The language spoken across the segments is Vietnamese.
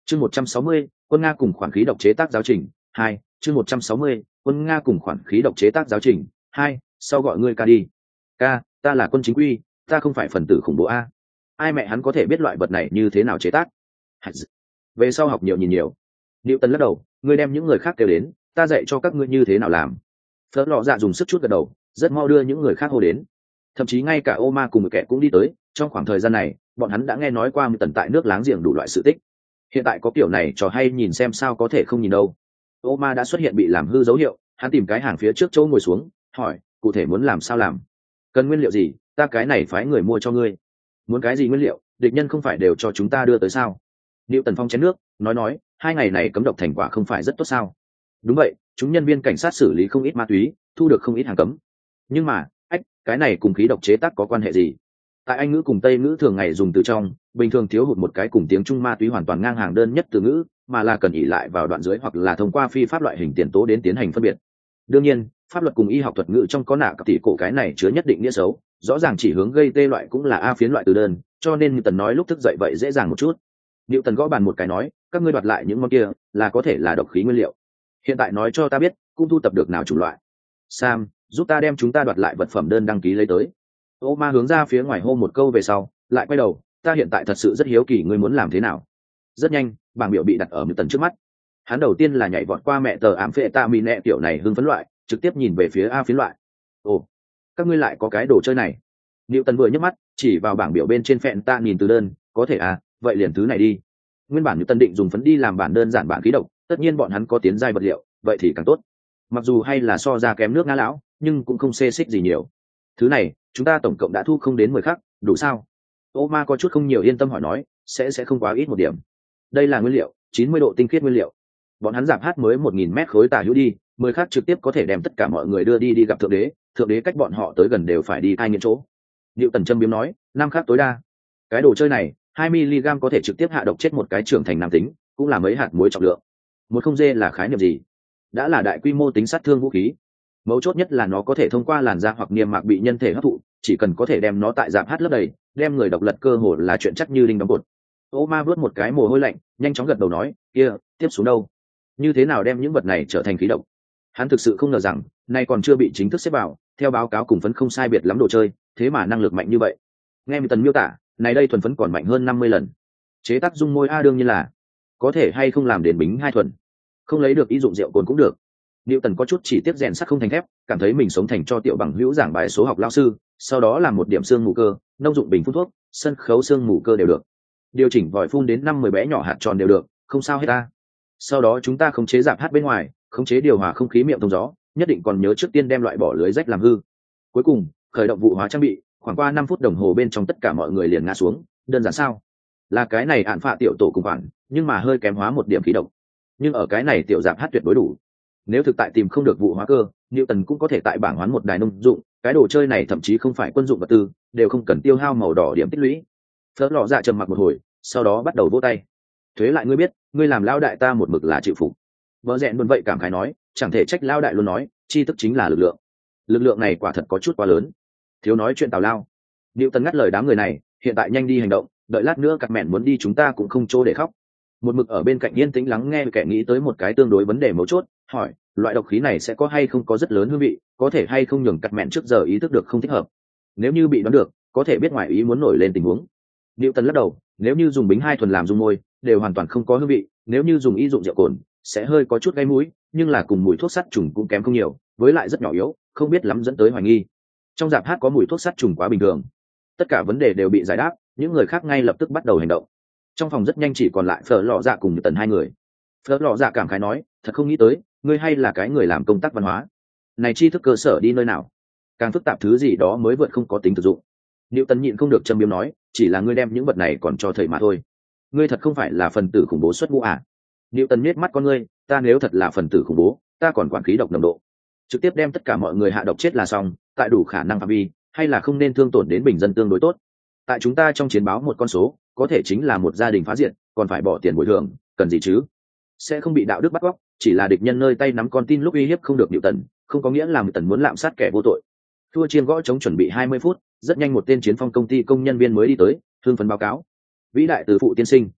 Chương 160, quân Nga cùng khoản khí độc chế tác giáo trình 2. Chương 160, quân Nga cùng khoản khí độc chế tác giáo trình 2. Sau gọi ngươi ca đi. Ca, ta là quân chính quy, ta không phải phần tử khủng bố a. Ai mẹ hắn có thể biết loại vật này như thế nào chế tác? Về sau học nhiều nhìn nhiều. Newton lắc đầu, ngươi đem những người khác kêu đến, ta dạy cho các ngươi như thế nào làm. Phớt lọ dạ dùng sức chút gật đầu, rất mau đưa những người khác hô đến. Thậm chí ngay cả Oma cùng một kẻ cũng đi tới. Trong khoảng thời gian này, bọn hắn đã nghe nói qua Newton tại nước láng giềng đủ loại sự tích. Hiện tại có kiểu này trò hay nhìn xem sao có thể không nhìn đâu. Oma đã xuất hiện bị làm hư dấu hiệu, hắn tìm cái hàng phía trước chỗ ngồi xuống, hỏi, cụ thể muốn làm sao làm? Cần nguyên liệu gì, ta cái này phái người mua cho ngươi. Muốn cái gì nguyên liệu, địch nhân không phải đều cho chúng ta đưa tới sao? Newton phong chén nước, nói, 2 ngày này cấm độc thành quả không phải rất tốt sao? Đúng vậy, chúng nhân viên cảnh sát xử lý không ít ma túy, thu được không ít hàng cấm. Nhưng mà, cái này cùng khí độc chế tác có quan hệ gì? Tại Anh ngữ cùng Tây ngữ thường ngày dùng từ trong, bình thường thiếu hụt một cái cùng tiếng Trung ma túy hoàn toàn ngang hàng đơn nhất từ ngữ, mà là cần ỷ lại vào đoạn dưới hoặc là thông qua phi pháp loại hình tiền tố đến tiến hành phân biệt. Đương nhiên, pháp luật cùng y học thuật ngữ trong có nạ tỷ cổ cái này chứa nhất định nghĩa xấu, rõ ràng chỉ hướng gây tê loại cũng là a phiến loại từ đơn, cho nên Newton nói lúc thức dậy vậy dễ dàng một chút. Newton gõ bàn một cái nói, các ngươi đoạt lại những món kia, là có thể là độc khí nguyên liệu. Hiện tại nói cho ta biết, cũng thu tập được nào chủng loại. Sam, giúp ta đem chúng ta đoạt lại vật phẩm đơn đăng ký lấy tới. Oma hướng ra phía ngoài hô một câu về sau, lại quay đầu, ta hiện tại thật sự rất hiếu kỳ ngươi muốn làm thế nào. Rất nhanh, bảng biểu bị đặt ở Newton trước mắt. Hắn đầu tiên là nhảy vọt qua mẹ tờ ám phệ ta mì nẹ kiểu này hưng phấn loại, trực tiếp nhìn về phía a phiến loại. Ồ, các ngươi lại có cái đồ chơi này. Newton vừa nhấc mắt, chỉ vào bảng biểu bên trên phẹn ta nhìn từ đơn, có thể à, vậy liền thứ này đi. Nguyên bản Newton định dùng phấn đi làm bản đơn giản bản khí độc, tất nhiên bọn hắn có tiến giai vật liệu, vậy thì càng tốt. Mặc dù hay là so ra kém nước Nga lão, nhưng cũng không xê xích gì nhiều. Thứ này, chúng ta tổng cộng đã thu không đến 10 khắc, đủ sao? Oma có chút không nhiều yên tâm hỏi nói, sẽ không quá ít một điểm. Đây là nguyên liệu, 90 độ tinh khiết nguyên liệu. Bọn hắn giảm hát mới 1000 mét khối tả hữu đi, 10 khắc trực tiếp có thể đem tất cả mọi người đưa đi gặp thượng đế cách bọn họ tới gần đều phải đi ai nghiện chỗ. Newton châm biếm nói, 5 khắc tối đa. Cái đồ chơi này, 2 mg có thể trực tiếp hạ độc chết một cái trưởng thành nam tính, cũng là mấy hạt muối trọng lượng. Một không dê là khái niệm gì? Đã là đại quy mô tính sát thương vũ khí. Mấu chốt nhất là nó có thể thông qua làn da hoặc niêm mạc bị nhân thể hấp thụ, chỉ cần có thể đem nó tại giảm hát lấp đầy, đem người độc lật cơ hồ là chuyện chắc như đinh đóng cột. Oma vớt một cái mồ hôi lạnh, nhanh chóng gật đầu nói, kia, tiếp xuống đâu? Như thế nào đem những vật này trở thành khí độc? Hắn thực sự không ngờ rằng, nay còn chưa bị chính thức xếp vào, theo báo cáo cùng phấn không sai biệt lắm đồ chơi, thế mà năng lực mạnh như vậy. Nghe Tần miêu tả, này đây thuần phấn còn mạnh hơn 50 lần. Chế tác dung môi a đương nhiên là, có thể hay không làm đến bính 2 thuần. Không lấy được ý dụng rượu cồn cũng được. Newton có chút chỉ tiếc rèn sắt không thành thép, cảm thấy mình sống thành cho tiểu bằng hữu giảng bài số học lao sư, sau đó làm một điểm xương mù cơ, nông dụng bình phun thuốc, sân khấu xương mù cơ đều được. Điều chỉnh vòi phun đến 5-10 bé nhỏ hạt tròn đều được, không sao hết ta. Sau đó chúng ta khống chế giảm hát bên ngoài, khống chế điều hòa không khí miệng thông gió, nhất định còn nhớ trước tiên đem loại bỏ lưới rách làm hư. Cuối cùng, khởi động vụ hóa trang bị, khoảng qua 5 phút đồng hồ bên trong tất cả mọi người liền ngã xuống, đơn giản sao? Là cái này án phạ tiểu tổ cùng khoản, nhưng mà hơi kém hóa một điểm khí độc. Nhưng ở cái này tiểu giảm hát tuyệt đối đủ. Nếu thực tại tìm không được vụ hóa cơ, Newton cũng có thể tại bảng hoán một đài nông dụng, cái đồ chơi này thậm chí không phải quân dụng vật tư, đều không cần tiêu hao màu đỏ điểm tích lũy. Phớt lọ dạ trầm mặc một hồi, sau đó bắt đầu vỗ tay. Thuế lại ngươi biết, ngươi làm lao đại ta một mực là chịu phục. Vợ rẽn luôn vậy cảm khái nói, chẳng thể trách lao đại luôn nói, tri thức chính là lực lượng. Lực lượng này quả thật có chút quá lớn. Thiếu nói chuyện tào lao. Newton ngắt lời đám người này, hiện tại nhanh đi hành động, đợi lát nữa cặp mẹn muốn đi chúng ta cũng không chỗ để khóc. Một mực ở bên cạnh yên tĩnh lắng nghe kẻ nghĩ tới một cái tương đối vấn đề mấu chốt, hỏi, loại độc khí này sẽ có hay không có rất lớn hương vị, có thể hay không nhường cặp mẹn trước giờ ý thức được không thích hợp. Nếu như bị đoán được, có thể biết ngoài ý muốn nổi lên tình huống. Newton lắc đầu, nếu như dùng bính 2 thuần làm dung môi, đều hoàn toàn không có hương vị, nếu như dùng y dụng rượu cồn, sẽ hơi có chút gây mũi, nhưng là cùng mùi thuốc sát trùng cũng kém không nhiều, với lại rất nhỏ yếu, không biết lắm dẫn tới hoài nghi. Trong rạp hát có mùi thuốc sát trùng quá bình thường. Tất cả vấn đề đều bị giải đáp, những người khác ngay lập tức bắt đầu hành động. Trong phòng rất nhanh chỉ còn lại Phở Lọ Dạ cùng Newton 2 người. Phở Lọ Dạ cảm khái nói, thật không nghĩ tới, ngươi hay là cái người làm công tác văn hóa. Này tri thức cơ sở đi nơi nào? Càng phức tạp thứ gì đó mới vượt không có tính thực dụng. Newton nhịn không được châm biếm nói, chỉ là ngươi đem những vật này còn cho thầy mà thôi. Ngươi thật không phải là phần tử khủng bố xuất ngũ à? Newton nhếch mắt con ngươi, ta nếu thật là phần tử khủng bố, ta còn quản khí độc nồng độ. Trực tiếp đem tất cả mọi người hạ độc chết là xong, tại đủ khả năng phạm vi, hay là không nên thương tổn đến bình dân tương đối tốt. Tại chúng ta trong chiến báo một con số, có thể chính là một gia đình phá diệt, còn phải bỏ tiền bồi thường, cần gì chứ? Sẽ không bị đạo đức bắt cóc, chỉ là địch nhân nơi tay nắm con tin lúc uy hiếp không được Newton, không có nghĩa là Newton muốn lạm sát kẻ vô tội. Thua chiên gõ chống chuẩn bị 20 phút, rất nhanh một tên chiến phong công ty công nhân viên mới đi tới, thương phấn báo cáo. Vĩ đại từ phụ tiên sinh.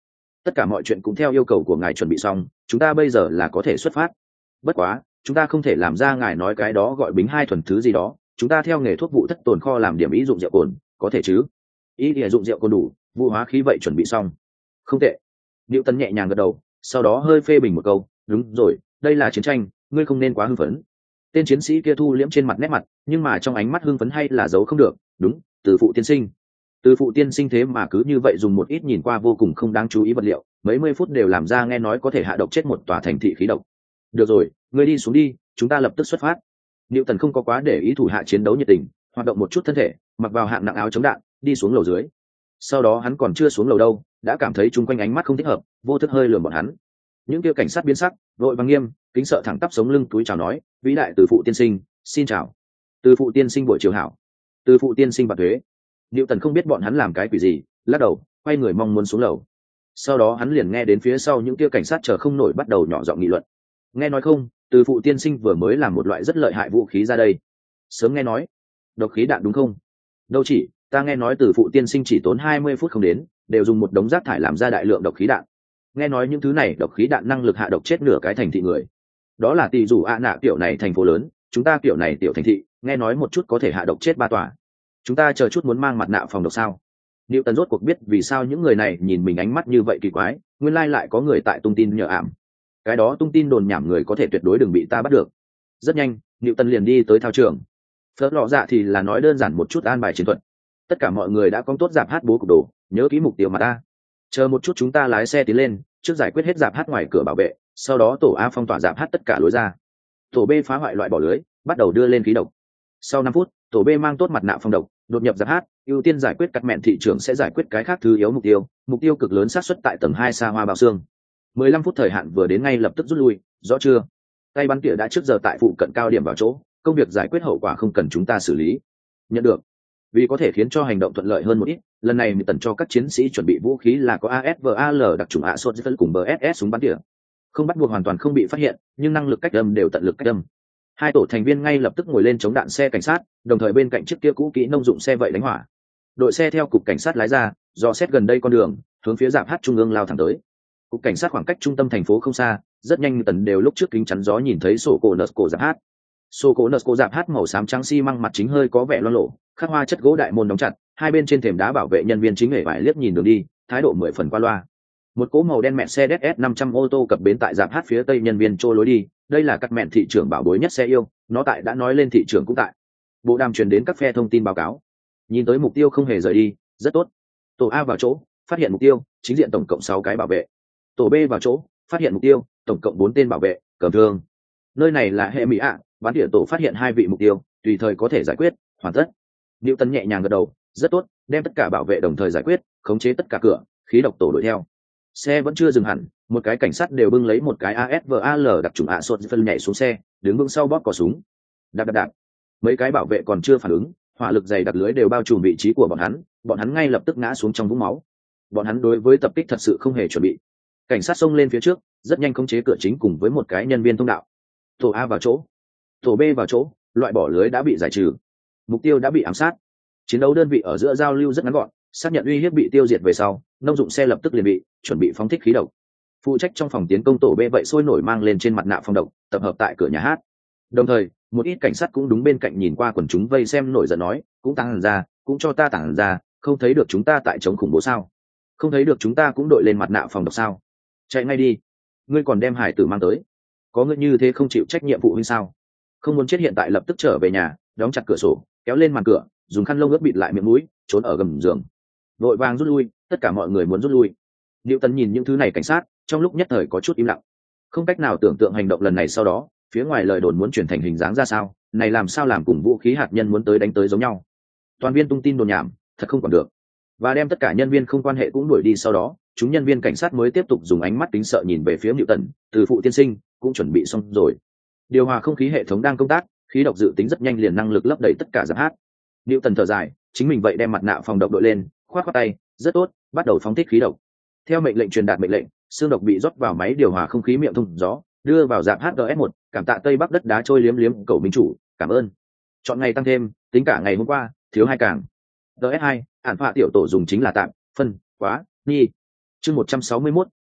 tất cả mọi chuyện cũng theo yêu cầu của ngài chuẩn bị xong, chúng ta bây giờ là có thể xuất phát. Bất quá chúng ta không thể làm ra ngài nói cái đó gọi bính hai thuần thứ gì đó, chúng ta theo nghề thuốc vụ thất tồn kho làm điểm ý dụng rượu cồn, có thể chứ? Ý thì dụng rượu cồn đủ, vụ hóa khí vậy chuẩn bị xong. Không tệ. Diệu Tấn nhẹ nhàng gật đầu, sau đó hơi phê bình một câu, đúng rồi, đây là chiến tranh, ngươi không nên quá hưng phấn. Tên chiến sĩ kia thu liễm trên mặt nét mặt, nhưng mà trong ánh mắt hưng phấn hay là giấu không được. Đúng, từ phụ tiên sinh. Từ phụ tiên sinh thế mà cứ như vậy dùng một ít nhìn qua vô cùng không đáng chú ý vật liệu, mấy mươi phút đều làm ra nghe nói có thể hạ độc chết một tòa thành thị khí độc. Được rồi, ngươi đi xuống đi, chúng ta lập tức xuất phát. Diệu Tần không có quá để ý thủ hạ chiến đấu nhiệt tình, hoạt động một chút thân thể, mặc vào hạng nặng áo chống đạn, đi xuống lầu dưới. Sau đó hắn còn chưa xuống lầu đâu, đã cảm thấy chung quanh ánh mắt không thích hợp, vô thức hơi lườm bọn hắn. Những kia cảnh sát biến sắc, vội vàng nghiêm, kính sợ thẳng tắp sống lưng túi chào nói, vĩ đại từ phụ tiên sinh, xin chào. Từ phụ tiên sinh buổi chiều hảo. Từ phụ tiên sinh bạc thuế. Diệu Tần không biết bọn hắn làm cái quỷ gì, lắc đầu, quay người mong muốn xuống lầu. Sau đó hắn liền nghe đến phía sau những kia cảnh sát chờ không nổi bắt đầu nhỏ giọng nghị luận. Nghe nói không, từ phụ tiên sinh vừa mới làm một loại rất lợi hại vũ khí ra đây. Sớm nghe nói, độc khí đạn đúng không? Đâu chỉ, ta nghe nói từ phụ tiên sinh chỉ tốn 20 phút không đến, đều dùng một đống rác thải làm ra đại lượng độc khí đạn. Nghe nói những thứ này độc khí đạn năng lực hạ độc chết nửa cái thành thị người. Đó là tỷ dù ạ nạ kiểu này thành phố lớn, chúng ta kiểu này tiểu thành thị, nghe nói một chút có thể hạ độc chết 3 tòa. Chúng ta chờ chút muốn mang mặt nạ phòng độc sao? Diệu Tần rốt cuộc biết vì sao những người này nhìn mình ánh mắt như vậy kỳ quái, nguyên lai lại có người tại tung tin nhờ ảm. Cái đó tung tin đồn nhảm người có thể tuyệt đối đừng bị ta bắt được. Rất nhanh, Diệu Tần liền đi tới thao trường. Phớt lọ dạ thì là nói đơn giản một chút an bài chiến thuật. Tất cả mọi người đã có tốt dạp hát bố cục đồ, nhớ kỹ mục tiêu mà ta. Chờ một chút chúng ta lái xe tiến lên, trước giải quyết hết dạp hát ngoài cửa bảo vệ, sau đó tổ A phong tỏa dạp hát tất cả lối ra. Tổ B phá hoại loại bỏ lưới, bắt đầu đưa lên khí độc. Sau 5 phút, tổ B mang tốt mặt nạ phòng độc, đột nhập dạp hát, ưu tiên giải quyết cắt mẹn thị trường sẽ giải quyết cái khác thứ yếu mục tiêu cực lớn xác suất tại tầng 2 xa hoa bao xương. 15 phút thời hạn vừa đến ngay lập tức rút lui, rõ chưa? Tay bắn tỉa đã trước giờ tại phụ cận cao điểm vào chỗ, công việc giải quyết hậu quả không cần chúng ta xử lý. Nhận được. Vì có thể khiến cho hành động thuận lợi hơn một ít, lần này mình tần cho các chiến sĩ chuẩn bị vũ khí là có ASVAL đặc trùng ASOT cùng BSS súng bắn tỉa. Không bắt buộc hoàn toàn không bị phát hiện, nhưng năng lực cách âm đều tận lực cách âm. Hai tổ thành viên ngay lập tức ngồi lên chống đạn xe cảnh sát, đồng thời bên cạnh chiếc kia cũ kỹ nông dụng xe vậy đánh hỏa. Đội xe theo cục cảnh sát lái ra, dò xét gần đây con đường, hướng phía dạp hát trung ương lao thẳng tới. Cục cảnh sát khoảng cách trung tâm thành phố không xa, rất nhanh tần đều lúc trước kính chắn gió nhìn thấy sổ cổ nợ cổ dạp hát. Sổ cổ nợ cổ dạp hát màu xám trắng xi măng mặt chính hơi có vẻ loang lổ, khắc hoa chất gỗ đại môn đóng chặt, hai bên trên thềm đá bảo vệ nhân viên chính nghệ vải liếc nhìn đường đi, thái độ 10 phần qua loa. Một cỗ màu đen Mercedes S500 ô tô cập bến tại dạp hát phía tây nhân viên trôi lối đi, đây là cắt mẹn thị trưởng bảo bối nhất xe yêu, nó tại đã nói lên thị trưởng cũng tại. Bộ đàm truyền đến các phe thông tin báo cáo. Nhìn tới mục tiêu không hề rời đi, rất tốt. Tổ A vào chỗ, phát hiện mục tiêu, chính diện tổng cộng 6 cái bảo vệ. Tổ B vào chỗ, phát hiện mục tiêu, tổng cộng 4 tên bảo vệ, cầm thương. Nơi này là hệ mỹ ạ, bắn tỉa tổ phát hiện 2 vị mục tiêu, tùy thời có thể giải quyết, hoàn tất. Diệu Tấn nhẹ nhàng gật đầu, rất tốt, đem tất cả bảo vệ đồng thời giải quyết, khống chế tất cả cửa, khí độc tổ đuổi theo. Xe vẫn chưa dừng hẳn, một cái cảnh sát đều bưng lấy một cái ASVAL đặc trùng ạ sốt phân nhảy xuống xe, đứng vững sau bóp cò súng. Đạp đạp đạp. Mấy cái bảo vệ còn chưa phản ứng, hỏa lực dày đặc lưới đều bao trùm vị trí của bọn hắn ngay lập tức ngã xuống trong vũng máu. Bọn hắn đối với tập kích thật sự không hề chuẩn bị. Cảnh sát xông lên phía trước, rất nhanh khống chế cửa chính cùng với một cái nhân viên thông đạo. Tổ A vào chỗ, tổ B vào chỗ, loại bỏ lưới đã bị giải trừ, mục tiêu đã bị ám sát. Chiến đấu đơn vị ở giữa giao lưu rất ngắn gọn, xác nhận uy hiếp bị tiêu diệt về sau, nông dụng xe lập tức liền bị chuẩn bị phóng thích khí độc. Phụ trách trong phòng tiến công tổ B vậy sôi nổi mang lên trên mặt nạ phòng độc, tập hợp tại cửa nhà hát. Đồng thời, một ít cảnh sát cũng đúng bên cạnh nhìn qua quần chúng vây xem nổi giận nói, cũng tăng ra, cũng cho ta tản ra, không thấy được chúng ta tại chống khủng bố sao? Không thấy được chúng ta cũng đội lên mặt nạ phòng độc sao? Chạy ngay đi, ngươi còn đem hải tử mang tới, có ngươi như thế không chịu trách nhiệm phụ huynh sao? Không muốn chết hiện tại lập tức trở về nhà, đóng chặt cửa sổ, kéo lên màn cửa, dùng khăn lông ướt bịt lại miệng mũi, trốn ở gầm giường. Vội vàng rút lui, tất cả mọi người muốn rút lui. Diệu Tấn nhìn những thứ này cảnh sát, trong lúc nhất thời có chút im lặng, không cách nào tưởng tượng hành động lần này sau đó, phía ngoài lời đồn muốn chuyển thành hình dáng ra sao, này làm sao làm cùng vũ khí hạt nhân muốn tới đánh tới giống nhau. Toàn viên tung tin đồn nhảm, thật không còn được. Và đem tất cả nhân viên không quan hệ cũng đuổi đi, sau đó, chúng nhân viên cảnh sát mới tiếp tục dùng ánh mắt kính sợ nhìn về phía Diệu Tấn, từ phụ tiên sinh cũng chuẩn bị xong rồi. Điều hòa không khí hệ thống đang công tác, khí độc dự tính rất nhanh liền năng lực lấp đầy tất cả giáp hát. Diệu Tấn thở dài, chính mình vậy đem mặt nạ phòng độc đội lên, khoát khoát tay, rất tốt, bắt đầu phóng thích khí độc. Theo mệnh lệnh truyền đạt mệnh lệnh, xương độc bị rót vào máy điều hòa không khí miệng thông gió, đưa vào dạng HGS1, cảm tạ Tây Bắc đất đá trôi liếm liếm cầu minh chủ, cảm ơn. Chọn ngày tăng thêm, tính cả ngày hôm qua, thiếu 2 càng. GS2, ản phạ tiểu tổ dùng chính là tạm, phân, quá, nghi. Chương 161,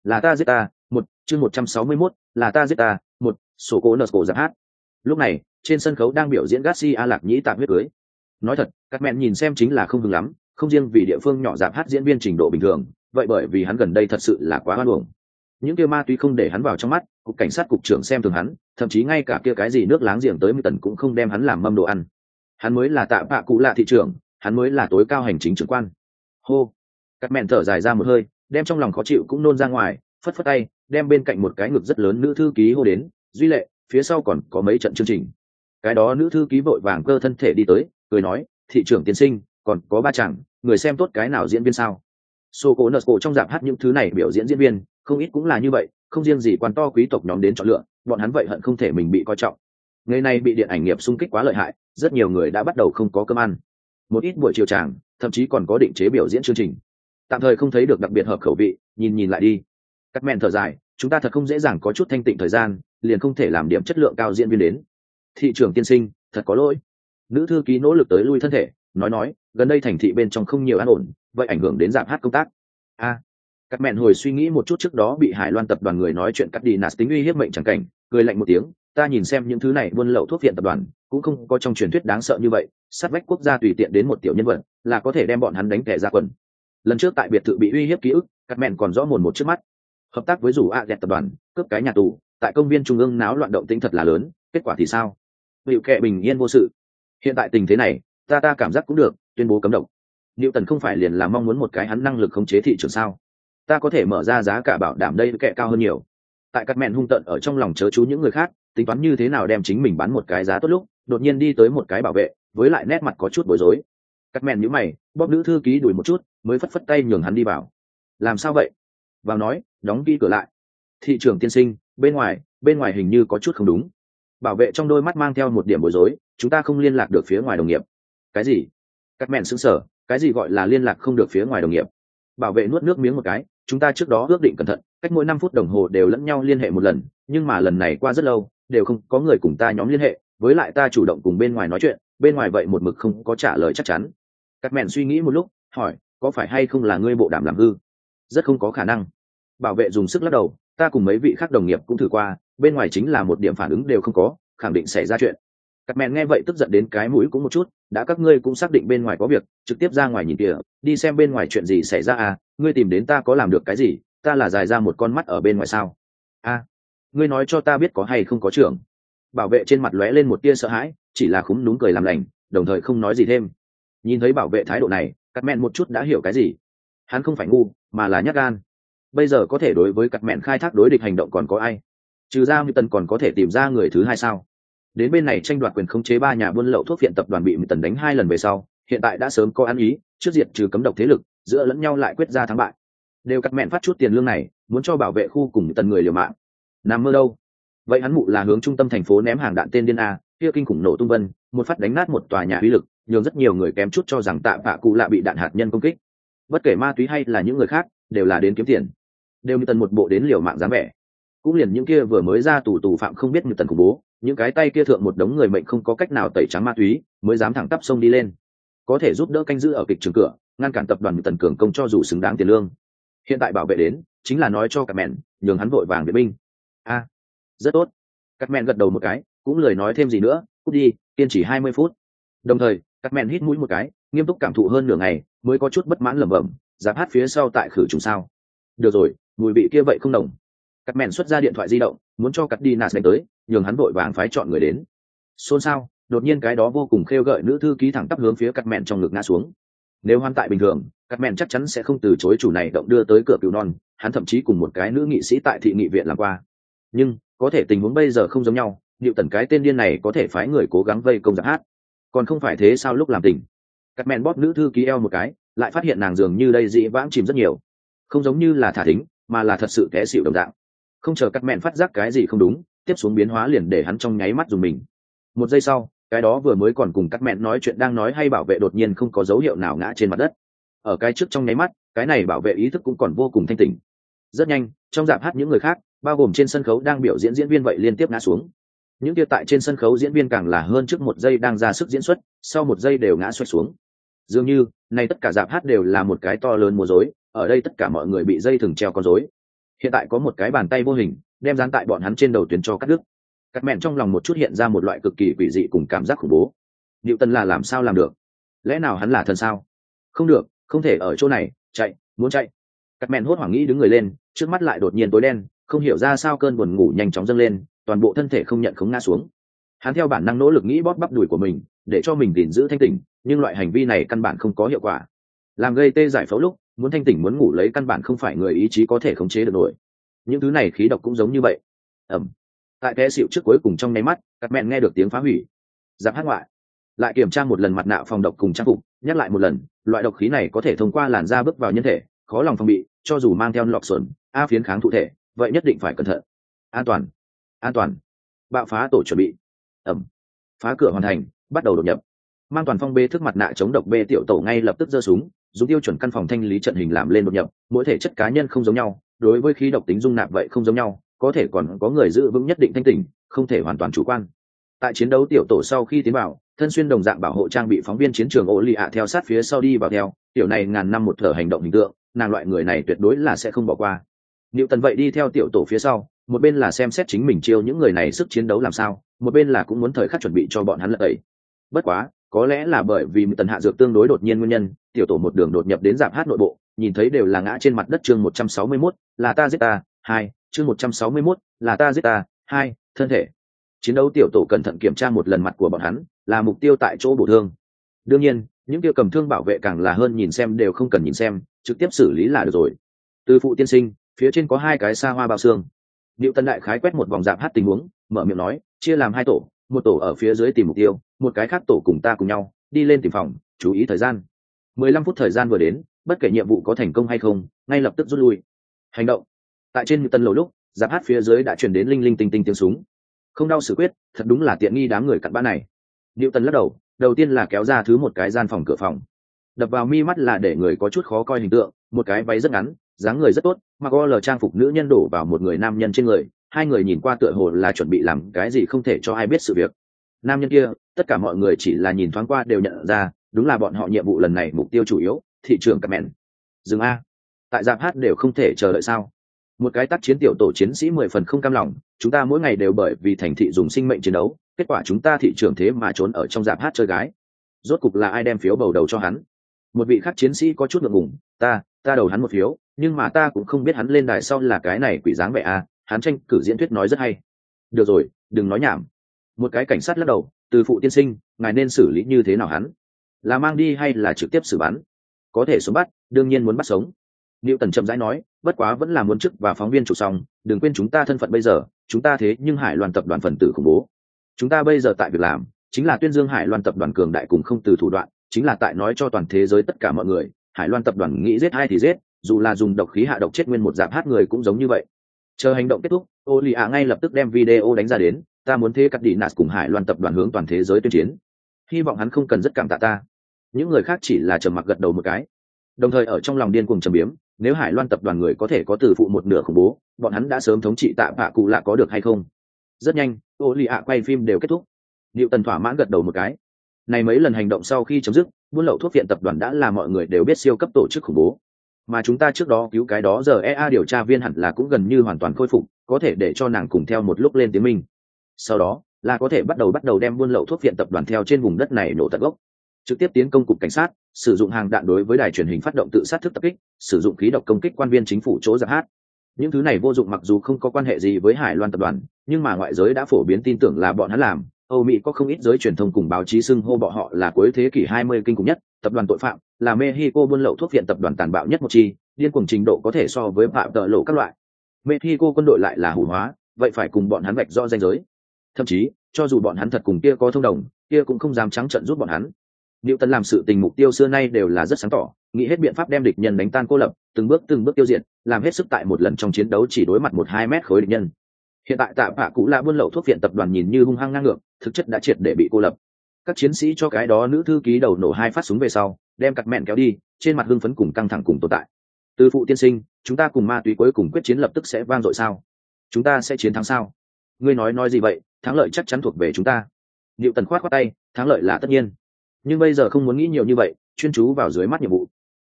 là ta giết ta một, chương 161, là ta giết ta một, sổ cổ nợ cổ giáp hát. Lúc này trên sân khấu đang biểu diễn Garcia Lạc Nhĩ tạm huyết cưới. Nói thật, các mẹn nhìn xem chính là không hứng lắm, không riêng vì địa phương nhỏ giáp hát diễn viên trình độ bình thường, vậy bởi vì hắn gần đây thật sự là quá hoan uổng. Những kia ma túy không để hắn vào trong mắt, cục cảnh sát cục trưởng xem thường hắn, thậm chí ngay cả kia cái gì nước láng giềng tới tần cũng không đem hắn làm mâm đồ ăn. Hắn mới là tạ bạ cụ lạ thị trưởng, hắn mới là tối cao hành chính trưởng quan. Hô, các mẹn thở dài ra một hơi, đem trong lòng khó chịu cũng nôn ra ngoài, phất phất tay, đem bên cạnh một cái ngực rất lớn nữ thư ký hô đến, Duy Lệ, phía sau còn có mấy trận chương trình. Cái đó nữ thư ký vội vàng cơ thân thể đi tới, cười nói, thị trưởng tiên sinh, còn có ba chàng, người xem tốt cái nào diễn viên sao? Sô cố nợ cổ trong dạp hát những thứ này biểu diễn diễn viên, không ít cũng là như vậy, không riêng gì quan to quý tộc nhóm đến chọn lựa, bọn hắn vậy hận không thể mình bị coi trọng. Ngày nay bị điện ảnh nghiệp xung kích quá lợi hại, rất nhiều người đã bắt đầu không có cơm ăn. Một ít buổi chiều tràng, thậm chí còn có định chế biểu diễn chương trình. Tạm thời không thấy được đặc biệt hợp khẩu vị, nhìn lại đi. Cắt mẹn thở dài, chúng ta thật không dễ dàng có chút thanh tịnh thời gian, liền không thể làm điểm chất lượng cao diễn viên đến. Thị trưởng tiên sinh, thật có lỗi. Nữ thư ký nỗ lực tới lui thân thể, nói, gần đây thành thị bên trong không nhiều an ổn, vậy ảnh hưởng đến dạp hát công tác. Cắt mẹn hồi suy nghĩ một chút trước đó bị Hải Loan tập đoàn người nói chuyện cắt đi nạt tính uy hiếp mệnh chẳng cảnh, cười lạnh một tiếng, ta nhìn xem những thứ này buôn lậu thuốc viện tập đoàn cũng không có trong truyền thuyết đáng sợ như vậy, sát vách quốc gia tùy tiện đến một tiểu nhân vật là có thể đem bọn hắn đánh tẻ ra quần. Lần trước tại biệt thự bị uy hiếp ký ức, cắt mẹn còn rõ mồn một trước mắt. Hợp tác với rủ dẹt tập đoàn cướp cái nhà tù, tại công viên trung ương náo loạn động tĩnh thật là lớn, kết quả thì sao? Hiệu kệ bình yên vô sự. Hiện tại tình thế này, ta cảm giác cũng được, tuyên bố cấm độc. Newton không phải liền là mong muốn một cái hắn năng lực khống chế thị trường sao? Ta có thể mở ra giá cả bảo đảm đây kệ cao hơn nhiều. Tại cắt mẹn hung tợn ở trong lòng chớ chú những người khác, tính toán như thế nào đem chính mình bán một cái giá tốt lúc, đột nhiên đi tới một cái bảo vệ, với lại nét mặt có chút bối rối. Cắt mẹn nhíu mày, bóp nữ thư ký đuổi một chút, mới phất phất tay nhường hắn đi vào. Làm sao vậy? Vào nói, đóng kỹ cửa lại. Thị trưởng tiên sinh, bên ngoài hình như có chút không đúng. Bảo vệ trong đôi mắt mang theo một điểm bối rối, chúng ta không liên lạc được phía ngoài đồng nghiệp. Cái gì? Cắt mẹn sững sờ, cái gì gọi là liên lạc không được phía ngoài đồng nghiệp? Bảo vệ nuốt nước miếng một cái, chúng ta trước đó ước định cẩn thận, cách mỗi 5 phút đồng hồ đều lẫn nhau liên hệ một lần, nhưng mà lần này qua rất lâu, đều không có người cùng ta nhóm liên hệ, với lại ta chủ động cùng bên ngoài nói chuyện, bên ngoài vậy một mực không có trả lời chắc chắn. Cắt mẹn suy nghĩ một lúc, hỏi, có phải hay không là ngươi bộ đàm làm hư? Rất không có khả năng. Bảo vệ dùng sức lắc đầu, ta cùng mấy vị khác đồng nghiệp cũng thử qua, bên ngoài chính là một điểm phản ứng đều không có, khẳng định xảy ra chuyện. Cắt mẹn nghe vậy tức giận đến cái mũi cũng một chút, đã các ngươi cũng xác định bên ngoài có việc, trực tiếp ra ngoài nhìn kìa, đi xem bên ngoài chuyện gì xảy ra à, ngươi tìm đến ta có làm được cái gì, ta là dài ra một con mắt ở bên ngoài sao? Ngươi nói cho ta biết có hay không có trưởng. Bảo vệ trên mặt lóe lên một tia sợ hãi, chỉ là khúm núm cười làm lành, đồng thời không nói gì thêm. Nhìn thấy bảo vệ thái độ này, cắt mẹn một chút đã hiểu cái gì. Hắn không phải ngu, mà là nhát gan. Bây giờ có thể đối với cắt mẹn khai thác đối địch hành động còn có ai? Trừ ra Tần còn có thể tìm ra người thứ hai sao? Đến bên này tranh đoạt quyền khống chế 3 nhà buôn lậu thuốc viện tập đoàn bị Tần đánh 2 lần về sau, hiện tại đã sớm có ăn ý, trước diệt trừ cấm độc thế lực, giữa lẫn nhau lại quyết ra thắng bại. Đều cắt mẹn phát chút tiền lương này, muốn cho bảo vệ khu cùng Tần người liều mạng. Nằm mơ đâu? Vậy hắn mụ là hướng trung tâm thành phố ném hàng đạn tên điên a, kia kinh khủng nổ tung vân, một phát đánh nát một tòa nhà uy lực, nhường rất nhiều người kém chút cho rằng Tạ Bạ Cụ Lạ bị đạn hạt nhân công kích. Bất kể ma túy hay là những người khác, đều là đến kiếm tiền, đều như Tần một bộ đến liều mạng dáng vẻ. Cũng liền những kia vừa mới ra tù phạm không biết như Tần khủng bố, những cái tay kia thượng một đống người mệnh không có cách nào tẩy trắng ma túy, mới dám thẳng tắp sông đi lên, có thể giúp đỡ canh giữ ở kịch trường cửa, ngăn cản tập đoàn Tần cường công cho dù xứng đáng tiền lương. Hiện tại bảo vệ đến, chính là nói cho cả mẹn, nhường hắn vội vàng viện binh. Rất tốt. Cắt mẹn gật đầu một cái, cũng lời nói thêm gì nữa, cút đi, kiên trì 20 phút. Đồng thời, cắt mẹn hít mũi một cái, nghiêm túc cảm thụ hơn nửa ngày, mới có chút bất mãn lẩm bẩm, giáp hát phía sau tại khử trùng sao? Được rồi, mùi vị kia vậy không nồng. Cắt mẹn xuất ra điện thoại di động, muốn cho cắt đi nạt đánh tới, nhường hắn vội vàng phái chọn người đến. Xôn xao, đột nhiên cái đó vô cùng khêu gợi nữ thư ký thẳng tắp hướng phía cắt mẹn trong ngực ngã xuống. Nếu hoan tại bình thường, cắt mẹn chắc chắn sẽ không từ chối chủ này động đưa tới cửa cứu non, hắn thậm chí cùng một cái nữ nghị sĩ tại thị nghị viện làm qua. Nhưng có thể tình huống bây giờ không giống nhau, liệu tần cái tên điên này có thể phái người cố gắng vây công giáp hát, còn không phải thế sao? Lúc làm tình, cắt mẹn bóp nữ thư ký eo một cái, lại phát hiện nàng dường như đây dĩ vãng chìm rất nhiều, không giống như là thả thính, mà là thật sự té xịu đồng dạng. Không chờ cắt mẹn phát giác cái gì không đúng, tiếp xuống biến hóa liền để hắn trong nháy mắt dùng mình. Một giây sau, cái đó vừa mới còn cùng cắt mẹn nói chuyện đang nói hay bảo vệ đột nhiên không có dấu hiệu nào ngã trên mặt đất. Ở cái trước trong nháy mắt, cái này bảo vệ ý thức cũng còn vô cùng thanh tỉnh. Rất nhanh, trong dạp hát những người khác, bao gồm trên sân khấu đang biểu diễn diễn viên vậy liên tiếp ngã xuống. Những kia tại trên sân khấu diễn viên càng là hơn trước một giây đang ra sức diễn xuất, sau một giây đều ngã xoay xuống. Dường như này tất cả dạp hát đều là một cái to lớn múa rối, ở đây tất cả mọi người bị dây thừng treo con rối. hiện tại có một cái bàn tay vô hình đem dán tại bọn hắn trên đầu tuyến cho cắt đứt. Cắt mẹn trong lòng một chút hiện ra một loại cực kỳ quỷ dị cùng cảm giác khủng bố. Diệu Tân là làm sao làm được? Lẽ nào hắn là thần sao? Không được, không thể ở chỗ này, chạy, muốn chạy. Cắt mẹn hốt hoảng nghĩ đứng người lên, trước mắt lại đột nhiên tối đen, không hiểu ra sao cơn buồn ngủ nhanh chóng dâng lên, toàn bộ thân thể không nhận khống ngã xuống. Hắn theo bản năng nỗ lực nghĩ bóp bắp đùi của mình để cho mình gìn giữ thanh tỉnh, nhưng loại hành vi này căn bản không có hiệu quả. Làm gây tê giải phẫu lúc muốn thanh tỉnh muốn ngủ lấy căn bản không phải người ý chí có thể khống chế được nổi. Những thứ này khí độc cũng giống như vậy. Ẩm. Tại té xịu trước cuối cùng trong nháy mắt, các mẹn nghe được tiếng phá hủy. Giáp hát ngoại lại kiểm tra một lần mặt nạ phòng độc cùng trang phục, nhắc lại một lần loại độc khí này có thể thông qua làn da bước vào nhân thể, khó lòng phòng bị, cho dù mang theo lọc xuẩn a phiến kháng thụ thể vậy nhất định phải cẩn thận. An toàn, an toàn. Bạo phá tổ chuẩn bị. Ẩm. Phá cửa hoàn thành, bắt đầu đột nhập. Mang toàn phong bê thức mặt nạ chống độc bê tiểu tổ ngay lập tức giơ súng, dùng tiêu chuẩn căn phòng thanh lý trận hình làm lên đột nhập. Mỗi thể chất cá nhân không giống nhau, đối với khí độc tính dung nạp vậy không giống nhau, có thể còn có người giữ vững nhất định thanh tỉnh, không thể hoàn toàn chủ quan. Tại chiến đấu tiểu tổ sau khi tiến vào, thân xuyên đồng dạng bảo hộ trang bị phóng viên chiến trường ô lì ạ theo sát phía sau đi vào theo, tiểu này ngàn năm một thở hành động hình tượng, nàng loại người này tuyệt đối là sẽ không bỏ qua. Niệu Tần vậy đi theo tiểu tổ phía sau, một bên là xem xét chính mình chiêu những người này sức chiến đấu làm sao, một bên là cũng muốn thời khắc chuẩn bị cho bọn hắn lật tẩy. Bất quá, có lẽ là bởi vì Tần hạ dược tương đối đột nhiên nguyên nhân, tiểu tổ một đường đột nhập đến rạp hát nội bộ, nhìn thấy đều là ngã trên mặt đất. Chương 161, là ta giết ta, 2, chương 161, là ta giết ta, 2, thân thể. Chiến đấu tiểu tổ cẩn thận kiểm tra một lần mặt của bọn hắn, là mục tiêu tại chỗ bổ thương. Đương nhiên, những kia cầm thương bảo vệ càng là hơn nhìn xem đều không cần nhìn xem, trực tiếp xử lý là được rồi. Từ phụ tiên sinh, phía trên có 2 cái xa hoa bao xương. Diệu Tân đại khái quét một vòng rạp hát tình huống, mở miệng nói, chia làm 2 tổ, một tổ ở phía dưới tìm mục tiêu, một cái khác tổ cùng ta cùng nhau đi lên tìm phòng, chú ý thời gian. 15 phút thời gian vừa đến, bất kể nhiệm vụ có thành công hay không, ngay lập tức rút lui. Hành động. Tại trên Tân lầu lúc, rạp hát phía dưới đã truyền đến linh linh tinh tinh tiếng súng. Không đau xử quyết, thật đúng là tiện nghi đám người cặn bã này. Diệu Tân lắc đầu, đầu tiên là kéo ra thứ một cái gian phòng cửa phòng. Đập vào mi mắt là để người có chút khó coi hình tượng, một cái váy rất ngắn, dáng người rất tốt, mặc lờ trang phục nữ nhân đổ vào một người nam nhân trên người, hai người nhìn qua tựa hồ là chuẩn bị làm cái gì không thể cho ai biết sự việc. Nam nhân kia, tất cả mọi người chỉ là nhìn thoáng qua đều nhận ra, đúng là bọn họ nhiệm vụ lần này mục tiêu chủ yếu, thị trường cặp mẹn. Dừng a. Tại rạp hát đều không thể chờ đợi sao? Một cái tác chiến tiểu tổ chiến sĩ 10 phần không cam lòng, chúng ta mỗi ngày đều bởi vì thành thị dùng sinh mệnh chiến đấu, kết quả chúng ta thị trường thế mà trốn ở trong rạp hát chơi gái. Rốt cục là ai đem phiếu bầu đầu cho hắn? Một vị khác chiến sĩ có chút ngượng ngùng, ta đầu hắn một phiếu, nhưng mà ta cũng không biết hắn lên đài sau là cái này quỷ dáng vẻ à, hắn tranh cử diễn thuyết nói rất hay. Được rồi, đừng nói nhảm. Một cái cảnh sát lắc đầu, từ phụ tiên sinh, ngài nên xử lý như thế nào hắn? Là mang đi hay là trực tiếp xử bắn? Có thể sống bắt, đương nhiên muốn bắt sống. Niệu Tần chậm rãi nói, bất quá vẫn là muốn chức và phóng viên chụp xong, đừng quên chúng ta thân phận bây giờ, chúng ta thế nhưng Hải Loan tập đoàn phần tử khủng bố. Chúng ta bây giờ tại việc làm, chính là tuyên dương Hải Loan tập đoàn cường đại cùng không từ thủ đoạn, chính là tại nói cho toàn thế giới tất cả mọi người, Hải Loan tập đoàn nghĩ giết ai thì giết, dù là dùng độc khí hạ độc chết nguyên một rạp hát người cũng giống như vậy. Chờ hành động kết thúc, Oli ạ ngay lập tức đem video đánh ra đến, ta muốn thế cắt đi nạt cùng Hải Loan tập đoàn hướng toàn thế giới tuyên chiến. Hy vọng hắn không cần rất cảm tạ ta. Những người khác chỉ là trầm mặc gật đầu một cái, đồng thời ở trong lòng điên cuồng trầm biếm, nếu Hải Loan tập đoàn người có thể có từ phụ một nửa khủng bố, bọn hắn đã sớm thống trị tạ bạ cụ lạ có được hay không? Rất nhanh, Oli ạ quay phim đều kết thúc. Diệu Tần thỏa mãn gật đầu một cái. Này mấy lần hành động sau khi chấm dứt, buôn lậu thuốc viện tập đoàn đã là mọi người đều biết siêu cấp tổ chức khủng bố. Mà chúng ta trước đó cứu cái đó giờ EA điều tra viên hẳn là cũng gần như hoàn toàn khôi phục, có thể để cho nàng cùng theo một lúc lên tiếng minh. Sau đó, là có thể bắt đầu đem buôn lậu thuốc viện tập đoàn theo trên vùng đất này nổ tận gốc. Trực tiếp tiến công cục cảnh sát, sử dụng hàng đạn đối với đài truyền hình phát động tự sát thức tập kích, sử dụng khí độc công kích quan viên chính phủ chỗ rạp hát. Những thứ này vô dụng mặc dù không có quan hệ gì với Hải Loan tập đoàn, nhưng mà ngoại giới đã phổ biến tin tưởng là bọn hắn làm. Âu Mỹ có không ít giới truyền thông cùng báo chí xưng hô bọn họ là cuối thế kỷ 20 kinh khủng nhất, tập đoàn tội phạm, là Mexico buôn lậu thuốc viện tập đoàn tàn bạo nhất một chi, điên cuồng trình độ có thể so với phạm tợ lộ các loại. Mexico quân đội lại là hủ hóa, vậy phải cùng bọn hắn vạch rõ ranh giới. Thậm chí, cho dù bọn hắn thật cùng kia có thông đồng, kia cũng không dám trắng trợn giúp bọn hắn. Diệu Tần làm sự tình mục tiêu xưa nay đều là rất sáng tỏ, nghĩ hết biện pháp đem địch nhân đánh tan cô lập, từng bước tiêu diệt, làm hết sức tại một lần trong chiến đấu chỉ đối mặt 1-2 mét khối địch nhân. Hiện tại tạ bạ cụ lạ buôn lậu thuốc viện tập đoàn nhìn như hung hăng ngang ngược, thực chất đã triệt để bị cô lập. Các chiến sĩ cho cái đó nữ thư ký đầu nổ 2 phát súng về sau, đem cặp mẹn kéo đi, trên mặt hưng phấn cùng căng thẳng cùng tồn tại. Từ phụ tiên sinh, chúng ta cùng ma túy cuối cùng quyết chiến lập tức sẽ vang dội sao? Chúng ta sẽ chiến thắng sao? Ngươi nói gì vậy? Thắng lợi chắc chắn thuộc về chúng ta. Diệu Tần khoát tay, thắng lợi là tất nhiên. Nhưng bây giờ không muốn nghĩ nhiều như vậy, chuyên chú vào dưới mắt nhiệm vụ.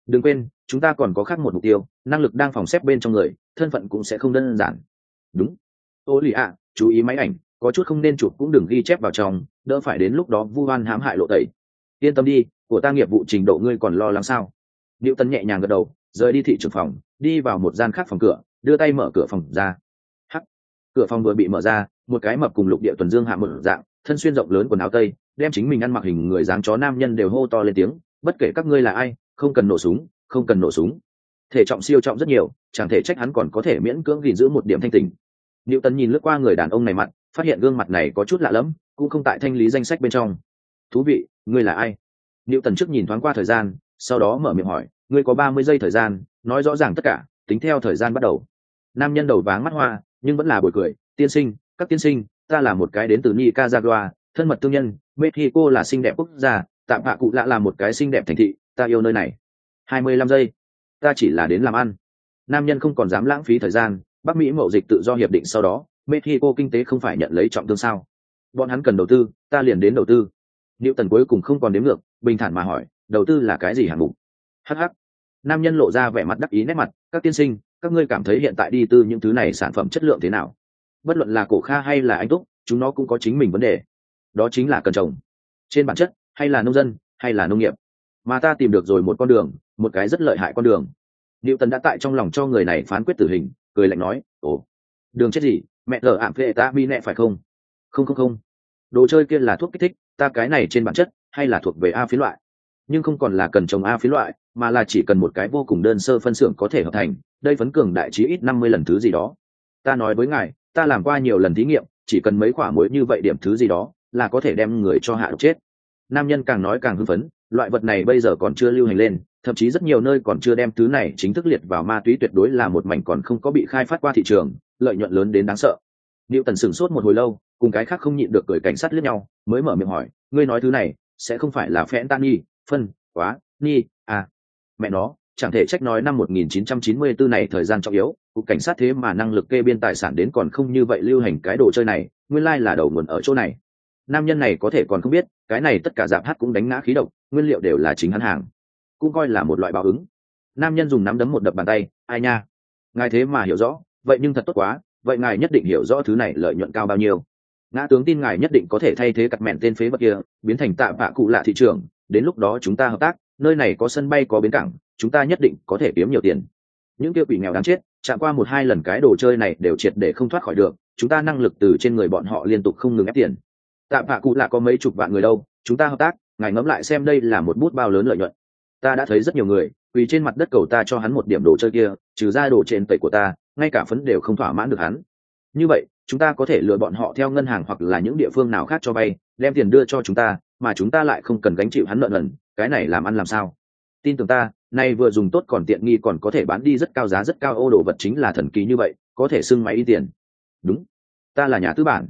Đừng quên chúng ta còn có khác một mục tiêu, năng lực đang phòng xếp bên trong người, thân phận cũng sẽ không đơn giản. Đúng. Ô lì ạ, chú ý máy ảnh, có chút không nên chụp cũng đừng ghi chép vào trong, đỡ phải đến lúc đó vu oan hãm hại lộ tẩy. Yên tâm đi, của ta nghiệp vụ trình độ ngươi còn lo lắng sao? Diệu Tấn nhẹ nhàng gật đầu, rời đi thị trưởng phòng, đi vào một gian khác phòng cửa, đưa tay mở cửa phòng ra. Hắc. Cửa phòng vừa bị mở ra, một cái mập cùng Lục Địa Tuần Dương hạ một dạng, thân xuyên rộng lớn quần áo tây, đem chính mình ăn mặc hình người dáng chó nam nhân đều hô to lên tiếng, bất kể các ngươi là ai, không cần nổ súng, không cần nổ súng. Thể trọng siêu trọng rất nhiều, chẳng thể trách hắn còn có thể miễn cưỡng gìn giữ một điểm thanh tình. Diệu Tấn nhìn lướt qua người đàn ông này mặt, phát hiện gương mặt này có chút lạ lẫm, cũng không tại thanh lý danh sách bên trong. Thú vị, ngươi là ai? Diệu Tấn trước nhìn thoáng qua thời gian, sau đó mở miệng hỏi, ngươi có 30 giây thời gian, nói rõ ràng tất cả, tính theo thời gian bắt đầu. Nam nhân đầu váng mắt hoa, nhưng vẫn là bồi cười, tiên sinh, các tiên sinh, ta là một cái đến từ Nicaragua, thân mật thương nhân, Mexico là xinh đẹp quốc gia, tạm hạ cụ lạ là một cái xinh đẹp thành thị, ta yêu nơi này. 25 giây, ta chỉ là đến làm ăn. Nam nhân không còn dám lãng phí thời gian, Bắc Mỹ mậu dịch tự do hiệp định sau đó, Mexico kinh tế không phải nhận lấy trọng thương sao? Bọn hắn cần đầu tư, ta liền đến đầu tư. Newton cuối cùng không còn đếm ngược, bình thản mà hỏi, đầu tư là cái gì hạng mục? Hắc hắc. Nam nhân lộ ra vẻ mặt đắc ý nét mặt, các tiên sinh, các ngươi cảm thấy hiện tại đi tư những thứ này sản phẩm chất lượng thế nào? Bất luận là Cổ Kha hay là Anh Túc, chúng nó cũng có chính mình vấn đề. Đó chính là cần trồng. Trên bản chất, hay là nông dân, hay là nông nghiệp. Mà ta tìm được rồi một con đường, một cái rất lợi hại con đường. Newton đã tại trong lòng cho người này phán quyết tử hình, cười lạnh nói, ồ, đường chết gì, mẹ lờ ảm phê ta mi nẹ phải không? Không. Đồ chơi kia là thuốc kích thích, ta cái này trên bản chất, hay là thuộc về A phiến loại. Nhưng không còn là cần trồng A phiến loại, mà là chỉ cần một cái vô cùng đơn sơ phân xưởng có thể hợp thành, đây phấn cường đại trí ít 50 lần thứ gì đó. Ta nói với ngài, ta làm qua nhiều lần thí nghiệm, chỉ cần mấy quả muối như vậy điểm thứ gì đó, là có thể đem người cho hạ độc chết. Nam nhân càng nói càng hưng phấn, loại vật này bây giờ còn chưa lưu hành lên, thậm chí rất nhiều nơi còn chưa đem thứ này chính thức liệt vào ma túy, tuyệt đối là một mảnh còn không có bị khai phát qua thị trường, lợi nhuận lớn đến đáng sợ. Newton sửng sốt một hồi lâu, cùng cái khác không nhịn được cười, cảnh sát liếc nhau, mới mở miệng hỏi, ngươi nói thứ này sẽ không phải là fentanyl, phân, quá, ni, à. Mẹ nó, chẳng thể trách nói năm 1994 này thời gian trọng yếu, cục cảnh sát thế mà năng lực kê biên tài sản đến còn không như vậy lưu hành cái đồ chơi này, nguyên lai là đầu nguồn ở chỗ này. Nam nhân này có thể còn không biết, cái này tất cả dạp hát cũng đánh ngã khí độc, nguyên liệu đều là chính hắn hàng, cũng coi là một loại báo ứng. Nam nhân dùng nắm đấm một đập bàn tay, ai nha, ngài thế mà hiểu rõ, vậy nhưng thật tốt quá, vậy ngài nhất định hiểu rõ thứ này lợi nhuận cao bao nhiêu. Ngã tướng tin ngài nhất định có thể thay thế cặt mẹn tên phế vật kia, biến thành tạ vạ cụ lạ thị trường, đến lúc đó chúng ta hợp tác, nơi này có sân bay có bến cảng, chúng ta nhất định có thể kiếm nhiều tiền. Những kia quỷ nghèo đáng chết, chạm qua 1-2 lần cái đồ chơi này đều triệt để không thoát khỏi được, chúng ta năng lực từ trên người bọn họ liên tục không ngừng ép tiền. Tạ vạ cụ lạ có mấy chục vạn người đâu, chúng ta hợp tác, ngài ngẫm lại xem đây là một bút bao lớn lợi nhuận. Ta đã thấy rất nhiều người quỳ trên mặt đất cầu ta cho hắn một điểm đồ chơi kia, trừ ra đồ trên tẩy của ta, ngay cả phấn đều không thỏa mãn được hắn. Như vậy chúng ta có thể lựa bọn họ theo ngân hàng hoặc là những địa phương nào khác cho vay, đem tiền đưa cho chúng ta, mà chúng ta lại không cần gánh chịu hắn nợ nần, cái này làm ăn làm sao? Tin tưởng ta, nay vừa dùng tốt còn tiện nghi, còn có thể bán đi rất cao giá rất cao, ô đồ vật chính là thần kỳ như vậy, có thể xưng máy in tiền. Đúng, ta là nhà tư bản,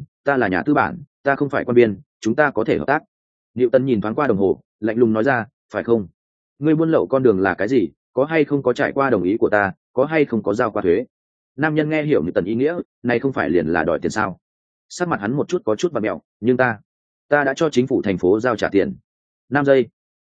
ta không phải quan viên, chúng ta có thể hợp tác. Diệu Tân nhìn thoáng qua đồng hồ, lạnh lùng nói ra, phải không? Ngươi buôn lậu con đường là cái gì, có hay không có trải qua đồng ý của ta, có hay không có giao qua thuế? Nam nhân nghe hiểu Diệu Tân ý nghĩa, này không phải liền là đòi tiền sao? Sắc mặt hắn một chút có chút bặm mẹo, nhưng ta đã cho chính phủ thành phố giao trả tiền. 5 giây.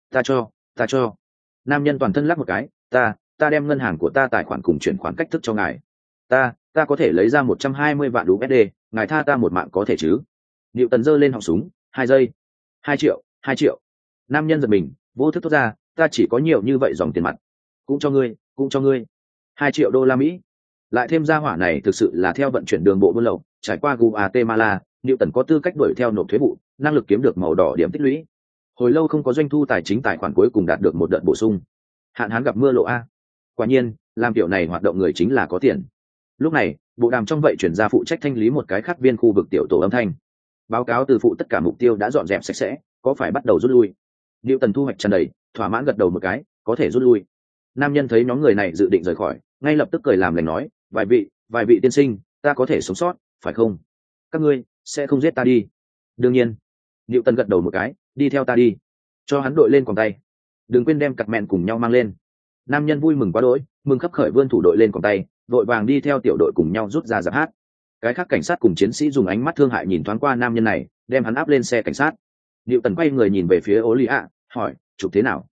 Ta cho. Nam nhân toàn thân lắc một cái, ta đem ngân hàng của ta tài khoản cùng chuyển khoản cách thức cho ngài. Ta có thể lấy ra 120 vạn USD, ngài tha ta một mạng có thể chứ? Diệu Tần giơ lên họng súng, 2 giây. 2 triệu. Nam nhân giật mình, vô thức thốt ra, ta chỉ có nhiều như vậy dòng tiền mặt. Cũng cho ngươi. 2 triệu đô la Mỹ. Lại thêm ra hỏa này thực sự là theo vận chuyển đường bộ buôn lậu, trải qua Guatemala, Diệu Tần có tư cách đuổi theo nộp thuế vụ, năng lực kiếm được màu đỏ điểm tích lũy. Hồi lâu không có doanh thu tài chính, tài khoản cuối cùng đạt được một đợt bổ sung. Hạn hán gặp mưa lộ a. Quả nhiên, làm kiểu này hoạt động người chính là có tiền. Lúc này, bộ đàm trong vậy chuyển ra phụ trách thanh lý một cái khác viên khu vực tiểu tổ âm thanh. Báo cáo từ phụ, tất cả mục tiêu đã dọn dẹp sạch sẽ, có phải bắt đầu rút lui? Diệu Tần thu hoạch tràn đầy, thỏa mãn gật đầu một cái, có thể rút lui. Nam nhân thấy nhóm người này dự định rời khỏi, ngay lập tức cười làm lành nói, vài vị tiên sinh, ta có thể sống sót, phải không? Các ngươi sẽ không giết ta đi? Đương nhiên. Diệu Tần gật đầu một cái, đi theo ta đi. Cho hắn đội lên quòng tay, đừng quên đem cặp mẹn cùng nhau mang lên. Nam nhân vui mừng quá đỗi, mừng khấp khởi vươn thủ đội lên quòng tay, đội vàng đi theo tiểu đội cùng nhau rút ra giáp hát. Cái khác cảnh sát cùng chiến sĩ dùng ánh mắt thương hại nhìn thoáng qua nam nhân này, đem hắn áp lên xe cảnh sát. Diệu Tần quay người nhìn về phía Ô Lý ạ, hỏi, chụp thế nào?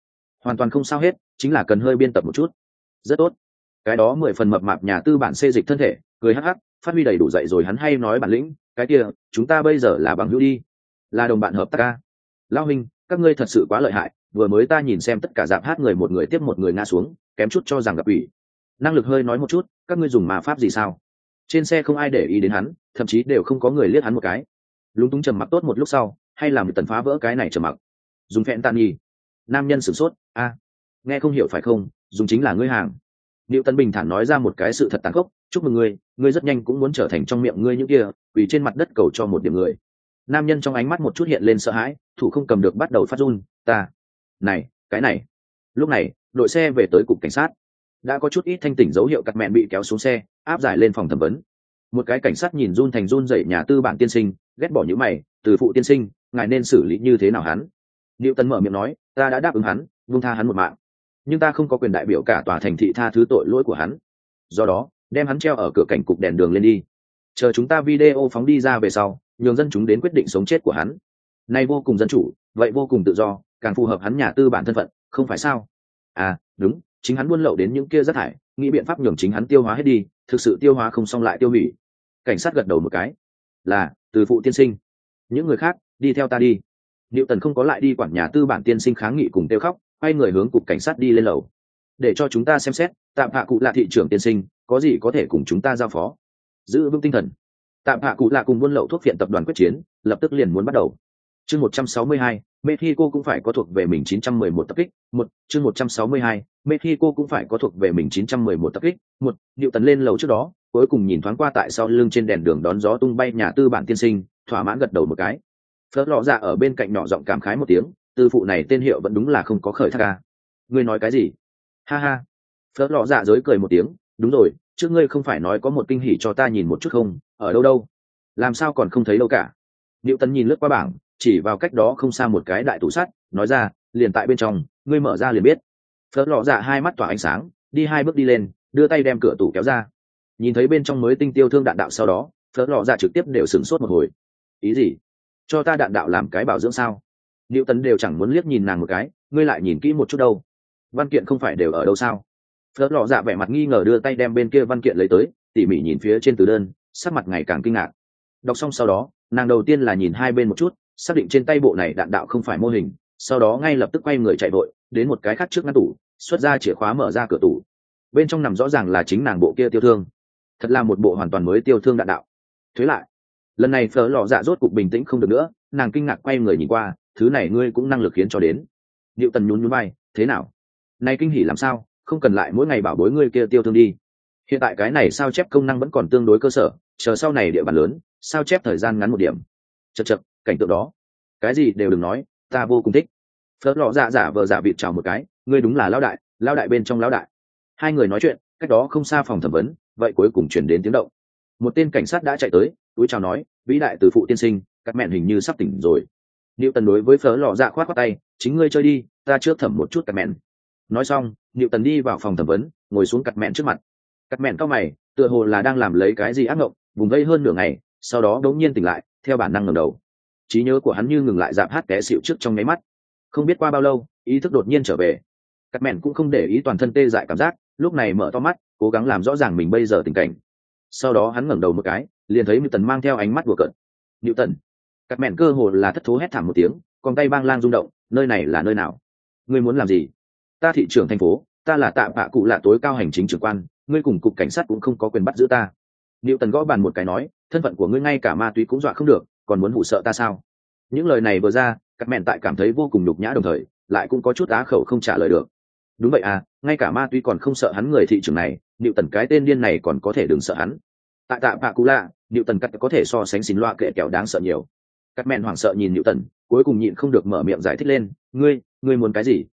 hoàn toàn không sao hết, chính là cần hơi biên tập một chút. Rất tốt. Cái đó 10 phần mập mạp nhà tư bản xê dịch thân thể, cười hắc hắc, phát huy đầy đủ dậy rồi hắn hay nói bản lĩnh, cái kia, chúng ta bây giờ là bằng hữu đi, là đồng bạn hợp tác ca. Lão huynh, các ngươi thật sự quá lợi hại, vừa mới ta nhìn xem tất cả dạp hát người một người tiếp một người ngã xuống, kém chút cho rằng gặp ủy. Năng lực hơi nói một chút, các ngươi dùng ma pháp gì sao? Trên xe không ai để ý đến hắn, thậm chí đều không có người liếc hắn một cái. Lúng túng trầm mặc tốt một lúc sau, hay là một tần phá vỡ cái này trầm mặc. Dùng phẹn tàn nhì. Nam nhân sửng sốt, a, nghe không hiểu phải không, dùng chính là ngươi hàng. Diệu Tấn bình thản nói ra một cái sự thật tàn khốc, chúc mừng ngươi, ngươi rất nhanh cũng muốn trở thành trong miệng ngươi những kia, quỳ trên mặt đất cầu cho một điểm người. Nam nhân trong ánh mắt một chút hiện lên sợ hãi, thủ không cầm được bắt đầu phát run, ta, này, cái này. Lúc này, đội xe về tới cục cảnh sát. Đã có chút ít thanh tỉnh dấu hiệu cắt mẹn bị kéo xuống xe, áp giải lên phòng thẩm vấn. Một cái cảnh sát nhìn run thành run dậy nhà tư bản tiên sinh, ghét bỏ những mày, từ phụ tiên sinh, ngài nên xử lý như thế nào hắn? Diệu Tấn mở miệng nói, ta đã đáp ứng hắn, buông tha hắn một mạng, nhưng ta không có quyền đại biểu cả tòa thành thị tha thứ tội lỗi của hắn, do đó đem hắn treo ở cửa cảnh cục đèn đường lên đi, chờ chúng ta video phóng đi ra về sau, nhường dân chúng đến quyết định sống chết của hắn. Nay vô cùng dân chủ, vậy vô cùng tự do, càng phù hợp hắn nhà tư bản thân phận, không phải sao? À đúng, chính hắn buôn lậu đến những kia rác thải, nghĩ biện pháp nhường chính hắn tiêu hóa hết đi, thực sự tiêu hóa không xong lại tiêu hủy. Cảnh sát gật đầu một cái, là từ phụ tiên sinh, những người khác đi theo ta đi. Diệu Tần không có lại đi quản nhà tư bản tiên sinh kháng nghị cùng tiêu khóc, quay người hướng cục cảnh sát đi lên lầu, để cho chúng ta xem xét tạm hạ cụ là thị trưởng tiên sinh có gì có thể cùng chúng ta giao phó. Giữ vững tinh thần. Tạm hạ cụ là cùng buôn lậu thuốc phiện tập đoàn quyết chiến, lập tức liền muốn bắt đầu. Chương 162, Mexico cũng phải có thuộc về mình 911 tập kích. Chương 162, Mexico cũng phải có thuộc về mình 911 tập kích. Diệu Tần lên lầu trước đó, cuối cùng nhìn thoáng qua tại sau lưng trên đèn đường đón gió tung bay nhà tư bản tiên sinh, thỏa mãn gật đầu một cái. Phớt lọ dạ ở bên cạnh nhỏ giọng cảm khái một tiếng, từ phụ này tên hiệu vẫn đúng là không có khởi thác ca. Ngươi nói cái gì? Ha ha. Phớt lọ dạ dối cười một tiếng, đúng rồi, trước ngươi không phải nói có một kinh hỉ cho ta nhìn một chút không? Ở đâu đâu? Làm sao còn không thấy đâu cả? Diệu Tấn nhìn lướt qua bảng, chỉ vào cách đó không xa một cái đại tủ sắt, nói ra, liền tại bên trong, ngươi mở ra liền biết. Phớt lọ dạ hai mắt tỏa ánh sáng, đi hai bước đi lên, đưa tay đem cửa tủ kéo ra. Nhìn thấy bên trong mới tinh tiêu thương đạn đạo sau đó, Phớt lọ dạ trực tiếp đều sửng sốt một hồi. Ý gì? Cho ta đạn đạo làm cái bảo dưỡng sao? Diệu Tấn đều chẳng muốn liếc nhìn nàng một cái, ngươi lại nhìn kỹ một chút đâu? Văn kiện không phải đều ở đâu sao? Phớt lọ dạ vẻ mặt nghi ngờ đưa tay đem bên kia văn kiện lấy tới, tỉ mỉ nhìn phía trên từ đơn, sắc mặt ngày càng kinh ngạc. Đọc xong sau đó, nàng đầu tiên là nhìn hai bên một chút, xác định trên tay bộ này đạn đạo không phải mô hình, sau đó ngay lập tức quay người chạy vội đến một cái khác trước ngăn tủ, xuất ra chìa khóa mở ra cửa tủ. Bên trong nằm rõ ràng là chính nàng bộ kia tiêu thương, thật là một bộ hoàn toàn mới tiêu thương đạn đạo. Thuế lại, lần này Phớt lọ dạ rốt cục bình tĩnh không được nữa, nàng kinh ngạc quay người nhìn qua, thứ này ngươi cũng năng lực khiến cho đến. Diệu Tần nhún nhún vai, thế nào? Này kinh hỉ làm sao? Không cần lại mỗi ngày bảo bối ngươi kia tiêu thương đi. Hiện tại cái này sao chép công năng vẫn còn tương đối cơ sở, chờ sau này địa bàn lớn, sao chép thời gian ngắn một điểm. Chậc chậc, cảnh tượng đó, cái gì đều đừng nói, ta vô cùng thích. Phớt lọ dạ giả vờ giả vịt chào một cái, ngươi đúng là lão đại bên trong lão đại. Hai người nói chuyện, cách đó không xa phòng thẩm vấn, vậy cuối cùng truyền đến tiếng động. Một tên cảnh sát đã chạy tới, túi chào nói, vĩ đại từ phụ tiên sinh, các mẹn hình như sắp tỉnh rồi. Diệu Tần đối với Phớt lọ dạ khoát khoát tay, chính ngươi chơi đi, ta trước thẩm một chút các mẹn. Nói xong, Diệu Tần đi vào phòng thẩm vấn, ngồi xuống cặt mẹn trước mặt. Cặt mẹn cau mày, tựa hồ là đang làm lấy cái gì ác mộng, vùng vây hơn nửa ngày, sau đó đống nhiên tỉnh lại, theo bản năng ngẩng đầu. Trí nhớ của hắn như ngừng lại, dạp hát té xịu trước trong nháy mắt. Không biết qua bao lâu, ý thức đột nhiên trở về. Cặt mẹn cũng không để ý toàn thân tê dại cảm giác, lúc này mở to mắt, cố gắng làm rõ ràng mình bây giờ tình cảnh. Sau đó hắn ngẩng đầu một cái, liền thấy Diệu Tần mang theo ánh mắt đùa cợt. Diệu Tần. Cặt mẹn cơ hồ là thất thố hét thảm một tiếng, con tay bang lang rung động, nơi này là nơi nào? Ngươi muốn làm gì? Ta thị trưởng thành phố, ta là Tạ Bạ Cụ là tối cao hành chính trưởng quan, ngươi cùng cục cảnh sát cũng không có quyền bắt giữ ta. Diệu Tần gõ bàn một cái nói, thân phận của ngươi ngay cả ma túy cũng dọa không được, còn muốn hù sợ ta sao? Những lời này vừa ra, các mẹn tại cảm thấy vô cùng nhục nhã, đồng thời lại cũng có chút á khẩu không trả lời được. Đúng vậy à, ngay cả ma túy còn không sợ hắn người thị trưởng này, Diệu Tần cái tên điên này còn có thể đừng sợ hắn. Tại Tạ Bạ Cụ lạ, Diệu Tần cắt có thể so sánh xin loa kệ kẹo đáng sợ nhiều. Các mẹn hoảng sợ nhìn Diệu Tần, cuối cùng nhịn không được mở miệng giải thích lên, ngươi muốn cái gì?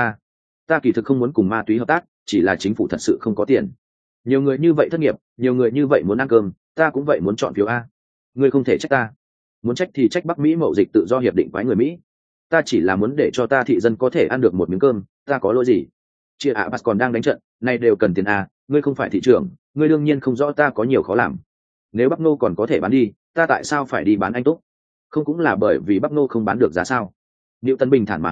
Ta kỳ thực không muốn cùng ma túy hợp tác, chỉ là chính phủ thật sự không có tiền. Nhiều người như vậy thất nghiệp, nhiều người như vậy muốn ăn cơm, ta cũng vậy muốn chọn phiếu a. Ngươi không thể trách ta, muốn trách thì trách Bắc Mỹ mậu dịch tự do hiệp định quái người Mỹ. Ta chỉ là muốn để cho ta thị dân có thể ăn được một miếng cơm, ta có lỗi gì? Chia ạ Bas còn đang đánh trận, nay đều cần tiền a, ngươi không phải thị trưởng, ngươi đương nhiên không rõ ta có nhiều khó làm. Nếu Bắc Nô còn có thể bán đi, ta tại sao phải đi bán anh Túc? Không cũng là bởi vì Bắc Nô không bán được giá sao? Diệu Tân bình thản mà hỏi,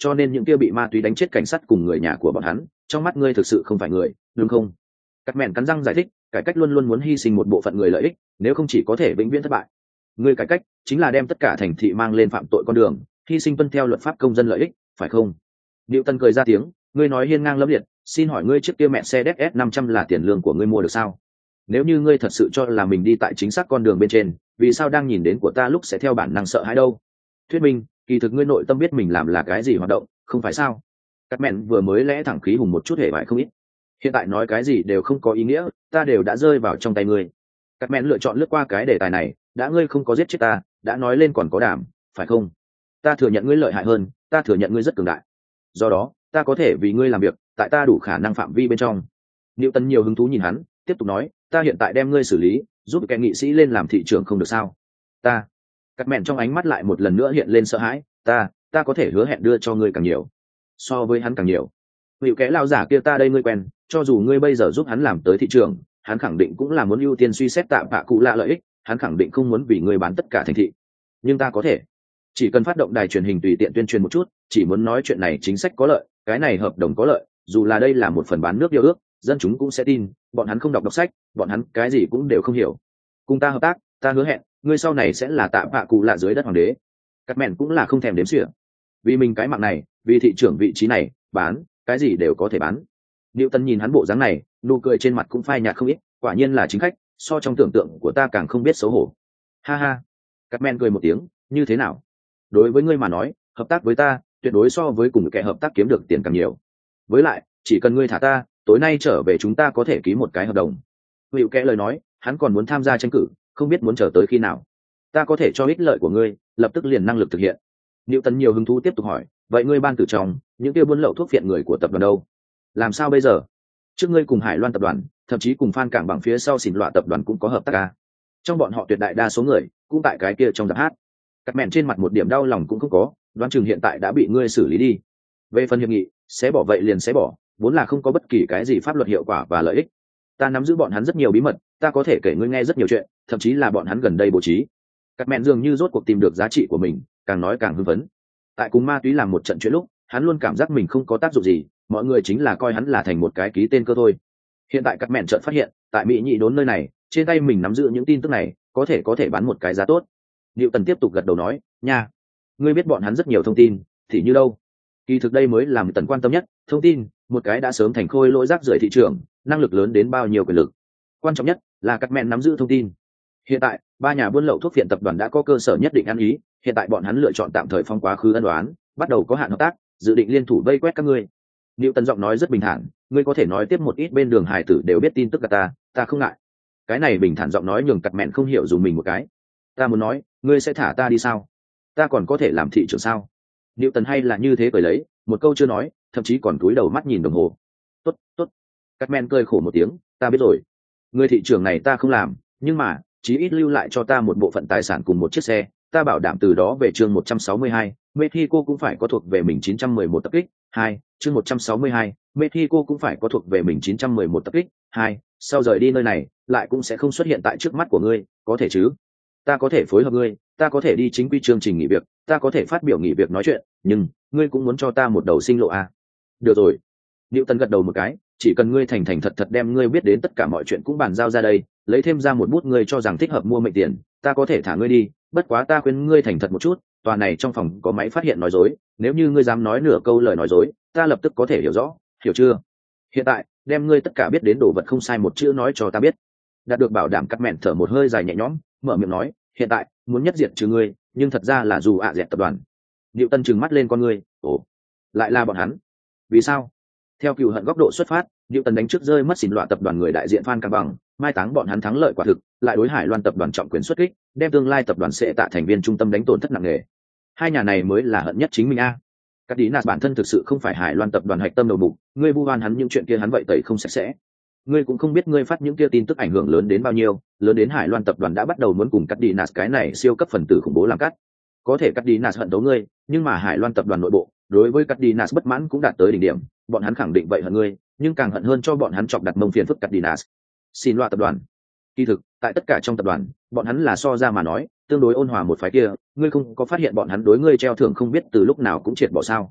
cho nên những kia bị ma túy đánh chết cảnh sát cùng người nhà của bọn hắn trong mắt ngươi thực sự không phải người, đúng không? Cắt mẹn cắn răng giải thích, cải cách luôn luôn muốn hy sinh một bộ phận người lợi ích, nếu không chỉ có thể vĩnh viễn thất bại. Ngươi cải cách chính là đem tất cả thành thị mang lên phạm tội con đường, hy sinh tuân theo luật pháp công dân lợi ích, phải không? Newton cười ra tiếng, ngươi nói hiên ngang lẫm liệt, xin hỏi ngươi chiếc kia mẹ xe DS 500 là tiền lương của ngươi mua được sao? Nếu như ngươi thật sự cho là mình đi tại chính xác con đường bên trên, vì sao đang nhìn đến của ta lúc sẽ theo bản năng sợ hãi đâu? Thuyết minh, kỳ thực ngươi nội tâm biết mình làm là cái gì hoạt động, không phải sao? Cắt mẹn vừa mới lẽ thẳng khí hùng một chút hề bại không ít. Hiện tại nói cái gì đều không có ý nghĩa, ta đều đã rơi vào trong tay ngươi. Cắt mẹn lựa chọn lướt qua cái đề tài này, đã ngươi không có giết chết ta, đã nói lên còn có đảm, phải không? Ta thừa nhận ngươi lợi hại hơn, ta thừa nhận ngươi rất cường đại. Do đó, ta có thể vì ngươi làm việc, tại ta đủ khả năng phạm vi bên trong. Newton nhiều hứng thú nhìn hắn, tiếp tục nói, ta hiện tại đem ngươi xử lý, giúp kẻ nghị sĩ lên làm thị trưởng không được sao? Ta. Cắt mẹn trong ánh mắt lại một lần nữa hiện lên sợ hãi, ta có thể hứa hẹn đưa cho ngươi càng nhiều, so với hắn càng nhiều. Hữu kẻ lao giả kia ta đây ngươi quen, cho dù ngươi bây giờ giúp hắn làm tới thị trường, hắn khẳng định cũng là muốn ưu tiên suy xét tạm bạ cụ lạ lợi ích, hắn khẳng định không muốn vì ngươi bán tất cả thành thị. Nhưng ta có thể, chỉ cần phát động đài truyền hình tùy tiện tuyên truyền một chút, chỉ muốn nói chuyện này chính sách có lợi, cái này hợp đồng có lợi, dù là đây là một phần bán nước điều ước, dân chúng cũng sẽ tin, bọn hắn không đọc sách, bọn hắn cái gì cũng đều không hiểu. Cùng ta hợp tác, ta hứa hẹn, ngươi sau này sẽ là tạm bạ cụ lạ dưới đất hoàng đế. Cắt mẹn cũng là không thèm đếm xỉa. Vì mình cái mạng này, vì thị trưởng vị trí này, bán cái gì đều có thể bán. Newton nhìn hắn bộ dáng này, nụ cười trên mặt cũng phai nhạt không ít, quả nhiên là chính khách, so trong tưởng tượng của ta càng không biết xấu hổ. Ha ha. Cartman cười một tiếng, như thế nào? Đối với ngươi mà nói, hợp tác với ta, tuyệt đối so với cùng kẻ hợp tác kiếm được tiền càng nhiều. Với lại, chỉ cần ngươi thả ta, tối nay trở về chúng ta có thể ký một cái hợp đồng. Hữu kẽ lời nói, hắn còn muốn tham gia tranh cử, không biết muốn chờ tới khi nào. Ta có thể cho ích lợi của ngươi, lập tức liền năng lực thực hiện. Newton nhiều hứng thú tiếp tục hỏi, vậy ngươi ban tử trong những kia buôn lậu thuốc phiện người của tập đoàn đâu? Làm sao bây giờ? Trước ngươi cùng Hải Loan tập đoàn, thậm chí cùng Phan Cảng bằng phía sau xỉn loạ tập đoàn cũng có hợp tác à? Trong bọn họ tuyệt đại đa số người cũng tại cái kia trong giáp hát. Cắt mẹn trên mặt một điểm đau lòng cũng không có, đoán chừng hiện tại đã bị ngươi xử lý đi. Về phần hiệp nghị, sẽ bỏ vậy liền sẽ bỏ, vốn là không có bất kỳ cái gì pháp luật hiệu quả và lợi ích. Ta nắm giữ bọn hắn rất nhiều bí mật, ta có thể kể ngươi nghe rất nhiều chuyện, thậm chí là bọn hắn gần đây bố trí. Cắt mẹn dường như rốt cuộc tìm được giá trị của mình, càng nói càng hưng phấn. Tại cùng ma túy làm một trận chuyện lúc, hắn luôn cảm giác mình không có tác dụng gì, mọi người chính là coi hắn là thành một cái ký tên cơ thôi. Hiện tại cắt mẹn chợt phát hiện, tại Mỹ nhị đốn nơi này, trên tay mình nắm giữ những tin tức này, có thể bán một cái giá tốt. Newton tiếp tục gật đầu nói, nha, ngươi biết bọn hắn rất nhiều thông tin, thì như đâu? Kỳ thực đây mới là tần quan tâm nhất, thông tin, một cái đã sớm thành khôi lỗi rác rưởi thị trường, năng lực lớn đến bao nhiêu quyền lực. Quan trọng nhất là cắt mẹn nắm giữ thông tin. Hiện tại, ba nhà buôn lậu thuốc phiện tập đoàn đã có cơ sở nhất định ăn ý, hiện tại bọn hắn lựa chọn tạm thời phong quá khứ ân đoán, bắt đầu có hạn hợp tác, dự định liên thủ vây quét các ngươi. Newton giọng nói rất bình thản, ngươi có thể nói tiếp một ít bên đường hải tử đều biết tin tức của ta không ngại. Cái này bình thản giọng nói nhường cặt mẹn không hiểu dùng mình một cái. Ta muốn nói, ngươi sẽ thả ta đi sao? Ta còn có thể làm thị trưởng sao? Newton hay là như thế cười lấy, một câu chưa nói, thậm chí còn cúi đầu mắt nhìn đồng hồ. Tốt. Cặt mẹn cười khổ một tiếng, ta biết rồi. Ngươi thị trưởng này ta không làm, nhưng mà, chí ít lưu lại cho ta một bộ phận tài sản cùng một chiếc xe, ta bảo đảm từ đó về chương 162, Mexico cũng phải có thuộc về mình 911 tập kích. 2, chương 162, Mexico cũng phải có thuộc về mình 911 tập kích. 2, sau rời đi nơi này, lại cũng sẽ không xuất hiện tại trước mắt của ngươi, có thể chứ? Ta có thể phối hợp ngươi, ta có thể đi chính quy chương trình nghỉ việc, ta có thể phát biểu nghỉ việc nói chuyện, nhưng ngươi cũng muốn cho ta một đầu sinh lộ à? Được rồi. Newton gật đầu một cái, chỉ cần ngươi thành thành thật thật đem ngươi biết đến tất cả mọi chuyện cũng bàn giao ra đây, lấy thêm ra một bút ngươi cho rằng thích hợp mua mệnh tiền, ta có thể thả ngươi đi, bất quá ta khuyên ngươi thành thật một chút, tòa này trong phòng có máy phát hiện nói dối, nếu như ngươi dám nói nửa câu lời nói dối, ta lập tức có thể hiểu rõ, hiểu chưa? Hiện tại, đem ngươi tất cả biết đến đồ vật không sai một chữ nói cho ta biết. Đạt được bảo đảm, cắt mẹn thở một hơi dài nhẹ nhõm, mở miệng nói, hiện tại, muốn nhất diệt trừ ngươi, nhưng thật ra là dù dẹt tập đoàn. Newton trừng mắt lên con ngươi, ồ, lại là bọn hắn. Vì sao? Theo cựu hận góc độ xuất phát, Newton đánh trước rơi mất xỉn loạn tập đoàn người đại diện Phan Cang Bằng, mai táng bọn hắn thắng lợi quả thực, lại đối Hải Loan tập đoàn trọng quyền xuất kích, đem tương lai tập đoàn sẽ tạ thành viên trung tâm đánh tổn thất nặng nề. Hai nhà này mới là hận nhất chính mình a. Cắt đi nạt bản thân thực sự không phải Hải Loan tập đoàn hạch tâm đầu mục, ngươi vu oan hắn những chuyện kia hắn vậy tẩy không sạch sẽ. Ngươi cũng không biết ngươi phát những kia tin tức ảnh hưởng lớn đến bao nhiêu, lớn đến Hải Loan tập đoàn đã bắt đầu muốn cùng cắt đi nạt cái này siêu cấp phần tử khủng bố làm cắt. Có thể cắt đi nạt hận đấu ngươi, nhưng mà Hải Loan tập đoàn nội bộ đối với cắt đi nạt bất mãn cũng đạt tới đỉnh điểm, bọn hắn khẳng định vậy hận ngươi, nhưng càng hận hơn cho bọn hắn chọc đặt mông phiền phức cắt đi nạt. Xin loa tập đoàn. Kỳ thực, tại tất cả trong tập đoàn, bọn hắn là so ra mà nói, tương đối ôn hòa một phái kia, ngươi không có phát hiện bọn hắn đối ngươi treo thưởng không biết từ lúc nào cũng triệt bỏ sao?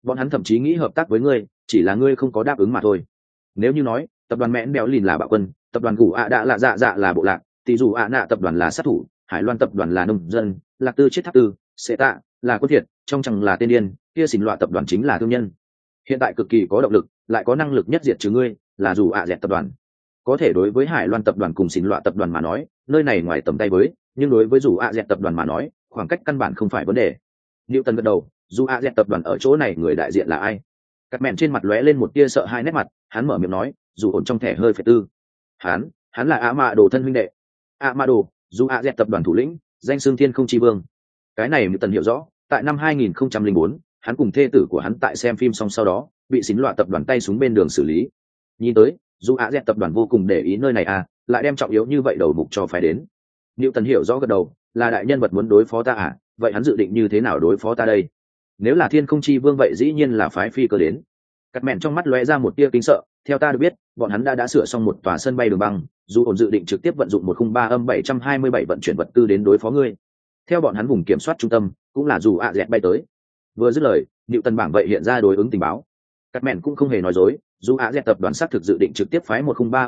bọn hắn thậm chí nghĩ hợp tác với ngươi, chỉ là ngươi không có đáp ứng mà thôi. Nếu như nói tập đoàn mẽn béo lìn là bạo quân, tập đoàn Gù ạ đã là dạ là bộ lạc, tỷ dù ạ nạ tập đoàn là sát thủ, Hải Loan tập đoàn là nông dân, Lạc Tư chết tháp tư, Sệ Tạ là quân thiệt, trong chẳng là tên điên, kia xỉn loạ tập đoàn chính là thương nhân. Hiện tại cực kỳ có động lực, lại có năng lực nhất diệt trừ ngươi, là dù ạ dẹt tập đoàn. Có thể đối với Hải Loan tập đoàn cùng xỉn loạ tập đoàn mà nói, nơi này ngoài tầm tay với, nhưng đối với dù ạ dẹt tập đoàn mà nói, khoảng cách căn bản không phải vấn đề. Newton gật đầu, dù ạ dẹt tập đoàn ở chỗ này người đại diện là ai? Cắt mẹn trên mặt lóe lên một tia sợ hai nét mặt, hắn mở miệng nói, dù ổn trong thẻ hơi phải tư. Hắn là ạ mạ đồ thân huynh đệ. ạ mạ đồ, dù ạ dẹt tập đoàn thủ lĩnh, danh xưng thiên không chi vương. Cái này Newton hiểu rõ, tại năm 2004, hắn cùng thê tử của hắn tại xem phim xong sau đó, bị xính loạ tập đoàn tay súng bên đường xử lý. Nhìn tới, dù ạ dẹt tập đoàn vô cùng để ý nơi này à, lại đem trọng yếu như vậy đầu mục cho phải đến. Newton hiểu rõ gật đầu, là đại nhân vật muốn đối phó ta à, vậy hắn dự định như thế nào đối phó ta đây? Nếu là thiên không chi vương vậy dĩ nhiên là phái phi cơ đến. Cắt mẹn trong mắt lóe ra một tia kính sợ, theo ta được biết, bọn hắn đã sửa xong một tòa sân bay đường băng, dù ổn dự định trực tiếp vận dụng 103-727 vận chuyển vật tư đến đối phó ngươi. Theo bọn hắn vùng kiểm soát trung tâm, cũng là dù ạ dẹt bay tới. Vừa dứt lời, Newton bảng vậy hiện ra đối ứng tình báo. Cắt mẹn cũng không hề nói dối, dù ạ dẹt tập đoàn xác thực dự định trực tiếp phái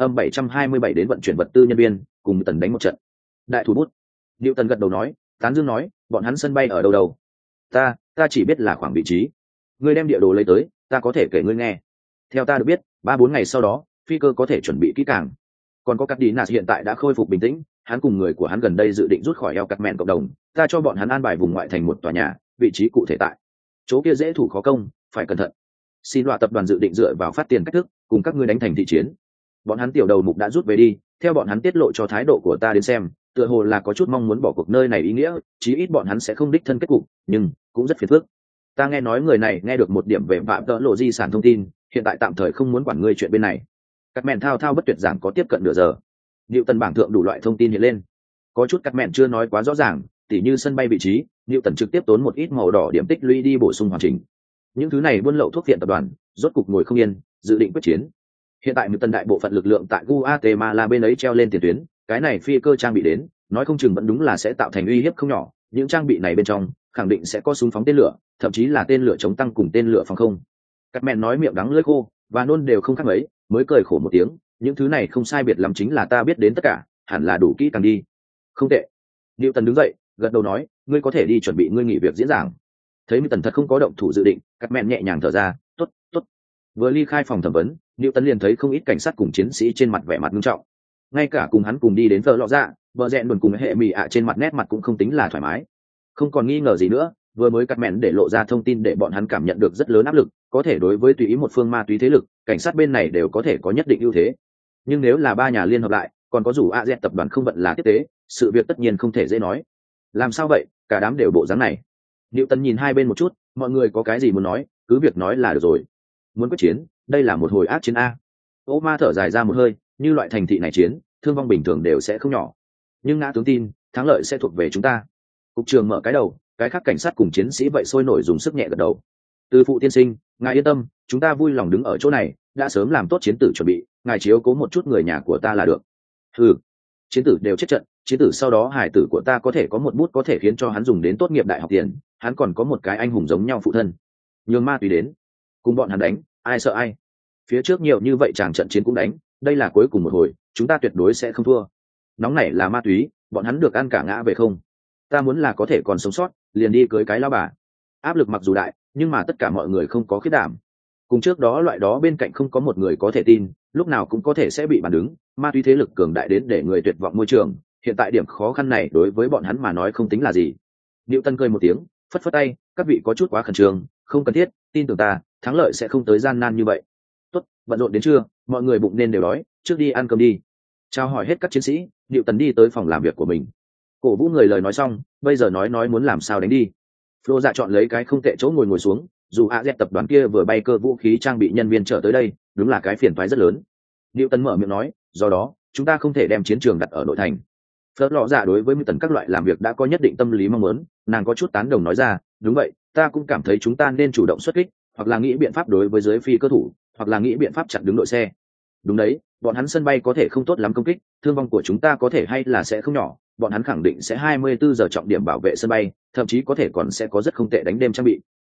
103-727 đến vận chuyển vật tư nhân viên, cùng tần đánh một trận. Đại thủ bút. Newton gật đầu nói, tán dương nói, bọn hắn sân bay ở đâu đâu? Ta chỉ biết là khoảng vị trí. Ngươi đem địa đồ lấy tới, ta có thể kể ngươi nghe. Theo ta được biết, 3-4 ngày sau đó, phi cơ có thể chuẩn bị kỹ càng. Còn có Cát Đi Nạt hiện tại đã khôi phục bình tĩnh, hắn cùng người của hắn gần đây dự định rút khỏi eo cắt mẹn cộng đồng, ta cho bọn hắn an bài vùng ngoại thành một tòa nhà, vị trí cụ thể tại chỗ kia dễ thủ khó công, phải cẩn thận. Xin loại tập đoàn dự định dựa vào phát tiền cách thức, cùng các ngươi đánh thành thị chiến. Bọn hắn tiểu đầu mục đã rút về đi, theo bọn hắn tiết lộ cho thái độ của ta đến xem, tựa hồ là có chút mong muốn bỏ cuộc nơi này ý nghĩa, chí ít bọn hắn sẽ không đích thân kết cục, nhưng cũng rất phiền phức. Ta nghe nói người này nghe được một điểm về phạm tợ lộ di sản thông tin, hiện tại tạm thời không muốn quản ngươi chuyện bên này. Cắt mẹn thao thao bất tuyệt giảng có tiếp cận nửa giờ. Newton bảng thượng đủ loại thông tin hiện lên. Có chút cắt mẹn chưa nói quá rõ ràng, tỉ như sân bay vị trí, Newton trực tiếp tốn một ít màu đỏ điểm tích lũy đi bổ sung hoàn chỉnh. Những thứ này buôn lậu thuốc viện tập đoàn, rốt cục ngồi không yên, dự định quyết chiến. Hiện tại Newton đại bộ phận lực lượng tại Guatemala bên ấy treo lên tiền tuyến, cái này phi cơ trang bị đến, nói không chừng vẫn đúng là sẽ tạo thành uy hiếp không nhỏ. Những trang bị này bên trong, khẳng định sẽ có súng phóng tên lửa, thậm chí là tên lửa chống tăng cùng tên lửa phòng không. Cắt mẹn nói miệng đắng lưỡi khô, và nôn đều không khác mấy, mới cười khổ một tiếng, những thứ này không sai biệt lắm chính là ta biết đến tất cả, hẳn là đủ kỹ càng đi. Không tệ. Newton đứng dậy, gật đầu nói, ngươi có thể đi chuẩn bị ngươi nghỉ việc diễn giảng. Thấy Newton thật không có động thủ dự định, Cắt mẹn nhẹ nhàng thở ra, tốt. Vừa ly khai phòng thẩm vấn, Newton liền thấy không ít cảnh sát cùng chiến sĩ trên mặt vẻ mặt nghiêm trọng. Ngay cả cùng hắn cùng đi đến vợ lọ dạ, vợ rẽ đồn cùng hệ mì ạ trên mặt nét mặt cũng không tính là thoải mái. Không còn nghi ngờ gì nữa, vừa mới Cắt mẹn để lộ ra thông tin để bọn hắn cảm nhận được rất lớn áp lực, có thể đối với tùy ý một phương ma túy thế lực, cảnh sát bên này đều có thể có nhất định ưu thế. Nhưng nếu là ba nhà liên hợp lại, còn có dù AZ tập đoàn không vận là tiếp tế, sự việc tất nhiên không thể dễ nói. Làm sao vậy, cả đám đều bộ dáng này. Newton nhìn hai bên một chút, mọi người có cái gì muốn nói, cứ việc nói là được rồi. Muốn quyết chiến, đây là một hồi ác chiến a. Oma thở dài ra một hơi, như loại thành thị này chiến, thương vong bình thường đều sẽ không nhỏ. Nhưng ngã tướng tin, thắng lợi sẽ thuộc về chúng ta. Cục trưởng mở cái đầu, cái khác cảnh sát cùng chiến sĩ vậy sôi nổi dùng sức nhẹ gật đầu. Từ phụ tiên sinh, ngài yên tâm, chúng ta vui lòng đứng ở chỗ này, đã sớm làm tốt chiến tử chuẩn bị, ngài chiếu cố một chút người nhà của ta là được. Chiến tử đều chết trận, chiến tử sau đó hải tử của ta có thể có một bút có thể khiến cho hắn dùng đến tốt nghiệp đại học tiền, hắn còn có một cái anh hùng giống nhau phụ thân. Nhường ma túy đến, cùng bọn hắn đánh, ai sợ ai. Phía trước nhiều như vậy chàng trận chiến cũng đánh, đây là cuối cùng một hồi, chúng ta tuyệt đối sẽ không thua. Nóng này là ma túy, bọn hắn được ăn cả ngã về không. Ta muốn là có thể còn sống sót, liền đi cưới cái lao bà. Áp lực mặc dù đại, nhưng mà tất cả mọi người không có khiết đảm. Cùng trước đó loại đó bên cạnh không có một người có thể tin, lúc nào cũng có thể sẽ bị bàn đứng, ma túy thế lực cường đại đến để người tuyệt vọng môi trường, hiện tại điểm khó khăn này đối với bọn hắn mà nói không tính là gì. Newton cười một tiếng, phất phất tay, các vị có chút quá khẩn trương, không cần thiết, tin tưởng ta, thắng lợi sẽ không tới gian nan như vậy. Tốt, bận rộn đến trưa, mọi người bụng nên đều đói, trước đi ăn cơm đi. Chào hỏi hết các chiến sĩ, Newton đi tới phòng làm việc của mình. Cổ vũ người lời nói xong, bây giờ nói muốn làm sao đánh đi. Flo dạ chọn lấy cái không tệ chỗ ngồi xuống, dù AZ tập đoàn kia vừa bay cơ vũ khí trang bị nhân viên trở tới đây, đúng là cái phiền toái rất lớn. Newton mở miệng nói, do đó, chúng ta không thể đem chiến trường đặt ở nội thành. Phớt lọ dạ đối với Newton các loại làm việc đã có nhất định tâm lý mong muốn, nàng có chút tán đồng nói ra, đúng vậy, ta cũng cảm thấy chúng ta nên chủ động xuất kích, hoặc là nghĩ biện pháp đối với dưới phi cơ thủ, hoặc là nghĩ biện pháp chặn đứng đội xe. Đúng đấy, bọn hắn sân bay có thể không tốt lắm công kích, thương vong của chúng ta có thể hay là sẽ không nhỏ, bọn hắn khẳng định sẽ 24 giờ trọng điểm bảo vệ sân bay, thậm chí có thể còn sẽ có rất không tệ đánh đêm trang bị.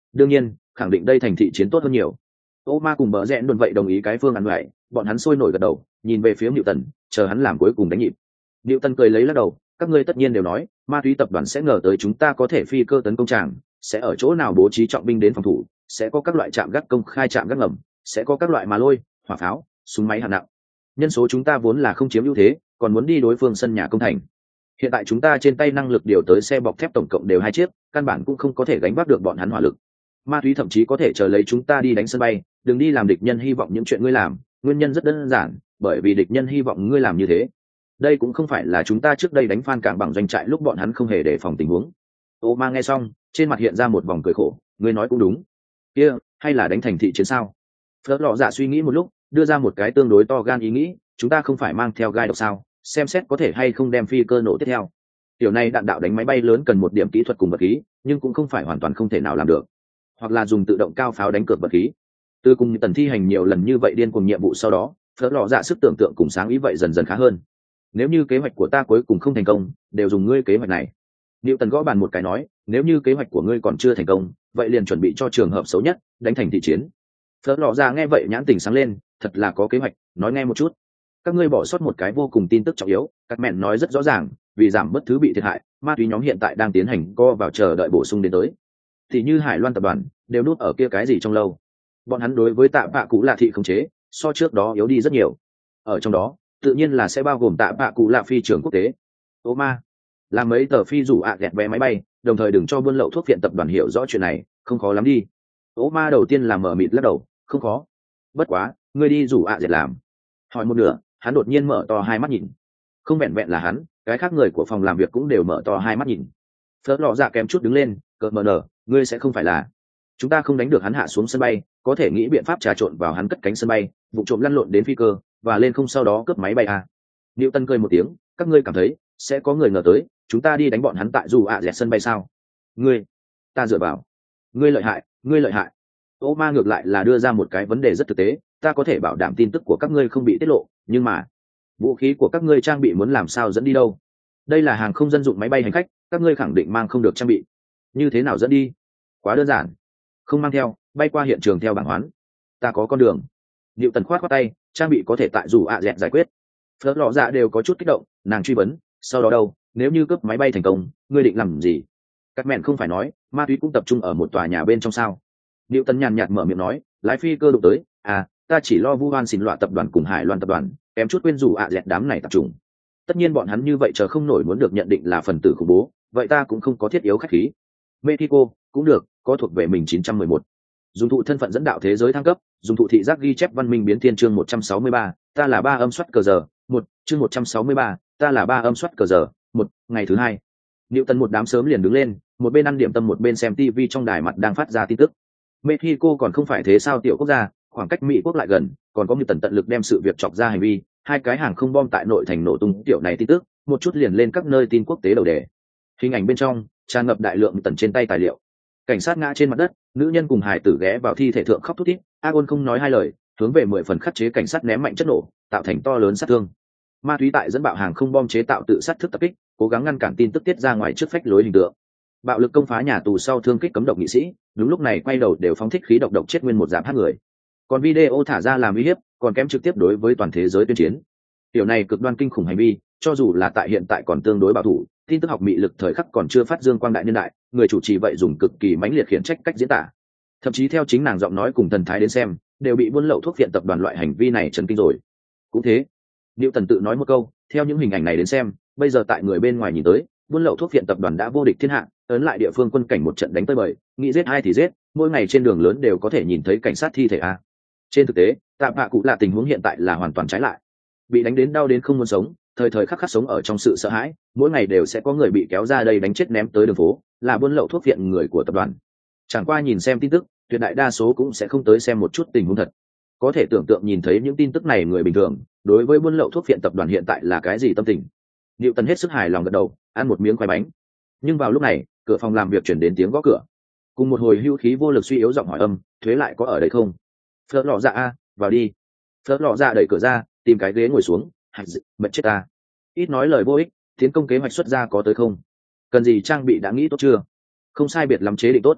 đương nhiên khẳng định đây thành thị chiến tốt hơn nhiều. Ô ma cùng bờ rẽ luôn vậy đồng ý cái phương án vậy, bọn hắn sôi nổi gật đầu nhìn về phía Newton, chờ hắn làm cuối cùng đánh nhịp. Newton cười lấy lắc đầu, các ngươi tất nhiên đều nói ma túy tập đoàn sẽ ngờ tới chúng ta có thể phi cơ tấn công tràng, sẽ ở chỗ nào bố trí trọng binh đến phòng thủ, sẽ có các loại trạm gác công khai, trạm gác ngầm, sẽ có các loại mà lôi hỏa pháo, súng máy hạng nặng. Nhân số chúng ta vốn là không chiếm ưu thế, còn muốn đi đối phương sân nhà công thành. Hiện tại chúng ta trên tay năng lực điều tới xe bọc thép tổng cộng đều 2 chiếc, căn bản cũng không có thể gánh vác được bọn hắn hỏa lực. Ma túy thậm chí có thể chờ lấy chúng ta đi đánh sân bay, đừng đi làm địch nhân hy vọng những chuyện ngươi làm. Nguyên nhân rất đơn giản, bởi vì địch nhân hy vọng ngươi làm như thế. Đây cũng không phải là chúng ta trước đây đánh Phan Cảng bằng doanh trại lúc bọn hắn không hề đề phòng tình huống. Ô Ma nghe xong, trên mặt hiện ra một vòng cười khổ, ngươi nói cũng đúng. Kia, hay là đánh thành thị chiến sao? Phớt lọ dạ suy nghĩ một lúc, đưa ra một cái tương đối to gan ý nghĩ, chúng ta không phải mang theo gai độc sao, xem xét có thể hay không đem phi cơ nổ tiếp theo. Điều này đạn đạo đánh máy bay lớn cần một điểm kỹ thuật cùng vật khí, nhưng cũng không phải hoàn toàn không thể nào làm được. Hoặc là dùng tự động cao pháo đánh cược vật khí. Từ cùng Tần thi hành nhiều lần như vậy điên cuồng nhiệm vụ sau đó, Phớt lọ dạ sức tưởng tượng cùng sáng ý vậy dần dần khá hơn. Nếu như kế hoạch của ta cuối cùng không thành công, đều dùng ngươi kế hoạch này. Tần gõ bàn một cái nói, nếu như kế hoạch của ngươi còn chưa thành công, vậy liền chuẩn bị cho trường hợp xấu nhất, đánh thành thị chiến. Phớt lọ dạ nghe vậy nhãn tình sáng lên, thật là có kế hoạch, nói nghe một chút. Các ngươi bỏ sót một cái vô cùng tin tức trọng yếu, các mẹn nói rất rõ ràng, vì giảm bất thứ bị thiệt hại, ma túy nhóm hiện tại đang tiến hành co vào chờ đợi bổ sung đến tới. Thì như Hải Loan tập đoàn đều nút ở kia cái gì trong lâu, bọn hắn đối với Tạ Bạ Cụ Lạ thị khống chế so trước đó yếu đi rất nhiều. Ở trong đó tự nhiên là sẽ bao gồm Tạ Bạ Cụ Lạ phi trường quốc tế. Ô ma làm mấy tờ phi rủ gẹt vé máy bay, đồng thời đừng cho buôn lậu thuốc viện tập đoàn hiểu rõ chuyện này, không khó lắm đi. Ô ma đầu tiên là mở mịt lắc đầu, không khó. Bất quá ngươi đi rủ dẹt làm. Hỏi một nửa, hắn đột nhiên mở to hai mắt nhìn. Không vẹn vẹn là hắn, cái khác người của phòng làm việc cũng đều mở to hai mắt nhìn. Phớt lọ dạ kém chút đứng lên, cợt mờ nở, ngươi sẽ không phải là chúng ta không đánh được hắn hạ xuống sân bay, có thể nghĩ biện pháp trà trộn vào hắn cất cánh sân bay, vụ trộm lăn lộn đến phi cơ và lên không, sau đó cướp máy bay à. Newton cười một tiếng, các ngươi cảm thấy sẽ có người ngờ tới chúng ta đi đánh bọn hắn tại dù dẹt sân bay sao? Ngươi, ta dựa vào, ngươi lợi hại, ngươi lợi hại. Ô ma ngược lại là đưa ra một cái vấn đề rất thực tế, ta có thể bảo đảm tin tức của các ngươi không bị tiết lộ, nhưng mà vũ khí của các ngươi trang bị muốn làm sao dẫn đi đâu? Đây là hàng không dân dụng máy bay hành khách, các ngươi khẳng định mang không được trang bị, như thế nào dẫn đi? Quá đơn giản, không mang theo, bay qua hiện trường theo bảng hoán. Ta có con đường. Tần khoát khoát tay, trang bị có thể tại dù dẹt giải quyết. Phớt lọ dạ đều có chút kích động, nàng truy vấn, sau đó đâu, nếu như cướp máy bay thành công, ngươi định làm gì? Các mẹn không phải nói ma túy cũng tập trung ở một tòa nhà bên trong sao? Tần nhàn nhạt mở miệng nói, lái phi cơ đụng tới, ta chỉ lo vu oan xỉn loạ tập đoàn cùng Hải Loan tập đoàn, kém chút quên dù dẹt đám này tập trung. Tất nhiên bọn hắn như vậy chờ không nổi muốn được nhận định là phần tử khủng bố, vậy ta cũng không có thiết yếu khách khí. Mexico cũng được, có thuộc về mình 911. Dùng thụ thân phận dẫn đạo thế giới thăng cấp, dùng thụ thị giác ghi chép văn minh biến thiên chương 163, ta là 3 âm soát cờ giờ, 1, chương 163, ta là 3 âm soát cờ giờ, 1, ngày thứ 2. Newton một đám sớm liền đứng lên, một bên ăn điểm tâm một bên xem TV trong đài mặt đang phát ra tin tức. Mexico còn không phải thế sao tiểu quốc gia, khoảng cách Mỹ quốc lại gần, còn có Newton tận lực đem sự việc chọc ra hành vi, 2 cái hàng không bom tại nội thành nổ tung tiểu này tin tức, một chút liền lên các nơi tin quốc tế đầu đề. Hình ảnh bên trong tràn ngập đại lượng Newton trên tay tài liệu. Cảnh sát ngã trên mặt đất, nữ nhân cùng hài tử ghé vào thi thể thượng khóc thút thít, Agon không nói hai lời, hướng về 10 phần khắc chế cảnh sát ném mạnh chất nổ, tạo thành to lớn sát thương. Ma túy tại dẫn bạo hàng không bom chế tạo tự sát thức tập kích, cố gắng ngăn cản tin tức tiết ra ngoài trước phách lối hình tượng. Bạo lực công phá nhà tù sau thương kích cấm độc nghị sĩ, đúng lúc này quay đầu đều phóng thích khí độc chết nguyên một giáp hát người. Còn video thả ra làm uy hiếp, còn kém trực tiếp đối với toàn thế giới tuyên chiến. Điều này cực đoan kinh khủng hành vi, cho dù là tại hiện tại còn tương đối bảo thủ, tin tức học mị lực thời khắc còn chưa phát dương quang đại niên đại, người chủ trì vậy dùng cực kỳ mãnh liệt khiển trách cách diễn tả. Thậm chí theo chính nàng giọng nói cùng thần thái đến xem, đều bị buôn lậu thuốc viện tập đoàn loại hành vi này chấn kinh rồi. Cũng thế, Newton tự nói một câu, theo những hình ảnh này đến xem, bây giờ tại người bên ngoài nhìn tới, buôn lậu thuốc viện tập đoàn đã vô địch thiên hạ, ấn lại địa phương quân cảnh một trận đánh tới bời, nghĩ giết ai thì giết, mỗi ngày trên đường lớn đều có thể nhìn thấy cảnh sát thi thể a. Trên thực tế, Tạ Bạ Cụ Lạ tình huống hiện tại là hoàn toàn trái lại, bị đánh đến đau đến không muốn sống, thời thời khắc khắc sống ở trong sự sợ hãi, mỗi ngày đều sẽ có người bị kéo ra đây đánh chết ném tới đường phố, là buôn lậu thuốc viện người của tập đoàn. Chẳng qua nhìn xem tin tức, tuyệt đại đa số cũng sẽ không tới xem một chút tình huống thật. Có thể tưởng tượng nhìn thấy những tin tức này người bình thường, đối với buôn lậu thuốc viện tập đoàn hiện tại là cái gì tâm tình. Newton hết sức hài lòng gật đầu, ăn một miếng khoai bánh. Nhưng vào lúc này, cửa phòng làm việc chuyển đến tiếng gõ cửa. Cùng một hồi hưu khí vô lực suy yếu giọng hỏi âm, thuế lại có ở đây không? Phớt lọ dạ vào đi. Phớt lọ dạ đẩy cửa ra, tìm cái ghế ngồi xuống. Mệt chết ta. Ít nói lời vô ích, tiến công kế hoạch xuất ra có tới không? Cần gì trang bị đã nghĩ tốt chưa? Không sai biệt lắm chế định tốt.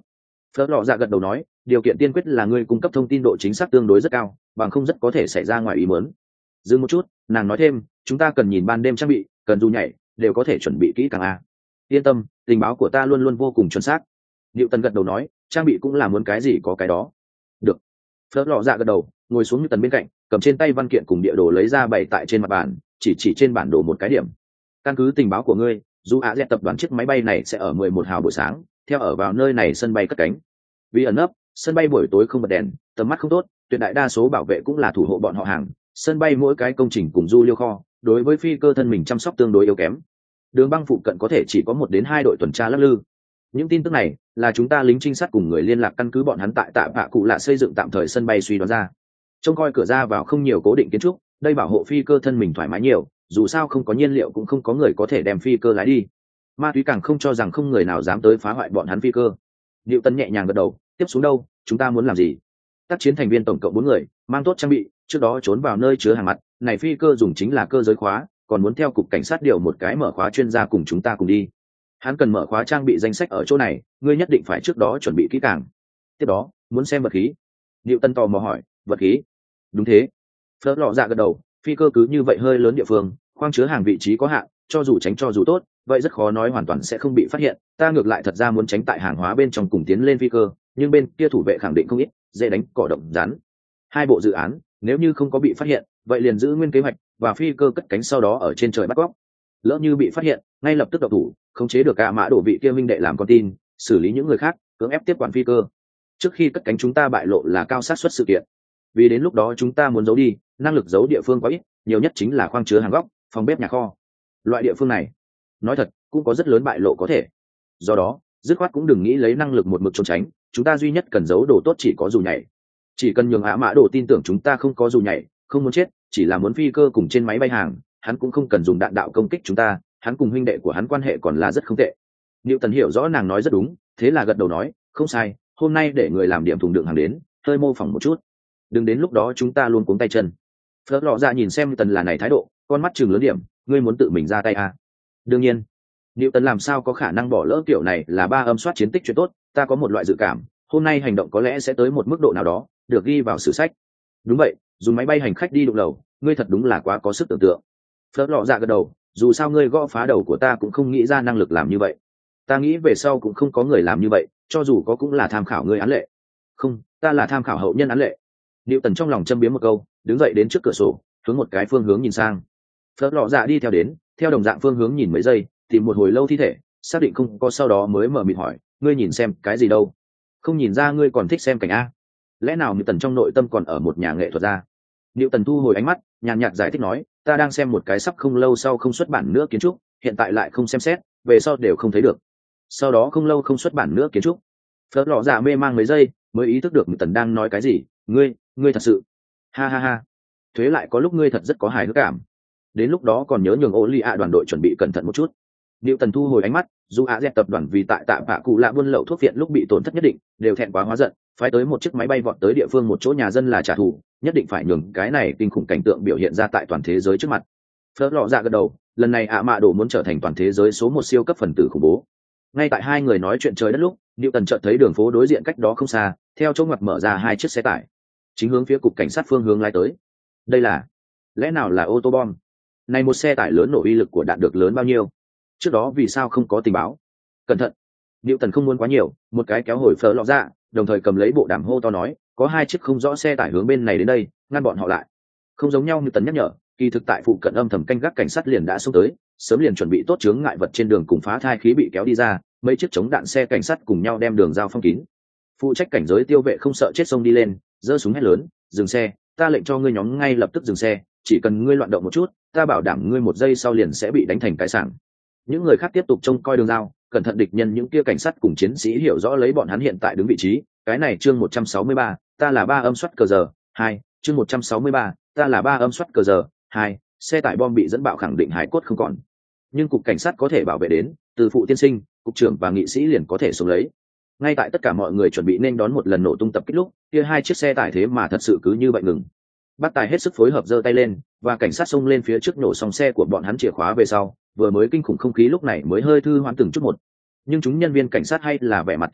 Phớt lọ dạ gật đầu nói, điều kiện tiên quyết là ngươi cung cấp thông tin độ chính xác tương đối rất cao, bằng không rất có thể xảy ra ngoài ý muốn. Dừng một chút, nàng nói thêm, chúng ta cần nhìn ban đêm trang bị, cần dù nhảy đều có thể chuẩn bị kỹ càng a. Yên tâm, tình báo của ta luôn luôn vô cùng chuẩn xác. Diệu Tần gật đầu nói, trang bị cũng là muốn cái gì có cái đó. Được. Phớt lọ dạ gật đầu, ngồi xuống Diệu Tần bên cạnh, cầm trên tay văn kiện cùng địa đồ lấy ra bày tại trên mặt bàn, chỉ trên bản đồ một cái điểm. Căn cứ tình báo của ngươi, dù AZ tập đoàn chiếc máy bay này sẽ ở 11 hào buổi sáng theo ở vào nơi này sân bay cất cánh. Vì ẩn nấp, sân bay buổi tối không bật đèn, tầm mắt không tốt, tuyệt đại đa số bảo vệ cũng là thủ hộ bọn họ hàng. Sân bay mỗi cái công trình cùng du liêu kho, đối với phi cơ thân mình chăm sóc tương đối yếu kém. Đường băng phụ cận có thể chỉ có 1 đến 2 đội tuần tra lắc lư. Những tin tức này là chúng ta lính trinh sát cùng người liên lạc căn cứ bọn hắn tại tạ vạ cụ lạ xây dựng tạm thời sân bay suy đoán ra. Trông coi cửa ra vào không nhiều cố định kiến trúc, đây bảo hộ phi cơ thân mình thoải mái nhiều, dù sao không có nhiên liệu cũng không có người có thể đem phi cơ lái đi. Ma túy càng không cho rằng không người nào dám tới phá hoại bọn hắn phi cơ. Diệu Tân nhẹ nhàng gật đầu, tiếp xuống đâu, chúng ta muốn làm gì? Tác chiến thành viên tổng cộng 4 người, mang tốt trang bị, trước đó trốn vào nơi chứa hàng mặt, này phi cơ dùng chính là cơ giới khóa, còn muốn theo cục cảnh sát điều một cái mở khóa chuyên gia cùng chúng ta cùng đi. Hắn cần mở khóa trang bị danh sách ở chỗ này, ngươi nhất định phải trước đó chuẩn bị kỹ càng. Tiếp đó, muốn xem vật khí. Diệu Tân tò mò hỏi, vật khí? Đúng thế. Phớt lọ dạ gật đầu, phi cơ cứ như vậy hơi lớn địa phương, khoang chứa hàng vị trí có hạn, cho dù tránh cho dù tốt, vậy rất khó nói hoàn toàn sẽ không bị phát hiện. Ta ngược lại thật ra muốn tránh tại hàng hóa bên trong cùng tiến lên phi cơ, nhưng bên kia thủ vệ khẳng định không ít, dễ đánh cỏ động rắn. 2 bộ dự án, nếu như không có bị phát hiện, vậy liền giữ nguyên kế hoạch và phi cơ cất cánh sau đó ở trên trời bắt cóc. Lỡ như bị phát hiện, ngay lập tức độc thủ, khống chế được cả mã đổ vị kia minh đệ làm con tin, xử lý những người khác, cưỡng ép tiếp quản phi cơ. Trước khi cất cánh chúng ta bại lộ là cao sát suất sự kiện. Vì đến lúc đó chúng ta muốn giấu đi, năng lực giấu địa phương quá ít, nhiều nhất chính là khoang chứa hàng góc, phòng bếp nhà kho. Loại địa phương này, nói thật, cũng có rất lớn bại lộ có thể. Do đó, dứt khoát cũng đừng nghĩ lấy năng lực một mực trốn tránh, chúng ta duy nhất cần giấu đồ tốt chỉ có dù nhảy. Chỉ cần nhường mã đồ tin tưởng chúng ta không có dù nhảy, không muốn chết, chỉ là muốn phi cơ cùng trên máy bay hàng, hắn cũng không cần dùng đạn đạo công kích chúng ta, hắn cùng huynh đệ của hắn quan hệ còn là rất không tệ. Diệu Tần hiểu rõ nàng nói rất đúng, thế là gật đầu nói, không sai, hôm nay để người làm điểm thùng đựng hàng đến, hơi mô phỏng một chút. Đừng đến lúc đó chúng ta luôn cuống tay chân. Phớt lọ dạ nhìn xem Tần là này thái độ, con mắt chừng lớn điểm, ngươi muốn tự mình ra tay à? Đương nhiên. Diệu Tần làm sao có khả năng bỏ lỡ kiểu này là 3 âm soát chiến tích chuyện tốt, ta có một loại dự cảm, hôm nay hành động có lẽ sẽ tới một mức độ nào đó, được ghi vào sử sách. Đúng vậy, dùng máy bay hành khách đi đụng lầu, ngươi thật đúng là quá có sức tưởng tượng. Phớt lọ dạ gật đầu, dù sao ngươi gõ phá đầu của ta cũng không nghĩ ra năng lực làm như vậy. Ta nghĩ về sau cũng không có người làm như vậy, cho dù có cũng là tham khảo ngươi án lệ. Không, ta là tham khảo hậu nhân án lệ. Diệu Tần trong lòng châm biếm một câu, đứng dậy đến trước cửa sổ, hướng một cái phương hướng nhìn sang. Phớt lọ dạ đi theo đến, theo đồng dạng phương hướng nhìn mấy giây, tìm một hồi lâu thi thể, xác định không có sau đó mới mở miệng hỏi, ngươi nhìn xem cái gì đâu? Không nhìn ra ngươi còn thích xem cảnh a? Lẽ nào Diệu Tần trong nội tâm còn ở một nhà nghệ thuật gia? Diệu Tần thu hồi ánh mắt, nhàn nhạt giải thích nói, ta đang xem một cái sắp không lâu sau không xuất bản nữa kiến trúc, hiện tại lại không xem xét, về sau đều không thấy được. Sau đó không lâu không xuất bản nữa kiến trúc. Phớt lọ dạ mê mang mấy giây, mới ý thức được Diệu Tần đang nói cái gì. Ngươi thật sự? Ha ha ha. Thuế lại có lúc ngươi thật rất có hài hước cảm. Đến lúc đó còn nhớ nhường ô li ạ đoàn đội chuẩn bị cẩn thận một chút. Diệu Tần thu hồi ánh mắt, dù ạ dẹp tập đoàn vì tại tạ vạ cụ lạ buôn lậu thuốc viện lúc bị tổn thất nhất định, đều thẹn quá hóa giận, phái tới một chiếc máy bay vọt tới địa phương một chỗ nhà dân là trả thù, nhất định phải nhường cái này kinh khủng cảnh tượng biểu hiện ra tại toàn thế giới trước mặt. Phớt lọ dạ gật đầu, lần này ạ mạ đồ muốn trở thành toàn thế giới số 1 siêu cấp phần tử khủng bố. Ngay tại 2 người nói chuyện trời đất lúc, Diệu Tần chợt thấy đường phố đối diện cách đó không xa, theo chỗ ngoặt mở ra 2 chiếc xe tải, chính hướng phía cục cảnh sát phương hướng lái tới. Đây là, lẽ nào là ô tô bom? Này một xe tải lớn nổ uy lực của đạn được lớn bao nhiêu? Trước đó vì sao không có tình báo? Cẩn thận. Diệu Tần không muốn quá nhiều, một cái kéo hồi Phớt lọ dạ, đồng thời cầm lấy bộ đàm hô to nói, có 2 chiếc không rõ xe tải hướng bên này đến đây, ngăn bọn họ lại. Không giống nhau, Diệu Tần nhắc nhở, kỳ thực tại phụ cận âm thầm canh gác cảnh sát liền đã xông tới, sớm liền chuẩn bị tốt chướng ngại vật trên đường cùng phá thai khí bị kéo đi ra, mấy chiếc chống đạn xe cảnh sát cùng nhau đem đường giao phong kín. Phụ trách cảnh giới tiêu vệ không sợ chết xông đi lên, giơ súng hét lớn, dừng xe, ta lệnh cho ngươi nhóm ngay lập tức dừng xe, chỉ cần ngươi loạn động một chút, ta bảo đảm ngươi 1 giây sau liền sẽ bị đánh thành cái sảng. Những người khác tiếp tục trông coi đường giao, cẩn thận địch nhân những kia cảnh sát cùng chiến sĩ hiểu rõ lấy bọn hắn hiện tại đứng vị trí. Cái này chương 163, ta là 3 âm soát cờ giờ 2, chương 163, ta là 3 âm soát cờ giờ 2, xe tải bom bị dẫn bạo khẳng định hải cốt không còn. Nhưng cục cảnh sát có thể bảo vệ đến, từ phụ tiên sinh, cục trưởng và nghị sĩ liền có thể sống lấy. Ngay tại tất cả mọi người chuẩn bị nên đón một lần nổ tung tập kích lúc, kia 2 chiếc xe tải thế mà thật sự cứ như vậy ngừng. Bác tài hết sức phối hợp giơ tay lên, và cảnh sát xông lên phía trước nổ xong xe của bọn hắn chìa khóa về sau, vừa mới kinh khủng không khí lúc này mới hơi thư hoãn từng chút một. Nhưng chúng nhân viên cảnh sát hay là vẻ mặt cảnh giác,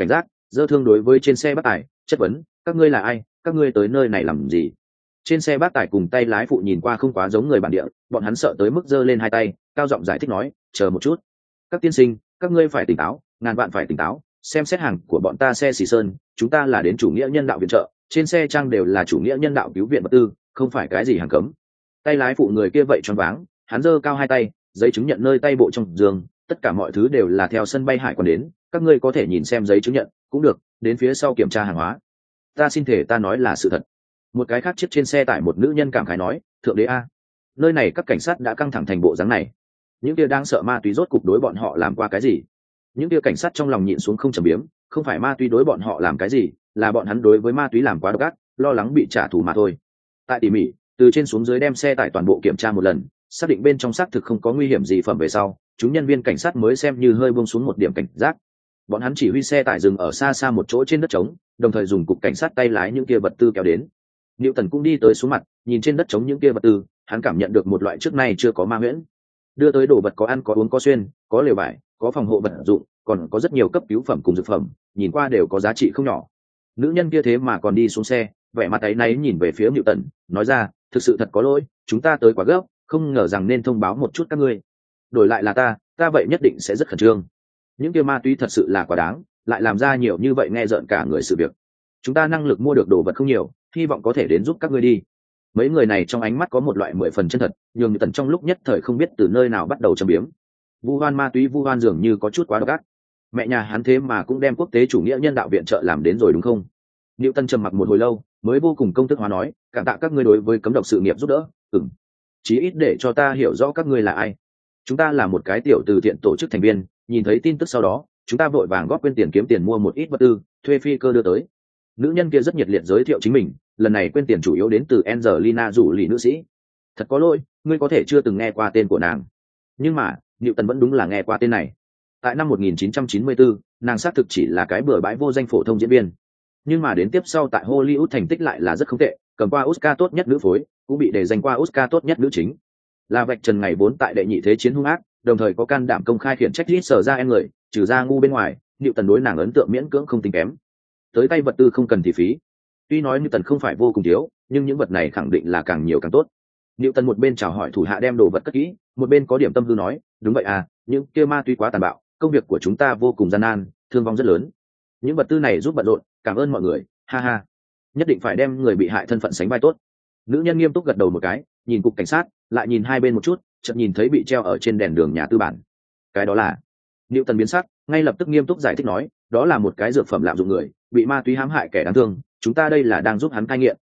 giơ thương đối với trên xe bác tài chất vấn, các ngươi là ai, các ngươi tới nơi này làm gì? Trên xe bác tài cùng tay lái phụ nhìn qua không quá giống người bản địa, bọn hắn sợ tới mức giơ lên hai tay cao giọng giải thích nói, chờ một chút, các tiên sinh, các ngươi phải tỉnh táo, ngàn vạn phải tỉnh táo, xem xét hàng của bọn ta xe xì sơn, chúng ta là đến chủ nghĩa nhân đạo viện trợ, trên xe trang đều là chủ nghĩa nhân đạo cứu viện vật tư, không phải cái gì hàng cấm. Tay lái phụ người kia vậy choáng váng, hắn giơ cao hai tay, giấy chứng nhận nơi tay bộ trong giường, tất cả mọi thứ đều là theo sân bay hải quan đến, các ngươi có thể nhìn xem giấy chứng nhận cũng được, đến phía sau kiểm tra hàng hóa. Ta xin thể ta nói là sự thật. Một cái khác chiếc trên xe tải một nữ nhân cảm khái nói, thượng đế a, nơi này các cảnh sát đã căng thẳng thành bộ dáng này, những kia đang sợ ma túy rốt cục đối bọn họ làm qua cái gì? Những kia cảnh sát trong lòng nhịn xuống không trầm biếm, không phải ma túy đối bọn họ làm cái gì, là bọn hắn đối với ma túy làm quá độc ác, lo lắng bị trả thù mà thôi. Tại tỉ mỉ từ trên xuống dưới đem xe tải toàn bộ kiểm tra một lần, xác định bên trong xác thực không có nguy hiểm gì phẩm về sau, chúng nhân viên cảnh sát mới xem như hơi buông xuống một điểm cảnh giác. Bọn hắn chỉ huy xe tải dừng ở xa xa một chỗ trên đất trống, đồng thời dùng cục cảnh sát tay lái những kia vật tư kéo đến. Newton cũng đi tới xuống mặt, nhìn trên đất trống những kia vật tư, hắn cảm nhận được một loại trước nay chưa có ma huyễn. Đưa tới đồ vật có ăn có uống có xuyên, có lều vải, có phòng hộ vật dụng, còn có rất nhiều cấp cứu phẩm cùng dược phẩm, nhìn qua đều có giá trị không nhỏ. Nữ nhân kia thế mà còn đi xuống xe, vẻ mặt áy náy nhìn về phía Newton, nói ra, thực sự thật có lỗi, chúng ta tới quá gấp, không ngờ rằng nên thông báo một chút các ngươi. Đổi lại là ta vậy nhất định sẽ rất khẩn trương. Những kia ma túy thật sự là quá đáng, lại làm ra nhiều như vậy nghe rợn cả người sự việc. Chúng ta năng lực mua được đồ vật không nhiều, hy vọng có thể đến giúp các ngươi đi. Mấy người này trong ánh mắt có một loại 10 phần chân thật, nhường Newton trong lúc nhất thời không biết từ nơi nào bắt đầu châm biếm. Vu oan ma túy, vu oan dường như có chút quá độc ác. Mẹ nhà hắn thế mà cũng đem quốc tế chủ nghĩa nhân đạo viện trợ làm đến rồi đúng không? Newton trầm mặc một hồi lâu, mới vô cùng công thức hóa nói, cảm tạ các ngươi đối với cấm độc sự nghiệp giúp đỡ. Chí ít để cho ta hiểu rõ các ngươi là ai. Chúng ta là một cái tiểu từ thiện tổ chức thành viên, nhìn thấy tin tức sau đó, chúng ta vội vàng góp quên tiền kiếm tiền mua một ít vật tư, thuê phi cơ đưa tới. Nữ nhân kia rất nhiệt liệt giới thiệu chính mình, lần này quên tiền chủ yếu đến từ Angelina Jolie nữ sĩ. Thật có lỗi, ngươi có thể chưa từng nghe qua tên của nàng. Nhưng mà, Newton vẫn đúng là nghe qua tên này. Tại năm 1994, nàng xác thực chỉ là cái bừa bãi vô danh phổ thông diễn viên. Nhưng mà đến tiếp sau tại Hollywood thành tích lại là rất không tệ, cầm qua Oscar tốt nhất nữ phối, cũng bị đề danh qua Oscar tốt nhất nữ chính. Là vạch trần ngày vốn tại đệ nhị thế chiến hung ác, đồng thời có can đảm công khai khiển trách rít sở ra em người, trừ ra ngu bên ngoài, Newton đối nàng ấn tượng miễn cưỡng không tính kém. Tới tay vật tư không cần thì phí. Tuy nói Newton không phải vô cùng thiếu, nhưng những vật này khẳng định là càng nhiều càng tốt. Newton một bên chào hỏi thủ hạ đem đồ vật cất kỹ, một bên có điểm tâm tư nói, đúng vậy à, những kia ma túy quá tàn bạo, công việc của chúng ta vô cùng gian nan, thương vong rất lớn. Những vật tư này giúp bận rộn, cảm ơn mọi người, ha ha. Nhất định phải đem người bị hại thân phận sánh vai tốt. Nữ nhân nghiêm túc gật đầu một cái, nhìn cục cảnh sát, lại nhìn hai bên một chút, chợt nhìn thấy bị treo ở trên đèn đường nhà tư bản. Cái đó là... Newton biến sắc, ngay lập tức nghiêm túc giải thích nói, đó là một cái dược phẩm lạm dụng người, bị ma túy hãm hại kẻ đáng thương, chúng ta đây là đang giúp hắn cai nghiện.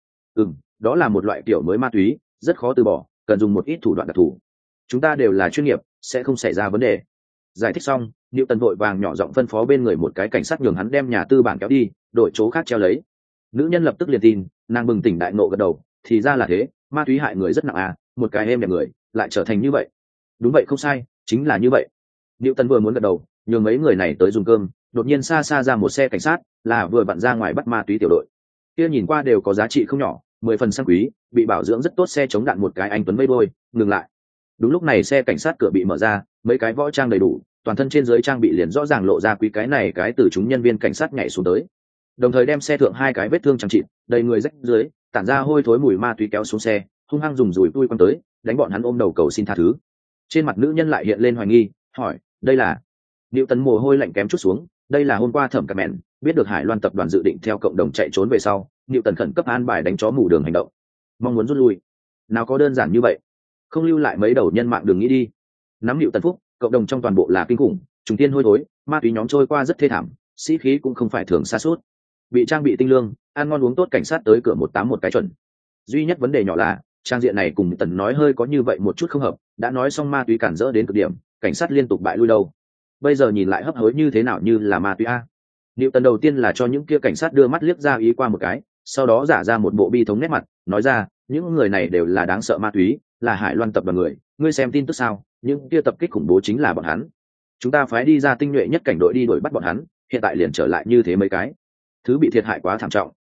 Đó là một loại kiểu mới ma túy, rất khó từ bỏ, cần dùng một ít thủ đoạn đặc thù. Chúng ta đều là chuyên nghiệp, sẽ không xảy ra vấn đề. Giải thích xong, Newton vội vàng nhỏ giọng phân phó bên người một cái cảnh sát nhường hắn đem nhà tư bản kéo đi, đổi chỗ khác treo lấy. Nữ nhân lập tức liền tin, nàng bừng tỉnh đại ngộ gật đầu, thì ra là thế, ma túy hại người rất nặng à, một cái êm đẹp người lại trở thành như vậy. Đúng vậy, không sai, chính là như vậy. Newton vừa muốn gật đầu, nhường mấy người này tới dùng cơm, đột nhiên xa xa ra một xe cảnh sát, là vừa vặn ra ngoài bắt ma túy tiểu đội. Kia nhìn qua đều có giá trị không nhỏ, 10 phần sang quý, bị bảo dưỡng rất tốt xe chống đạn một cái anh tuấn vây đôi, ngừng lại. Đúng lúc này xe cảnh sát cửa bị mở ra, mấy cái võ trang đầy đủ, toàn thân trên dưới trang bị liền rõ ràng lộ ra quý cái này cái từ chúng nhân viên cảnh sát nhảy xuống tới, đồng thời đem xe thượng hai cái vết thương chẳng chịt, đầy người rách dưới, tản ra hôi thối mùi ma túy kéo xuống xe, hung hăng dùng dùi tui quăng tới, đánh bọn hắn ôm đầu cầu xin tha thứ. Trên mặt nữ nhân lại hiện lên hoài nghi, hỏi, đây là... Newton mồ hôi lạnh kém chút xuống, đây là hôm qua Thẩm Cẩm Mẹn biết được Hải Loan tập đoàn dự định theo cộng đồng chạy trốn về sau, Newton khẩn cấp an bài đánh chó mù đường hành động, mong muốn rút lui. Nào có đơn giản như vậy, không lưu lại mấy đầu nhân mạng đường nghĩ đi. Nắm Newton phúc, cộng đồng trong toàn bộ là kinh khủng, trùng tiên hôi thối, ma túy nhóm trôi qua rất thê thảm, sĩ khí cũng không phải thường xa suốt. Bị trang bị tinh lương, ăn ngon uống tốt cảnh sát tới cửa 181 cái chuẩn. Duy nhất vấn đề nhỏ là trang diện này cùng Tần nói hơi có như vậy một chút không hợp, đã nói xong ma túy cản rỡ đến cực điểm, cảnh sát liên tục bại lui đâu. Bây giờ nhìn lại hấp hối như thế nào như là ma túy a. Newton đầu tiên là cho những kia cảnh sát đưa mắt liếc ra ý qua một cái, sau đó giả ra một bộ bi thống nét mặt, nói ra, những người này đều là đáng sợ ma túy, là Hải Loan tập đoàn người, ngươi xem tin tức sao, những kia tập kích khủng bố chính là bọn hắn. Chúng ta phái đi ra tinh nhuệ nhất cảnh đội đi đuổi bắt bọn hắn, hiện tại liền trở lại như thế mấy cái. Thứ bị thiệt hại quá thảm trọng.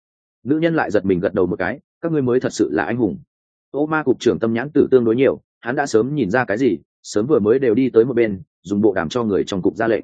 Nữ nhân lại giật mình gật đầu một cái, các ngươi mới thật sự là anh hùng. Ô ma cục trưởng tâm nhãn tử tương đối nhiều, hắn đã sớm nhìn ra cái gì, sớm vừa mới đều đi tới một bên, dùng bộ đàm cho người trong cục ra lệnh.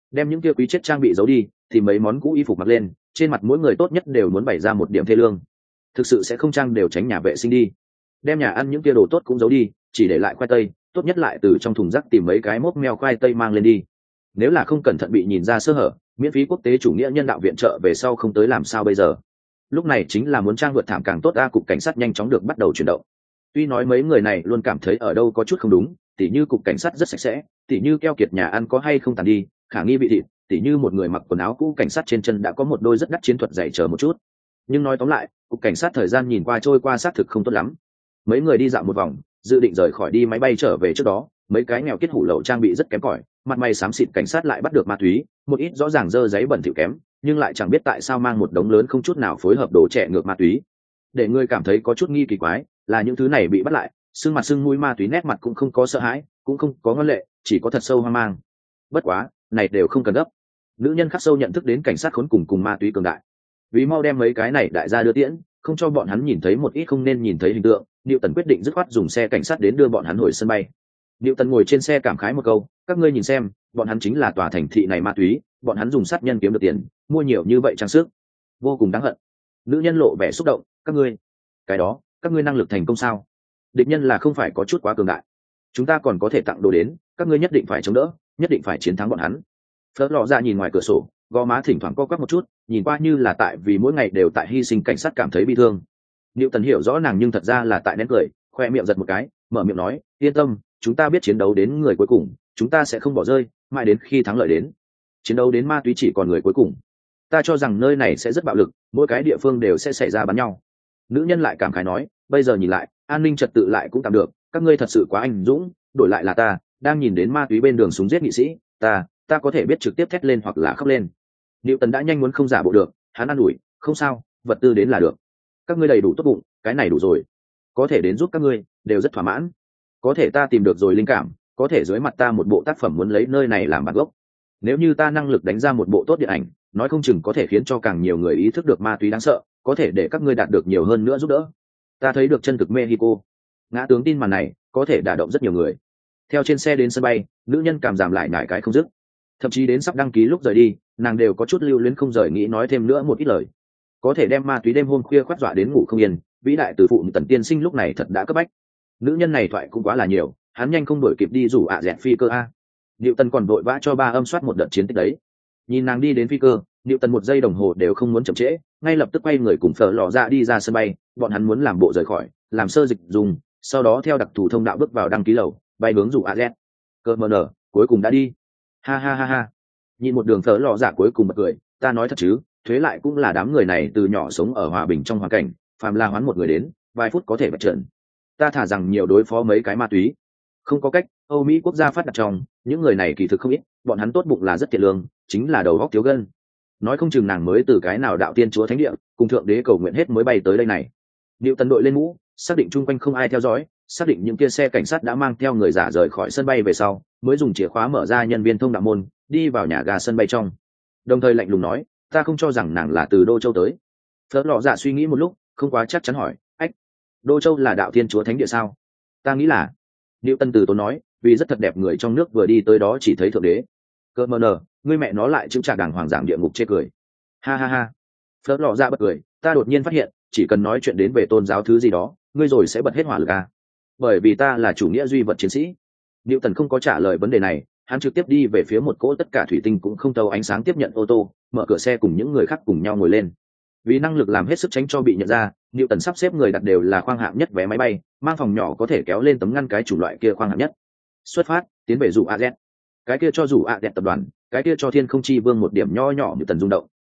đem những kia quý chết trang bị giấu đi, thì mấy món cũ y phục mặc lên, trên mặt mỗi người tốt nhất đều muốn bày ra một điểm thê lương. Thực sự sẽ không trang đều tránh nhà vệ sinh đi. Đem nhà ăn những kia đồ tốt cũng giấu đi, chỉ để lại khoai tây, tốt nhất lại từ trong thùng rác tìm mấy cái mốc meo khoai tây mang lên đi. Nếu là không cẩn thận bị nhìn ra sơ hở, miễn phí quốc tế chủ nghĩa nhân đạo viện trợ về sau không tới làm sao bây giờ. Lúc này chính là muốn trang vượt thảm càng tốt. Cục cảnh sát nhanh chóng được bắt đầu chuyển động. Tuy nói mấy người này luôn cảm thấy ở đâu có chút không đúng, tỉ như cục cảnh sát rất sạch sẽ, tỉ như keo kiệt nhà ăn có hay không tàn đi, khả nghi bị thịt, tỉ như một người mặc quần áo cũ cảnh sát trên chân đã có một đôi rất đắt chiến thuật dạy chờ một chút. Nhưng nói tóm lại, cục cảnh sát thời gian nhìn qua trôi qua xác thực không tốt lắm. Mấy người đi dạo một vòng, dự định rời khỏi đi máy bay trở về trước đó, mấy cái nghèo kết hủ lậu trang bị rất kém cỏi, mặt mày xám xịt cảnh sát lại bắt được ma túy, một ít rõ ràng dơ giấy bẩn thỉu kém, nhưng lại chẳng biết tại sao mang một đống lớn không chút nào phối hợp đồ trẻ ngược ma túy. Để người cảm thấy có chút nghi kỳ quái, là những thứ này bị bắt lại, sưng mặt sưng mũi ma túy, nét mặt cũng không có sợ hãi, cũng không có ngân lệ, chỉ có thật sâu hoang mang. Bất quá, này đều không cần gấp. Nữ nhân khắc sâu nhận thức đến cảnh sát khốn cùng ma túy cường đại. Vì mau đem mấy cái này đại gia đưa tiễn, không cho bọn hắn nhìn thấy một ít không nên nhìn thấy hình tượng, Newton quyết định dứt khoát dùng xe cảnh sát đến đưa bọn hắn hồi sân bay. Newton ngồi trên xe cảm khái một câu, các ngươi nhìn xem, bọn hắn chính là tòa thành thị này ma túy, bọn hắn dùng sát nhân kiếm được tiền, mua nhiều như vậy trang sức, vô cùng đáng hận. Nữ nhân lộ vẻ xúc động, các ngươi, cái đó, các ngươi năng lực thành công sao? Địch nhân là không phải có chút quá cường đại, chúng ta còn có thể tặng đồ đến, các ngươi nhất định phải chống đỡ, nhất định phải chiến thắng bọn hắn. Phớt lọ ra nhìn ngoài cửa sổ, gò má thỉnh thoảng co quắp một chút, nhìn qua như là tại vì mỗi ngày đều tại hy sinh cảnh sát cảm thấy bi thương. Newton hiểu rõ nàng nhưng thật ra là tại nén cười, khoe miệng giật một cái, mở miệng nói, yên tâm, chúng ta biết chiến đấu đến người cuối cùng, chúng ta sẽ không bỏ rơi, mãi đến khi thắng lợi đến. Chiến đấu đến ma túy chỉ còn người cuối cùng. Ta cho rằng nơi này sẽ rất bạo lực, mỗi cái địa phương đều sẽ xảy ra bắn nhau. Nữ nhân lại cảm khái nói, bây giờ nhìn lại, an ninh trật tự lại cũng tạm được, các ngươi thật sự quá anh dũng, đổi lại là ta, đang nhìn đến ma túy bên đường súng giết nghị sĩ, ta có thể biết trực tiếp thét lên hoặc là khóc lên. Newton đã nhanh muốn không giả bộ được, hắn an ủi, không sao, vật tư đến là được. Các ngươi đầy đủ tốt bụng, cái này đủ rồi. Có thể đến giúp các ngươi, đều rất thỏa mãn. Có thể ta tìm được rồi linh cảm, có thể dưới mặt ta một bộ tác phẩm muốn lấy nơi này làm bản gốc. Nếu như ta năng lực đánh ra một bộ tốt điện ảnh, nói không chừng có thể khiến cho càng nhiều người ý thức được ma túy đáng sợ, có thể để các ngươi đạt được nhiều hơn nữa giúp đỡ. Ta thấy được chân thực Mexico. Ngã tướng tin màn này, có thể đả động rất nhiều người. Theo trên xe đến sân bay, nữ nhân cảm giảm lại nải cái không dứt. Thậm chí đến sắp đăng ký lúc rời đi, nàng đều có chút lưu luyến không rời nghĩ nói thêm nữa một ít lời. Có thể đem ma túy đêm hôm khuya khoác dọa đến ngủ không yên, vĩ đại từ phụ Tần tiên sinh lúc này thật đã cấp bách. Nữ nhân này thoại cũng quá là nhiều, hắn nhanh không đổi kịp đi rủ dẹt phi cơ a. Diệu Tần còn vội vã cho ba âm soát một đợt chiến tích đấy. Nhìn nàng đi đến phi cơ, Diệu Tần một giây đồng hồ đều không muốn chậm trễ, ngay lập tức quay người cùng Phở Lò Dạ đi ra sân bay, bọn hắn muốn làm bộ rời khỏi, làm sơ dịch dùng, sau đó theo đặc thù thông đạo bước vào đăng ký lầu, bay hướng rủ AZ. Cơ mờ nở, cuối cùng đã đi. Ha ha ha ha. Nhìn một đường Phở Lò Dạ cuối cùng bật cười, ta nói thật chứ, thuế lại cũng là đám người này từ nhỏ sống ở hòa bình trong hoàn cảnh, phàm là hoán một người đến, vài phút có thể bật trận. Ta thả rằng nhiều đối phó mấy cái ma túy. Không có cách, Âu Mỹ quốc gia phát đạt trong, những người này kỳ thực không ít, bọn hắn tốt bụng là rất thiện lương, chính là đầu óc thiếu gân. Nói không chừng nàng mới từ cái nào đạo tiên chúa thánh địa, cùng thượng đế cầu nguyện hết mới bay tới đây này. Diệu Tần đội lên mũ, xác định chung quanh không ai theo dõi, xác định những kia xe cảnh sát đã mang theo người giả rời khỏi sân bay về sau, mới dùng chìa khóa mở ra nhân viên thông đạo môn, đi vào nhà ga sân bay trong. Đồng thời lạnh lùng nói, ta không cho rằng nàng là từ Đô Châu tới. Phớt Lọ Dạ suy nghĩ một lúc, không quá chắc chắn hỏi, ách, Đô Châu là đạo tiên chúa thánh địa sao? Ta nghĩ là. Diệu Tần từ tốn nói, vì rất thật đẹp người trong nước vừa đi tới đó chỉ thấy thượng đế. Cơ mờ nờ, ngươi mẹ nó lại chứng trả đàng hoàng giảng địa ngục chê cười. Ha ha ha. Phớt Lọ Dạ bật cười, ta đột nhiên phát hiện, chỉ cần nói chuyện đến về tôn giáo thứ gì đó, ngươi rồi sẽ bật hết hỏa lực à? Bởi vì ta là chủ nghĩa duy vật chiến sĩ. Diệu Tần không có trả lời vấn đề này, hắn trực tiếp đi về phía một cỗ tất cả thủy tinh cũng không tâu ánh sáng tiếp nhận ô tô, mở cửa xe cùng những người khác cùng nhau ngồi lên. Vì năng lực làm hết sức tránh cho bị nhận ra, Diệu Tần sắp xếp người đặt đều là khoang hạng nhất vé máy bay, mang phòng nhỏ có thể kéo lên tấm ngăn cái chủng loại kia khoang hạng nhất. Xuất phát, tiến về rủ AZ. Cái kia cho rủ AZ tập đoàn, cái kia cho Thiên Không Chi Vương một điểm nho nhỏ Diệu Tần rung động.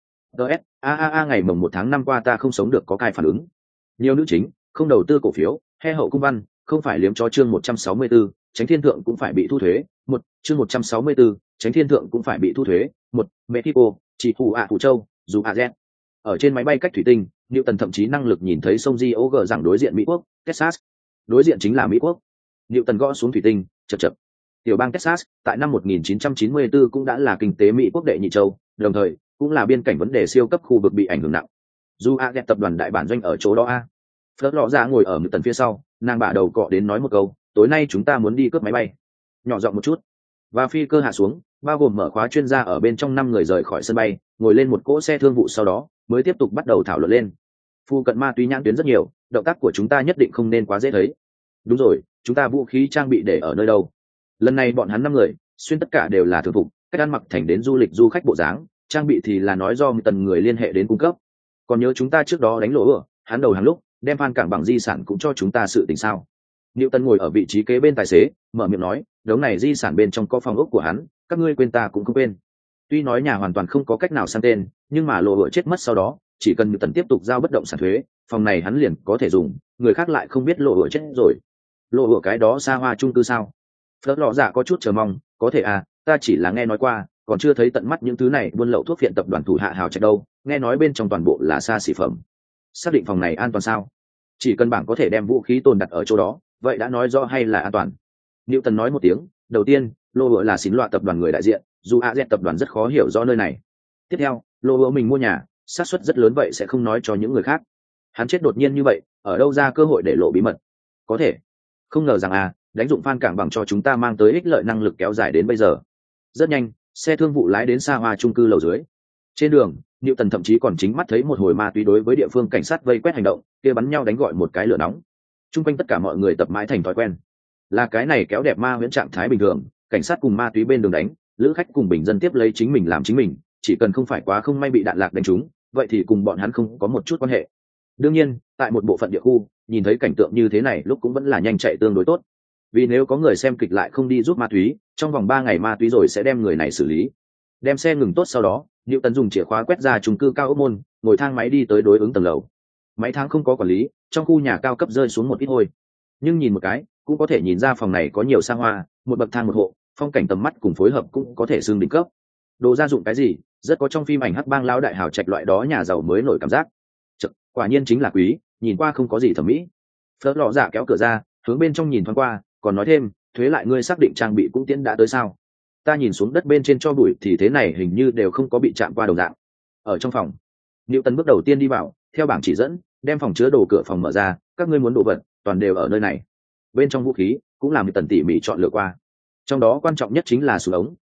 Ngày mồng 1 tháng 5 qua ta không sống được có cai phản ứng. Nhiều nữ chính, không đầu tư cổ phiếu, he hậu cung văn, không phải liếm cho chương 164, Tránh Thiên Thượng cũng phải bị thu thuế. Chương 164, Tránh Thiên Thượng cũng phải bị thu thuế. Mexico, chỉ phủ Phụ Châu, dù AZ. Ở trên máy bay cách thủy tinh, Newton thậm chí năng lực nhìn thấy sông Georgia rằng đối diện Mỹ quốc, Texas. Đối diện chính là Mỹ quốc. Newton gõ xuống thủy tinh, chậc chậc. Tiểu bang Texas, tại năm 1994 cũng đã là kinh tế Mỹ quốc đệ nhị châu, đồng thời cũng là biên cảnh vấn đề siêu cấp khu vực bị ảnh hưởng nặng. Dù AZ tập đoàn đại bản doanh ở chỗ đó a. Phớt Lọ Dạ ngồi ở Newton phía sau, nàng bả đầu cọ đến nói một câu, tối nay chúng ta muốn đi cướp máy bay. Nhỏ giọng một chút. và phi cơ hạ xuống, bao gồm mở khóa chuyên gia ở bên trong 5 người rời khỏi sân bay, ngồi lên một cỗ xe thương vụ, sau đó mới tiếp tục bắt đầu thảo luận lên. Phu cận ma túy nhãn tuyến rất nhiều, động tác của chúng ta nhất định không nên quá dễ thấy. Đúng rồi, chúng ta vũ khí trang bị để ở nơi đâu? Lần này bọn hắn 5 người xuyên tất cả đều là thường phục, cách ăn mặc thành đến du lịch du khách bộ dáng, trang bị thì là nói do một tần người liên hệ đến cung cấp. Còn nhớ chúng ta trước đó đánh lỗ ở hắn đầu hàng lúc đem Phan Cảng bằng di sản cũng cho chúng ta sự tình sao? Newton ngồi ở vị trí kế bên tài xế, mở miệng nói, đống này di sản bên trong có phòng ốc của hắn, các ngươi quên ta cũng không quên. Tuy nói nhà hoàn toàn không có cách nào sang tên, nhưng mà lộ hựa chết mất sau đó, chỉ cần Newton tiếp tục giao bất động sản thuế, phòng này hắn liền có thể dùng, người khác lại không biết lộ hựa chết rồi. Lộ hựa cái đó xa hoa chung cư sao? Phớt lọ dạ có chút chờ mong, có thể à, ta chỉ là nghe nói qua, còn chưa thấy tận mắt những thứ này buôn lậu thuốc phiện tập đoàn thủ hạ hào trạch đâu, nghe nói bên trong toàn bộ là xa xỉ phẩm. Xác định phòng này an toàn sao? Chỉ cần bảng có thể đem vũ khí tồn đặt ở chỗ đó, vậy đã nói rõ hay là an toàn. Newton nói một tiếng, đầu tiên, lô hựa là xính loạt tập đoàn người đại diện, dù AZ tập đoàn rất khó hiểu rõ nơi này. Tiếp theo, lô hựa mình mua nhà, xác suất rất lớn vậy sẽ không nói cho những người khác. Hắn chết đột nhiên như vậy, ở đâu ra cơ hội để lộ bí mật? Có thể. Không ngờ rằng đánh dụng Phan Cảng bằng cho chúng ta mang tới ích lợi năng lực kéo dài đến bây giờ. Rất nhanh, xe thương vụ lái đến xa hoa chung cư lầu dưới. Trên đường, Newton thậm chí còn chính mắt thấy một hồi ma túy đối với địa phương cảnh sát vây quét hành động, kia bắn nhau đánh gọi một cái lửa nóng. Trung quanh tất cả mọi người tập mãi thành thói quen. Là cái này kéo đẹp ma huyễn trạng thái bình thường, cảnh sát cùng ma túy bên đường đánh, lữ khách cùng bình dân tiếp lấy chính mình làm chính mình, chỉ cần không phải quá không may bị đạn lạc đánh trúng, vậy thì cùng bọn hắn không có một chút quan hệ. Đương nhiên, tại một bộ phận địa khu, nhìn thấy cảnh tượng như thế này lúc cũng vẫn là nhanh chạy tương đối tốt. Vì nếu có người xem kịch lại không đi giúp ma túy, trong vòng 3 ngày ma túy rồi sẽ đem người này xử lý. Đem xe ngừng tốt sau đó, Newton dùng chìa khóa quét ra chung cư cao ốc môn, ngồi thang máy đi tới đối ứng tầng lầu. Mấy tháng không có quản lý, trong khu nhà cao cấp rơi xuống một ít hôi. Nhưng nhìn một cái, cũng có thể nhìn ra phòng này có nhiều xa hoa, một bậc thang một hộ, phong cảnh tầm mắt cùng phối hợp cũng có thể xưng đỉnh cấp. Đồ gia dụng cái gì, rất có trong phim ảnh hắc bang lão đại hào trạch loại đó nhà giàu mới nổi cảm giác. Chật, quả nhiên chính là quý, nhìn qua không có gì thẩm mỹ. Phớt lọ dạ kéo cửa ra, hướng bên trong nhìn thoáng qua, còn nói thêm, thuế lại ngươi xác định trang bị cũng tiến đã tới sao? Ta nhìn xuống đất bên trên cho bụi thì thế này hình như đều không có bị chạm qua đồng dạng. Ở trong phòng, Newton bước đầu tiên đi vào, theo bảng chỉ dẫn, đem phòng chứa đồ cửa phòng mở ra, các ngươi muốn đồ vật, toàn đều ở nơi này. Bên trong vũ khí cũng làm Newton tỉ mỉ chọn lựa qua. Trong đó quan trọng nhất chính là súng ống,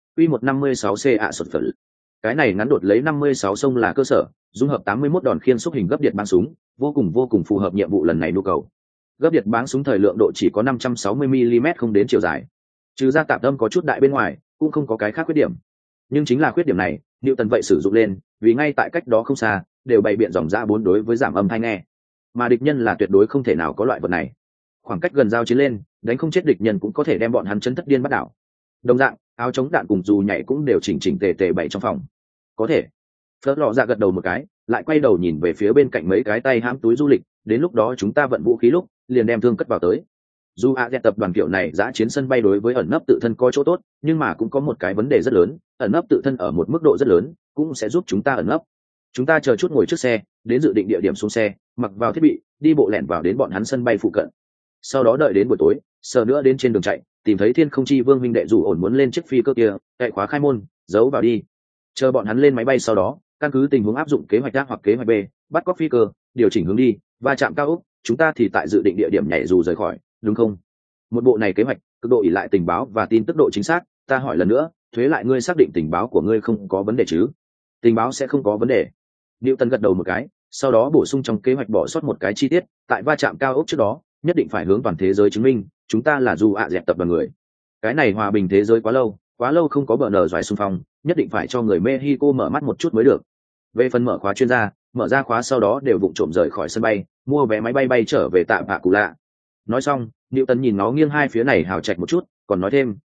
Q156C ạ sột phở. Cái này ngắn đột lấy 56 sông là cơ sở, dung hợp 81 đòn khiên xúc hình gấp điện bắn súng, vô cùng phù hợp nhiệm vụ lần này nhu cầu. Gấp điện bắn súng thời lượng độ chỉ có 560 mm không đến chiều dài. Trừ ra tạp âm có chút đại bên ngoài, cũng không có cái khác khuyết điểm. Nhưng chính là khuyết điểm này, Newton vậy sử dụng lên, vì ngay tại cách đó không xa, đều bày biện dòng ra 4 đối với giảm âm thanh nghe. Mà địch nhân là tuyệt đối không thể nào có loại vật này. Khoảng cách gần giao chiến lên, đánh không chết địch nhân cũng có thể đem bọn hắn chấn thất điên bắt đảo. Đồng dạng, áo chống đạn cùng dù nhảy cũng đều chỉnh tề bày trong phòng. Có thể. Phớt lọ dạ gật đầu một cái, lại quay đầu nhìn về phía bên cạnh mấy cái tay hãm túi du lịch, đến lúc đó chúng ta vận vũ khí lúc, liền đem thương cất vào tới. Dù tập đoàn kiểu này giã chiến sân bay đối với ẩn nấp tự thân có chỗ tốt, nhưng mà cũng có một cái vấn đề rất lớn, ẩn nấp tự thân ở một mức độ rất lớn, cũng sẽ giúp chúng ta ẩn nấp. Chúng ta chờ chút ngồi trước xe, đến dự định địa điểm xuống xe, mặc vào thiết bị, đi bộ lẻn vào đến bọn hắn sân bay phụ cận. Sau đó đợi đến buổi tối, sờ nữa đến trên đường chạy, tìm thấy Thiên Không Chi Vương huynh đệ dù ổn muốn lên chiếc phi cơ kia, cậy khóa khai môn, giấu vào đi. Chờ bọn hắn lên máy bay sau đó, căn cứ tình huống áp dụng kế hoạch A hoặc kế hoạch B, bắt cóc phi cơ, điều chỉnh hướng đi, va chạm cao ốc, chúng ta thì tại dự định địa điểm nhảy dù rời khỏi, đúng không? Một bộ này kế hoạch, cực độ ỷ lại tình báo và tin tức độ chính xác, ta hỏi lần nữa, thuế lại ngươi xác định tình báo của ngươi không có vấn đề chứ? Tình báo sẽ không có vấn đề. Newton gật đầu một cái, sau đó bổ sung trong kế hoạch bỏ sót một cái chi tiết, tại va chạm cao ốc trước đó, nhất định phải hướng toàn thế giới chứng minh, chúng ta là dù dẹp tập đoàn người. Cái này hòa bình thế giới quá lâu không có bờ nở doài xung phong, nhất định phải cho người Mexico mở mắt một chút mới được. Về phần mở khóa chuyên gia, mở ra khóa sau đó đều vụng trộm rời khỏi sân bay, mua vé máy bay bay trở về tạm Vạ Cụ Lạ. Nói xong, Newton nhìn nó nghiêng hai phía này hào trạch một chút, còn nói thêm,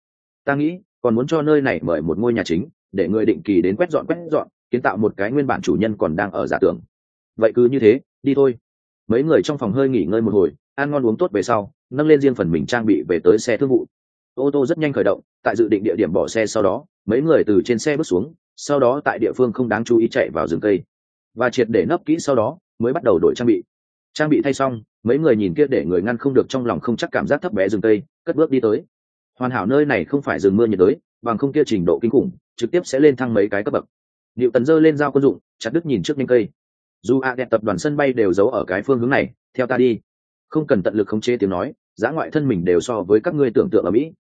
ta nghĩ còn muốn cho nơi này mời một ngôi nhà chính, để người định kỳ đến quét dọn, kiến tạo một cái nguyên bản chủ nhân còn đang ở giả tưởng. Vậy cứ như thế, đi thôi. Mấy người trong phòng hơi nghỉ ngơi một hồi, ăn ngon uống tốt về sau, nâng lên riêng phần mình trang bị về tới xe thương vụ. Ô tô rất nhanh khởi động, tại dự định địa điểm bỏ xe sau đó, mấy người từ trên xe bước xuống, sau đó tại địa phương không đáng chú ý chạy vào rừng cây, và triệt để nấp kỹ sau đó, mới bắt đầu đổi trang bị. Trang bị thay xong, mấy người nhìn kia để người ngăn không được trong lòng không chắc cảm giác thấp bé rừng cây, cất bước đi tới. Hoàn hảo nơi này không phải rừng mưa nhiệt đới, bằng không kia trình độ kinh khủng, trực tiếp sẽ lên thăng mấy cái cấp bậc. Diệu Tần giơ lên dao quân dụng, chặt đứt nhìn trước nhanh cây. Dù đẹp tập đoàn sân bay đều giấu ở cái phương hướng này, theo ta đi. Không cần tận lực khống chế tiếng nói, giã ngoại thân mình đều so với các ngươi tưởng tượng ở Mỹ.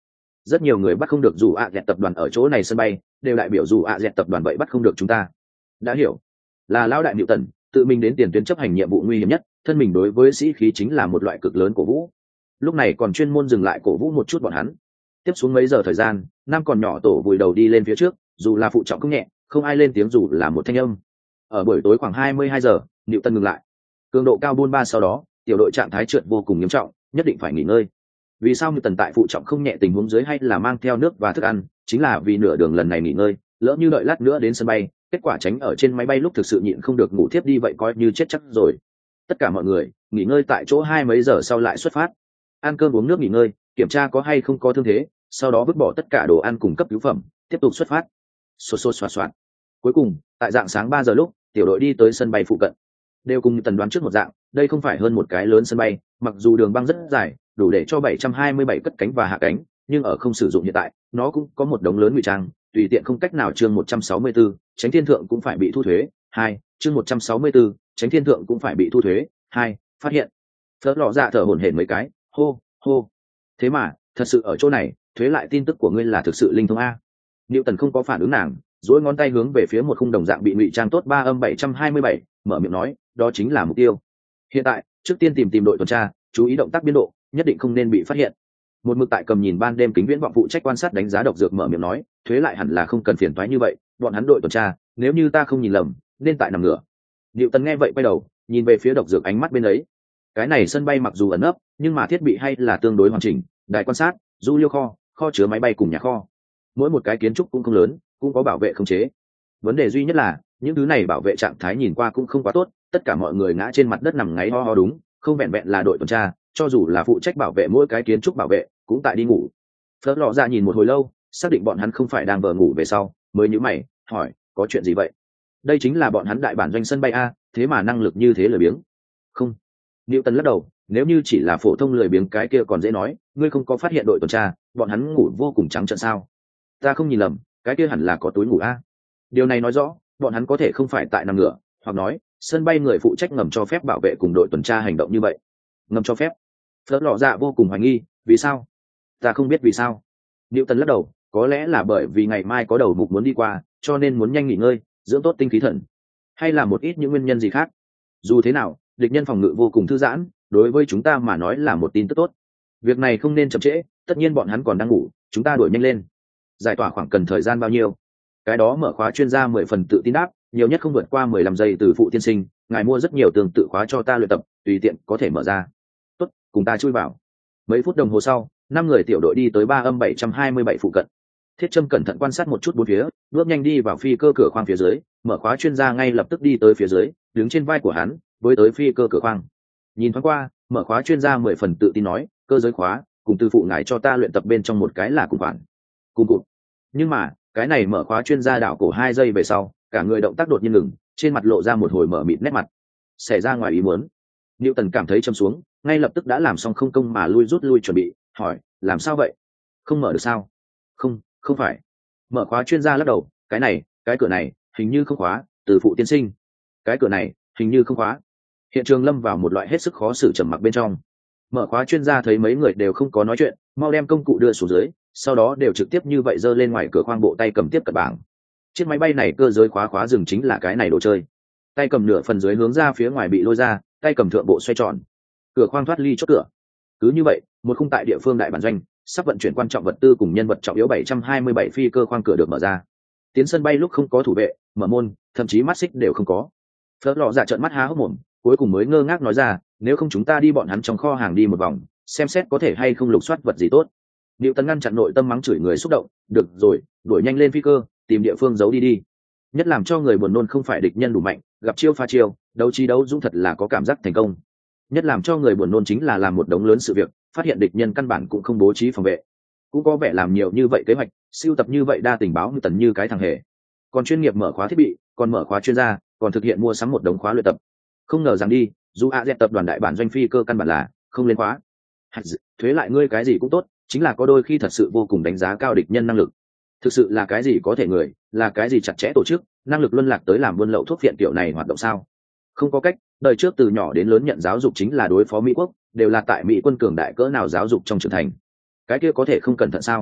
rất nhiều người bắt không được dù dẹt tập đoàn ở chỗ này sân bay, đều đại biểu dù dẹt tập đoàn vậy bắt không được chúng ta. Đã hiểu, là lão đại Newton tự mình đến tiền tuyến chấp hành nhiệm vụ nguy hiểm nhất, thân mình đối với sĩ khí chính là một loại cực lớn cổ vũ. Lúc này còn chuyên môn dừng lại cổ vũ một chút bọn hắn. Tiếp xuống mấy giờ thời gian, năm còn nhỏ tổ vùi đầu đi lên phía trước, dù là phụ trọng không nhẹ, không ai lên tiếng dù là một thanh âm. Ở buổi tối khoảng 22 giờ, Newton ngừng lại. Cường độ cao buôn ba sau đó, tiểu đội trạng thái trượt vô cùng nghiêm trọng, nhất định phải nghỉ ngơi. Vì sao Newton tại phụ trọng không nhẹ tình huống dưới hay là mang theo nước và thức ăn, chính là vì nửa đường lần này nghỉ ngơi, lỡ như đợi lát nữa đến sân bay, kết quả tránh ở trên máy bay lúc thực sự nhịn không được ngủ thiếp đi vậy coi như chết chắc rồi. Tất cả mọi người nghỉ ngơi tại chỗ 2 mấy giờ sau lại xuất phát, ăn cơm uống nước nghỉ ngơi, kiểm tra có hay không có thương thế, sau đó vứt bỏ tất cả đồ ăn cùng cấp cứu phẩm, tiếp tục xuất phát. Xô xô xoạt xoạt. Cuối cùng tại dạng sáng 3 giờ lúc tiểu đội đi tới sân bay phụ cận, đều cùng tần đoán trước một dạng, đây không phải hơn một cái lớn sân bay, mặc dù đường băng rất dài, đủ để cho 727 cất cánh và hạ cánh, nhưng ở không sử dụng hiện tại, nó cũng có một đống lớn ngụy trang, tùy tiện không cách nào. Chương 164, tránh thiên thượng cũng phải bị thu thuế. 2, chương 164, tránh thiên thượng cũng phải bị thu thuế. 2, phát hiện. Phớt lọ dạ thở hổn hển mấy cái, hô, hô. Thế mà, thật sự ở chỗ này, thuế lại tin tức của ngươi là thực sự linh thông a. Newton không có phản ứng nàng, duỗi ngón tay hướng về phía một khung đồng dạng bị ngụy trang tốt 3/727, mở miệng nói, đó chính là mục tiêu. Hiện tại, trước tiên tìm đội tuần tra, chú ý động tác biên độ, nhất định không nên bị phát hiện. Một mực tại cầm nhìn ban đêm kính viễn vọng phụ trách quan sát đánh giá độc dược mở miệng nói, thuế lại hẳn là không cần phiền toái như vậy, bọn hắn đội tuần tra, nếu như ta không nhìn lầm, nên tại nằm ngửa. Newton nghe vậy quay đầu, nhìn về phía độc dược ánh mắt bên ấy. Cái này sân bay mặc dù ẩn nấp, nhưng mà thiết bị hay là tương đối hoàn chỉnh, đài quan sát, du liêu kho chứa máy bay cùng nhà kho. Mỗi một cái kiến trúc cũng không lớn, cũng có bảo vệ khống chế. Vấn đề duy nhất là, những thứ này bảo vệ trạng thái nhìn qua cũng không quá tốt, tất cả mọi người ngã trên mặt đất nằm ngáy ho ho đúng, không vẹn vẹn là đội tuần tra, cho dù là phụ trách bảo vệ mỗi cái kiến trúc bảo vệ, cũng tại đi ngủ. Phớt lọ ra nhìn một hồi lâu, xác định bọn hắn không phải đang vờ ngủ về sau, mới nhíu mày, hỏi, có chuyện gì vậy? Đây chính là bọn hắn đại bản doanh sân bay a, thế mà năng lực như thế lười biếng. Không. Newton lắc đầu, nếu như chỉ là phổ thông lười biếng cái kia còn dễ nói, ngươi không có phát hiện đội tuần tra, bọn hắn ngủ vô cùng trắng trợn sao? Ta không nhìn lầm, cái kia hẳn là có túi ngủ a. Điều này nói rõ, bọn hắn có thể không phải tại nằm ngửa, hoặc nói, sân bay người phụ trách ngầm cho phép bảo vệ cùng đội tuần tra hành động như vậy. Ngầm cho phép? Phớt lọ dạ vô cùng hoài nghi, vì sao? Ta không biết vì sao. Newton lắc đầu, có lẽ là bởi vì ngày mai có đầu mục muốn đi qua, cho nên muốn nhanh nghỉ ngơi, dưỡng tốt tinh khí thần, hay là một ít những nguyên nhân gì khác. Dù thế nào, địch nhân phòng ngự vô cùng thư giãn, đối với chúng ta mà nói là một tin tức tốt. Việc này không nên chậm trễ, tất nhiên bọn hắn còn đang ngủ, chúng ta đuổi nhanh lên. Giải tỏa khoảng cần thời gian bao nhiêu? Cái đó mở khóa chuyên gia 10 phần tự tin đáp, nhiều nhất không vượt qua 15 giây. Từ phụ tiên sinh, ngài mua rất nhiều tương tự khóa cho ta luyện tập, tùy tiện có thể mở ra. Tốt, cùng ta chui vào. Mấy phút đồng hồ sau, 5 người tiểu đội đi tới 3/727 phụ cận. Thiết Trâm cẩn thận quan sát một chút bốn phía, bước nhanh đi vào phi cơ cửa khoang phía dưới, mở khóa chuyên gia ngay lập tức đi tới phía dưới, đứng trên vai của hắn, với tới phi cơ cửa khoang. Nhìn thoáng qua, mở khóa chuyên gia 10 phần tự tin nói, cơ giới khóa, cùng tư phụ ngài cho ta luyện tập bên trong một cái là cùng khoản. Cùng cụt. Nhưng mà, cái này mở khóa chuyên gia đảo cổ 2 giây về sau, cả người động tác đột nhiên ngừng, trên mặt lộ ra một hồi mở mịt nét mặt. Xảy ra ngoài ý muốn. Newton cảm thấy châm xuống, ngay lập tức đã làm xong không công mà rút lui chuẩn bị, hỏi, làm sao vậy? Không mở được sao? Không phải. Mở khóa chuyên gia lắc đầu, cái cửa này, hình như không khóa, từ phụ tiên sinh. Cái cửa này, hình như không khóa. Hiện trường lâm vào một loại hết sức khó xử trầm mặc bên trong. Mở khóa chuyên gia thấy mấy người đều không có nói chuyện, mau đem công cụ đưa xuống dưới, sau đó đều trực tiếp như vậy giơ lên ngoài cửa khoang, bộ tay cầm tiếp cận bảng. Chiếc máy bay này cơ giới khóa dừng chính là cái này đồ chơi. Tay cầm nửa phần dưới hướng ra phía ngoài bị lôi ra, tay cầm thượng bộ xoay tròn. Cửa khoang thoát ly chốt cửa. Cứ như vậy, một khung tại địa phương đại bản doanh, sắp vận chuyển quan trọng vật tư cùng nhân vật trọng yếu 727 phi cơ khoang cửa được mở ra. Tiến sân bay lúc không có thủ vệ, mở môn, thậm chí mắt xích đều không có. Phớt lọ dạ trợn mắt há hốc mồm, cuối cùng mới ngơ ngác nói ra, nếu không chúng ta đi bọn hắn trong kho hàng đi một vòng, xem xét có thể hay không lục soát vật gì tốt. Newton ngăn chặn nội tâm mắng chửi người xúc động, được rồi, đuổi nhanh lên phi cơ, tìm địa phương giấu đi. Nhất làm cho người buồn nôn không phải địch nhân đủ mạnh, gặp chiêu pha chiêu, đấu trí đấu dũng thật là có cảm giác thành công. Nhất làm cho người buồn nôn chính là làm một đống lớn sự việc, phát hiện địch nhân căn bản cũng không bố trí phòng vệ, cũng có vẻ làm nhiều như vậy kế hoạch, siêu tập như vậy đa tình báo như tần như cái thằng hề. Còn chuyên nghiệp mở khóa thiết bị, còn mở khóa chuyên gia, còn thực hiện mua sắm một đống khóa luyện tập. Không ngờ rằng đi, dù AZ tập đoàn đại bản doanh phi cơ căn bản là không lên khóa. Thuế lại ngươi cái gì cũng tốt, chính là có đôi khi thật sự vô cùng đánh giá cao địch nhân năng lực. Thực sự là cái gì có thể người, là cái gì chặt chẽ tổ chức, năng lực luân lạc tới làm buôn lậu thuốc phiện kiểu này hoạt động sao? Không có cách, đời trước từ nhỏ đến lớn nhận giáo dục chính là đối phó Mỹ quốc, đều là tại Mỹ quân cường đại cỡ nào giáo dục trong trưởng thành. Cái kia có thể không cẩn thận sao?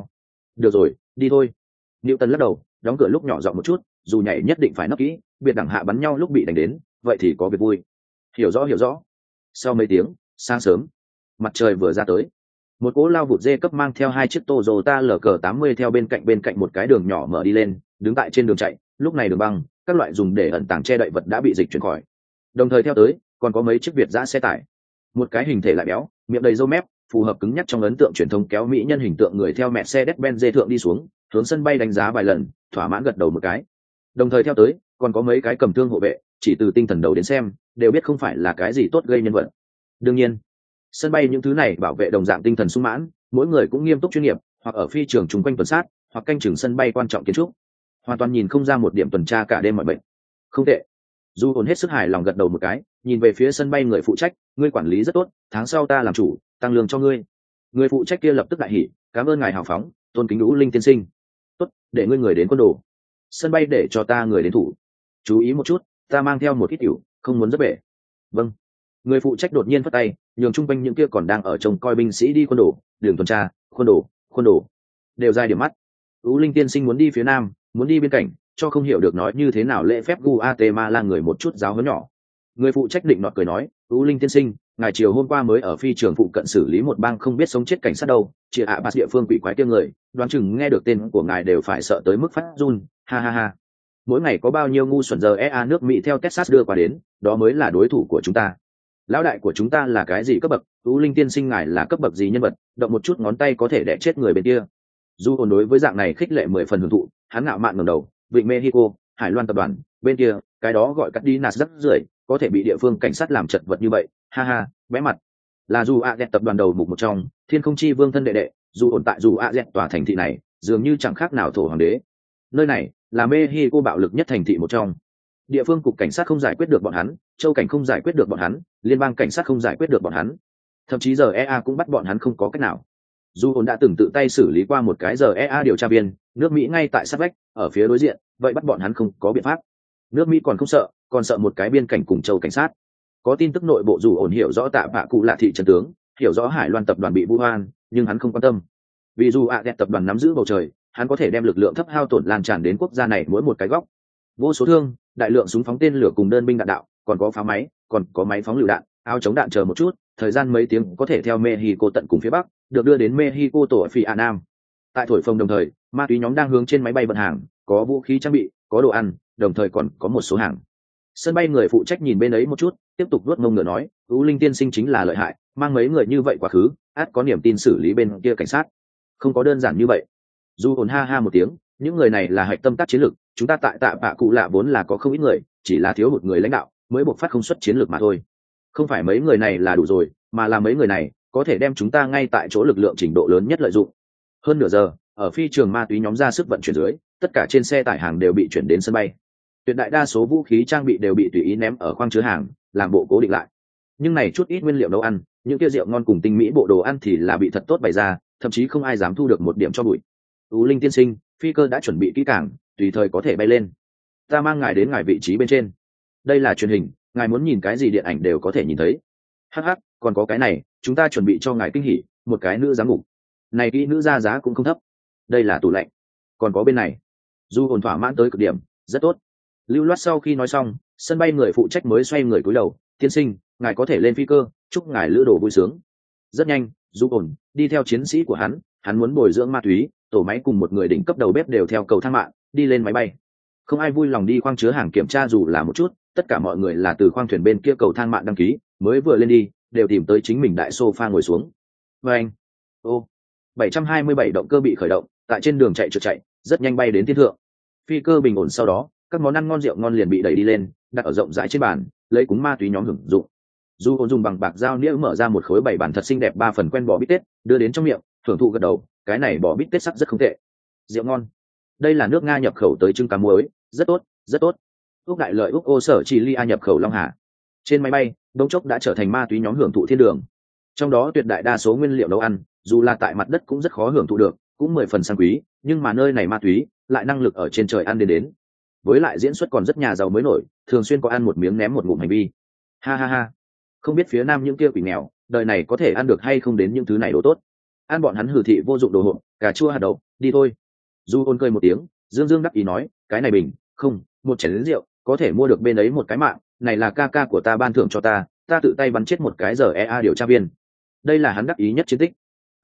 Được rồi, đi thôi. Newton lắc đầu, đóng cửa lúc nhỏ giọng một chút, dù nhảy nhất định phải nấp kỹ, biệt đẳng hạ bắn nhau lúc bị đánh đến, vậy thì có việc vui. Hiểu rõ hiểu rõ. Sau mấy tiếng, sáng sớm, mặt trời vừa ra tới, một cỗ lao vụt dê cấp mang theo hai chiếc Toyota LK80 theo bên cạnh một cái đường nhỏ mở đi lên, đứng tại trên đường chạy. Lúc này đường băng, các loại dùng để ẩn tàng che đậy vật đã bị dịch chuyển khỏi. Đồng thời theo tới, còn có mấy chiếc Việt giã xe tải. Một cái hình thể lại béo, miệng đầy râu mép, phù hợp cứng nhắc trong ấn tượng truyền thông kéo mỹ nhân hình tượng người theo Mercedes-Benz dê thượng đi xuống, hướng sân bay đánh giá vài lần, thỏa mãn gật đầu một cái. Đồng thời theo tới, còn có mấy cái cầm thương hộ vệ, chỉ từ tinh thần đầu đến xem, đều biết không phải là cái gì tốt gây nhân vật. Đương nhiên, sân bay những thứ này bảo vệ đồng dạng tinh thần sung mãn, mỗi người cũng nghiêm túc chuyên nghiệp, hoặc ở phi trường chung quanh tuần sát, hoặc canh chừng sân bay quan trọng kiến trúc, hoàn toàn nhìn không ra một điểm tuần tra cả đêm mọi bệnh. Không tệ. Du hồn hết sức hài lòng gật đầu một cái, nhìn về phía sân bay người phụ trách, ngươi quản lý rất tốt, tháng sau ta làm chủ, tăng lương cho ngươi. Người phụ trách kia lập tức đại hỉ, cảm ơn ngài hào phóng, tôn kính Lũ Linh tiên sinh. Tốt, để ngươi người đến quân đồ. Sân bay để cho ta người đến thủ. Chú ý một chút, ta mang theo một ít tiểu, không muốn rất bể. Vâng. Người phụ trách đột nhiên phất tay, nhường chung quanh những kia còn đang ở trông coi binh sĩ đi quân đồ, đường tuần tra, quân đồ, đều dài điểm mắt. Lũ Linh tiên sinh muốn đi phía nam, muốn đi bên cạnh, cho không hiểu được nói như thế nào lễ phép Guatemala người một chút giáo huấn nhỏ. Người phụ trách định nọt cười nói, U Linh tiên sinh, ngài chiều hôm qua mới ở phi trường phụ cận xử lý một bang không biết sống chết cảnh sát đâu, chị ạ bạt địa phương quỷ quái kia người, đoán chừng nghe được tên của ngài đều phải sợ tới mức phát run, ha ha ha. Mỗi ngày có bao nhiêu ngu xuẩn giờ EA nước Mỹ theo Texas đưa qua đến, đó mới là đối thủ của chúng ta. Lão đại của chúng ta là cái gì cấp bậc, U Linh tiên sinh ngài là cấp bậc gì nhân vật, động một chút ngón tay có thể đẻ chết người bên kia. Dù hồn đối với dạng này khích lệ 10 phần hưởng thụ, hắn ngạo mạn ngẩng đầu, vịnh Mexico, Hải Loan tập đoàn, bên kia, cái đó gọi cắt đi nạt rất rưởi, có thể bị địa phương cảnh sát làm chật vật như vậy, ha ha, bé mặt. Là dù ạ dẹt tập đoàn đầu mục một trong, Thiên Không Chi Vương thân đệ đệ, dù ổn tại dù ạ dẹt tòa thành thị này, dường như chẳng khác nào thổ hoàng đế. Nơi này là Mexico bạo lực nhất thành thị một trong. Địa phương cục cảnh sát không giải quyết được bọn hắn, châu cảnh không giải quyết được bọn hắn, liên bang cảnh sát không giải quyết được bọn hắn. Thậm chí giờ EA cũng bắt bọn hắn không có cách nào. Dù ổn đã từng tự tay xử lý qua một cái giờ EA điều tra viên, nước Mỹ ngay tại sát vách, ở phía đối diện, vậy bắt bọn hắn không có biện pháp. Nước Mỹ còn không sợ, còn sợ một cái biên cảnh cùng châu cảnh sát. Có tin tức nội bộ dù ổn hiểu rõ tạ bạ cụ là thị trấn tướng, hiểu rõ Hải Loan tập đoàn bị vu oan, nhưng hắn không quan tâm. Vì dù ạ đẹp tập đoàn nắm giữ bầu trời, hắn có thể đem lực lượng thấp hao tổn lan tràn đến quốc gia này mỗi một cái góc. Vô số thương, đại lượng súng phóng tên lửa cùng đơn binh đạn đạo, còn có pháo máy, còn có máy phóng lựu đạn, áo chống đạn chờ một chút, thời gian mấy tiếng có thể theo Mexico tận cùng phía bắc, được đưa đến Mexico tổ phi a nam. Tại thổi phồng đồng thời, ma túy nhóm đang hướng trên máy bay vận hàng, có vũ khí trang bị, có đồ ăn, đồng thời còn có một số hàng. Sân bay người phụ trách nhìn bên ấy một chút, tiếp tục vuốt mông ngựa nói, U Linh tiên sinh chính là lợi hại, mang mấy người như vậy quá khứ, át có niềm tin xử lý bên kia cảnh sát. Không có đơn giản như vậy. Du hồn ha ha một tiếng, những người này là hạch tâm tác chiến lược, chúng ta tại tạ bạ cụ lạ vốn là có không ít người, chỉ là thiếu một người lãnh đạo, mới buộc phát không xuất chiến lược mà thôi. Không phải mấy người này là đủ rồi, mà là mấy người này có thể đem chúng ta ngay tại chỗ lực lượng trình độ lớn nhất lợi dụng. Hơn nửa giờ, ở phi trường ma túy nhóm ra sức vận chuyển dưới, tất cả trên xe tải hàng đều bị chuyển đến sân bay. Tuyệt đại đa số vũ khí trang bị đều bị tùy ý ném ở khoang chứa hàng, làm bộ cố định lại. Nhưng này chút ít nguyên liệu nấu ăn, những kia rượu ngon cùng tinh mỹ bộ đồ ăn thì là bị thật tốt bày ra, thậm chí không ai dám thu được một điểm cho bụi. U Linh tiên sinh, phi cơ đã chuẩn bị kỹ càng, tùy thời có thể bay lên. Ta mang ngài đến ngài vị trí bên trên. Đây là truyền hình, ngài muốn nhìn cái gì điện ảnh đều có thể nhìn thấy. Hắc hắc, còn có cái này, chúng ta chuẩn bị cho ngài kinh hỉ, một cái nữ giám ngục. Này kỹ nữ ra giá cũng không thấp. Đây là tủ lạnh. Còn có bên này. Du hồn thỏa mãn tới cực điểm, rất tốt. Lưu loát sau khi nói xong, sân bay người phụ trách mới xoay người cúi đầu, tiên sinh, ngài có thể lên phi cơ, chúc ngài lữ đồ vui sướng. Rất nhanh, Du ổn đi theo chiến sĩ của hắn muốn bồi dưỡng ma túy, tổ máy cùng một người đỉnh cấp đầu bếp đều theo cầu thang mạng đi lên máy bay. Không ai vui lòng đi khoang chứa hàng kiểm tra dù là một chút, tất cả mọi người là từ khoang thuyền bên kia cầu thang mạng đăng ký, mới vừa lên đi đều tìm tới chính mình đại sofa ngồi xuống. Và anh, 727 động cơ bị khởi động, tại trên đường chạy trượt chạy, rất nhanh bay đến thiên thượng. Phi cơ bình ổn sau đó, các món ăn ngon rượu ngon liền bị đẩy đi lên, đặt ở rộng rãi trên bàn, lấy cúng ma túy nhóm hưởng dụng. Du Hồn dùng bằng bạc dao nĩa mở ra một khối 7 bản thật xinh đẹp 3 phần quen bò bít tết, đưa đến trong miệng, thưởng thụ gật đầu, cái này bò bít tết sắc rất không tệ. Rượu ngon. Đây là nước Nga nhập khẩu tới trứng cá muối, rất tốt, rất tốt. Úc đại lợi Úc ô sở chỉ lia nhập khẩu Long Hà. Trên máy bay, đống chốc đã trở thành ma túy nhóm hưởng thụ thiên đường. Trong đó tuyệt đại đa số nguyên liệu nấu ăn, dù là tại mặt đất cũng rất khó hưởng thụ được, cũng 10 phần sang quý, nhưng mà nơi này ma túy lại năng lực ở trên trời ăn đến. Với lại diễn xuất còn rất nhà giàu mới nổi, thường xuyên có ăn một miếng ném một ngụm hành vi. Ha ha ha. Không biết phía nam những kia quỷ nghèo, đời này có thể ăn được hay không đến những thứ này đồ tốt. Ăn bọn hắn hử thị vô dụng đồ hộp, cà chua hạt đậu, đi thôi. Du ôn cười một tiếng, dương dương đắc ý nói, cái này bình không một chén lính rượu có thể mua được bên ấy một cái mạng, này là ca ca của ta ban thưởng cho ta, ta tự tay bắn chết một cái giờ ea điều tra viên. Đây là hắn đắc ý nhất chiến tích.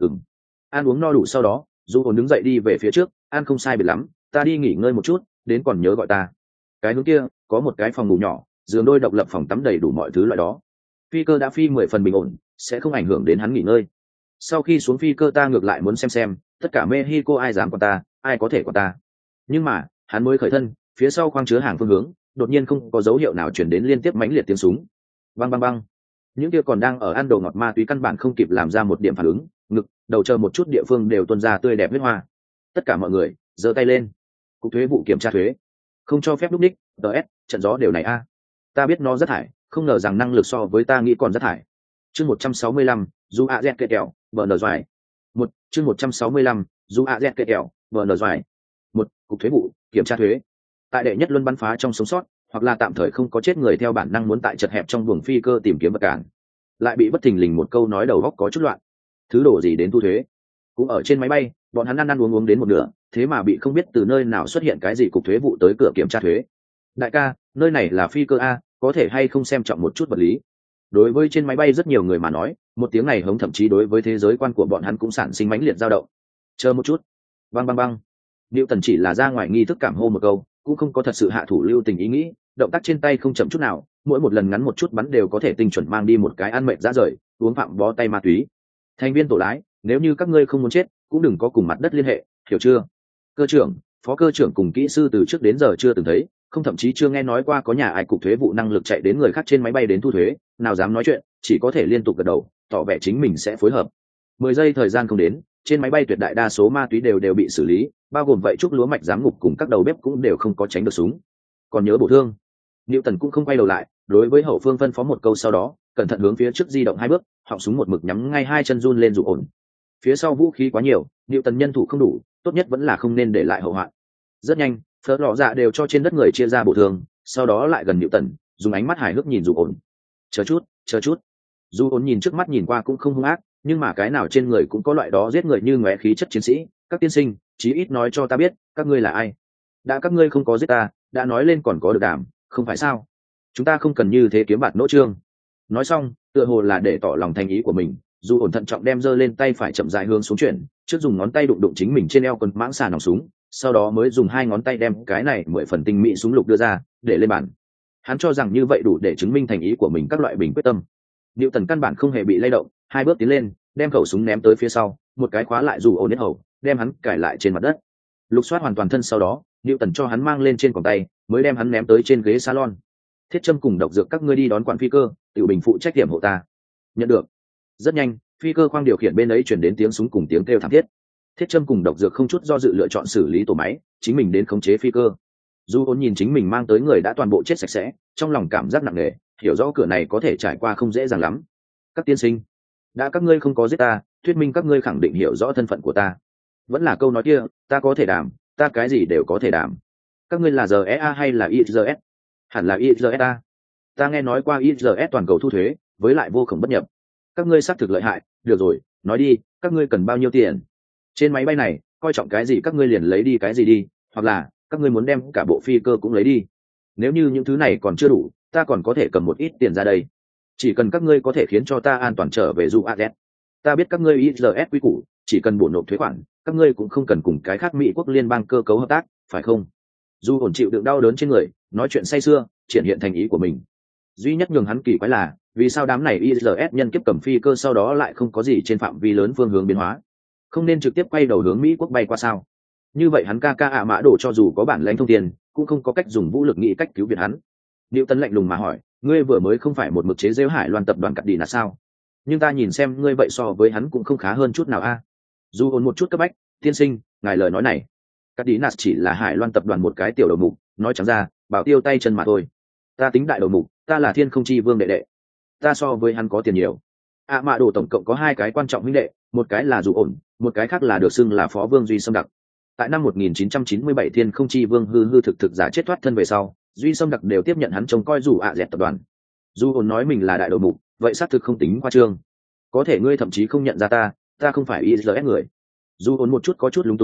Ăn uống no đủ sau đó, Du ôn đứng dậy đi về phía trước, ăn không sai biệt lắm, ta đi nghỉ ngơi một chút, đến còn nhớ gọi ta. Cái hướng kia có một cái phòng ngủ nhỏ, giường đôi độc lập, phòng tắm đầy đủ mọi thứ loại đó. Phi cơ đã phi 10 phần bình ổn, sẽ không ảnh hưởng đến hắn nghỉ ngơi. Sau khi xuống phi cơ ta ngược lại muốn xem tất cả Mexico ai dám quản ta, ai có thể quản ta. Nhưng mà hắn mới khởi thân, phía sau khoang chứa hàng phương hướng đột nhiên không có dấu hiệu nào chuyển đến liên tiếp mãnh liệt tiếng súng. Bang bang bang. Những kia còn đang ở ăn đồ ngọt ma túy căn bản không kịp làm ra một điểm phản ứng, ngực đầu chờ một chút địa phương đều tuôn ra tươi đẹp huyết hoa. Tất cả mọi người giơ tay lên. Cục thuế vụ kiểm tra thuế, không cho phép lúc ních. Trận gió điều này a. Ta biết nó rất hại, không ngờ rằng năng lực so với ta nghĩ còn rất hại. Chương 165, dù a z kẹt kẹo, vợ nở doài. Chương 165, dù a z kẹt kẹo, vợ nở doài. Cục thuế vụ kiểm tra thuế. Tại đệ nhất luân bắn phá trong sống sót, hoặc là tạm thời không có chết người theo bản năng muốn tại chật hẹp trong buồng phi cơ tìm kiếm vật cản, lại bị bất thình lình một câu nói đầu góc có chút loạn. Thứ đổ gì đến thu thuế? Cũng ở trên máy bay, bọn hắn ăn uống đến một nửa, thế mà bị không biết từ nơi nào xuất hiện cái gì cục thuế vụ tới cửa kiểm tra thuế. Đại ca, nơi này là phi cơ a, có thể hay không xem trọng một chút vật lý? Đối với trên máy bay rất nhiều người mà nói, một tiếng này hống thậm chí đối với thế giới quan của bọn hắn cũng sản sinh mãnh liệt dao động. Chờ một chút. Bang bang bang. Newton chỉ là ra ngoài nghi thức cảm hô một câu, cũng không có thật sự hạ thủ lưu tình ý nghĩ, động tác trên tay không chậm chút nào, mỗi một lần ngắn một chút bắn đều có thể tinh chuẩn mang đi một cái ăn mệt ra rời, uống phạm bó tay ma túy. Thành viên tổ lái, nếu như các ngươi không muốn chết, cũng đừng có cùng mặt đất liên hệ, hiểu chưa? Cơ trưởng, phó cơ trưởng cùng kỹ sư từ trước đến giờ chưa từng thấy, không thậm chí chưa nghe nói qua có nhà ai cục thuế vụ năng lực chạy đến người khác trên máy bay đến thu thuế, nào dám nói chuyện, chỉ có thể liên tục gật đầu, tỏ vẻ chính mình sẽ phối hợp. 10 giây thời gian không đến, trên máy bay tuyệt đại đa số ma túy đều bị xử lý, bao gồm vậy trúc lúa mạch giám ngục cùng các đầu bếp cũng đều không có tránh được súng. Còn nhớ bổ thương. Newton cũng không quay đầu lại, đối với hậu phương phân phó một câu sau đó, cẩn thận hướng phía trước di động 2 bước, họng súng một mực nhắm ngay hai chân run lên dụ ổn. Phía sau vũ khí quá nhiều, Newton nhân thủ không đủ, tốt nhất vẫn là không nên để lại hậu hoạn. Rất nhanh, phớt lọ dạ đều cho trên đất người chia ra bổ thương, sau đó lại gần Newton, dùng ánh mắt hài hước nhìn dụ ổn. Chờ chút. Dụ ổn nhìn trước mắt nhìn qua cũng không hung ác, nhưng mà cái nào trên người cũng có loại đó giết người như ngóe khí chất chiến sĩ. Các tiên sinh, chí ít nói cho ta biết các ngươi là ai. Đã các ngươi không có giết ta, đã nói lên còn có được đảm, không phải sao? Chúng ta không cần như thế kiếm bạt nỗ trương. Nói xong, tựa hồ là để tỏ lòng thành ý của mình, dù ổn thận trọng đem giơ lên tay phải chậm rãi hướng xuống chuyển, trước dùng ngón tay đụng đụng chính mình trên eo quần mãng xà nòng súng, sau đó mới dùng 2 ngón tay đem cái này 10 phần tinh mỹ súng lục đưa ra, để lên bàn. Hắn cho rằng như vậy đủ để chứng minh thành ý của mình các loại bình quyết tâm. Newton căn bản không hề bị lay động, 2 bước tiến lên, đem khẩu súng ném tới phía sau, một cái khóa lại dù ổn nhất hầu, đem hắn cài lại trên mặt đất. Lục soát hoàn toàn thân sau đó, Newton cho hắn mang lên trên còng tay, mới đem hắn ném tới trên ghế salon. Thiết châm cùng độc dược các ngươi đi đón quản phi cơ, tiểu bình phụ trách điểm hộ ta. Nhận được. Rất nhanh, phi cơ khoang điều khiển bên ấy chuyển đến tiếng súng cùng tiếng kêu thảm thiết. Thiết châm cùng độc dược không chút do dự lựa chọn xử lý tổ máy, chính mình đến khống chế phi cơ. Du ôn nhìn chính mình mang tới người đã toàn bộ chết sạch sẽ, trong lòng cảm giác nặng nề, hiểu rõ cửa này có thể trải qua không dễ dàng lắm. Các tiên sinh, đã các ngươi không có giết ta, thuyết minh các ngươi khẳng định hiểu rõ thân phận của ta. Vẫn là câu nói kia, ta có thể đảm, ta cái gì đều có thể đảm. Các ngươi là GEA hay là IRS? Hẳn là IRS. Ta nghe nói qua IRS toàn cầu thu thuế, với lại vô khổng bất nhập. Các ngươi xác thực lợi hại, được rồi, nói đi, các ngươi cần bao nhiêu tiền? Trên máy bay này, coi trọng cái gì các ngươi liền lấy đi cái gì đi, hoặc là các ngươi muốn đem cả bộ phi cơ cũng lấy đi. Nếu như những thứ này còn chưa đủ, ta còn có thể cầm một ít tiền ra đây. Chỉ cần các ngươi có thể khiến cho ta an toàn trở về dù AZ. Ta biết các ngươi IRS quy củ, chỉ cần bổ nộp thuế khoản, các ngươi cũng không cần cùng cái khác Mỹ quốc liên bang cơ cấu hợp tác, phải không? Dù ổn chịu đựng đau đớn trên người, nói chuyện say sưa, triển hiện thành ý của mình. Duy nhất nhường hắn kỳ quái là, vì sao đám này IRS nhân kiếp cầm phi cơ sau đó lại không có gì trên phạm vi lớn phương hướng biến hóa? Không nên trực tiếp quay đầu hướng Mỹ quốc bay qua sao? Như vậy hắn ca mã đổ cho dù có bản lãnh thông tiền, cũng không có cách dùng vũ lực nghĩ cách cứu viện hắn. Newton lạnh lùng mà hỏi, ngươi vừa mới không phải một mực chế giễu Hải Loan tập đoàn cắt đi là sao? Nhưng ta nhìn xem ngươi vậy so với hắn cũng không khá hơn chút nào a. Dù ổn một chút cấp bách, tiên sinh, ngài lời nói này, cắt đi nạt chỉ là Hải Loan tập đoàn một cái tiểu đầu mục, nói chẳng ra, bảo tiêu tay chân mà thôi. Ta tính đại đầu mục, ta là Thiên Không Chi Vương đệ đệ, ta so với hắn có tiền nhiều. Mã đồ tổng cộng có 2 cái quan trọng huynh đệ, một cái là Dù ổn, một cái khác là được xưng là Phó Vương Duy Sâm Đặc. Tại năm 1997 Thiên Không Chi Vương hư thực giả chết thoát thân về sau, Duy Sâm Đặc đều tiếp nhận hắn trông coi Dù dẹt tập đoàn. Dù ổn nói mình là đại đầu mục, vậy xác thực không tính qua trương. Có thể ngươi thậm chí không nhận ra ta không phải IRS người. Dù ổn một chút có chút lúng túng,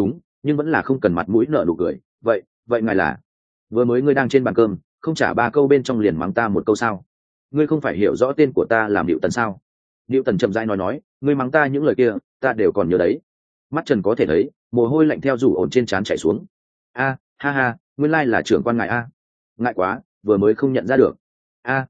nhưng vẫn là không cần mặt mũi nở nụ cười. Vậy ngài là? Vừa mới ngươi đang trên bàn cơm, không trả 3 câu bên trong liền mắng ta một câu sao? Ngươi không phải hiểu rõ tên của ta là Diệu Tần sao? Diệu Tần chậm rãi nói, ngươi mắng ta những lời kia, ta đều còn nhớ đấy. Mắt Trần có thể thấy, mồ hôi lạnh theo rủ ổn trên trán chảy xuống. Ha ha, nguyên lai là trưởng quan ngài a. Ngại quá, vừa mới không nhận ra được. Ha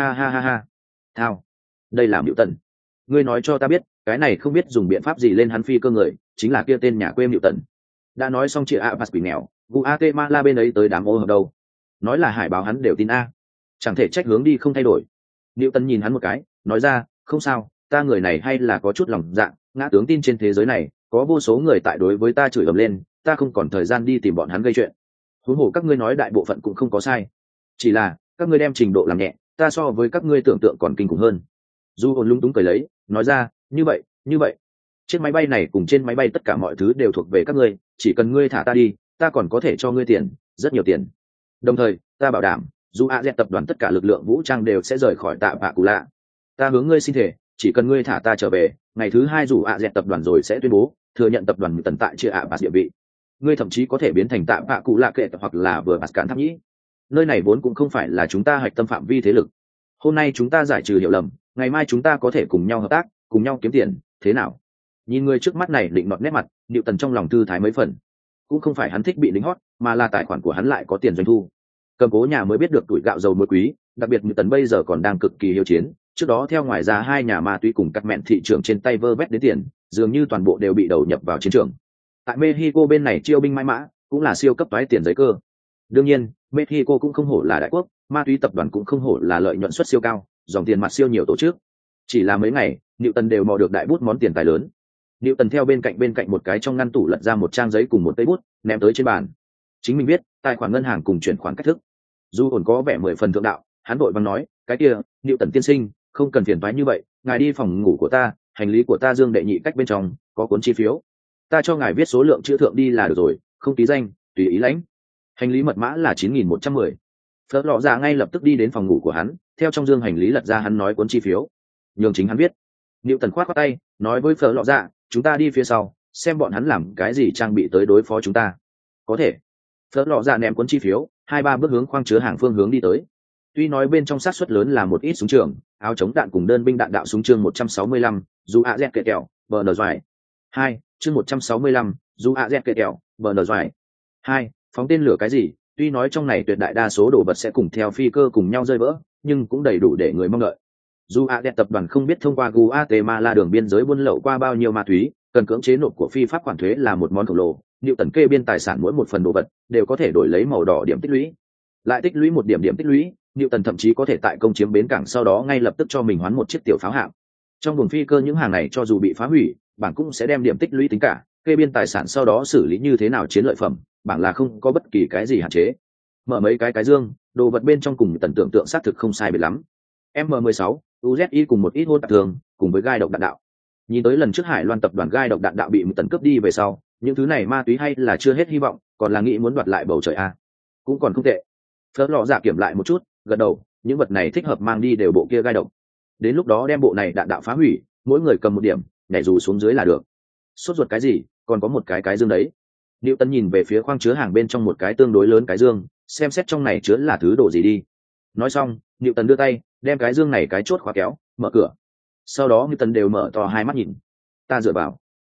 ha. Thao, đây là Diệu Tần. Ngươi nói cho ta biết, cái này không biết dùng biện pháp gì lên hắn phi cơ người, chính là kia tên nhà quê Diệu Tần. Đã nói xong chị ạ Bas quỷ nghèo, Guatemala bên ấy tới đám ô hợp đâu. Nói là hải báo hắn đều tin a. Chẳng thể trách hướng đi không thay đổi. Diệu Tần nhìn hắn một cái, nói ra, không sao, ta người này hay là có chút lòng dạ, ngã tướng tin trên thế giới này có vô số người tại đối với ta chửi ầm lên, ta không còn thời gian đi tìm bọn hắn gây chuyện. Huống hồ các ngươi nói đại bộ phận cũng không có sai, chỉ là các ngươi đem trình độ làm nhẹ, ta so với các ngươi tưởng tượng còn kinh khủng hơn. Du Hồn lung túng cười lấy, nói ra, như vậy, chiếc máy bay này cùng trên máy bay tất cả mọi thứ đều thuộc về các ngươi, chỉ cần ngươi thả ta đi, ta còn có thể cho ngươi tiền, rất nhiều tiền. Đồng thời, ta bảo đảm, dù AZ tập đoàn tất cả lực lượng vũ trang đều sẽ rời khỏi Tạ Bạ Cù Lạ. Ta hướng ngươi xin thể, chỉ cần ngươi thả ta trở về, ngày thứ 2 dù AZ tập đoàn rồi sẽ tuyên bố thừa nhận tập đoàn tần tại chia ạ và địa vị. Ngươi thậm chí có thể biến thành Tạ Bạ Cù Lạ kệ hoặc là vừa bạt cản tháp nhĩ. Nơi này vốn cũng không phải là chúng ta hạch tâm phạm vi thế lực. Hôm nay chúng ta giải trừ hiểu lầm, ngày mai chúng ta có thể cùng nhau hợp tác, cùng nhau kiếm tiền, thế nào? Nhìn người trước mắt này định nọt nét mặt, Diệu Tần trong lòng thư thái mấy phần. Cũng không phải hắn thích bị lính hót, mà là tài khoản của hắn lại có tiền doanh thu. Cầm cố nhà mới biết được tuổi gạo dầu muối quý, đặc biệt Diệu Tần bây giờ còn đang cực kỳ hiếu chiến, trước đó theo ngoài ra 2 nhà ma túy cùng cắt mẹn thị trường trên tay vơ vét đến tiền, dường như toàn bộ đều bị đầu nhập vào chiến trường. Tại Mexico bên này chiêu binh mãi mã, cũng là siêu cấp toái tiền giấy cơ. Đương nhiên, Mexico cũng không hổ là đại quốc, ma túy tập đoàn cũng không hổ là lợi nhuận suất siêu cao, dòng tiền mặt siêu nhiều tổ chức. Chỉ là mấy ngày, Diệu Tần đều mò được đại bút món tiền tài lớn. Diệu Tần theo bên cạnh một cái trong ngăn tủ lật ra một trang giấy cùng một cây bút, ném tới trên bàn. Chính mình biết, tài khoản ngân hàng cùng chuyển khoản cách thức. Du Hồn có vẻ 10 phần thượng đạo, hắn vội vàng nói, cái kia, Diệu Tần tiên sinh, không cần phiền toái như vậy, ngài đi phòng ngủ của ta, hành lý của ta dương đệ nhị cách bên trong có cuốn chi phiếu, ta cho ngài viết số lượng chữ thượng đi là được rồi, không ký danh, tùy ý lãnh. Hành lý mật mã là 9110. Phớt lọ dạ ngay lập tức đi đến phòng ngủ của hắn, theo trong dương hành lý lật ra hắn nói cuốn chi phiếu, nhường chính hắn viết. Diệu Tần khoát tay, nói với Phớt lọ dạ, chúng ta đi phía sau, xem bọn hắn làm cái gì trang bị tới đối phó chúng ta. Có thể. Phớt lọ dạ ném cuốn chi phiếu, 2-3 bước hướng khoang chứa hàng phương hướng đi tới. Tuy nói bên trong xác suất lớn là một ít súng trường, áo chống đạn cùng đơn binh đạn đạo súng trường 165, dù AZ kệ kẹo, bờ nở doài. 2, chương 165, dù AZ kệ kẹo, bờ nở doài. 2, phóng tên lửa cái gì, tuy nói trong này tuyệt đại đa số đồ vật sẽ cùng theo phi cơ cùng nhau rơi vỡ, nhưng cũng đầy đủ để người mong đợi. Dù AZ tập đoàn không biết thông qua Guatemala đường biên giới buôn lậu qua bao nhiêu ma túy, cần cưỡng chế nộp của phi pháp khoản thuế là một món khổng lồ, Diệu Tần kê biên tài sản mỗi một phần đồ vật đều có thể đổi lấy màu đỏ điểm tích lũy. Lại tích lũy một điểm tích lũy, Diệu Tần thậm chí có thể tại công chiếm bến cảng sau đó ngay lập tức cho mình hoán một chiếc tiểu pháo hạm. Trong buồng phi cơ những hàng này cho dù bị phá hủy, bảng cũng sẽ đem điểm tích lũy tính cả, kê biên tài sản sau đó xử lý như thế nào chiến lợi phẩm, bảng là không có bất kỳ cái gì hạn chế. Mở mấy cái dương, đồ vật bên trong cùng Tần tưởng tượng xác thực không sai biệt lắm. M16, UZI cùng một ít hôn tạp thường, cùng với gai độc đạn đạo. Nhìn tới lần trước Hải Loan tập đoàn gai độc đạn đạo bị Tần cướp đi về sau, những thứ này ma túy hay là chưa hết hy vọng, còn là nghĩ muốn đoạt lại bầu trời a. Cũng còn không tệ. Phớt lọ dạ kiểm lại một chút, gật đầu, những vật này thích hợp mang đi đều bộ kia gai độc. Đến lúc đó đem bộ này đạn đạo phá hủy, mỗi người cầm một điểm, nhảy dù xuống dưới là được. Sốt ruột cái gì, còn có một cái dương đấy. Diệu Tần nhìn về phía khoang chứa hàng bên trong một cái tương đối lớn cái dương, xem xét trong này chứa là thứ đồ gì đi. Nói xong, Diệu Tần đưa tay, đem cái dương này cái chốt khóa kéo, mở cửa. Sau đó Diệu Tần đều mở to hai mắt nhìn. Ta dựa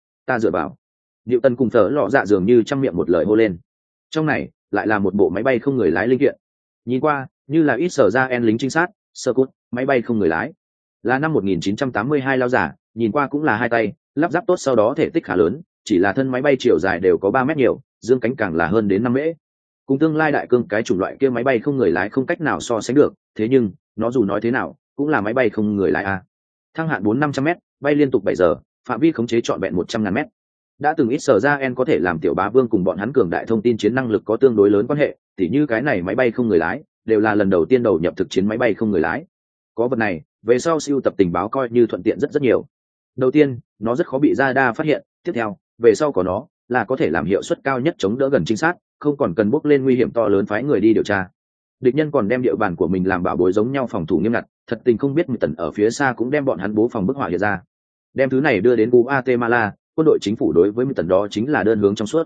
vào. Diệu Tần cùng Phở lọ dạ dường như trăm miệng một lời hô lên. Trong này lại là một bộ máy bay không người lái linh kiện. Nhìn qua như là ít sở ra en lính trinh sát, sơ cút, máy bay không người lái. Là năm 1982 lao giả, nhìn qua cũng là hai tay, lắp ráp tốt sau đó thể tích khá lớn, chỉ là thân máy bay chiều dài đều có 3 mét nhiều, dương cánh càng là hơn đến 5 mễ. Cùng tương lai đại cương cái chủng loại kia máy bay không người lái không cách nào so sánh được, thế nhưng nó dù nói thế nào cũng là máy bay không người lái a. Thăng hạn 400-500 m, bay liên tục 7 giờ, phạm vi khống chế trọn vẹn 100.000 m. Đã từng ít sở ra en có thể làm tiểu bá vương cùng bọn hắn cường đại thông tin chiến năng lực có tương đối lớn quan hệ, tỉ như cái này máy bay không người lái đều là lần đầu tiên đầu nhập thực chiến máy bay không người lái. Có vật này về sau siêu tập tình báo coi như thuận tiện rất nhiều. Đầu tiên nó rất khó bị radar phát hiện, tiếp theo về sau có nó là có thể làm hiệu suất cao nhất chống đỡ gần chính xác, không còn cần bốc lên nguy hiểm to lớn phái người đi điều tra. Địch nhân còn đem địa bàn của mình làm bảo bối giống nhau phòng thủ nghiêm ngặt, thật tình không biết Mười Tần ở phía xa cũng đem bọn hắn bố phòng bức họa hiện ra. Đem thứ này đưa đến Guatemala, quân đội chính phủ đối với Mười Tần đó chính là đơn hướng trong suốt.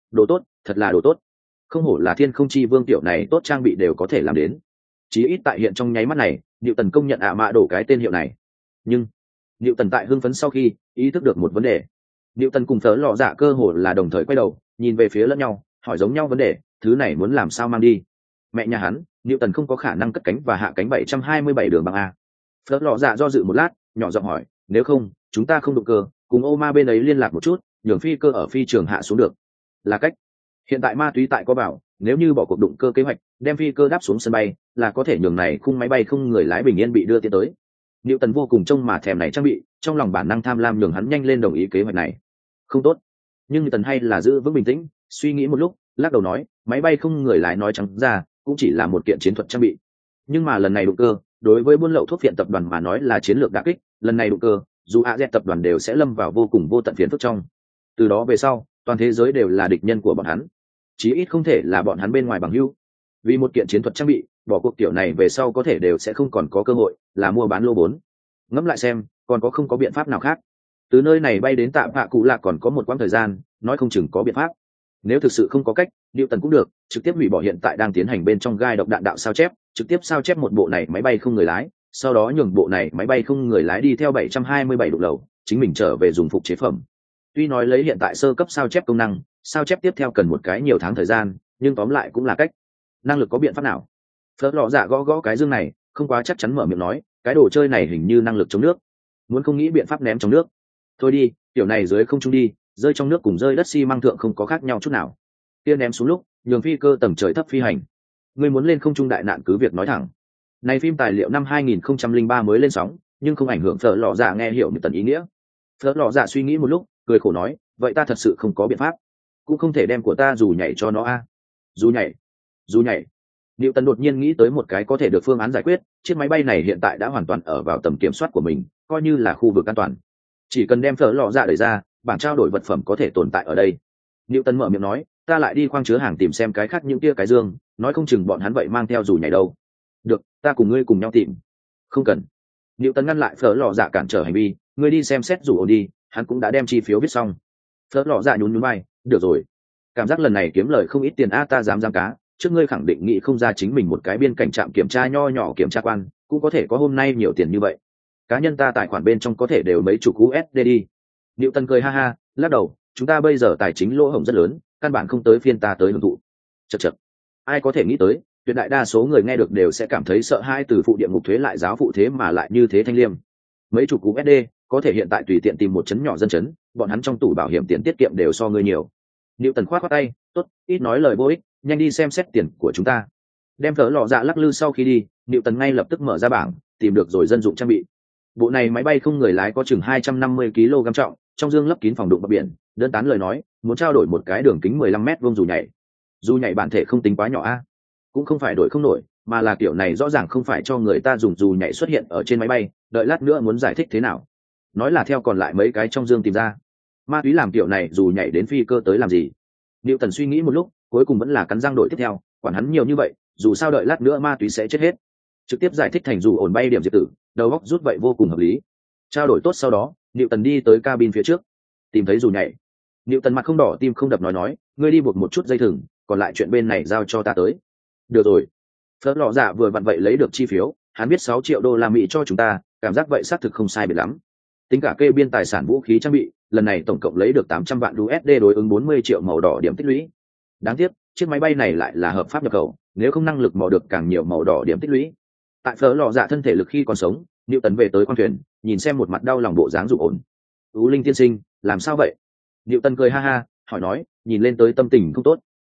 Đồ tốt, thật là đồ tốt. Không hổ là thiên không chi vương tiểu này tốt trang bị đều có thể làm đến. Chí ít tại hiện trong nháy mắt này, Diệu Tần công nhận ạ mạ đổ cái tên hiệu này. Nhưng Diệu Tần tại hưng phấn sau khi ý thức được một vấn đề. Diệu Tần cùng Phở Lọ Dạ cơ hồ là đồng thời quay đầu, nhìn về phía lẫn nhau, hỏi giống nhau vấn đề, thứ này muốn làm sao mang đi? Mẹ nhà hắn, Diệu Tần không có khả năng cất cánh và hạ cánh 727 đường bằng a. Phở Lọ Dạ do dự một lát, nhỏ giọng hỏi, nếu không, chúng ta không đụng cơ, cùng Ô Ma bên ấy liên lạc một chút, nhường phi cơ ở phi trường hạ xuống được. Là cách. Hiện tại ma túy tại có bảo, nếu như bỏ cuộc đụng cơ kế hoạch, đem phi cơ đáp xuống sân bay, là có thể nhường này khung máy bay không người lái bình yên bị đưa tiến tới. Diệu Tần vô cùng trông mà thèm này trang bị, trong lòng bản năng tham lam nhường hắn nhanh lên đồng ý kế hoạch này. Không tốt. Nhưng Tần hay là giữ vững bình tĩnh, suy nghĩ một lúc, lắc đầu nói, máy bay không người lái nói trắng ra, cũng chỉ là một kiện chiến thuật trang bị. Nhưng mà lần này đụng cơ, đối với buôn lậu thuốc phiện tập đoàn mà nói là chiến lược đả kích, lần này đụng cơ, dù AZ tập đoàn đều sẽ lâm vào vô cùng vô tận phiền phức trong. Từ đó về sau, toàn thế giới đều là địch nhân của bọn hắn. Chí ít không thể là bọn hắn bên ngoài bằng hữu. Vì một kiện chiến thuật trang bị, bỏ cuộc tiểu này về sau có thể đều sẽ không còn có cơ hội, là mua bán lô vốn. Ngẫm lại xem, còn có không có biện pháp nào khác. Từ nơi này bay đến Tạ Phạ Cụ Lạc còn có một quãng thời gian, nói không chừng có biện pháp. Nếu thực sự không có cách, Diệu Tần cũng được, trực tiếp hủy bỏ hiện tại đang tiến hành bên trong gai độc đạn đạo sao chép, trực tiếp sao chép một bộ này máy bay không người lái, sau đó nhường bộ này máy bay không người lái đi theo 727 độ lầu, chính mình trở về dùng phục chế phẩm. Tuy nói lấy hiện tại sơ cấp sao chép công năng, sao chép tiếp theo cần một cái nhiều tháng thời gian, nhưng tóm lại cũng là cách. Năng lực có biện pháp nào? Phớt Lọ Dạ gõ gõ cái dương này, không quá chắc chắn mở miệng nói, cái đồ chơi này hình như năng lực chống nước. Muốn không nghĩ biện pháp ném trong nước. Thôi đi, kiểu này dưới không trung đi, rơi trong nước cùng rơi đất xi măng thượng không có khác nhau chút nào. Kia ném xuống lúc, nhường phi cơ tầng trời thấp phi hành. Ngươi muốn lên không trung đại nạn cứ việc nói thẳng. Này phim tài liệu năm 2003 mới lên sóng, nhưng không ảnh hưởng Phớt Lọ Dạ nghe hiểu được tần ý nghĩa. Phớt Lọ Dạ suy nghĩ một lúc, cười khổ nói, vậy ta thật sự không có biện pháp, cũng không thể đem của ta dù nhảy cho nó a. Dù nhảy. Diệu Tần đột nhiên nghĩ tới một cái có thể được phương án giải quyết, chiếc máy bay này hiện tại đã hoàn toàn ở vào tầm kiểm soát của mình, coi như là khu vực an toàn. Chỉ cần đem Phở Lọ Dạ đẩy ra, bảng trao đổi vật phẩm có thể tồn tại ở đây. Diệu Tần mở miệng nói, ta lại đi khoang chứa hàng tìm xem cái khác những kia cái dương, nói không chừng bọn hắn vậy mang theo dù nhảy đâu. Được, ta cùng ngươi cùng nhau tìm. Không cần. Diệu Tần ngăn lại Phở Lọ Dạ cản trở hành vi, ngươi đi xem xét dù ổn đi, hắn cũng đã đem chi phiếu viết xong. Phở Lọ Dạ nhún nhún vai, được rồi. Cảm giác lần này kiếm lời không ít tiền a, ta dám cá, trước ngươi khẳng định nghĩ không ra chính mình một cái biên cảnh trạm kiểm tra nho nhỏ kiểm tra quan cũng có thể có hôm nay nhiều tiền như vậy. Cá nhân ta tài khoản bên trong có thể đều mấy chục USD đi. Diệu Tần cười ha ha, lắc đầu, chúng ta bây giờ tài chính lỗ hổng rất lớn, căn bản không tới phiên ta tới hưởng thụ. Chậc. Ai có thể nghĩ tới, tuyệt đại đa số người nghe được đều sẽ cảm thấy sợ hãi từ phụ địa ngục thuế lại giáo phụ thế mà lại như thế thanh liêm. Mấy chục USD, có thể hiện tại tùy tiện tìm một chấn nhỏ dân chấn, bọn hắn trong tủ bảo hiểm tiền tiết kiệm đều so ngươi nhiều. Diệu Tần khoát tay, tốt, ít nói lời vô ích, nhanh đi xem xét tiền của chúng ta. Đem Phở Lọ Dạ lắc lư sau khi đi, Diệu Tần ngay lập tức mở ra bảng, tìm được rồi dân dụng trang bị. Bộ này máy bay không người lái có chừng 250 kg trọng, trong dương lấp kín phòng đụng bờ biển, đơn tán lời nói, muốn trao đổi một cái đường kính 15 mét vuông dù nhảy. Dù nhảy bản thể không tính quá nhỏ a, cũng không phải đổi không nổi, mà là kiểu này rõ ràng không phải cho người ta dùng dù nhảy xuất hiện ở trên máy bay, đợi lát nữa muốn giải thích thế nào. Nói là theo còn lại mấy cái trong dương tìm ra. Ma túy làm kiểu này dù nhảy đến phi cơ tới làm gì? Diệu Tần suy nghĩ một lúc, cuối cùng vẫn là cắn răng đổi tiếp theo, quản hắn nhiều như vậy, dù sao đợi lát nữa ma túy sẽ chết hết. Trực tiếp giải thích thành dù ổn bay điểm diệt tử, đầu óc rút vậy vô cùng hợp lý. Trao đổi tốt sau đó, Diệu Tần đi tới cabin phía trước, tìm thấy dù nhảy. Diệu Tần mặt không đỏ tim không đập nói, ngươi đi buộc một chút dây thừng, còn lại chuyện bên này giao cho ta tới. Được rồi. Phớt Lọ Dạ vừa vặn vậy lấy được chi phiếu, hắn biết 6 triệu đô la Mỹ cho chúng ta, cảm giác vậy xác thực không sai biệt lắm. Tính cả kê biên tài sản vũ khí trang bị, lần này tổng cộng lấy được 800 vạn USD đối ứng 40 triệu màu đỏ điểm tích lũy. Đáng tiếc, chiếc máy bay này lại là hợp pháp nhập khẩu, nếu không năng lực mò được càng nhiều màu đỏ điểm tích lũy. Tại Phở Lọ Dạ thân thể lực khi còn sống, Diệu Tần về tới khoang thuyền, nhìn xem một mặt đau lòng bộ dáng dụ ổn. Ú Linh tiên sinh, làm sao vậy? Diệu Tần cười ha ha, hỏi nói, nhìn lên tới tâm tình không tốt.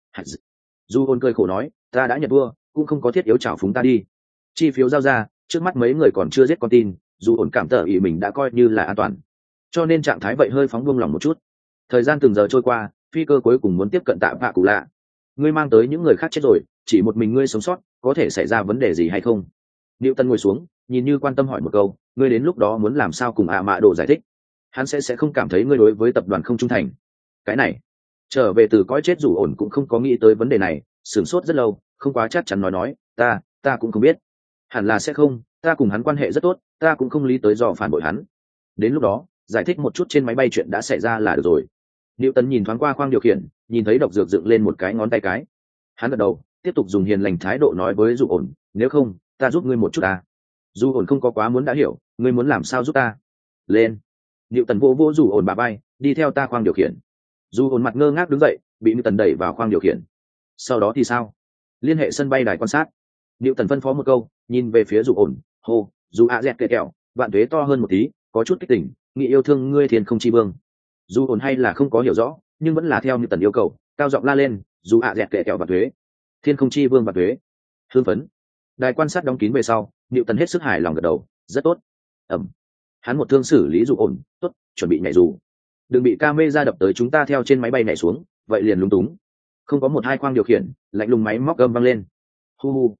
Du Ôn cười khổ nói, ta đã nhận vua, cũng không có thiết yếu chảo phúng ta đi. Chi phiếu giao ra, trước mắt mấy người còn chưa giết con tin, dù ổn cảm tờ ý mình đã coi như là an toàn, cho nên trạng thái vậy hơi phóng buông lòng một chút. Thời gian từng giờ trôi qua, phi cơ cuối cùng muốn tiếp cận Tạ Phạ Cụ Lạ. Ngươi mang tới những người khác chết rồi, chỉ một mình ngươi sống sót, có thể xảy ra vấn đề gì hay không? Diệu Tần ngồi xuống, nhìn như quan tâm hỏi một câu, ngươi đến lúc đó muốn làm sao cùng ạ mạ độ giải thích? Hắn sẽ không cảm thấy ngươi đối với tập đoàn không trung thành. Cái này, trở về từ cõi chết dù ổn cũng không có nghĩ tới vấn đề này, sửng sốt rất lâu, không quá chắc chắn nói, ta cũng không biết. Hẳn là sẽ không, ta cùng hắn quan hệ rất tốt, ta cũng không lý tới dò phản bội hắn. Đến lúc đó, giải thích một chút trên máy bay chuyện đã xảy ra là được rồi. Diệu Tần nhìn thoáng qua khoang điều khiển, nhìn thấy độc dược dựng lên một cái ngón tay cái. Hắn gật đầu, tiếp tục dùng hiền lành thái độ nói với Dụ Ổn, nếu không, ta giúp ngươi một chút ta. Dụ Ổn không có quá muốn đã hiểu, ngươi muốn làm sao giúp ta? Lên. Diệu Tần vô vô Dụ Ổn bà bay, đi theo ta khoang điều khiển. Dụ Ổn mặt ngơ ngác đứng dậy, bị Diệu Tần đẩy vào khoang điều khiển. Sau đó thì sao? Liên hệ sân bay đài quan sát. Diệu Tần phân phó một câu, nhìn về phía Dụ Ổn, hô, Dụ A Dẹt kệ kẹo, vạn tuế to hơn một tí, có chút kích tỉnh, nghĩ yêu thương ngươi Thiên Không Chi Vương. Dụ Ổn hay là không có hiểu rõ, nhưng vẫn là theo Diệu Tần yêu cầu, cao giọng la lên, Dụ A Dẹt kệ kẹo vạn tuế, Thiên Không Chi Vương vạn tuế. Hương phấn. Đài quan sát đóng kín về sau, Diệu Tần hết sức hài lòng gật đầu, rất tốt. Ẩm. Hắn một thương xử lý Dụ Ổn, tốt, chuẩn bị nhảy dù. Đừng bị camera đập tới, chúng ta theo trên máy bay nhảy xuống, vậy liền lúng túng. Không có một hai khoang điều khiển, lạnh lùng máy móc gầm vang lên. Hu hu.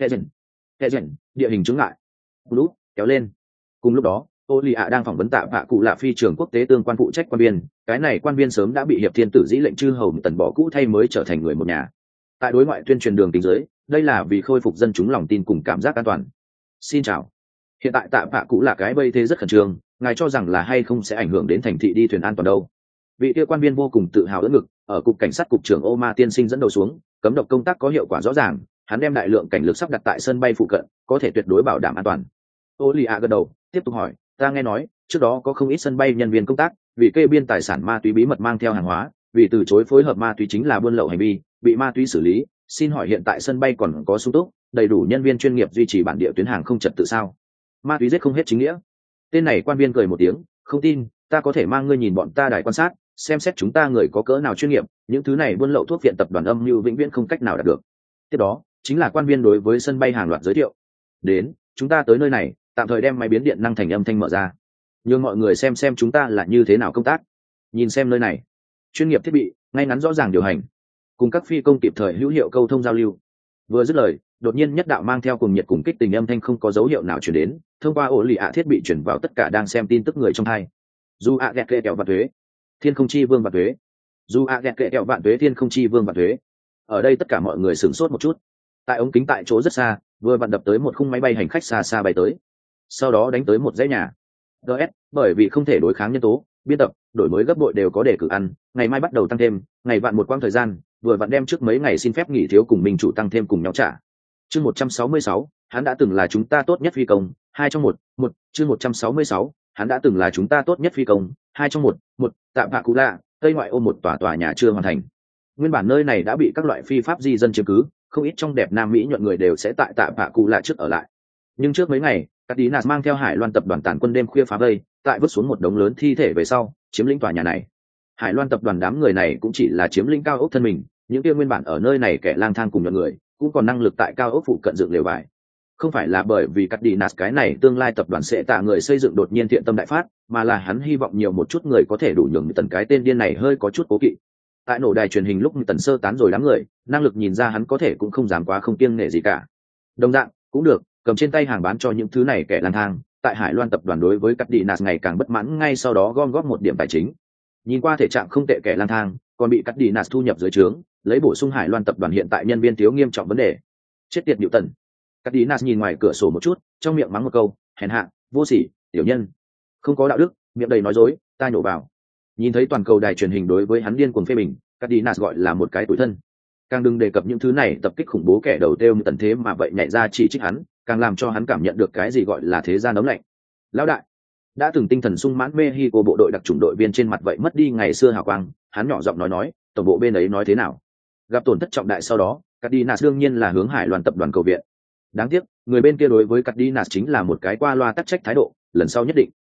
Kẻ dần, địa hình chứng lại. Blue, kéo lên. Cùng lúc đó, Ô Lì ạ đang phỏng vấn Tạ Vạ Cụ Lạ phi trường quốc tế tương quan phụ trách quan viên, cái này quan viên sớm đã bị hiệp thiên tử dĩ lệnh chư hầu Tần bỏ cũ thay mới trở thành người một nhà. Tại đối ngoại tuyên truyền đường tính giới, đây là vì khôi phục dân chúng lòng tin cùng cảm giác an toàn. Xin chào. Hiện tại Tạ Vạ Cụ Lạ cái bây thế rất khẩn trương, ngài cho rằng là hay không sẽ ảnh hưởng đến thành thị đi thuyền an toàn đâu? Vị kia quan viên vô cùng tự hào ưỡn ngực, ở cục cảnh sát cục trưởng Oma tiên sinh dẫn đầu xuống, cấm độc công tác có hiệu quả rõ ràng, hắn đem đại lượng cảnh lực sắp đặt tại sân bay phụ cận, có thể tuyệt đối bảo đảm an toàn. Ô Lì ạ gật đầu, tiếp tục hỏi, ta nghe nói trước đó có không ít sân bay nhân viên công tác vì kê biên tài sản ma túy bí mật mang theo hàng hóa, vì từ chối phối hợp ma túy chính là buôn lậu hành vi, bị ma túy xử lý. Xin hỏi hiện tại sân bay còn có sung túc đầy đủ nhân viên chuyên nghiệp duy trì bản địa tuyến hàng không trật tự sao? Ma túy giết không hết chính nghĩa. Tên này quan viên cười một tiếng, không tin, ta có thể mang ngươi nhìn bọn ta đài quan sát, xem xét chúng ta người có cỡ nào chuyên nghiệp, những thứ này buôn lậu thuốc viện tập đoàn âm mưu vĩnh viễn không cách nào đạt được. Tiếp đó chính là quan viên đối với sân bay hàng loạt giới thiệu. Đến, chúng ta tới nơi này, tạm thời đem máy biến điện năng thành âm thanh mở ra, nhưng mọi người xem chúng ta là như thế nào công tác. Nhìn xem nơi này, chuyên nghiệp thiết bị, ngay ngắn rõ ràng điều hành, cùng các phi công kịp thời hữu hiệu câu thông giao lưu. Vừa dứt lời, đột nhiên nhất đạo mang theo cùng nhiệt cùng kích tình âm thanh không có dấu hiệu nào chuyển đến, thông qua ổ lì ạ thiết bị chuyển vào tất cả đang xem tin tức người trong hai. Dù ạ ghẹt kệ kẹo vạn thuế, Thiên Không Chi Vương vạn thuế. Dù ạ ghẹt kệ kẹo vạn thuế, Thiên Không Chi Vương vạn thuế. Ở đây tất cả mọi người sửng sốt một chút. Tại ống kính tại chỗ rất xa, vừa vặn đập tới một khung máy bay hành khách xa xa bay tới, sau đó đánh tới một dãy nhà. ds bởi vì không thể đối kháng nhân tố, biên tập đổi mới gấp bội đều có đề cử ăn, ngày mai bắt đầu tăng thêm, ngày vạn một quãng thời gian, vừa vặn đem trước mấy ngày xin phép nghỉ thiếu cùng mình chủ tăng thêm cùng nhau trả. Chương 166, hắn đã từng là chúng ta tốt nhất phi công, 2 trong 1, chương 166, hắn đã từng là chúng ta tốt nhất phi công, 2 trong 1, Tạm Vạ Cụ Lạ, tây ngoại ô một tòa nhà chưa hoàn thành. Nguyên bản nơi này đã bị các loại phi pháp di dân chiếm cứ, không ít trong đẹp Nam Mỹ nhuận người đều sẽ tại Tạm Vạ Cụ Lạ trước ở lại. Nhưng trước mấy ngày, Cadinas mang theo Hải Loan tập đoàn tàn quân đêm khuya phá vây, tại vứt xuống một đống lớn thi thể về sau, chiếm lĩnh tòa nhà này. Hải Loan tập đoàn đám người này cũng chỉ là chiếm lĩnh cao ốc thân mình, những kia nguyên bản ở nơi này kẻ lang thang cùng nhuận người, cũng còn năng lực tại cao ốc phụ cận dựng lều vải. Không phải là bởi vì Cadinas cái này tương lai tập đoàn sẽ tạ người xây dựng đột nhiên thiện tâm đại phát, mà là hắn hy vọng nhiều một chút người có thể đủ nhường Tần cái tên điên này hơi có chút cố kỵ. Tại nổ đài truyền hình lúc Tần sơ tán rồi đám người, năng lực nhìn ra hắn có thể cũng không dám quá không kiêng nể gì cả. Đồng dạng cũng được, cầm trên tay hàng bán cho những thứ này kẻ lang thang. Tại Hải Loan tập đoàn đối với Cadinas ngày càng bất mãn, ngay sau đó gom góp một điểm tài chính. Nhìn qua thể trạng không tệ kẻ lang thang, còn bị Cadinas thu nhập dưới trướng, lấy bổ sung Hải Loan tập đoàn hiện tại nhân viên thiếu nghiêm trọng vấn đề. Chết tiệt Newton. Cadinas nhìn ngoài cửa sổ một chút, trong miệng mắng một câu, hèn hạ, vô sỉ, tiểu nhân, không có đạo đức, miệng đầy nói dối, ta nhổ vào. Nhìn thấy toàn cầu đài truyền hình đối với hắn điên cuồng phê bình, Cadinas gọi là một cái tủi thân. Càng đừng đề cập những thứ này tập kích khủng bố kẻ đầu tiêu như Tần thế mà vậy nhảy ra chỉ trích hắn, càng làm cho hắn cảm nhận được cái gì gọi là thế gian ấm lạnh. Lão đại, đã từng tinh thần sung mãn Mexico bộ đội đặc chủng đội viên trên mặt vậy mất đi ngày xưa hào quang, hắn nhỏ giọng nói, tổng bộ bên ấy nói thế nào? Gặp tổn thất trọng đại sau đó, Cadinas đương nhiên là hướng Hải Loan tập đoàn cầu viện. Đáng tiếc, người bên kia đối với Cadinas chính là một cái qua loa tắc trách thái độ, lần sau nhất định.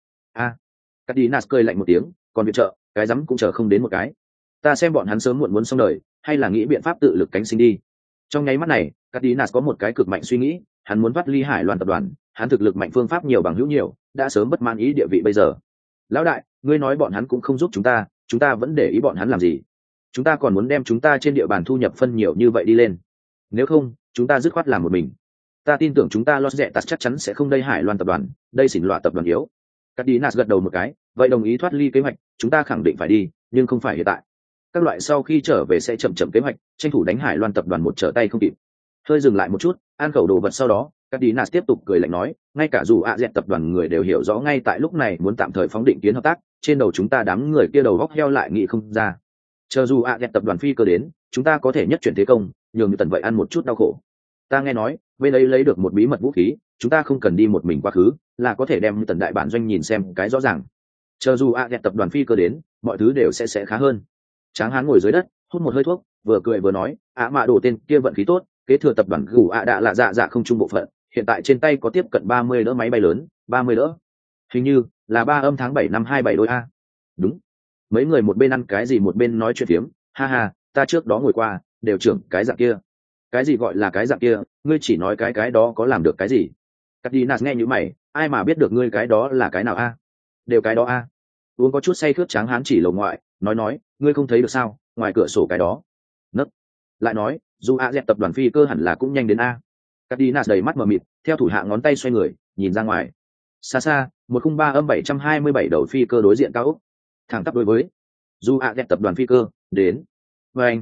Cadinas cười lạnh một tiếng, còn viện trợ, cái rắm cũng chờ không đến một cái. Ta xem bọn hắn sớm muộn muốn xong đời, hay là nghĩ biện pháp tự lực cánh sinh đi. Trong nháy mắt này, Cadinas có một cái cực mạnh suy nghĩ, hắn muốn thoát ly Hải Loan tập đoàn, hắn thực lực mạnh, phương pháp nhiều bằng hữu nhiều, đã sớm bất mãn ý địa vị bây giờ. Lão đại, ngươi nói bọn hắn cũng không giúp chúng ta vẫn để ý bọn hắn làm gì? Chúng ta còn muốn đem chúng ta trên địa bàn thu nhập phân nhiều như vậy đi lên. Nếu không, chúng ta dứt khoát làm một mình. Ta tin tưởng chúng ta Los Zetas chắc chắn sẽ không đây Hải Loan tập đoàn, đây xỉn loạn tập đoàn yếu. Cadinas gật đầu một cái, vậy đồng ý thoát ly kế hoạch, chúng ta khẳng định phải đi, nhưng không phải hiện tại. Các loại sau khi trở về sẽ chậm kế hoạch, tranh thủ đánh Hải Loan tập đoàn một trở tay không kịp. Hơi dừng lại một chút, ăn khẩu đồ vật sau đó, Cardenas tiếp tục cười lạnh nói, ngay cả dù ạ dẹt tập đoàn người đều hiểu rõ ngay tại lúc này muốn tạm thời phóng định kiến hợp tác, trên đầu chúng ta đám người kia đầu góc heo lại nghĩ không ra. Chờ dù ạ dẹt tập đoàn phi cơ đến, chúng ta có thể nhất chuyển thế công, nhường như tần vậy ăn một chút đau khổ. Ta nghe nói, bên ấy lấy được một bí mật vũ khí, chúng ta không cần đi một mình quá khứ, là có thể đem như tần đại bản doanh nhìn xem cái rõ ràng. Chờ dù ạ dẹt tập đoàn phi cơ đến, mọi thứ đều sẽ khá hơn. Tráng hán ngồi dưới đất, hút một hơi thuốc, vừa cười vừa nói, mạ đồ tên kia vận khí tốt, kế thừa tập đoàn gù đã là dạ không trung bộ phận, hiện tại trên tay có tiếp cận 30 đỡ máy bay lớn, 30 đỡ. Hình như là 3 âm tháng 7 năm 27 đôi a. Đúng. Mấy người một bên ăn cái gì một bên nói chuyện phiếm, ha ha, ta trước đó ngồi qua, đều trưởng cái dạng kia. Cái gì gọi là cái dạng kia, ngươi chỉ nói cái đó có làm được cái gì? Cardenas nghe như mày, ai mà biết được ngươi cái đó là cái nào a? Đều cái đó a. Uống có chút say khướt tráng hán chỉ lầu ngoại, nói, ngươi không thấy được sao, ngoài cửa sổ cái đó. Nấc. Lại nói, dù a dẹp tập đoàn phi cơ hẳn là cũng nhanh đến a. Cardenas đầy mắt mờ mịt, theo thủ hạ ngón tay xoay người, nhìn ra ngoài. Xa xa, một khung 3 âm 727 đầu phi cơ đối diện cao ốc. Thẳng tắp đối với. Dù a dẹp tập đoàn phi cơ, đến. Vâng.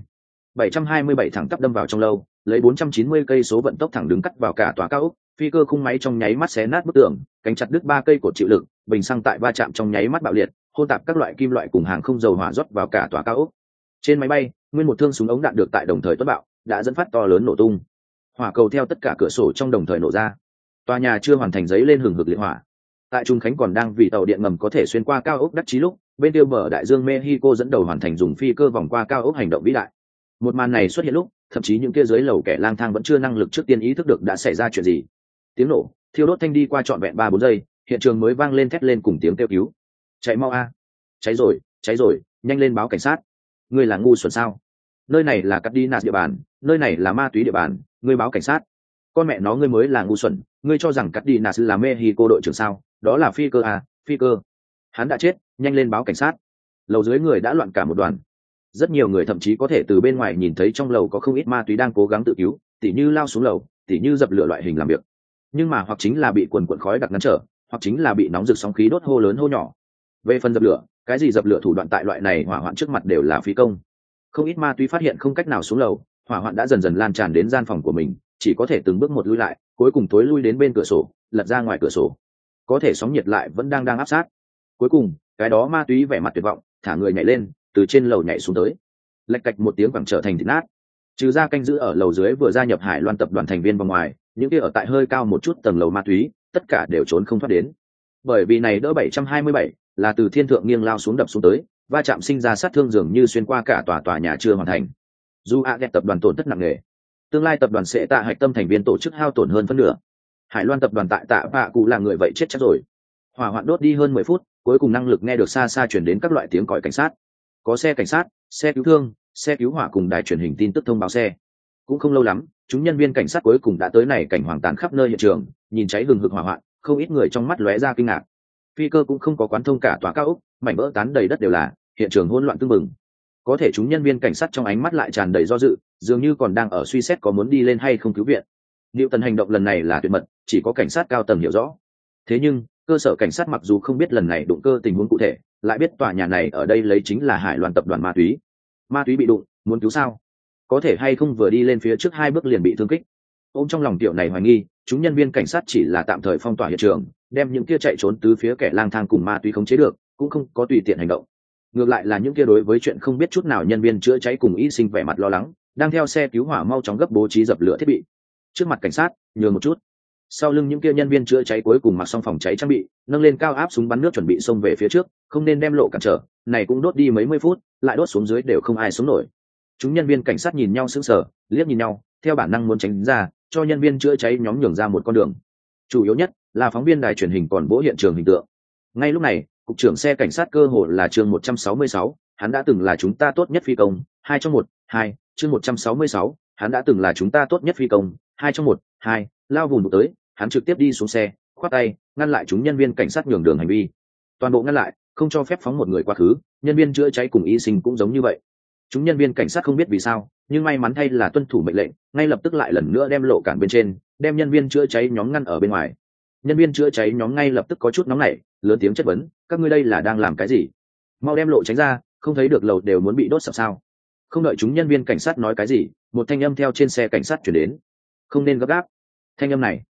727 thẳng tắp đâm vào trong lâu, lấy 490 cây số vận tốc thẳng đứng cắt vào cả tòa cao ốc, phi cơ khung máy trong nháy mắt xé nát bức tường, cánh chặt đứt 3 cây cột chịu lực, bình xăng tại va chạm trong nháy mắt bạo liệt, hôn tạp các loại kim loại cùng hàng không dầu hỏa rót vào cả tòa cao ốc. Trên máy bay, nguyên một thương súng ống đạn được tại đồng thời tuất bạo, đã dẫn phát to lớn nổ tung. Hỏa cầu theo tất cả cửa sổ trong đồng thời nổ ra. Tòa nhà chưa hoàn thành giấy lên hừng hực liệt hỏa. Tại Trung Khánh còn đang vì tàu điện ngầm có thể xuyên qua cao ốc đắc chí lúc, bên kia bờ đại dương Mexico dẫn đầu hoàn thành dùng phi cơ vòng qua cao ốc hành động vĩ đại. Một màn này xuất hiện lúc, thậm chí những kia dưới lầu kẻ lang thang vẫn chưa năng lực trước tiên ý thức được đã xảy ra chuyện gì. Tiếng nổ, thiêu đốt thanh đi qua trọn vẹn 3-4 giây, hiện trường mới vang lên thét lên cùng tiếng kêu cứu. Chạy mau a, cháy rồi, nhanh lên báo cảnh sát. Ngươi là ngu xuẩn sao? Nơi này là Cardenas địa bàn, nơi này là ma túy địa bàn, ngươi báo cảnh sát. Con mẹ nó ngươi mới là ngu xuẩn, ngươi cho rằng Cardenas là Mexico đội trưởng sao? Đó là phi cơ à, phi cơ. Hắn đã chết, nhanh lên báo cảnh sát. Lầu dưới người đã loạn cả một đoàn. Rất nhiều người thậm chí có thể từ bên ngoài nhìn thấy trong lầu có không ít ma túy đang cố gắng tự cứu, tỉ như lao xuống lầu, tỉ như dập lửa loại hình làm việc. Nhưng mà hoặc chính là bị quần quần khói đặc ngăn trở, hoặc chính là bị nóng rực sóng khí đốt hô lớn hô nhỏ. Về phần dập lửa, cái gì dập lửa thủ đoạn tại loại này hỏa hoạn trước mặt đều là phí công. Không ít ma túy phát hiện không cách nào xuống lầu, hỏa hoạn đã dần dần lan tràn đến gian phòng của mình, chỉ có thể từng bước một lui lại, cuối cùng tối lui đến bên cửa sổ, lật ra ngoài cửa sổ. Có thể sóng nhiệt lại vẫn đang áp sát. Cuối cùng, cái đó ma túy vẻ mặt tuyệt vọng, thả người nhảy lên, từ trên lầu nhảy xuống tới. Lạch cạch một tiếng quẳng trở thành thịt nát. Trừ ra canh giữ ở lầu dưới vừa gia nhập Hải Loan tập đoàn thành viên vòng ngoài, những kia ở tại hơi cao một chút tầng lầu ma túy, tất cả đều trốn không thoát đến. Bởi vì này đỡ 727 là từ thiên thượng nghiêng lao xuống đập xuống tới, va chạm sinh ra sát thương dường như xuyên qua cả tòa nhà chưa hoàn thành. Dù AZ tập đoàn tổn thất nặng nề, tương lai tập đoàn sẽ tạ hạch tâm thành viên tổ chức hao tổn hơn phân nửa. Hải Loan tập đoàn tại tạ bạ cụ là người vậy chết chắc rồi. Hỏa hoạn đốt đi hơn 10 phút, cuối cùng năng lực nghe được xa xa truyền đến các loại tiếng còi cảnh sát. Có xe cảnh sát, xe cứu thương, xe cứu hỏa cùng đài truyền hình tin tức thông báo xe. Cũng không lâu lắm, chúng nhân viên cảnh sát cuối cùng đã tới này cảnh hoang tàn khắp nơi hiện trường, nhìn cháy hừng hực hỏa hoạn, không ít người trong mắt lóe ra kinh ngạc. Phi cơ cũng không có quán thông cả tòa cao ốc, mảnh vỡ tán đầy đất đều là, hiện trường hỗn loạn tương mừng. Có thể chúng nhân viên cảnh sát trong ánh mắt lại tràn đầy do dự, dường như còn đang ở suy xét có muốn đi lên hay không cứu viện. Liệu tần hành động lần này là tuyệt mật, chỉ có cảnh sát cao tầng hiểu rõ. Thế nhưng, cơ sở cảnh sát mặc dù không biết lần này đụng cơ tình huống cụ thể, lại biết tòa nhà này ở đây lấy chính là Hải Loan tập đoàn ma túy. Ma túy bị đụng, muốn cứu sao? Có thể hay không vừa đi lên phía trước 2 bước liền bị thương kích. Ôm trong lòng tiểu này hoài nghi, chúng nhân viên cảnh sát chỉ là tạm thời phong tỏa hiện trường, đem những kia chạy trốn tứ phía kẻ lang thang cùng ma túy khống chế được, cũng không có tùy tiện hành động. Ngược lại là những kia đối với chuyện không biết chút nào nhân viên chữa cháy cùng y sinh vẻ mặt lo lắng, đang theo xe cứu hỏa mau chóng gấp bố trí dập lửa thiết bị. Trước mặt cảnh sát, nhường một chút. Sau lưng những kia nhân viên chữa cháy cuối cùng mặc xong phòng cháy trang bị, nâng lên cao áp súng bắn nước chuẩn bị xông về phía trước, không nên đem lộ cản trở, này cũng đốt đi mấy mươi phút, lại đốt xuống dưới đều không ai sống nổi. Chúng nhân viên cảnh sát nhìn nhau sững sờ, liếc nhìn nhau, theo bản năng muốn tránh ra, cho nhân viên chữa cháy nhóm nhường ra một con đường. Chủ yếu nhất là phóng viên đài truyền hình còn bố hiện trường hình tượng. Ngay lúc này, cục trưởng xe cảnh sát cơ hồ là chương 166, hắn đã từng là chúng ta tốt nhất phi công, 2 trong 1, 2, chương 166, hắn đã từng là chúng ta tốt nhất phi công, 2 trong 1, 2, lao vùng tới, hắn trực tiếp đi xuống xe, khoát tay, ngăn lại chúng nhân viên cảnh sát nhường đường hành vi. Toàn bộ ngăn lại, không cho phép phóng một người qua khứ, nhân viên chữa cháy cùng y sinh cũng giống như vậy. Chúng nhân viên cảnh sát không biết vì sao, nhưng may mắn thay là tuân thủ mệnh lệnh, ngay lập tức lại lần nữa đem lộ cản bên trên, đem nhân viên chữa cháy nhóm ngăn ở bên ngoài. Nhân viên chữa cháy nhóm ngay lập tức có chút nóng nảy, lớn tiếng chất vấn, các ngươi đây là đang làm cái gì? Mau đem lộ tránh ra, không thấy được lầu đều muốn bị đốt sập sao? Không đợi chúng nhân viên cảnh sát nói cái gì, một thanh âm theo trên xe cảnh sát chuyển đến. Không nên gấp gáp. Thanh âm này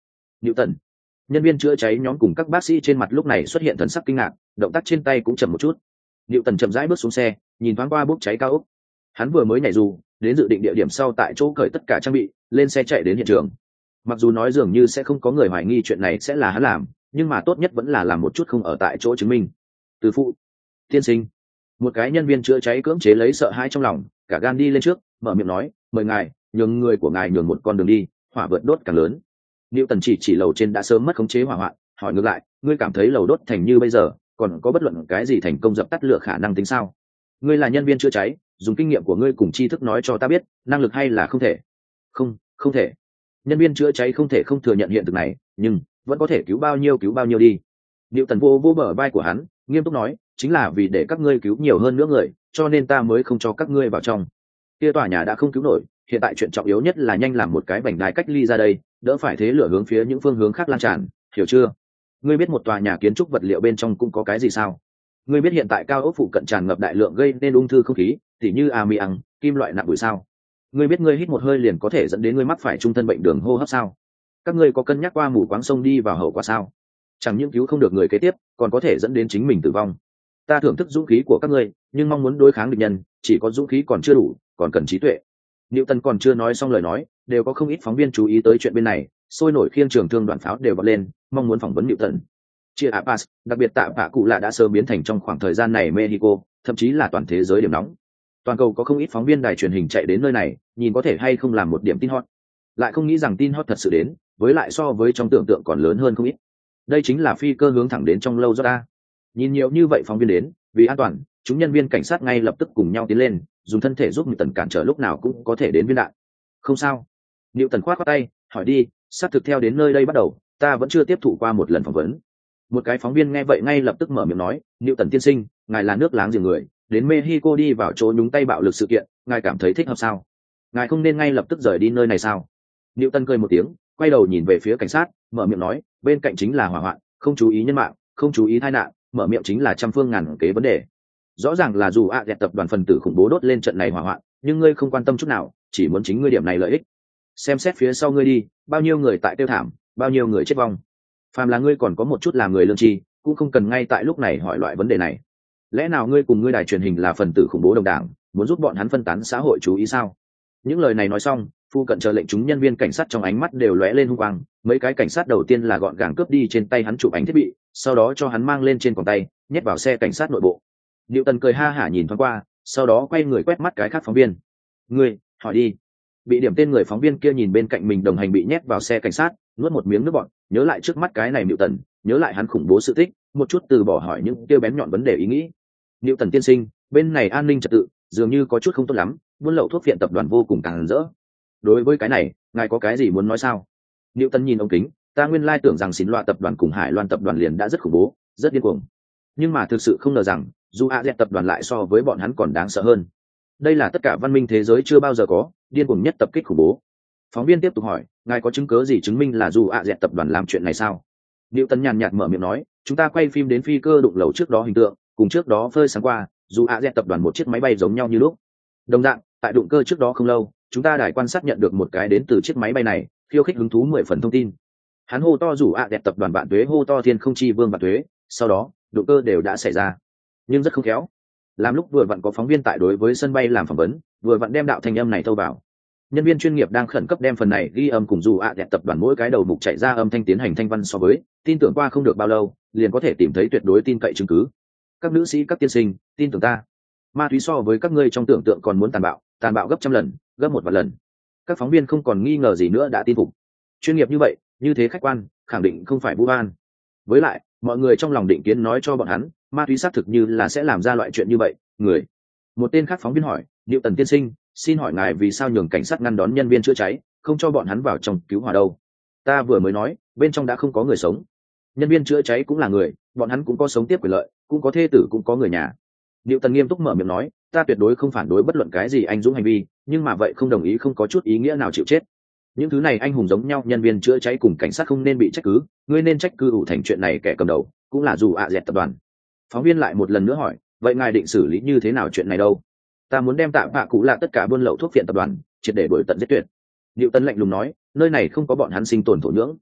Newton. Nhân viên chữa cháy nhóm cùng các bác sĩ trên mặt lúc này xuất hiện thần sắc kinh ngạc, động tác trên tay cũng chậm một chút. Newton chậm rãi bước xuống xe, nhìn thoáng qua bốc cháy cao ốc. Hắn vừa mới nhảy dù đến dự định địa điểm sau tại chỗ cởi tất cả trang bị, lên xe chạy đến hiện trường. Mặc dù nói dường như sẽ không có người hoài nghi chuyện này sẽ là hắn làm, nhưng mà tốt nhất vẫn là làm một chút không ở tại chỗ chứng minh. Từ phụ, tiên sinh, một cái nhân viên chữa cháy cưỡng chế lấy sợ hãi trong lòng, cả gan đi lên trước, mở miệng nói, mời ngài, nhường người của ngài nhường một con đường đi, hỏa vượt đốt càng lớn. Newton chỉ lầu trên đã sớm mất khống chế hỏa hoạn, hỏi ngược lại, ngươi cảm thấy lầu đốt thành như bây giờ, còn có bất luận cái gì thành công dập tắt lửa khả năng tính sao? Ngươi là nhân viên chữa cháy, dùng kinh nghiệm của ngươi cùng tri thức nói cho ta biết, năng lực hay là không thể? Không thể. Nhân viên chữa cháy không thể không thừa nhận hiện thực này, nhưng vẫn có thể cứu bao nhiêu đi. Newton vô bờ vai của hắn, nghiêm túc nói, chính là vì để các ngươi cứu nhiều hơn nữa người, cho nên ta mới không cho các ngươi vào trong. Kia tòa nhà đã không cứu nổi, hiện tại chuyện trọng yếu nhất là nhanh làm một cái vành đai cách ly ra đây, đỡ phải thế lửa hướng phía những phương hướng khác lan tràn, hiểu chưa? Ngươi biết một tòa nhà kiến trúc vật liệu bên trong cũng có cái gì sao? Ngươi biết hiện tại cao ốc phụ cận tràn ngập đại lượng gây nên ung thư không khí, tỉ như amiang, kim loại nặng bụi sao? Ngươi biết ngươi hít một hơi liền có thể dẫn đến ngươi mắc phải trung thân bệnh đường hô hấp sao? Các ngươi có cân nhắc qua mù quáng sông đi vào hậu quả sao? Chẳng những cứu không được người kế tiếp, còn có thể dẫn đến chính mình tử vong. Ta thưởng thức dũng khí của các ngươi, nhưng mong muốn đối kháng địch nhân, chỉ có dũng khí còn chưa đủ, còn cần trí tuệ. Newton còn chưa nói xong lời nói, đều có không ít phóng viên chú ý tới chuyện bên này, sôi nổi khiêng trường thương đoàn pháo đều bật lên, mong muốn phỏng vấn Newton. Chia Apas, đặc biệt tạ vạ cụ là đã sớm biến thành trong khoảng thời gian này Mexico, thậm chí là toàn thế giới điểm nóng. Toàn cầu có không ít phóng viên đài truyền hình chạy đến nơi này, nhìn có thể hay không làm một điểm tin hot. Lại không nghĩ rằng tin hot thật sự đến, với lại so với trong tưởng tượng còn lớn hơn không ít. Đây chính là phi cơ hướng thẳng đến trong lâu Jordan. Nhìn nhiều như vậy phóng viên đến, vì an toàn, chúng nhân viên cảnh sát ngay lập tức cùng nhau tiến lên, dùng thân thể giúp Newton cản trở lúc nào cũng có thể đến viên đạn. Không sao. Newton khoát khoát tay, hỏi đi, xác thực theo đến nơi đây bắt đầu, ta vẫn chưa tiếp thụ qua một lần phỏng vấn. Một cái phóng viên nghe vậy ngay lập tức mở miệng nói, Newton tiên sinh, ngài là nước láng giềng người, đến Mexico đi vào chỗ nhúng tay bạo lực sự kiện, ngài cảm thấy thích hợp sao? Ngài không nên ngay lập tức rời đi nơi này sao? Newton cười một tiếng, quay đầu nhìn về phía cảnh sát, mở miệng nói, bên cạnh chính là hỏa hoạn, không chú ý nhân mạng, không chú ý tai nạn, mở miệng chính là trăm phương ngàn kế vấn đề. Rõ ràng là dù dẹt tập đoàn phần tử khủng bố đốt lên trận này hỏa hoạn, nhưng ngươi không quan tâm chút nào, chỉ muốn chính ngươi điểm này lợi ích. Xem xét phía sau ngươi đi, bao nhiêu người tại tiêu thảm, bao nhiêu người chết vong. Phàm là ngươi còn có một chút làm người lương tri, cũng không cần ngay tại lúc này hỏi loại vấn đề này. Lẽ nào ngươi cùng ngươi đài truyền hình là phần tử khủng bố đồng đảng, muốn giúp bọn hắn phân tán xã hội chú ý sao? Những lời này nói xong, phu cận chờ lệnh chúng nhân viên cảnh sát trong ánh mắt đều lóe lên hung quang. Mấy cái cảnh sát đầu tiên là gọn gàng cướp đi trên tay hắn chụp ảnh thiết bị, sau đó cho hắn mang lên trên còng tay, nhét vào xe cảnh sát nội bộ. Newton cười ha hả nhìn thoáng qua, sau đó quay người quét mắt cái khác phóng viên. Ngươi, hỏi đi. Bị điểm tên người phóng viên kia nhìn bên cạnh mình đồng hành bị nhét vào xe cảnh sát, nuốt một miếng nước bọt, nhớ lại trước mắt cái này Newton, nhớ lại hắn khủng bố sự tích, một chút từ bỏ hỏi những tiêu bén nhọn vấn đề ý nghĩ. Newton tiên sinh, bên này an ninh trật tự dường như có chút không tốt lắm, buôn lậu thuốc viện tập đoàn vô cùng càng rỡ. Đối với cái này, ngài có cái gì muốn nói sao? Newton nhìn ống kính, ta nguyên lai tưởng rằng Xín Loa tập đoàn cùng Hải Loan tập đoàn liền đã rất khủng bố, rất điên cuồng. Nhưng mà thực sự không ngờ rằng, dù AZ tập đoàn lại so với bọn hắn còn đáng sợ hơn. Đây là tất cả văn minh thế giới chưa bao giờ có, điên cuồng nhất tập kích khủng bố. Phóng viên tiếp tục hỏi, ngài có chứng cứ gì chứng minh là dù AZ tập đoàn làm chuyện này sao? Newton nhàn nhạt mở miệng nói, chúng ta quay phim đến phi cơ đụng lầu trước đó hình tượng, cùng trước đó phơi sáng qua, dù AZ tập đoàn một chiếc máy bay giống nhau như lúc. Đồng dạng, tại đụng cơ trước đó không lâu, chúng ta đài quan sát nhận được một cái đến từ chiếc máy bay này, khiêu khích hứng thú 10 phần thông tin. Hắn hô to rủ AZ tập đoàn Vạn Tuế, hô to Thiên Không Chi Vương Vạn Tuế, sau đó, đụng cơ đều đã xảy ra. Nhưng rất không khéo. Làm lúc vừa vặn có phóng viên tại đối với sân bay làm phỏng vấn, vừa vặn đem đạo thanh âm này thâu vào. Nhân viên chuyên nghiệp đang khẩn cấp đem phần này ghi âm cùng dù AZ tập đoàn mỗi cái đầu mục chạy ra âm thanh tiến hành thanh văn so với, tin tưởng qua không được bao lâu, liền có thể tìm thấy tuyệt đối tin cậy chứng cứ. Các nữ sĩ, các tiên sinh, tin tưởng ta. Ma túy so với các ngươi trong tưởng tượng còn muốn tàn bạo gấp trăm lần, gấp 1 vạn lần. Các phóng viên không còn nghi ngờ gì nữa đã tin phục. Chuyên nghiệp như vậy, như thế khách quan, khẳng định không phải vu oan. Với lại, mọi người trong lòng định kiến nói cho bọn hắn, ma túy xác thực như là sẽ làm ra loại chuyện như vậy. Người. Một tên khác phóng viên hỏi, Newton tiên sinh, xin hỏi ngài vì sao nhường cảnh sát ngăn đón nhân viên chữa cháy, không cho bọn hắn vào trong cứu hỏa đâu? Ta vừa mới nói, bên trong đã không có người sống. Nhân viên chữa cháy cũng là người, bọn hắn cũng có sống tiếp quyền lợi, cũng có thê tử, cũng có người nhà. Newton nghiêm túc mở miệng nói, ta tuyệt đối không phản đối bất luận cái gì anh dũng hành vi, nhưng mà vậy không đồng ý không có chút ý nghĩa nào chịu chết. Những thứ này anh hùng giống nhau, nhân viên chữa cháy cùng cảnh sát không nên bị trách cứ, ngươi nên trách cứ ủ thành chuyện này kẻ cầm đầu, cũng là dù AZ tập đoàn. Phóng viên lại một lần nữa hỏi, vậy ngài định xử lý như thế nào chuyện này đâu? Ta muốn đem tạ vạ cụ là tất cả buôn lậu thuốc viện tập đoàn triệt để đuổi tận giết tuyệt. Newton lạnh lùng nói, nơi này không có bọn hắn sinh tồn thổ nhưỡng.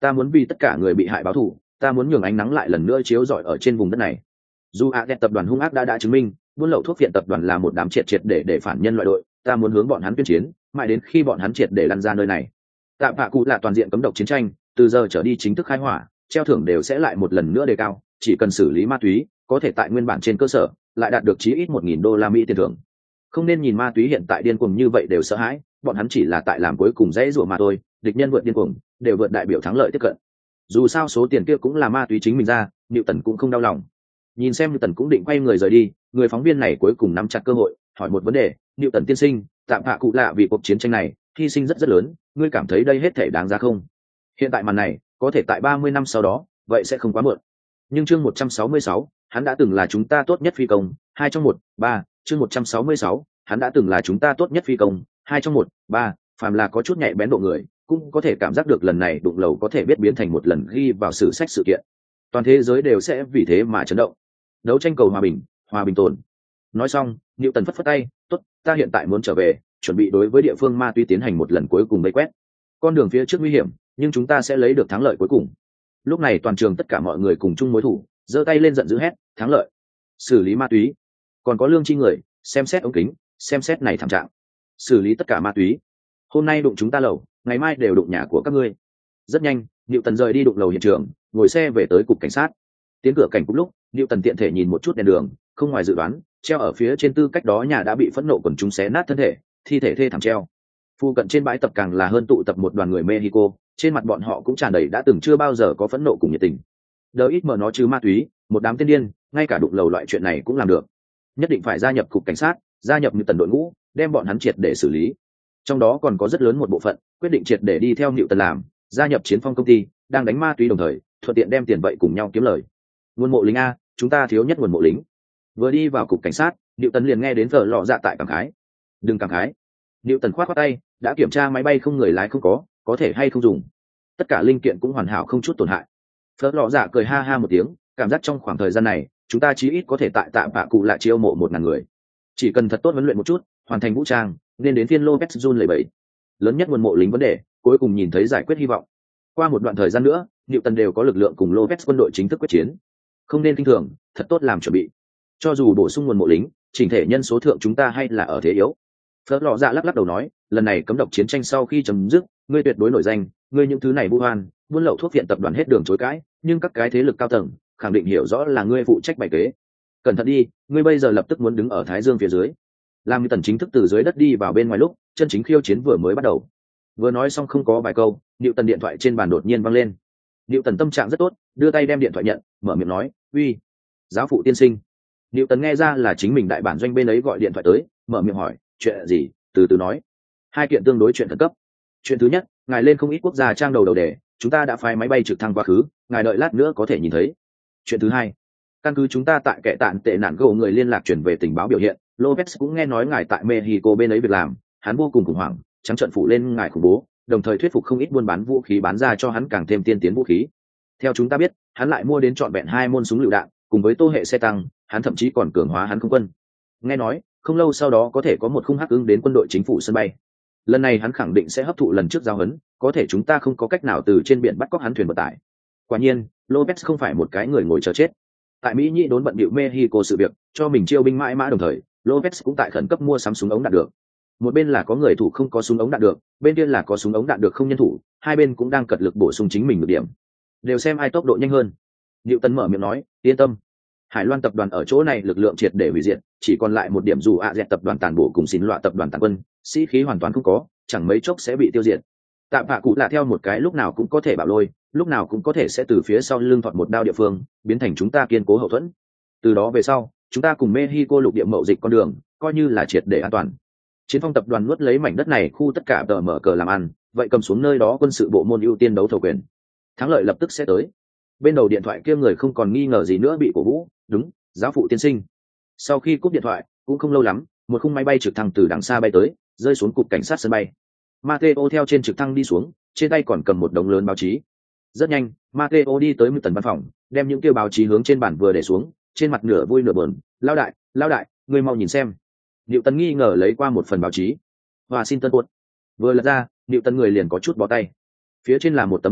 ta muốn vì tất cả người bị hại báo thù, ta muốn nhường ánh nắng lại lần nữa chiếu rọi ở trên vùng đất này. Dù tập đoàn hung ác đã chứng minh buôn lậu thuốc viện tập đoàn là một đám triệt triệt để phản nhân loại đội, ta muốn hướng bọn hắn tuyên chiến mãi đến khi bọn hắn triệt để lăn ra nơi này. Tạm Phạ Cụ là toàn diện cấm độc chiến tranh, từ giờ trở đi chính thức khai hỏa, treo thưởng đều sẽ lại một lần nữa đề cao, chỉ cần xử lý ma túy có thể tại nguyên bản trên cơ sở lại đạt được chí ít $1.000 tiền thưởng. Không nên nhìn ma túy hiện tại điên cuồng như vậy đều sợ hãi, bọn hắn chỉ là tại làm cuối cùng dãy rủa mà thôi, địch nhân vượt điên cuồng đều vượt đại biểu thắng lợi tiếp cận. Dù sao số tiền kia cũng là ma túy chính mình ra, Newton cũng không đau lòng. Nhìn xem Newton cũng định quay người rời đi, người phóng viên này cuối cùng nắm chặt cơ hội hỏi một vấn đề. Newton tiên sinh, Tạm Phạ Cụ lạ vì cuộc chiến tranh này hy sinh rất lớn, ngươi cảm thấy đây hết thể đáng giá không? Hiện tại màn này có thể tại 30 năm sau đó, vậy sẽ không quá muộn. Nhưng chương 166, hắn đã từng là chúng ta tốt nhất phi công, 2 trong 1, 3, chương 166, hắn đã từng là chúng ta tốt nhất phi công, 2 trong 1, 3, phàm là có chút nhạy bén độ người, cũng có thể cảm giác được lần này đụng lầu có thể biết biến thành một lần ghi vào sử sách sự kiện. Toàn thế giới đều sẽ vì thế mà chấn động. Đấu tranh cầu hòa bình tồn. Nói xong, Newton phất phất tay, tốt, ta hiện tại muốn trở về, chuẩn bị đối với địa phương ma túy tiến hành một lần cuối cùng vây quét. Con đường phía trước nguy hiểm, nhưng chúng ta sẽ lấy được thắng lợi cuối cùng. Lúc này toàn trường tất cả mọi người cùng chung mối thủ, giơ tay lên giận dữ hét, thắng lợi. Xử lý ma túy. Còn có lương chi người, xem xét ống kính, xem xét này thảm trạng. Xử lý tất cả ma túy. Hôm nay đụng chúng ta lầu, ngày mai đều đụng nhà của các ngươi. Rất nhanh, Newton rời đi đụng lầu hiện trường, ngồi xe về tới cục cảnh sát. Tiến cửa cảnh cục lúc, Newton tiện thể nhìn một chút đèn đường, không ngoài dự đoán, treo ở phía trên tư cách đó nhà đã bị phẫn nộ quần chúng xé nát thân thể, thi thể thê thảm treo. Phu cận trên bãi tập càng là hơn tụ tập một đoàn người Mexico, trên mặt bọn họ cũng tràn đầy đã từng chưa bao giờ có phẫn nộ cùng nhiệt tình. Đỡ ít mở nó chứ ma túy, một đám tiên điên, ngay cả đụng lầu loại chuyện này cũng làm được. Nhất định phải gia nhập cục cảnh sát, gia nhập Newton đội ngũ, đem bọn hắn triệt để xử lý. Trong đó còn có rất lớn một bộ phận quyết định triệt để đi theo Newton làm, gia nhập Chiến Phong công ty, đang đánh ma túy đồng thời, thuận tiện đem tiền vậy cùng nhau kiếm lời. Nguồn mộ lính a, chúng ta thiếu nhất nguồn mộ lính. Vừa đi vào cục cảnh sát, Newton liền nghe đến vợ lọ dạ tại cảm khái. Đừng cảm khái. Newton khoát khoát tay, đã kiểm tra máy bay không người lái không có thể hay không dùng. Tất cả linh kiện cũng hoàn hảo không chút tổn hại. Vợ lọ dạ cười ha ha một tiếng, cảm giác trong khoảng thời gian này, chúng ta chí ít có thể tại Tạm Phạ Cụ lại chiêu mộ 1.000 người. Chỉ cần thật tốt huấn luyện một chút, hoàn thành vũ trang, nên đến phiên Lopez Jun lầy bẫy. Lớn nhất nguồn mộ lính vấn đề, cuối cùng nhìn thấy giải quyết hy vọng. Qua một đoạn thời gian nữa, Newton đều có lực lượng cùng Lopez quân đội chính thức quyết chiến. Không nên kinh thường, thật tốt làm chuẩn bị. Cho dù bổ sung nguồn mộ lính, chỉnh thể nhân số thượng chúng ta hay là ở thế yếu. Phớt lọ dạ lắc lắc đầu nói, lần này cấm độc chiến tranh sau khi chấm dứt, ngươi tuyệt đối nổi danh, ngươi những thứ này vu oan, buôn lậu thuốc viện tập đoàn hết đường chối cãi, nhưng các cái thế lực cao tầng khẳng định hiểu rõ là ngươi phụ trách bày kế. Cẩn thận đi, ngươi bây giờ lập tức muốn đứng ở Thái Dương phía dưới. Làm như tần chính thức từ dưới đất đi vào bên ngoài lúc, chân chính khiêu chiến vừa mới bắt đầu. Vừa nói xong không có vài câu, Newton điện thoại trên bàn đột nhiên vang lên. Newton tâm trạng rất tốt, đưa tay đem điện thoại nhận, mở miệng nói, uy, giáo phụ tiên sinh. Newton nghe ra là chính mình đại bản doanh bên ấy gọi điện thoại tới, mở miệng hỏi, chuyện gì, từ từ nói. Hai kiện tương đối chuyện khẩn cấp. Chuyện thứ nhất, ngài lên không ít quốc gia trang đầu đề, chúng ta đã phái máy bay trực thăng quá khứ, ngài đợi lát nữa có thể nhìn thấy. Chuyện thứ hai, căn cứ chúng ta tại kệ tạn tệ nạn gỗ người liên lạc chuyển về tình báo biểu hiện, Lopez cũng nghe nói ngài tại Mexico bên ấy việc làm, hắn vô cùng khủng hoảng, trắng trợn phụ lên ngài khủng bố, đồng thời thuyết phục không ít buôn bán vũ khí bán ra cho hắn càng thêm tiên tiến vũ khí. Theo chúng ta biết, hắn lại mua đến trọn vẹn 2 môn súng lựu đạn, cùng với tô hệ xe tăng, hắn thậm chí còn cường hóa hắn không quân. Nghe nói, không lâu sau đó có thể có một khung hắc ứng đến quân đội chính phủ sân bay. Lần này hắn khẳng định sẽ hấp thụ lần trước giao huấn, có thể chúng ta không có cách nào từ trên biển bắt cóc hắn thuyền vận tải. Quả nhiên, Lopez không phải một cái người ngồi chờ chết. Tại Mỹ nhị đốn bận bịu Mexico sự việc, cho mình chiêu binh mãi mã đồng thời, Lopez cũng tại khẩn cấp mua sắm súng ống đạn được. Một bên là có người thủ không có súng ống đạn được, bên kia là có súng ống đạn được không nhân thủ, hai bên cũng đang cật lực bổ sung chính mình được điểm. Đều xem ai tốc độ nhanh hơn. Newton mở miệng nói, yên tâm. Hải Loan tập đoàn ở chỗ này lực lượng triệt để hủy diệt, chỉ còn lại một điểm dù dẹt tập đoàn tàn bộ cùng xin loạn tập đoàn tàn quân, sĩ khí hoàn toàn không có, chẳng mấy chốc sẽ bị tiêu diệt. Tạm Phạ Cụ là theo một cái lúc nào cũng có thể bạo lôi, lúc nào cũng có thể sẽ từ phía sau lưng thọt một đao địa phương, biến thành chúng ta kiên cố hậu thuẫn. Từ đó về sau, chúng ta cùng Mexico lục địa mậu dịch con đường, coi như là triệt để an toàn. Chiến Phong tập đoàn nuốt lấy mảnh đất này khu tất cả tờ mở cờ làm ăn, vậy cầm xuống nơi đó quân sự bộ môn ưu tiên đấu thầu quyền. Thắng lợi lập tức sẽ tới. Bên đầu điện thoại kia người không còn nghi ngờ gì nữa bị cổ vũ, đúng, giáo phụ tiên sinh. Sau khi cúp điện thoại, cũng không lâu lắm, một khung máy bay trực thăng từ đằng xa bay tới, rơi xuống cục cảnh sát sân bay. Mateo theo trên trực thăng đi xuống, trên tay còn cầm một đống lớn báo chí. Rất nhanh, Mateo đi tới một tầng văn phòng, đem những kêu báo chí hướng trên bàn vừa để xuống, trên mặt nửa vui nửa buồn, lao đại, ngươi mau nhìn xem. Newton nghi ngờ lấy qua một phần báo chí. Washington Post. Vừa lật ra, Newton người liền có chút bó tay. Phía trên là một tấm hình,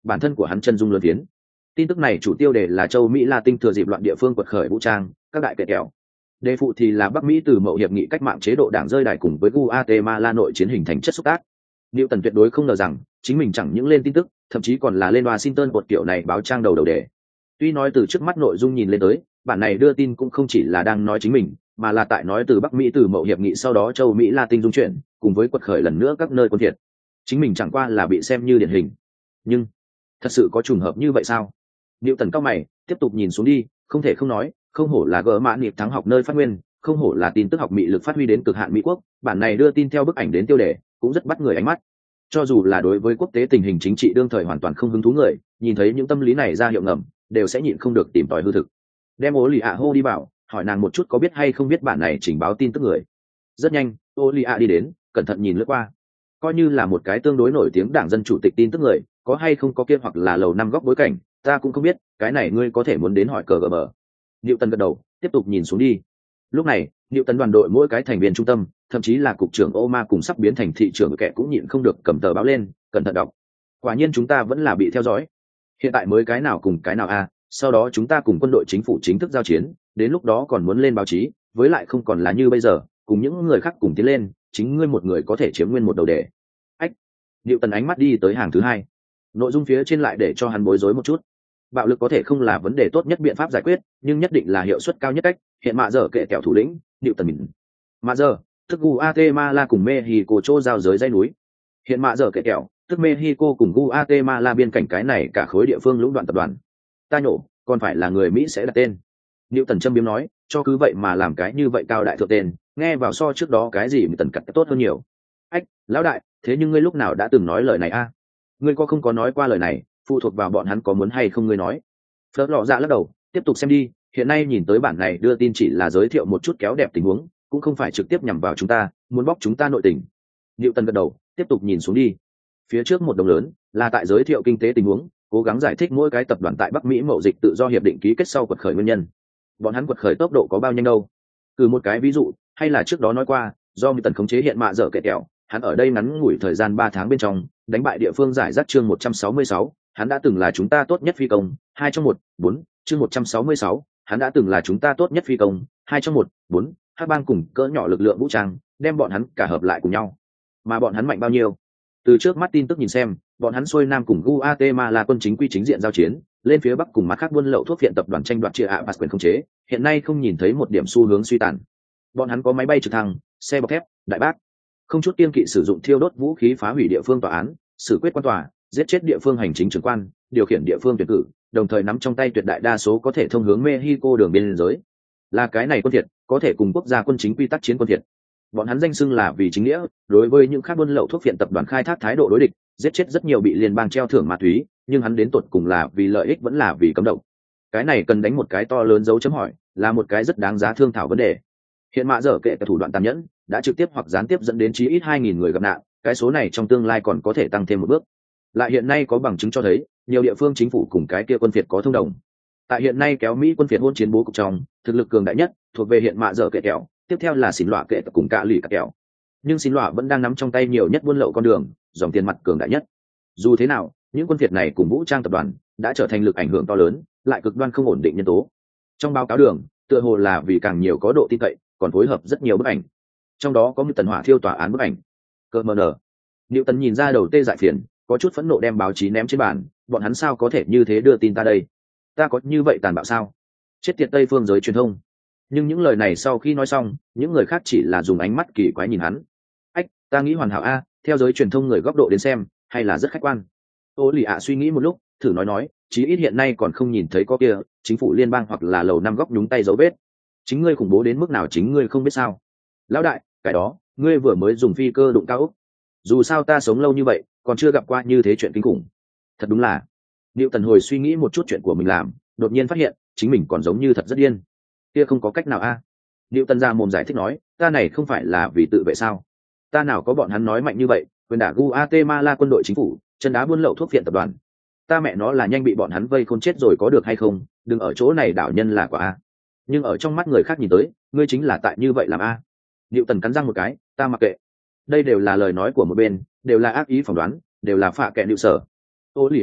bản thân của hắn chân dung lớn tiến. Tin tức này chủ tiêu đề là châu Mỹ Latin thừa dịp loạn địa phương quật khởi vũ trang, các đại kệ kẹo. Đề phụ thì là Bắc Mỹ từ mậu hiệp nghị cách mạng chế độ đảng rơi đài cùng với Guatemala nội chiến hình thành chất xúc tác. Newton tuyệt đối không ngờ rằng chính mình chẳng những lên tin tức, thậm chí còn là lên Washington một kiểu này báo trang đầu đề. Tuy nói từ trước mắt nội dung nhìn lên tới, bản này đưa tin cũng không chỉ là đang nói chính mình, mà là tại nói từ Bắc Mỹ từ mậu hiệp nghị sau đó châu Mỹ Latin dung chuyển, cùng với quật khởi lần nữa các nơi quân thiệt. Chính mình chẳng qua là bị xem như điển hình. Nhưng thật sự có trùng hợp như vậy sao? Newton cao mày, tiếp tục nhìn xuống đi, không thể không nói, không hổ là gỡ mã nghiệp thắng học nơi phát nguyên, không hổ là tin tức học mị lực phát huy đến cực hạn Mỹ quốc, bản này đưa tin theo bức ảnh đến tiêu đề, cũng rất bắt người ánh mắt. Cho dù là đối với quốc tế tình hình chính trị đương thời hoàn toàn không hứng thú người, nhìn thấy những tâm lý này ra hiệu ngầm, đều sẽ nhịn không được tìm tòi hư thực. Đem Ô Lì ạ hô đi bảo, hỏi nàng một chút có biết hay không biết bản này chỉnh báo tin tức người. Rất nhanh, Ô Lì ạ đi đến, cẩn thận nhìn lướt qua. Coi như là một cái tương đối nổi tiếng đảng dân chủ tịch tin tức người, có hay không có kia hoặc là lầu năm góc bối cảnh, ta cũng không biết, cái này ngươi có thể muốn đến hỏi cờ gờ bờ. Newton gật đầu, tiếp tục nhìn xuống đi. Lúc này, Newton đoàn đội mỗi cái thành viên trung tâm, thậm chí là cục trưởng Oma cùng sắp biến thành thị trưởng kẻ cũng nhịn không được cầm tờ báo lên, cẩn thận đọc. Quả nhiên chúng ta vẫn là bị theo dõi. Hiện tại mới cái nào cùng cái nào a, sau đó chúng ta cùng quân đội chính phủ chính thức giao chiến, đến lúc đó còn muốn lên báo chí, với lại không còn là như bây giờ, cùng những người khác cùng tiến lên, chính ngươi một người có thể chiếm nguyên một đầu đề. Ách. Newton ánh mắt đi tới hàng thứ hai. Nội dung phía trên lại để cho hắn bối rối một chút. Bạo lực có thể không là vấn đề tốt nhất biện pháp giải quyết, nhưng nhất định là hiệu suất cao nhất cách. Hiện mạ giờ kệ kẹo thủ lĩnh, Newton mình. Mạ giờ, tức Guatemala cùng Mexico chỗ giao giới dãy núi. Hiện mạ giờ kệ kẹo, tức Mexico cùng Guatemala biên cảnh cái này cả khối địa phương lũng đoạn tập đoàn. Ta nhổ, còn phải là người Mỹ sẽ đặt tên. Newton châm biếm nói, cho cứ vậy mà làm cái như vậy cao đại thượng tên, nghe vào so trước đó cái gì mà tần cắt tốt hơn nhiều. Ách, lão đại, thế nhưng ngươi lúc nào đã từng nói lời này a? Ngươi có không có nói qua lời này, phụ thuộc vào bọn hắn có muốn hay không ngươi nói. Phớt lọ dạ lắc đầu, tiếp tục xem đi, hiện nay nhìn tới bản này đưa tin chỉ là giới thiệu một chút kéo đẹp tình huống, cũng không phải trực tiếp nhằm vào chúng ta, muốn bóc chúng ta nội tình. Newton gật đầu, tiếp tục nhìn xuống đi. Phía trước một đồng lớn là tại giới thiệu kinh tế tình huống, cố gắng giải thích mỗi cái tập đoàn tại Bắc Mỹ mậu dịch tự do hiệp định ký kết sau quật khởi nguyên nhân. Bọn hắn quật khởi tốc độ có bao nhanh đâu? Cứ một cái ví dụ, hay là trước đó nói qua, do Newton khống chế hiện mạ dở kẹt kẹo, hắn ở đây ngắn ngủi thời gian 3 tháng bên trong, đánh bại địa phương giải rác chương 166, hắn đã từng là chúng ta tốt nhất phi công, 2 trong 1, 4, chương 166, hắn đã từng là chúng ta tốt nhất phi công, 2 trong 1, 4, Hắc bang cùng cỡ nhỏ lực lượng vũ trang, đem bọn hắn cả hợp lại cùng nhau. Mà bọn hắn mạnh bao nhiêu? Từ trước mắt tin tức nhìn xem, bọn hắn xuôi nam cùng Guatemala quân chính quy chính diện giao chiến, lên phía bắc cùng mặt khác buôn lậu thuốc viện tập đoàn tranh đoạt chia ạ quyền khống chế, hiện nay không nhìn thấy một điểm xu hướng suy tàn. Bọn hắn có máy bay trực thăng, xe bọc thép, đại bác, không chút kiêng kỵ sử dụng thiêu đốt vũ khí phá hủy địa phương tòa án, xử quyết quan tòa, giết chết địa phương hành chính trưởng quan, điều khiển địa phương tuyển cử, đồng thời nắm trong tay tuyệt đại đa số có thể thông hướng Mexico đường biên giới. Là cái này quân thiệt, có thể cùng quốc gia quân chính quy tác chiến quân thiệt. Bọn hắn danh xưng là vì chính nghĩa, đối với những khác buôn lậu thuốc viện tập đoàn khai thác thái độ đối địch, giết chết rất nhiều bị liên bang treo thưởng ma túy, nhưng hắn đến tột cùng là vì lợi ích vẫn là vì cấm độc. Cái này cần đánh một cái to lớn dấu chấm hỏi, là một cái rất đáng giá thương thảo vấn đề. Hiện mạ dở kệ thủ đoạn tàn nhẫn, đã trực tiếp hoặc gián tiếp dẫn đến chí ít 2.000 người gặp nạn, cái số này trong tương lai còn có thể tăng thêm một bước. Lại hiện nay có bằng chứng cho thấy, nhiều địa phương chính phủ cùng cái kia quân phiệt có thông đồng. Tại hiện nay kéo Mỹ quân phiệt hôn chiến bố cục trong, thực lực cường đại nhất thuộc về hiện mạ dở kệ kẹo, tiếp theo là xỉn lọa kệ cùng cạ lì cạ kẹo. Nhưng xỉn lọa vẫn đang nắm trong tay nhiều nhất buôn lậu con đường, dòng tiền mặt cường đại nhất. Dù thế nào, những quân phiệt này cùng vũ trang tập đoàn đã trở thành lực ảnh hưởng to lớn, lại cực đoan không ổn định nhân tố. Trong báo cáo đường, tựa hồ là vì càng nhiều có độ tin cậy, còn phối hợp rất nhiều bức ảnh. Trong đó có một tần hỏa thiêu tòa án bức ảnh. Cơ mờ nở. Newton nhìn ra đầu tê dại phiền, có chút phẫn nộ đem báo chí ném trên bàn, bọn hắn sao có thể như thế đưa tin ta đây? Ta có như vậy tàn bạo sao? Chết tiệt Tây phương giới truyền thông. Nhưng những lời này sau khi nói xong, những người khác chỉ là dùng ánh mắt kỳ quái nhìn hắn. Ách, ta nghĩ hoàn hảo a, theo giới truyền thông người góc độ đến xem, hay là rất khách quan. Ô lì ạ suy nghĩ một lúc, thử nói, chí ít hiện nay còn không nhìn thấy có kia, chính phủ liên bang hoặc là lầu năm góc nhúng tay dấu vết. Chính ngươi khủng bố đến mức nào chính ngươi không biết sao? Lão đại, cái đó, ngươi vừa mới dùng phi cơ đụng cao ốc. Dù sao ta sống lâu như vậy, còn chưa gặp qua như thế chuyện kinh khủng. Thật đúng là. Newton hồi suy nghĩ một chút chuyện của mình làm, đột nhiên phát hiện, chính mình còn giống như thật rất điên. Kia không có cách nào a. Newton ra mồm giải thích nói, ta này không phải là vì tự vệ sao? Ta nào có bọn hắn nói mạnh như vậy, quyền đả Guatemala quân đội chính phủ, chân đá buôn lậu thuốc viện tập đoàn. Ta mẹ nó là nhanh bị bọn hắn vây khôn chết rồi có được hay không, đừng ở chỗ này đảo nhân là quả a. Nhưng ở trong mắt người khác nhìn tới, ngươi chính là tại như vậy làm a. Newton cắn răng một cái, ta mặc kệ. Đây đều là lời nói của một bên, đều là ác ý phỏng đoán, đều là phạ kệ nịu sở. Ô lì ạ,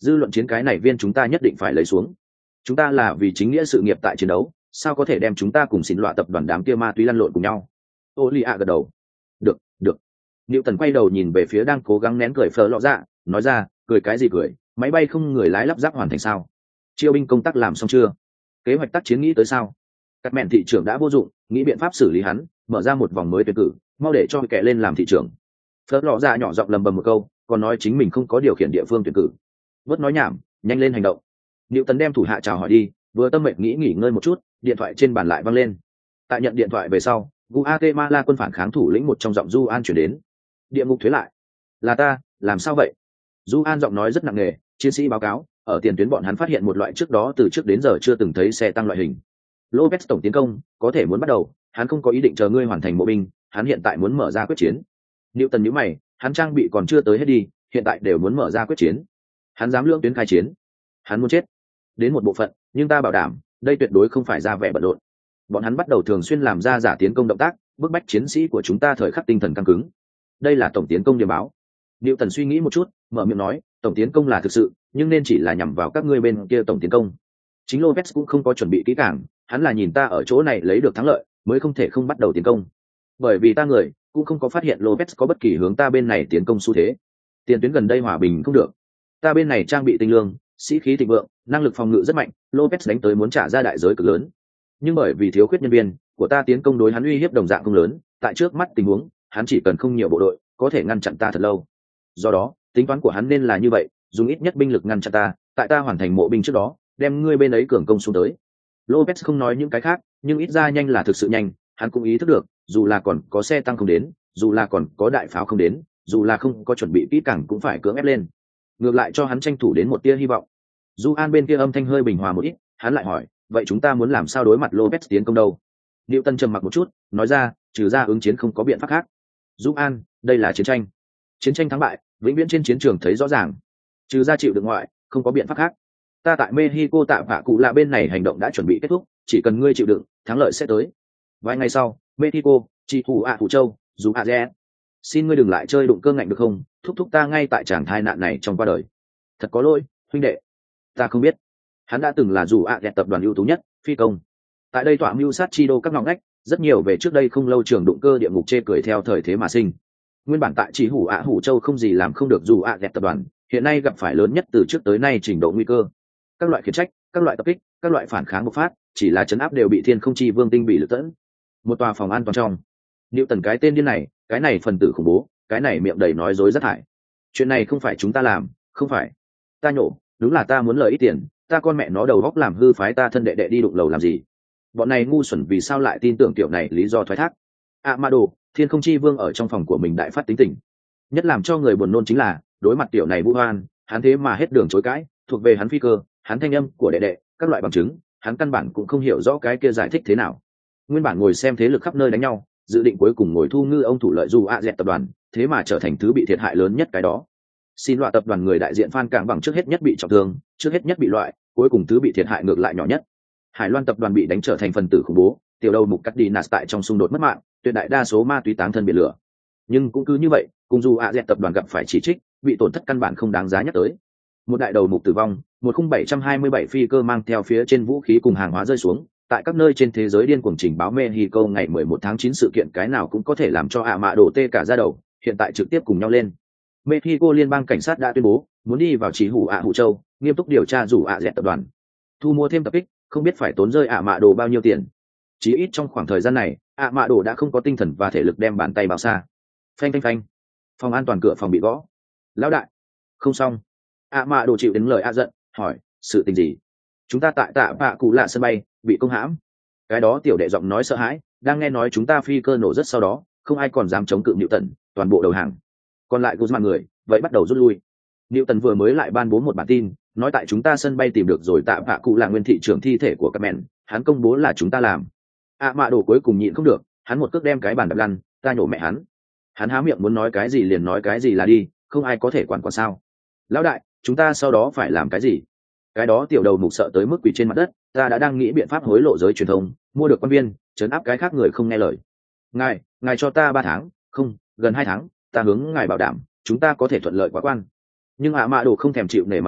dư luận chiến cái này viên chúng ta nhất định phải lấy xuống. Chúng ta là vì chính nghĩa sự nghiệp tại chiến đấu, sao có thể đem chúng ta cùng xin loại tập đoàn đám kia ma túy lăn lộn cùng nhau. Ô lì ạ gật đầu. Được, được. Newton quay đầu nhìn về phía đang cố gắng nén cười phở lọ dạ, nói ra, cười cái gì cười, máy bay không người lái lắp ráp hoàn thành sao? Chiêu binh công tác làm xong chưa? Kế hoạch tác chiến nghĩ tới sao? Các mẹn thị trưởng đã vô dụng, nghĩ biện pháp xử lý hắn, mở ra một vòng mới tuyển cử, mau để cho kẻ lên làm thị trưởng. Phở lọ dạ nhỏ giọng lầm bầm một câu, còn nói chính mình không có điều khiển địa phương tuyển cử. Bớt nói nhảm, nhanh lên hành động. Newton đem thủ hạ chào hỏi đi, vừa tâm mệnh nghỉ ngơi một chút, điện thoại trên bàn lại vang lên. Tại nhận điện thoại về sau, Guatemala quân phản kháng thủ lĩnh một trong giọng Du An chuyển đến. Địa ngục thuế lại. Là ta, làm sao vậy? Du An giọng nói rất nặng nề, chiến sĩ báo cáo, ở tiền tuyến bọn hắn phát hiện một loại trước đó từ trước đến giờ chưa từng thấy xe tăng loại hình. Lopez tổng tiến công, có thể muốn bắt đầu, hắn không có ý định chờ ngươi hoàn thành mộ binh, hắn hiện tại muốn mở ra quyết chiến. Newton nhíu mày, hắn trang bị còn chưa tới hết đi, hiện tại đều muốn mở ra quyết chiến. Hắn dám lưỡng tuyến khai chiến, hắn muốn chết. Đến một bộ phận, nhưng ta bảo đảm, đây tuyệt đối không phải ra vẻ bận rộn. Bọn hắn bắt đầu thường xuyên làm ra giả tiến công động tác, bức bách chiến sĩ của chúng ta thời khắc tinh thần căng cứng. Đây là tổng tiến công điểm báo. Newton suy nghĩ một chút, mở miệng nói, tổng tiến công là thực sự, nhưng nên chỉ là nhằm vào các ngươi bên kia tổng tiến công. Chính Lopez cũng không có chuẩn bị kỹ càng, hắn là nhìn ta ở chỗ này lấy được thắng lợi, mới không thể không bắt đầu tiến công. Bởi vì ta người cũng không có phát hiện Lopez có bất kỳ hướng ta bên này tiến công xu thế. Tiền tuyến gần đây hòa bình không được, ta bên này trang bị tinh lương, sĩ khí thịnh vượng, năng lực phòng ngự rất mạnh, Lopez đánh tới muốn trả ra đại giới cực lớn. Nhưng bởi vì thiếu khuyết nhân viên của ta, tiến công đối hắn uy hiếp đồng dạng không lớn, tại trước mắt tình huống, hắn chỉ cần không nhiều bộ đội, có thể ngăn chặn ta thật lâu. Do đó, tính toán của hắn nên là như vậy, dùng ít nhất binh lực ngăn chặn ta, tại ta hoàn thành mộ binh trước đó, đem ngươi bên ấy cường công xuống tới. Lopez không nói những cái khác, nhưng ít ra nhanh là thực sự nhanh, hắn cũng ý thức được, dù là còn có xe tăng không đến, dù là còn có đại pháo không đến, dù là không có chuẩn bị kỹ càng cũng phải cưỡng ép lên. Ngược lại cho hắn tranh thủ đến một tia hy vọng. Du An bên kia âm thanh hơi bình hòa một ít, hắn lại hỏi, vậy chúng ta muốn làm sao đối mặt Lopez tiến công đâu? Newton trầm mặc một chút, nói ra, trừ ra ứng chiến không có biện pháp khác. Du An, đây là chiến tranh. Chiến tranh thắng bại, vĩnh viễn trên chiến trường thấy rõ ràng. Trừ ra chịu đựng ngoại, không có biện pháp khác. Ta tại Mexico tạ vạ cụ lạ bên này hành động đã chuẩn bị kết thúc, chỉ cần ngươi chịu đựng, thắng lợi sẽ tới. Vài ngày sau, Mexico, Chi Thủ ạ Thủ Châu, dù ạ Dẹ. Xin ngươi đừng lại chơi đụng cơ ngạnh được không? Thúc thúc ta ngay tại tràng thai nạn này trong qua đời. Thật có lỗi, huynh đệ. Ta không biết. Hắn đã từng là dù ạ Dẹ tập đoàn ưu tú nhất, phi công. Tại đây tọa mưu sát chi đô các ngõ ngách, rất nhiều về trước đây không lâu trường đụng cơ địa ngục chê cười theo thời thế mà sinh. Nguyên bản tại Chỉ Hủ ạ Hủ Châu không gì làm không được dù ạ Dẹ tập đoàn, hiện nay gặp phải lớn nhất từ trước tới nay trình độ nguy cơ. Các loại khiển trách, các loại tập kích, các loại phản kháng bộc phát, chỉ là chấn áp đều bị thiên không chi vương tinh bị lật tẫn. Một tòa phòng an toàn trong, Newton cái tên điên này, cái này phần tử khủng bố, cái này miệng đầy nói dối rất hại. Chuyện này không phải chúng ta làm, không phải. Ta nhổ, đúng là ta muốn lời ít tiền, ta con mẹ nó đầu góc làm hư phái ta thân đệ đệ đi đụng lầu làm gì? Bọn này ngu xuẩn vì sao lại tin tưởng kiểu này lý do thoái thác? Amado, thiên không chi vương ở trong phòng của mình đại phát tính tình. Nhất làm cho người buồn nôn chính là, đối mặt tiểu này vũ hoan, hắn thế mà hết đường chối cãi, thuộc về hắn phi cơ, hắn thanh âm của đệ đệ, các loại bằng chứng, hắn căn bản cũng không hiểu rõ cái kia giải thích thế nào. Nguyên bản ngồi xem thế lực khắp nơi đánh nhau, dự định cuối cùng ngồi thu ngư ông thủ lợi dù ạ dẹt tập đoàn, thế mà trở thành thứ bị thiệt hại lớn nhất cái đó. Xin loại tập đoàn người đại diện Phan Cảng bằng trước hết nhất bị trọng thương, trước hết nhất bị loại, cuối cùng thứ bị thiệt hại ngược lại nhỏ nhất. Hải Loan tập đoàn bị đánh trở thành phần tử khủng bố, tiểu đầu mục cắt đi nạt tại trong xung đột mất mạng, tuyệt đại đa số ma túy táng thân biển lửa. Nhưng cũng cứ như vậy, cùng dù ạ dẹt tập đoàn gặp phải chỉ trích, bị tổn thất căn bản không đáng giá nhắc tới. Một đại đầu mục tử vong, một khung 727 phi cơ mang theo phía trên vũ khí cùng hàng hóa rơi xuống, tại các nơi trên thế giới điên cuồng trình báo Mexico ngày 11 tháng 9 sự kiện cái nào cũng có thể làm cho ạ mạ đổ tê cả da đầu, hiện tại trực tiếp cùng nhau lên. Mexico liên bang cảnh sát đã tuyên bố, muốn đi vào Chỉ Hủ ạ Hủ Châu, nghiêm túc điều tra dù ạ dẹt tập đoàn. Thu mua thêm tập kích, không biết phải tốn rơi ạ mạ đồ bao nhiêu tiền. Chỉ ít trong khoảng thời gian này, ạ mạ đồ đã không có tinh thần và thể lực đem bàn tay bao xa. Phanh phanh phanh. Phòng an toàn cửa phòng bị gõ. Lão đại, không xong. ạ mạ đồ chịu đến lời giận, hỏi, sự tình gì? Chúng ta tại tạ bạ cụ lạ sân bay, bị công hãm. Cái đó tiểu đệ giọng nói sợ hãi, đang nghe nói chúng ta phi cơ nổ rất sau đó, không ai còn dám chống cự Newton, toàn bộ đầu hàng. Còn lại Guzman người, vậy bắt đầu rút lui. Newton vừa mới lại ban bố một bản tin, nói tại chúng ta sân bay tìm được rồi tạ bạ cụ là nguyên thị trưởng thi thể của các mẹn, hắn công bố là chúng ta làm. Mạ đồ cuối cùng nhịn không được, hắn một cước đem cái bàn đập lăn, ta nhổ mẹ hắn. Hắn há miệng muốn nói cái gì liền nói cái gì là đi, không ai có thể quản sao. Lão đại, chúng ta sau đó phải làm cái gì? Cái đó tiểu đầu mục sợ tới mức quỳ trên mặt đất, ta đã đang nghĩ biện pháp hối lộ giới truyền thông, mua được quan viên, trấn áp cái khác người không nghe lời. Ngài cho ta 3 tháng, không, gần 2 tháng, ta hướng ngài bảo đảm, chúng ta có thể thuận lợi quá quan. Nhưng mạ đồ không thèm chịu nể mặt mũi,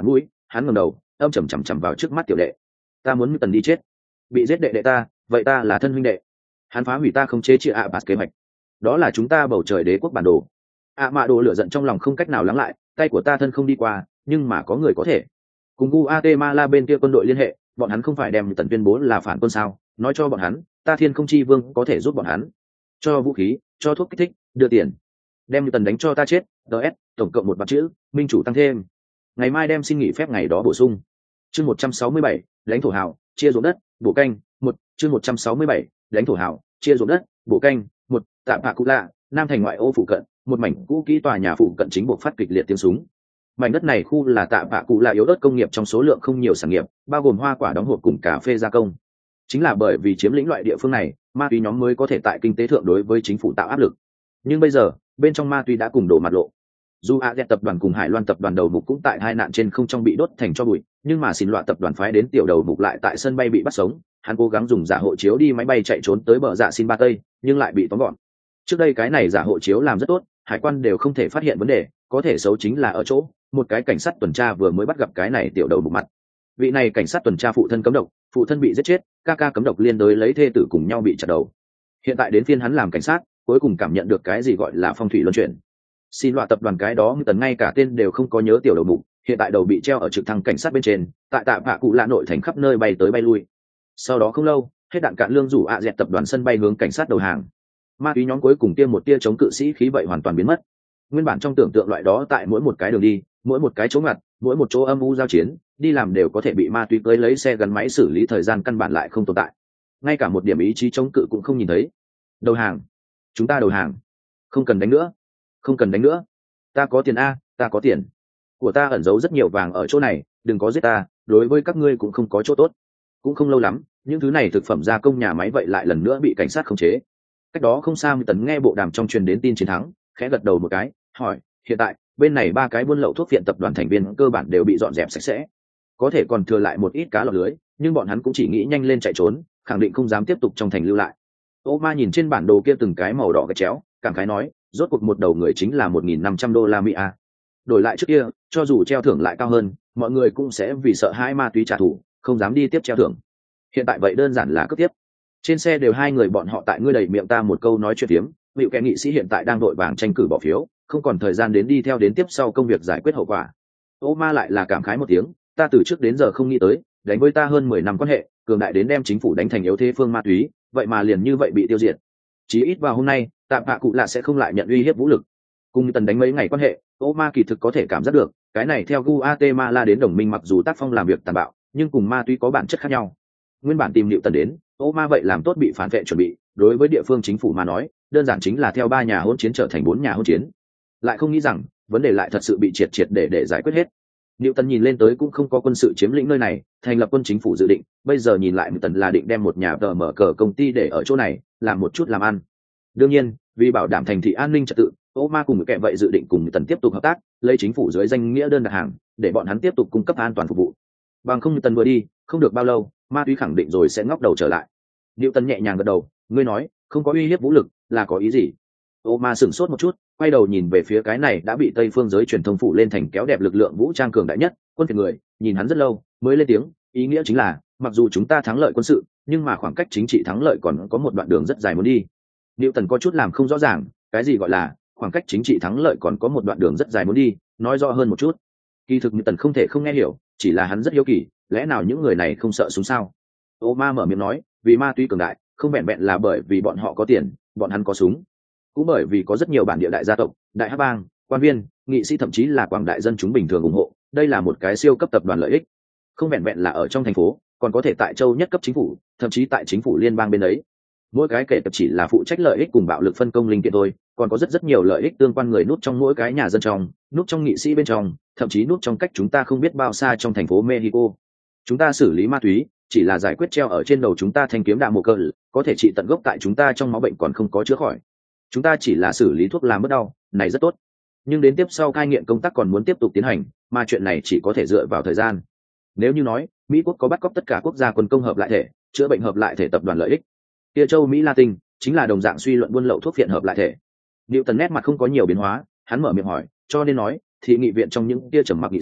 hắn ngẩng đầu âm chầm chằm chằm vào trước mắt tiểu đệ. Ta muốn Newton đi chết, bị giết đệ đệ ta, vậy ta là thân huynh đệ. Hắn phá hủy ta không chế chia ạ bạt kế hoạch, đó là chúng ta bầu trời đế quốc bản đồ. Mạ đồ lửa giận trong lòng không cách nào lắng lại, tay của ta thân không đi qua, nhưng mà có người có thể. Cùng Guatemala bên kia quân đội liên hệ, bọn hắn không phải đem Newton tuyên bố là phản quân sao? Nói cho bọn hắn, ta Thiên Không Chi Vương có thể giúp bọn hắn, cho vũ khí, cho thuốc kích thích, đưa tiền, đem Newton đánh cho ta chết. DS tổng cộng một bát chữ, minh chủ tăng thêm. Ngày mai đem xin nghỉ phép ngày đó bổ sung. Chương 167, lãnh thổ hào, chia ruộng đất, bổ canh. Chương 167, lãnh thổ hào, chia ruộng đất, bổ canh. Tạm Hạ Cụ Lạ, Nam thành ngoại ô phụ cận, một mảnh cũ kỹ tòa nhà phụ cận chính buộc phát kịch liệt tiếng súng. Mảnh đất này khu là Tạm Hạ Cụ Lạ yếu ớt công nghiệp trong số lượng không nhiều sản nghiệp, bao gồm hoa quả đóng hộp cùng cà phê gia công. Chính là bởi vì chiếm lĩnh loại địa phương này, ma túy nhóm mới có thể tại kinh tế thượng đối với chính phủ tạo áp lực. Nhưng bây giờ, bên trong ma túy đã cùng đổ mặt lộ. Dù tập đoàn cùng Hải Loan tập đoàn đầu mục cũng tại hai nạn trên không trong bị đốt thành cho bụi, nhưng mà xin loại tập đoàn phái đến tiểu đầu mục lại tại sân bay bị bắt sống. Hắn cố gắng dùng giả hộ chiếu đi máy bay chạy trốn tới bờ dạ xin ba tây, nhưng lại bị tóm gọn. Trước đây cái này giả hộ chiếu làm rất tốt, hải quan đều không thể phát hiện vấn đề, có thể xấu chính là ở chỗ một cái cảnh sát tuần tra vừa mới bắt gặp cái này tiểu đầu mục mặt. Vị này cảnh sát tuần tra phụ thân cấm độc, phụ thân bị giết chết, ca ca cấm độc liên đối lấy thê tử cùng nhau bị chặt đầu. Hiện tại đến phiên hắn làm cảnh sát, cuối cùng cảm nhận được cái gì gọi là phong thủy luân chuyển. Xin loại tập đoàn cái đó tần ngay cả tên đều không có nhớ tiểu đầu mục, hiện tại đầu bị treo ở trực thăng cảnh sát bên trên, tại Tạm Hạ Cụ Lạ nội thành khắp nơi bay tới bay lui. Sau đó không lâu, hết đạn cạn lương rủ tập đoàn sân bay hướng cảnh sát đầu hàng. Ma túy nhóm cuối cùng tiêm một tia chống cự sĩ khí vậy hoàn toàn biến mất. Nguyên bản trong tưởng tượng loại đó tại mỗi một cái đường đi, mỗi một cái chỗ ngặt, mỗi một chỗ âm u giao chiến, đi làm đều có thể bị ma túy cưới lấy xe gắn máy xử lý, thời gian căn bản lại không tồn tại. Ngay cả một điểm ý chí chống cự cũng không nhìn thấy. Đầu hàng, chúng ta đầu hàng, không cần đánh nữa, không cần đánh nữa. Ta có tiền a, ta có tiền của ta ẩn giấu rất nhiều vàng ở chỗ này, đừng có giết ta, đối với các ngươi cũng không có chỗ tốt. Cũng không lâu lắm, những thứ này thực phẩm gia công nhà máy vậy lại lần nữa bị cảnh sát khống chế. Cách đó không xa, Tần nghe bộ đàm trong truyền đến tin chiến thắng, khẽ gật đầu một cái, hỏi: hiện tại bên này ba cái buôn lậu thuốc viện tập đoàn thành viên cơ bản đều bị dọn dẹp sạch sẽ, có thể còn thừa lại một ít cá lọt lưới, nhưng bọn hắn cũng chỉ nghĩ nhanh lên chạy trốn, khẳng định không dám tiếp tục trong thành lưu lại. Ô Ma nhìn trên bản đồ kia từng cái màu đỏ gạch chéo, cảm khái nói: rốt cuộc một đầu người chính là $1.500 a. Đổi lại trước kia, cho dù treo thưởng lại cao hơn, mọi người cũng sẽ vì sợ hãi ma túy trả thù, không dám đi tiếp treo thưởng. Hiện tại vậy đơn giản là cướp tiếp. Trên xe đều hai người bọn họ tại ngươi đầy miệng ta một câu nói chuyện phiếm. Vị kẻ nghị sĩ hiện tại đang đội vàng tranh cử bỏ phiếu, không còn thời gian đến đi theo đến tiếp sau công việc giải quyết hậu quả. Ô Ma lại là cảm khái một tiếng: ta từ trước đến giờ không nghĩ tới, đánh với ta hơn 10 năm quan hệ, cường đại đến đem chính phủ đánh thành yếu thế phương ma túy, vậy mà liền như vậy bị tiêu diệt. Chí ít vào hôm nay, Tạm Hạ Cụ Lạ sẽ không lại nhận uy hiếp vũ lực. Cùng Tần đánh mấy ngày quan hệ, Ô Ma kỳ thực có thể cảm giác được, cái này theo Guatemala đến đồng minh mặc dù tác phong làm việc tàn bạo, nhưng cùng ma túy có bản chất khác nhau. Nguyên bản tìm Liệu Tần đến, Ô Ma vậy làm tốt bị phản vệ chuẩn bị, đối với địa phương chính phủ mà nói, đơn giản chính là theo 3 nhà hỗn chiến trở thành 4 nhà hỗn chiến. Lại không nghĩ rằng, vấn đề lại thật sự bị triệt triệt để giải quyết hết. Liệu Tần nhìn lên tới cũng không có quân sự chiếm lĩnh nơi này, thành lập quân chính phủ dự định, bây giờ nhìn lại Liệu Tần là định đem một nhà tờ mở cờ công ty để ở chỗ này, làm một chút làm ăn. Đương nhiên, vì bảo đảm thành thị an ninh trật tự, Ô Ma cùng kẻ vậy dự định cùng Tần tiếp tục hợp tác, lấy chính phủ dưới danh nghĩa đơn đặt hàng, để bọn hắn tiếp tục cung cấp an toàn phục vụ. Bằng không Tần vừa đi, không được bao lâu, ma túy khẳng định rồi sẽ ngóc đầu trở lại. Liệu Tần nhẹ nhàng gật đầu: ngươi nói, không có uy hiếp vũ lực, là có ý gì? Ô Ma sửng sốt một chút, quay đầu nhìn về phía cái này đã bị Tây phương giới truyền thông phủ lên thành kéo đẹp lực lượng vũ trang cường đại nhất, quân phiệt người, nhìn hắn rất lâu, mới lên tiếng: ý nghĩa chính là, mặc dù chúng ta thắng lợi quân sự, nhưng mà khoảng cách chính trị thắng lợi còn có một đoạn đường rất dài muốn đi. Liệu Tần có chút làm không rõ ràng, cái gì gọi là khoảng cách chính trị thắng lợi còn có một đoạn đường rất dài muốn đi, nói rõ hơn một chút. Kỳ thực Tần không thể không nghe hiểu, chỉ là hắn rất hiếu kỳ, lẽ nào những người này không sợ súng sao? Ô Ma mở miệng nói: vì ma túy cường đại, không vẹn vẹn là bởi vì bọn họ có tiền, bọn hắn có súng, cũng bởi vì có rất nhiều bản địa đại gia tộc, đại hắc bang, quan viên, nghị sĩ, thậm chí là quảng đại dân chúng bình thường ủng hộ. Đây là một cái siêu cấp tập đoàn lợi ích, không vẹn vẹn là ở trong thành phố, còn có thể tại châu nhất cấp chính phủ, thậm chí tại chính phủ liên bang bên đấy. Mỗi cái kể tập chỉ là phụ trách lợi ích cùng bạo lực phân công linh kiện thôi, còn có rất nhiều lợi ích tương quan người núp trong mỗi cái nhà dân trong, núp trong nghị sĩ bên trong, thậm chí núp trong cách chúng ta không biết bao xa trong thành phố Mexico. Chúng ta xử lý ma túy chỉ là giải quyết treo ở trên đầu chúng ta thanh kiếm đạm mộ cơ, có thể trị tận gốc tại chúng ta trong máu bệnh còn không có chữa khỏi. Chúng ta chỉ là xử lý thuốc làm bớt đau, này rất tốt, nhưng đến tiếp sau cai nghiện công tác còn muốn tiếp tục tiến hành, mà chuyện này chỉ có thể dựa vào thời gian. Nếu như nói Mỹ quốc có bắt cóc tất cả quốc gia quân công hợp lại thể, chữa bệnh hợp lại thể tập đoàn lợi ích, kia châu Mỹ Latin chính là đồng dạng suy luận buôn lậu thuốc phiện hợp lại thể. Newton nét mặt không có nhiều biến hóa, hắn mở miệng hỏi: cho nên nói, thị nghị viện trong những kia trầm mặc nghị sĩ,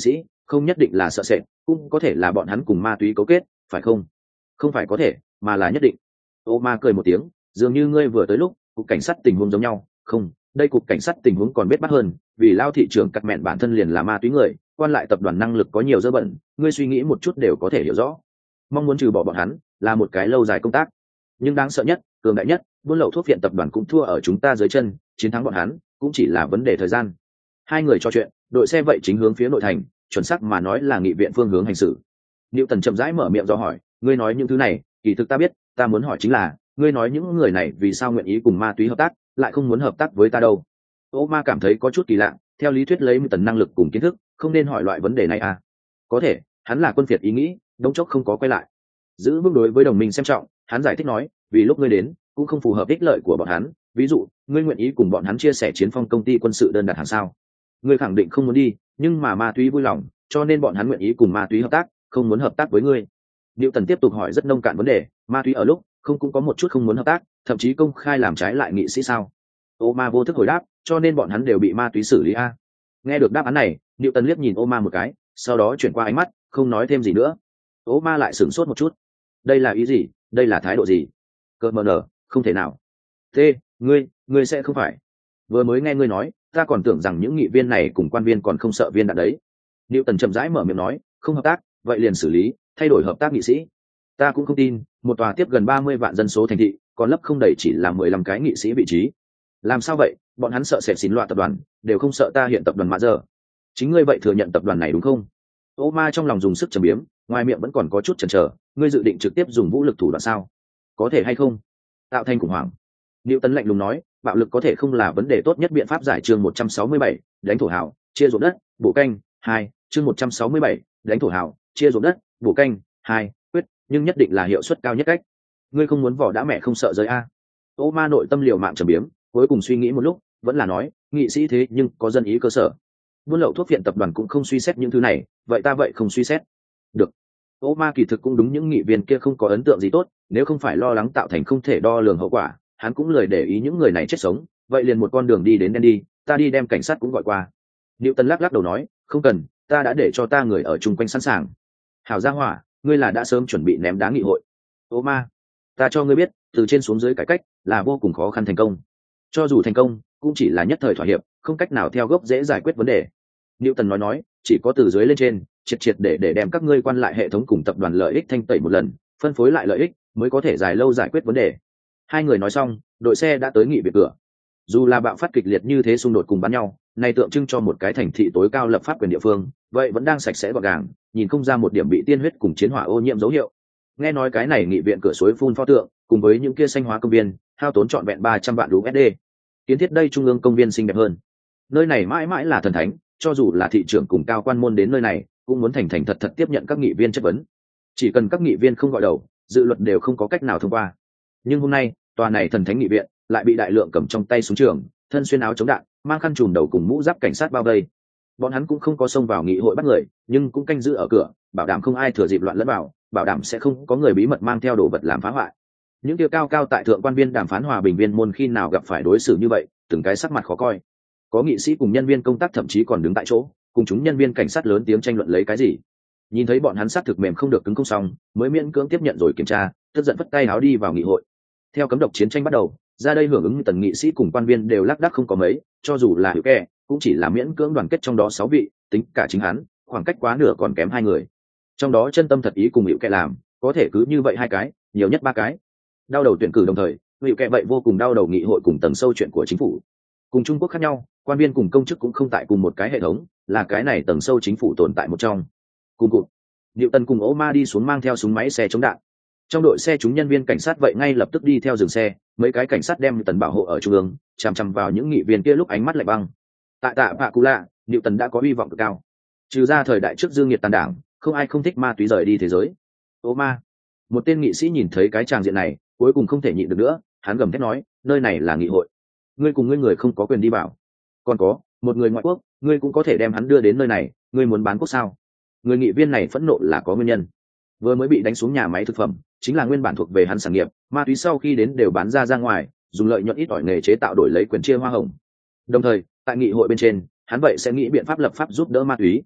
không nhất định là sợ sệt, cũng có thể là bọn hắn cùng ma túy cấu kết, phải không? Không phải có thể, mà là nhất định. Ô ma cười một tiếng, dường như ngươi vừa tới lúc cục cảnh sát tình huống giống nhau. Không, đây cục cảnh sát tình huống còn biết bắt hơn, vì lao thị trường cắt mẹn bản thân liền là ma túy người, quan lại tập đoàn năng lực có nhiều dơ bẩn, ngươi suy nghĩ một chút đều có thể hiểu rõ. Mong muốn trừ bỏ bọn hắn là một cái lâu dài công tác, nhưng đáng sợ nhất, cường đại nhất, buôn lậu thuốc viện tập đoàn cũng thua ở chúng ta dưới chân, chiến thắng bọn hắn cũng chỉ là vấn đề thời gian. Hai người trò chuyện, đội xe vậy chính hướng phía nội thành, chuẩn xác mà nói là nghị viện phương hướng hành xử. Newton chậm rãi mở miệng do hỏi, ngươi nói những thứ này, kỳ thực ta biết, ta muốn hỏi chính là, ngươi nói những người này vì sao nguyện ý cùng ma túy hợp tác, lại không muốn hợp tác với ta đâu? Ô ma cảm thấy có chút kỳ lạ, theo lý thuyết lấy Newton năng lực cùng kiến thức, không nên hỏi loại vấn đề này à? Có thể, hắn là quân phiệt ý nghĩ, đống chốc không có quay lại. Giữ vững đối với đồng minh xem trọng, hắn giải thích nói, vì lúc ngươi đến, cũng không phù hợp ích lợi của bọn hắn. Ví dụ, ngươi nguyện ý cùng bọn hắn chia sẻ chiến phong công ty quân sự đơn đặt hàng sao? Ngươi khẳng định không muốn đi, nhưng mà ma túy vui lòng, cho nên bọn hắn nguyện ý cùng ma túy hợp tác, không muốn hợp tác với ngươi. Newton tiếp tục hỏi rất nông cạn vấn đề, ma túy ở lúc không cũng có một chút không muốn hợp tác, thậm chí công khai làm trái lại nghị sĩ sao? Oma vô thức hồi đáp, cho nên bọn hắn đều bị ma túy xử lý a. Nghe được đáp án này, Newton liếc nhìn Oma một cái, sau đó chuyển qua ánh mắt, không nói thêm gì nữa. Oma lại sửng sốt một chút. Đây là ý gì? Đây là thái độ gì? Cơ mờ nở, không thể nào. Thế, ngươi sẽ không phải? Vừa mới nghe ngươi nói, ta còn tưởng rằng những nghị viên này cùng quan viên còn không sợ viên đạn đấy. Newton chậm rãi mở miệng nói, không hợp tác, vậy liền xử lý, thay đổi hợp tác nghị sĩ. Ta cũng không tin, một tòa tiếp gần 30 vạn dân số thành thị, còn lấp không đầy chỉ là 15 cái nghị sĩ vị trí. Làm sao vậy? Bọn hắn sợ sệt xín loạn tập đoàn, đều không sợ ta hiện tập đoàn Mã Giờ. Chính ngươi vậy thừa nhận tập đoàn này đúng không? Oma trong lòng dùng sức trầm biếm, ngoài miệng vẫn còn có chút chần chờ, ngươi dự định trực tiếp dùng vũ lực thủ đoạn sao? Có thể hay không? Tạo thành khủng hoảng. Newton lạnh lùng nói, bạo lực có thể không là vấn đề tốt nhất. Biện pháp giải chương 167, đánh thổ hào, chia ruộng đất, bổ canh, 2, chương 167, đánh thổ hào, chia ruộng đất, bổ canh, 2, quyết, nhưng nhất định là hiệu suất cao nhất cách. Ngươi không muốn vỏ đã mẹ không sợ giới a. Oma nội tâm liều mạng trầm biếm, cuối cùng suy nghĩ một lúc, vẫn là nói, nghị sĩ thế nhưng có dân ý cơ sở. Buôn lậu thuốc viện tập đoàn cũng không suy xét những thứ này, vậy ta vậy không suy xét. Được. Oma kỳ thực cũng đúng những nghị viên kia không có ấn tượng gì tốt, nếu không phải lo lắng tạo thành không thể đo lường hậu quả, hắn cũng lười để ý những người này chết sống, vậy liền một con đường đi đến đen đi, ta đi đem cảnh sát cũng gọi qua. Newton lắc đầu nói, không cần, ta đã để cho ta người ở chung quanh sẵn sàng. Hảo gia hỏa, ngươi là đã sớm chuẩn bị ném đá nghị hội. Oma, ta cho ngươi biết, từ trên xuống dưới cải cách là vô cùng khó khăn thành công. Cho dù thành công, cũng chỉ là nhất thời thỏa hiệp, không cách nào theo gốc dễ giải quyết vấn đề. Newton nói, chỉ có từ dưới lên trên, triệt để đem các ngươi quan lại hệ thống cùng tập đoàn lợi ích thanh tẩy một lần, phân phối lại lợi ích, mới có thể dài lâu giải quyết vấn đề. Hai người nói xong, đội xe đã tới nghị viện cửa. Dù là bạo phát kịch liệt như thế xung đột cùng bắn nhau, này tượng trưng cho một cái thành thị tối cao lập pháp quyền địa phương, vậy vẫn đang sạch sẽ gọn gàng, nhìn không ra một điểm bị tiên huyết cùng chiến hỏa ô nhiễm dấu hiệu. Nghe nói cái này nghị viện cửa suối phun pho tượng, cùng với những kia xanh hóa công viên, hao tốn trọn vẹn 300 vạn USD. Kiến thiết đây trung ương công viên xinh đẹp hơn. Nơi này mãi mãi là thần thánh, cho dù là thị trưởng cùng cao quan môn đến nơi này, cũng muốn thành thành thật thật tiếp nhận các nghị viên chất vấn. Chỉ cần các nghị viên không gọi đầu, dự luật đều không có cách nào thông qua. Nhưng hôm nay, tòa này thần thánh nghị viện lại bị đại lượng cầm trong tay súng trường, thân xuyên áo chống đạn, mang khăn trùm đầu cùng mũ giáp cảnh sát bao vây. Bọn hắn cũng không có xông vào nghị hội bắt người, nhưng cũng canh giữ ở cửa, bảo đảm không ai thừa dịp loạn lẫn vào, bảo đảm sẽ không có người bí mật mang theo đồ vật làm phá hoại. Những tiêu cao cao tại thượng quan viên đàm phán hòa bình viên môn khi nào gặp phải đối xử như vậy, từng cái sắc mặt khó coi. Có nghị sĩ cùng nhân viên công tác thậm chí còn đứng tại chỗ, cùng chúng nhân viên cảnh sát lớn tiếng tranh luận lấy cái gì. Nhìn thấy bọn hắn xác thực mềm không được cứng không xong, mới miễn cưỡng tiếp nhận rồi kiểm tra, tức giận vất tay áo đi vào nghị hội. Theo cấm độc chiến tranh bắt đầu, ra đây hưởng ứng tần nghị sĩ cùng quan viên đều lác đác không có mấy, cho dù là hữu kẻ, cũng chỉ là miễn cưỡng đoàn kết trong đó 6 vị, tính cả chính hắn, khoảng cách quá nửa còn kém 2 người. Trong đó chân tâm thật ý cùng hữu kẻ làm, có thể cứ như vậy 2 cái, nhiều nhất 3 cái. Đau đầu tuyển cử đồng thời, hữu kẻ vậy vô cùng đau đầu nghị hội cùng tầng sâu chuyện của chính phủ. Cùng Trung Quốc khác nhau, quan viên cùng công chức cũng không tại cùng một cái hệ thống, là cái này tầng sâu chính phủ tồn tại một trong. Cùng cụt, Newton cùng Oma đi xuống mang theo súng máy xe chống đạn. Trong đội xe chúng nhân viên cảnh sát vậy ngay lập tức đi theo dừng xe, mấy cái cảnh sát đem Newton bảo hộ ở trung ương, chằm chằm vào những nghị viên kia lúc ánh mắt lạnh băng. Tại Tạ Vạ Cú Lạ, Newton đã có hy vọng cực cao. Trừ ra thời đại trước dương nhiệt tàn đảng, không ai không thích ma túy rời đi thế giới. Oma, một tên nghị sĩ nhìn thấy cái tràng diện này, cuối cùng không thể nhịn được nữa, hắn gầm thét nói, nơi này là nghị hội, ngươi cùng ngươi người không có quyền đi vào. Còn có một người ngoại quốc, ngươi cũng có thể đem hắn đưa đến nơi này, ngươi muốn bán quốc sao? Người nghị viên này phẫn nộ là có nguyên nhân. Vừa mới bị đánh xuống nhà máy thực phẩm, chính là nguyên bản thuộc về hắn sản nghiệp, ma túy sau khi đến đều bán ra ngoài, dùng lợi nhuận ít ỏi nghề chế tạo đổi lấy quyền chia hoa hồng. Đồng thời, tại nghị hội bên trên, hắn vậy sẽ nghĩ biện pháp lập pháp giúp đỡ ma túy.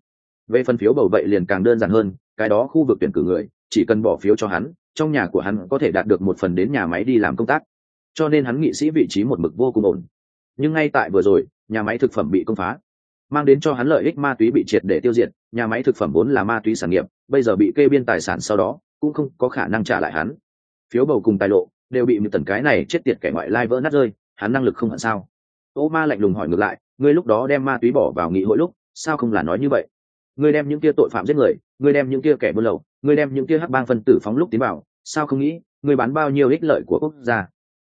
Về phần phiếu bầu vậy liền càng đơn giản hơn, cái đó khu vực tuyển cử người chỉ cần bỏ phiếu cho hắn, trong nhà của hắn có thể đạt được một phần đến nhà máy đi làm công tác, cho nên hắn nghị sĩ vị trí một mực vô cùng ổn. Nhưng ngay tại vừa rồi, nhà máy thực phẩm bị công phá, mang đến cho hắn lợi ích ma túy bị triệt để tiêu diệt. Nhà máy thực phẩm vốn là ma túy sản nghiệp, bây giờ bị kê biên tài sản, sau đó cũng không có khả năng trả lại hắn. Phiếu bầu cùng tài lộ đều bị một tần cái này chết tiệt kẻ ngoại lai vỡ nát rơi, hắn năng lực không hận sao? Ô Ma lạnh lùng hỏi ngược lại, ngươi lúc đó đem ma túy bỏ vào nghị hội lúc, sao không là nói như vậy? Ngươi đem những kia tội phạm giết người, ngươi đem những kia kẻ buôn lậu, ngươi đem những kia hắc bang phân tử phóng lúc tiến vào, sao không nghĩ ngươi bán bao nhiêu ích lợi của quốc gia?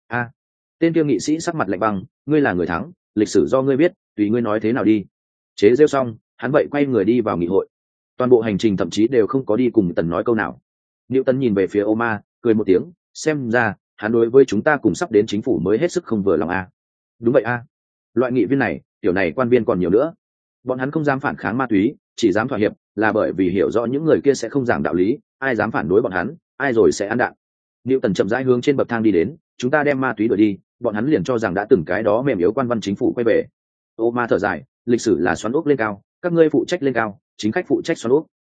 Tên kia nghị sĩ sắc mặt lạnh băng, ngươi là người thắng, lịch sử do ngươi biết, tùy ngươi nói thế nào đi. Chế rêu xong, hắn vậy quay người đi vào nghị hội. Toàn bộ hành trình thậm chí đều không có đi cùng Tần nói câu nào. Newton nhìn về phía Oma, cười một tiếng, xem ra hắn đối với chúng ta cùng sắp đến chính phủ mới hết sức không vừa lòng a. Đúng vậy a. Loại nghị viên này, tiểu này quan viên còn nhiều nữa. Bọn hắn không dám phản kháng ma túy, chỉ dám thỏa hiệp, là bởi vì hiểu rõ những người kia sẽ không giảng đạo lý, ai dám phản đối bọn hắn, ai rồi sẽ ăn đạn. Newton chậm rãi hướng trên bậc thang đi đến, chúng ta đem ma túy đuổi đi, bọn hắn liền cho rằng đã từng cái đó mềm yếu quan văn chính phủ quay về. Oma thở dài, lịch sử là xoắn ốc lên cao, các ngươi phụ trách lên cao, chính khách phụ trách xoắn ốc.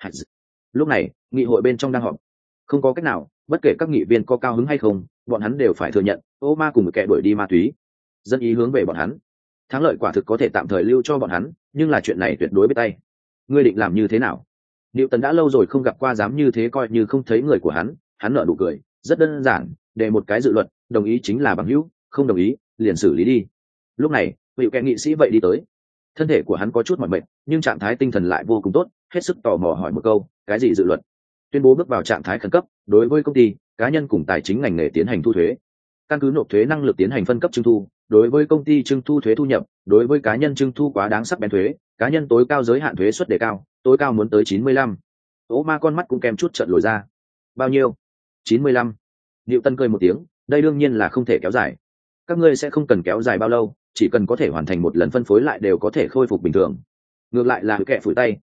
Lúc này, nghị hội bên trong đang họp. Không có cách nào, bất kể các nghị viên có cao hứng hay không, bọn hắn đều phải thừa nhận, Oma cùng kẻ đuổi đi ma túy. Dân ý hướng về bọn hắn. Thắng lợi quả thực có thể tạm thời lưu cho bọn hắn, nhưng là chuyện này tuyệt đối biết tay. Ngươi định làm như thế nào? Newton đã lâu rồi không gặp qua dám như thế coi như không thấy người của hắn nở nụ cười, rất đơn giản, để một cái dự luật, đồng ý chính là bằng hữu, không đồng ý, liền xử lý đi. Lúc này, vị kẻ nghị sĩ vậy đi tới. Thân thể của hắn có chút mỏi mệt, nhưng trạng thái tinh thần lại vô cùng tốt, hết sức tò mò hỏi một câu, cái gì dự luật? Tuyên bố bước vào trạng thái khẩn cấp, đối với công ty, cá nhân cùng tài chính ngành nghề tiến hành thu thuế. Căn cứ nộp thuế năng lực tiến hành phân cấp trưng thu, đối với công ty trưng thu thuế thu nhập, đối với cá nhân trưng thu quá đáng sắc bén thuế, cá nhân tối cao giới hạn thuế suất đề cao, tối cao muốn tới 95. Ma con mắt cũng kèm chút trợn lồi ra. Bao nhiêu? 95. Newton cười một tiếng, đây đương nhiên là không thể kéo dài. Các ngươi sẽ không cần kéo dài bao lâu, chỉ cần có thể hoàn thành một lần phân phối lại đều có thể khôi phục bình thường. Ngược lại là kẻ phủi tay,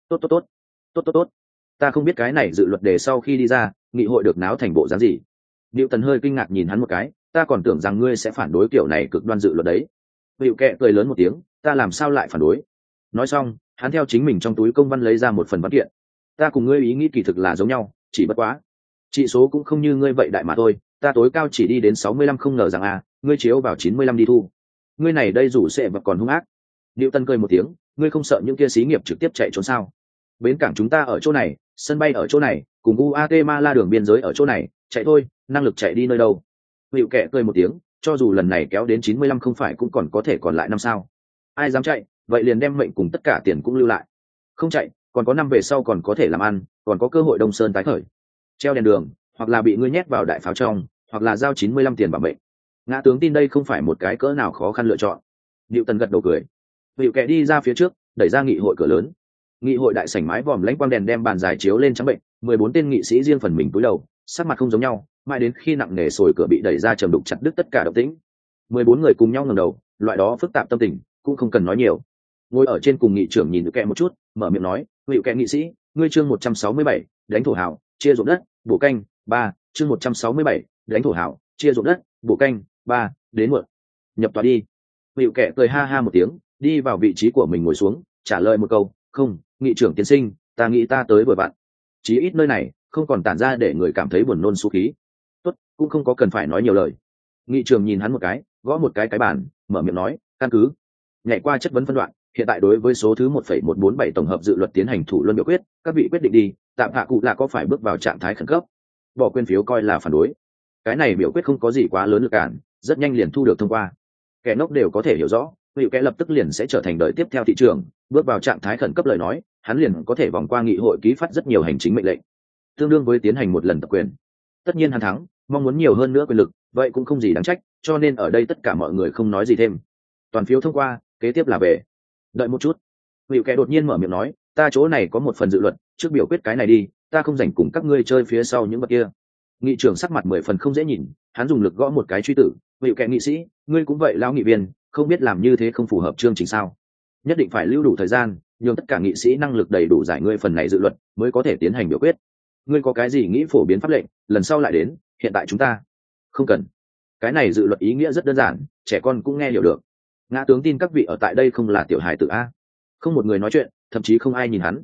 tốt. Ta không biết cái này dự luật đề sau khi đi ra, nghị hội được náo thành bộ dáng gì. Newton hơi kinh ngạc nhìn hắn một cái, ta còn tưởng rằng ngươi sẽ phản đối kiểu này cực đoan dự luật đấy. Hữu kệ cười lớn một tiếng, ta làm sao lại phản đối? Nói xong, hắn theo chính mình trong túi công văn lấy ra một phần văn kiện. Ta cùng ngươi ý nghĩ kỳ thực là giống nhau, chỉ bất quá trị số cũng không như ngươi vậy đại mà thôi, ta tối cao chỉ đi đến 65, không ngờ rằng ngươi chiếu vào 95 đi thu. Ngươi này đây rủ sẽ và còn hung ác. Newton cười một tiếng, ngươi không sợ những kia xí nghiệp trực tiếp chạy trốn sao? Bến cảng chúng ta ở chỗ này, sân bay ở chỗ này, cùng Guatemala đường biên giới ở chỗ này, chạy thôi, năng lực chạy đi nơi đâu? Hữu kệ cười một tiếng, cho dù lần này kéo đến 95 không phải cũng còn có thể còn lại năm sao? Ai dám chạy, vậy liền đem mệnh cùng tất cả tiền cũng lưu lại. Không chạy, còn có năm về sau còn có thể làm ăn, còn có cơ hội Đông Sơn tái khởi. Treo đèn đường, hoặc là bị ngươi nhét vào đại pháo trong, hoặc là giao 95 tiền bảo mệnh. Ngã tướng tin đây không phải một cái cỡ nào khó khăn lựa chọn. Newton gật đầu cười. Hữu kệ đi ra phía trước, đẩy ra nghị hội cửa lớn. Nghị hội đại sảnh mái vòm lãnh quang đèn đem bàn dài chiếu lên trắng bệnh, 14 tên nghị sĩ riêng phần mình cúi đầu, sắc mặt không giống nhau, mãi đến khi nặng nề sồi cửa bị đẩy ra trầm đục chặt đứt tất cả động tĩnh. 14 người cùng nhau ngẩng đầu, loại đó phức tạp tâm tình, cũng không cần nói nhiều. Ngồi ở trên cùng nghị trưởng nhìn Hữu kệ một chút, mở miệng nói, Hữu kệ nghị sĩ, ngươi chương 167, đánh thổ hào, chia ruộng đất, bổ canh, 3, chương 167, đánh thổ hào, chia ruộng đất, bổ canh, 3, đến muộn. Nhập tòa đi. Hữu kệ cười ha ha một tiếng, đi vào vị trí của mình ngồi xuống, trả lời một câu, không, nghị trưởng tiên sinh, ta nghĩ ta tới vừa vặn. Chí ít nơi này không còn tản ra để người cảm thấy buồn nôn xú khí. Tốt, cũng không có cần phải nói nhiều lời. Nghị trưởng nhìn hắn một cái, gõ một cái bàn, mở miệng nói, căn cứ nhảy qua chất vấn phân đoạn, hiện tại đối với số thứ 1,147 tổng hợp dự luật tiến hành thủ luận biểu quyết, các vị quyết định đi, tạm hạ cụ là có phải bước vào trạng thái khẩn cấp. Bỏ quên phiếu coi là phản đối. Cái này biểu quyết không có gì quá lớn lực cản, rất nhanh liền thu được thông qua. Kẻ ngốc đều có thể hiểu rõ, Hữu kệ lập tức liền sẽ trở thành đời tiếp theo thị trường, bước vào trạng thái khẩn cấp lời nói, hắn liền có thể vòng qua nghị hội ký phát rất nhiều hành chính mệnh lệnh, tương đương với tiến hành một lần tập quyền. Tất nhiên hắn thắng, mong muốn nhiều hơn nữa quyền lực, vậy cũng không gì đáng trách, cho nên ở đây tất cả mọi người không nói gì thêm. Toàn phiếu thông qua, kế tiếp là về. Đợi một chút. Hữu kệ đột nhiên mở miệng nói, ta chỗ này có một phần dự luật, trước biểu quyết cái này đi, ta không rảnh cùng các ngươi chơi phía sau những vật kia. Nghị trưởng sắc mặt 10 phần không dễ nhìn, hắn dùng lực gõ một cái truy tử, Hữu kệ nghị sĩ, ngươi cũng vậy lão nghị viên, không biết làm như thế không phù hợp chương trình sao? Nhất định phải lưu đủ thời gian, nhường tất cả nghị sĩ năng lực đầy đủ giải ngươi phần này dự luật, mới có thể tiến hành biểu quyết. Ngươi có cái gì nghĩ phổ biến pháp lệnh, lần sau lại đến, hiện tại chúng ta không cần. Cái này dự luật ý nghĩa rất đơn giản, trẻ con cũng nghe hiểu được. Ngã tướng tin các vị ở tại đây không là tiểu hài tử a. Không một người nói chuyện, thậm chí không ai nhìn hắn.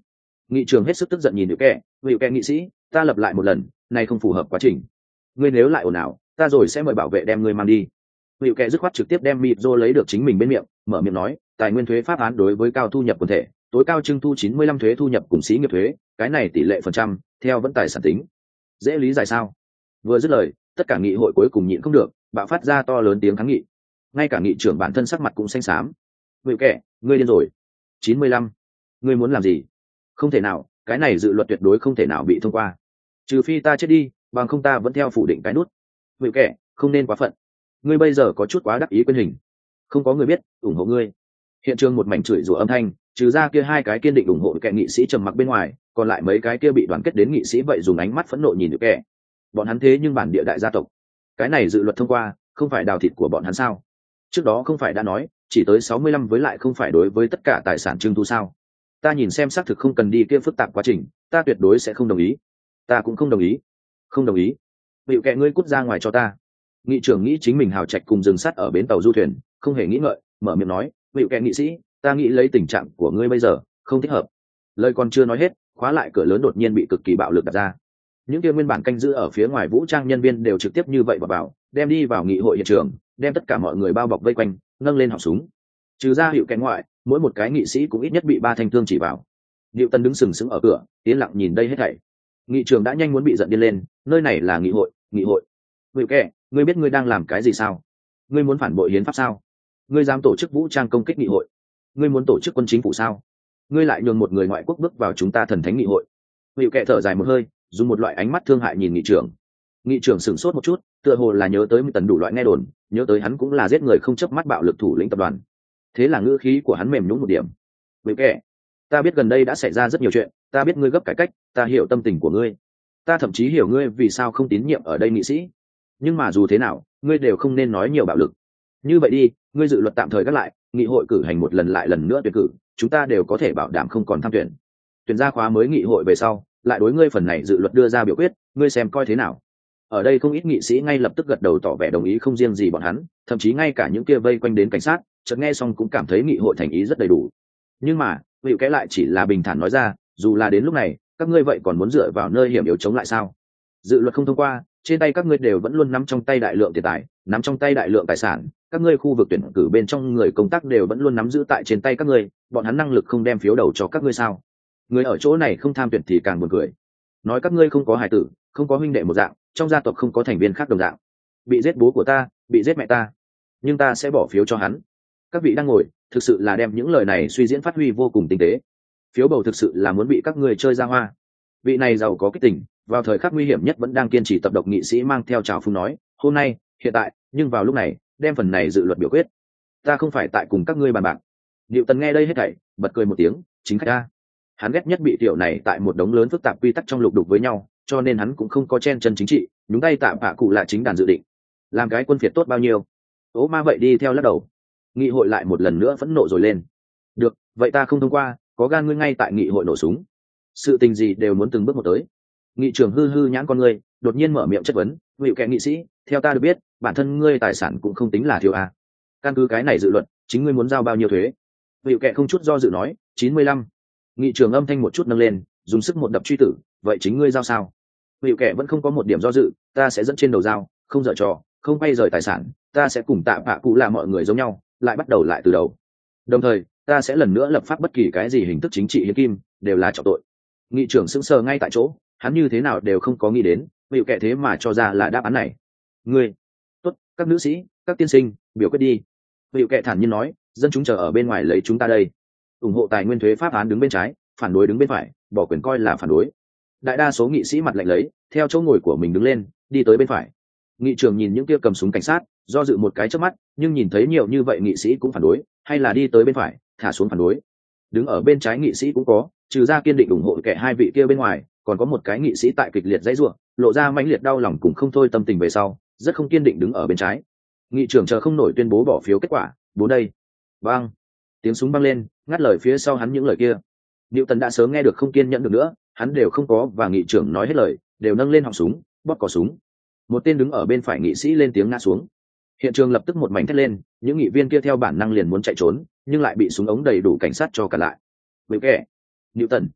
Nghị trường hết sức tức giận nhìn hữu kẹ nghị sĩ, ta lập lại một lần, này không phù hợp quá trình. Ngươi nếu lại ồn ào, ta rồi sẽ mời bảo vệ đem ngươi mang đi. Hữu kẹ dứt khoát trực tiếp đem mịp rô lấy được chính mình bên miệng, mở miệng nói, tài nguyên thuế pháp án đối với cao thu nhập quần thể, tối cao trưng thu 95 thuế thu nhập cùng xí nghiệp thuế, cái này tỷ lệ phần trăm, theo vẫn tài sản tính. Dễ lý giải sao? Vừa dứt lời, tất cả nghị hội cuối cùng nhịn không được, bạo phát ra to lớn tiếng kháng nghị. Ngay cả nghị trưởng bản thân sắc mặt cũng xanh xám. Hữu kẹ, ngươi điên rồi. 95. Ngươi muốn làm gì? Không thể nào, cái này dự luật tuyệt đối không thể nào bị thông qua. Trừ phi ta chết đi, bằng không ta vẫn theo phủ định cái nút. Hữu kẹ, không nên quá phận. Ngươi bây giờ có chút quá đắc ý quyền hình. Không có người biết, ủng hộ ngươi. Hiện trường một mảnh chửi rủa âm thanh, trừ ra kia hai cái kiên định ủng hộ kẻ nghị sĩ trầm mặc bên ngoài, còn lại mấy cái kia bị đoàn kết đến nghị sĩ vậy dùng ánh mắt phẫn nộ nhìn được kẻ. Bọn hắn thế nhưng bản địa đại gia tộc, cái này dự luật thông qua, không phải đào thịt của bọn hắn sao? Trước đó không phải đã nói, chỉ tới 65 với lại không phải đối với tất cả tài sản trưng thu sao? Ta nhìn xem xác thực không cần đi kia phức tạp quá trình, ta tuyệt đối sẽ không đồng ý. Ta cũng không đồng ý. Không đồng ý. Hữu kẹ ngươi cút ra ngoài cho ta. Nghị trưởng nghĩ chính mình hào trạch cùng dừng sắt ở bến tàu du thuyền, không hề nghĩ ngợi, mở miệng nói, hữu kẹ nghị sĩ, ta nghĩ lấy tình trạng của ngươi bây giờ không thích hợp. Lời còn chưa nói hết, khóa lại cửa lớn đột nhiên bị cực kỳ bạo lực đặt ra. Những kia nguyên bản canh giữ ở phía ngoài vũ trang nhân viên đều trực tiếp như vậy vào, đem đi vào nghị hội hiện trường, đem tất cả mọi người bao bọc vây quanh, nâng lên họng súng. Trừ ra hữu kẹ ngoại, mỗi một cái nghị sĩ cũng ít nhất bị 3 thanh thương chỉ vào. Diệu Tân đứng sừng sững ở cửa, yên lặng nhìn đây hết thảy. Nghị trường đã nhanh muốn bị giận điên lên, nơi này là nghị hội. Hữu kẹ, ngươi biết ngươi đang làm cái gì sao? Ngươi muốn phản bội hiến pháp sao? Ngươi dám tổ chức vũ trang công kích nghị hội? Ngươi muốn tổ chức quân chính phủ sao? Ngươi lại nhường một người ngoại quốc bước vào chúng ta thần thánh nghị hội. Hữu kẹ thở dài một hơi, dùng một loại ánh mắt thương hại nhìn nghị trưởng. Nghị trưởng sửng sốt một chút, tựa hồ là nhớ tới một tần đủ loại nghe đồn, nhớ tới hắn cũng là giết người không chớp mắt bạo lực thủ lĩnh tập đoàn. Thế là ngữ khí của hắn mềm nhũn một điểm. Hữu kẹ, ta biết gần đây đã xảy ra rất nhiều chuyện, ta biết ngươi gấp cải cách, ta hiểu tâm tình của ngươi, ta thậm chí hiểu ngươi vì sao không tín nhiệm ở đây nghị sĩ. Nhưng mà dù thế nào, ngươi đều không nên nói nhiều bạo lực. Như vậy đi, ngươi dự luật tạm thời gác lại, nghị hội cử hành một lần lại lần nữa tuyển cử, chúng ta đều có thể bảo đảm không còn tham tuyển. Tuyển ra khóa mới nghị hội về sau, lại đối ngươi phần này dự luật đưa ra biểu quyết, ngươi xem coi thế nào. Ở đây không ít nghị sĩ ngay lập tức gật đầu tỏ vẻ đồng ý, không riêng gì bọn hắn, thậm chí ngay cả những kia vây quanh đến cảnh sát, chợt nghe xong cũng cảm thấy nghị hội thành ý rất đầy đủ. Nhưng mà, Hữu kẽ lại chỉ là bình thản nói ra, dù là đến lúc này, các ngươi vậy còn muốn dựa vào nơi hiểm yếu chống lại sao? Dự luật không thông qua, trên tay các ngươi đều vẫn luôn nắm trong tay đại lượng tiền tài, nắm trong tay đại lượng tài sản, các ngươi khu vực tuyển cử bên trong người công tác đều vẫn luôn nắm giữ tại trên tay các ngươi, bọn hắn năng lực không đem phiếu đầu cho các ngươi sao? Người ở chỗ này không tham tuyển thì càng buồn cười. Nói các ngươi không có hài tử, không có huynh đệ một dạng, trong gia tộc không có thành viên khác đồng dạng. Bị giết bố của ta, bị giết mẹ ta, nhưng ta sẽ bỏ phiếu cho hắn. Các vị đang ngồi, thực sự là đem những lời này suy diễn phát huy vô cùng tinh tế. Phiếu bầu thực sự là muốn bị các ngươi chơi ra hoa. Vị này giàu có kích tình, vào thời khắc nguy hiểm nhất vẫn đang kiên trì tập độc nghị sĩ mang theo trào phúng nói, hôm nay, hiện tại, nhưng vào lúc này, đem phần này dự luật biểu quyết. Ta không phải tại cùng các ngươi bàn bạc. Diệu Tần nghe đây hết thảy, bật cười một tiếng, chính khách ta. Hắn ghét nhất bị tiểu này tại một đống lớn phức tạp quy tắc trong lục đục với nhau, cho nên hắn cũng không có chen chân chính trị, nhúng tay tạm bạ cụ là chính đàn dự định. Làm cái quân phiệt tốt bao nhiêu? Ố ma vậy đi theo lắc đầu. Nghị hội lại một lần nữa phẫn nộ rồi lên. Được, vậy ta không thông qua, có gan ngươi ngay tại nghị hội nổ súng. Sự tình gì đều muốn từng bước một tới. Nghị trưởng hư hư nhãn con ngươi, đột nhiên mở miệng chất vấn, Hữu kẹ nghị sĩ, theo ta được biết, bản thân ngươi tài sản cũng không tính là thiếu à. Căn cứ cái này dự luật, chính ngươi muốn giao bao nhiêu thuế? Hữu kẹ không chút do dự nói, 95. Nghị trưởng âm thanh một chút nâng lên, dùng sức một đập truy tử, vậy chính ngươi giao sao? Hữu kẹ vẫn không có một điểm do dự, ta sẽ dẫn trên đầu giao, không dở trò, không bay rời tài sản, ta sẽ cùng tạ bạ cụ là mọi người giống nhau, lại bắt đầu lại từ đầu. Đồng thời, ta sẽ lần nữa lập pháp bất kỳ cái gì hình thức chính trị hiến kim, đều là trọng tội. Nghị trưởng sững sờ ngay tại chỗ, hắn như thế nào đều không có nghĩ đến, Hữu kẹ thế mà cho ra là đáp án này. Ngươi, tốt, các nữ sĩ, các tiên sinh, biểu quyết đi. Hữu kẹ thản nhiên nói, dân chúng chờ ở bên ngoài lấy chúng ta đây. Ủng hộ tài nguyên thuế pháp án đứng bên trái, phản đối đứng bên phải, bỏ quyền coi là phản đối. Đại đa số nghị sĩ mặt lạnh lấy, theo chỗ ngồi của mình đứng lên, đi tới bên phải. Nghị trưởng nhìn những kia cầm súng cảnh sát, do dự một cái chớp mắt, nhưng nhìn thấy nhiều như vậy nghị sĩ cũng phản đối, hay là đi tới bên phải, thả xuống phản đối. Đứng ở bên trái nghị sĩ cũng có, trừ ra kiên định ủng hộ kẻ hai vị kia bên ngoài, còn có một cái nghị sĩ tại kịch liệt dãy rủa, lộ ra mãnh liệt đau lòng cùng không thôi tâm tình về sau, rất không kiên định đứng ở bên trái. Nghị trưởng chờ không nổi tuyên bố bỏ phiếu kết quả, bốn đây. Bang! Tiếng súng băng lên, ngắt lời phía sau hắn những lời kia. Diệu Tần đã sớm nghe được không kiên nhẫn được nữa, hắn đều không có và nghị trưởng nói hết lời, đều nâng lên họng súng, bóp cò súng. Một tên đứng ở bên phải nghị sĩ lên tiếng ngã xuống. Hiện trường lập tức một mảnh thét lên, những nghị viên kia theo bản năng liền muốn chạy trốn, nhưng lại bị súng ống đầy đủ cảnh sát cho cả lại. Hữu kẹ, Diệu Tần,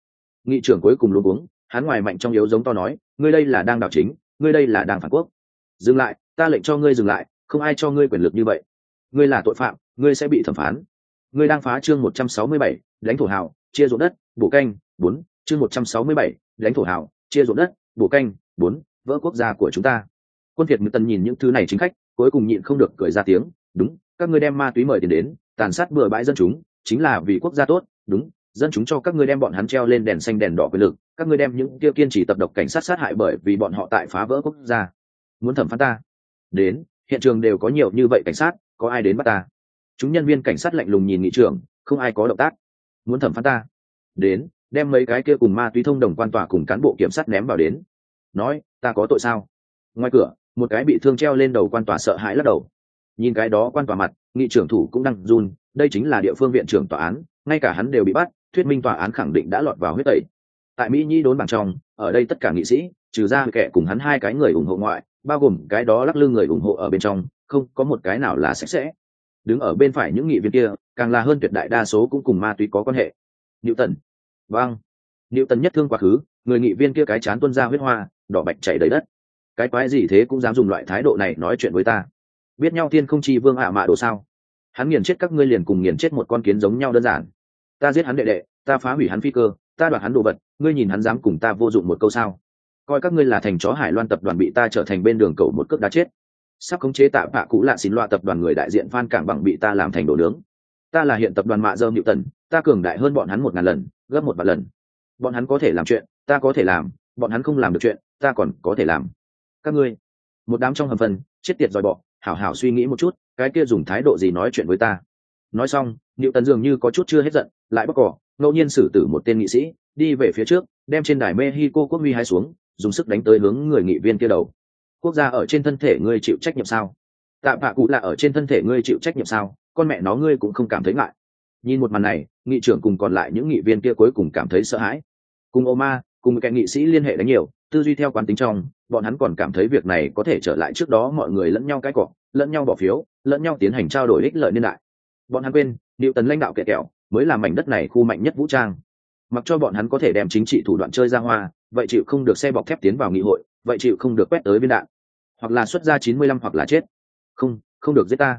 Nghị trưởng cuối cùng luống cuống, hắn ngoài mạnh trong yếu giống to nói, ngươi đây là đang đảo chính, ngươi đây là đang phản quốc. Dừng lại, ta lệnh cho ngươi dừng lại, không ai cho ngươi quyền lực như vậy. Ngươi là tội phạm, ngươi sẽ bị thẩm phán. Ngươi đang phá chương 167, đánh thổ hào, chia ruộng đất, bổ canh, 4, chương 167, đánh thổ hào, chia ruộng đất, bổ canh, 4, vỡ quốc gia của chúng ta. Quân Việt Ngự Tần nhìn những thứ này chính khách, cuối cùng nhịn không được cười ra tiếng, đúng, các ngươi đem ma túy mời tiền đến, tàn sát bừa bãi dân chúng, chính là vì quốc gia tốt, đúng, dân chúng cho các ngươi đem bọn hắn treo lên đèn xanh đèn đỏ quyền lực, các ngươi đem những kia kiên trì tập độc cảnh sát sát hại bởi vì bọn họ tại phá vỡ quốc gia. Muốn thẩm phán ta? Đến, hiện trường đều có nhiều như vậy cảnh sát, có ai đến bắt ta? Chúng nhân viên cảnh sát lạnh lùng nhìn nghị trưởng, không ai có động tác. Muốn thẩm phán ta? Đến, đem mấy cái kia cùng ma túy thông đồng quan tòa cùng cán bộ kiểm sát ném vào đến. Nói, ta có tội sao? Ngoài cửa, một cái bị thương treo lên đầu quan tòa sợ hãi lắc đầu. Nhìn cái đó quan tòa mặt, nghị trưởng thủ cũng đang run, đây chính là địa phương viện trưởng tòa án, ngay cả hắn đều bị bắt, thuyết minh tòa án khẳng định đã lọt vào huyết tẩy. Tại Mỹ Nhi đốn bảng trong, ở đây tất cả nghị sĩ, trừ ra kẻ cùng hắn hai cái người ủng hộ ngoại, bao gồm cái đó lắc lư người ủng hộ ở bên trong, không có một cái nào là sạch sẽ. Đứng ở bên phải những nghị viên kia, càng là hơn tuyệt đại đa số cũng cùng ma túy có quan hệ. Newton. Vâng. Newton nhất thương quá khứ, người nghị viên kia cái chán tuôn ra huyết hoa, đỏ bạch chảy đầy đất. Cái quái gì thế cũng dám dùng loại thái độ này nói chuyện với ta? Biết nhau thiên không chi vương ạ mạ đồ sao? Hắn nghiền chết các ngươi liền cùng nghiền chết một con kiến giống nhau đơn giản. Ta giết hắn đệ đệ, ta phá hủy hắn phi cơ, ta đoạt hắn đồ vật, ngươi nhìn hắn dám cùng ta vô dụng một câu sao? Coi các ngươi là thành chó Hải Loan tập đoàn bị ta trở thành bên đường cậu một cước đá chết. Sắp khống chế tạ bạ cũ lạ xin loa tập đoàn người đại diện Phan Cảng Bằng bị ta làm thành đồ nướng. Ta là hiện tập đoàn mạ dơm Newton, ta cường đại hơn bọn hắn 1000 lần, gấp 1 vạn lần. Bọn hắn có thể làm chuyện, ta có thể làm, bọn hắn không làm được chuyện, ta còn có thể làm. Các ngươi, một đám trong hầm phân, chết tiệt dòi bọ, hảo hảo suy nghĩ một chút, cái kia dùng thái độ gì nói chuyện với ta? Nói xong, Newton dường như có chút chưa hết giận, lại bóc cỏ, ngẫu nhiên xử tử một tên nghị sĩ, đi về phía trước, đem trên đài Mexico quốc huy hái xuống, dùng sức đánh tới hướng người nghị viên kia đầu. Quốc gia ở trên thân thể ngươi chịu trách nhiệm sao? Tạ bạ cụ là ở trên thân thể ngươi chịu trách nhiệm sao? Con mẹ nó ngươi cũng không cảm thấy ngại. Nhìn một màn này, nghị trưởng cùng còn lại những nghị viên kia cuối cùng cảm thấy sợ hãi. Cùng Oma, cùng cái nghị sĩ liên hệ đánh nhiều, tư duy theo quán tính trong, bọn hắn còn cảm thấy việc này có thể trở lại trước đó mọi người lẫn nhau cái cọ, lẫn nhau bỏ phiếu, lẫn nhau tiến hành trao đổi ích lợi niên đại. Bọn hắn quên, Newton lãnh đạo kẹt kẹo, mới là mảnh đất này khu mạnh nhất vũ trang. Mặc cho bọn hắn có thể đem chính trị thủ đoạn chơi ra hoa, vậy chịu không được xe bọc thép tiến vào nghị hội, vậy chịu không được quét tới viên đạn, hoặc là xuất ra 95 hoặc là chết. Không được giết ta.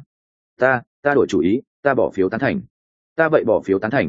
Ta đổi chủ ý, ta bỏ phiếu tán thành. Ta vậy bỏ phiếu tán thành.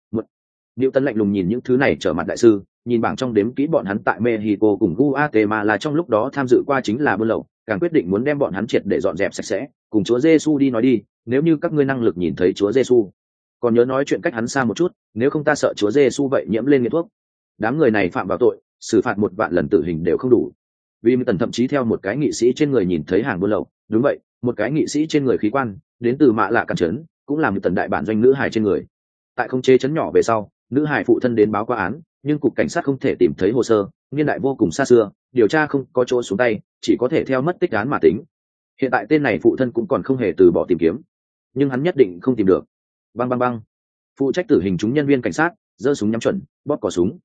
Newton lạnh lùng nhìn những thứ này trở mặt đại sư, nhìn bảng trong đếm kỹ bọn hắn tại Mexico cùng Guatemala trong lúc đó tham dự qua chính là buôn lậu, càng quyết định muốn đem bọn hắn triệt để dọn dẹp sạch sẽ, cùng Chúa Giêsu đi nói đi, nếu như các ngươi năng lực nhìn thấy Chúa Giêsu. Còn nhớ nói chuyện cách hắn xa một chút, nếu không ta sợ Chúa Giêsu vậy nhiễm lên nghiện thuốc. Đám người này phạm vào tội, xử phạt 1 vạn lần tử hình đều không đủ. Vì Tần thậm chí theo một cái nghị sĩ trên người nhìn thấy hàng buôn lậu, đúng vậy, một cái nghị sĩ trên người khí quan, đến từ Mạ Lạ Cản trấn, cũng làm Tần đại bản doanh nữ hài trên người. Tại không chế trấn nhỏ về sau, nữ hài phụ thân đến báo qua án, nhưng cục cảnh sát không thể tìm thấy hồ sơ, niên đại vô cùng xa xưa, điều tra không có chỗ xuống tay, chỉ có thể theo mất tích án mà tính. Hiện tại tên này phụ thân cũng còn không hề từ bỏ tìm kiếm, nhưng hắn nhất định không tìm được. Bang bang bang. Phụ trách tử hình chúng nhân viên cảnh sát giơ súng nhắm chuẩn, bóp cò súng.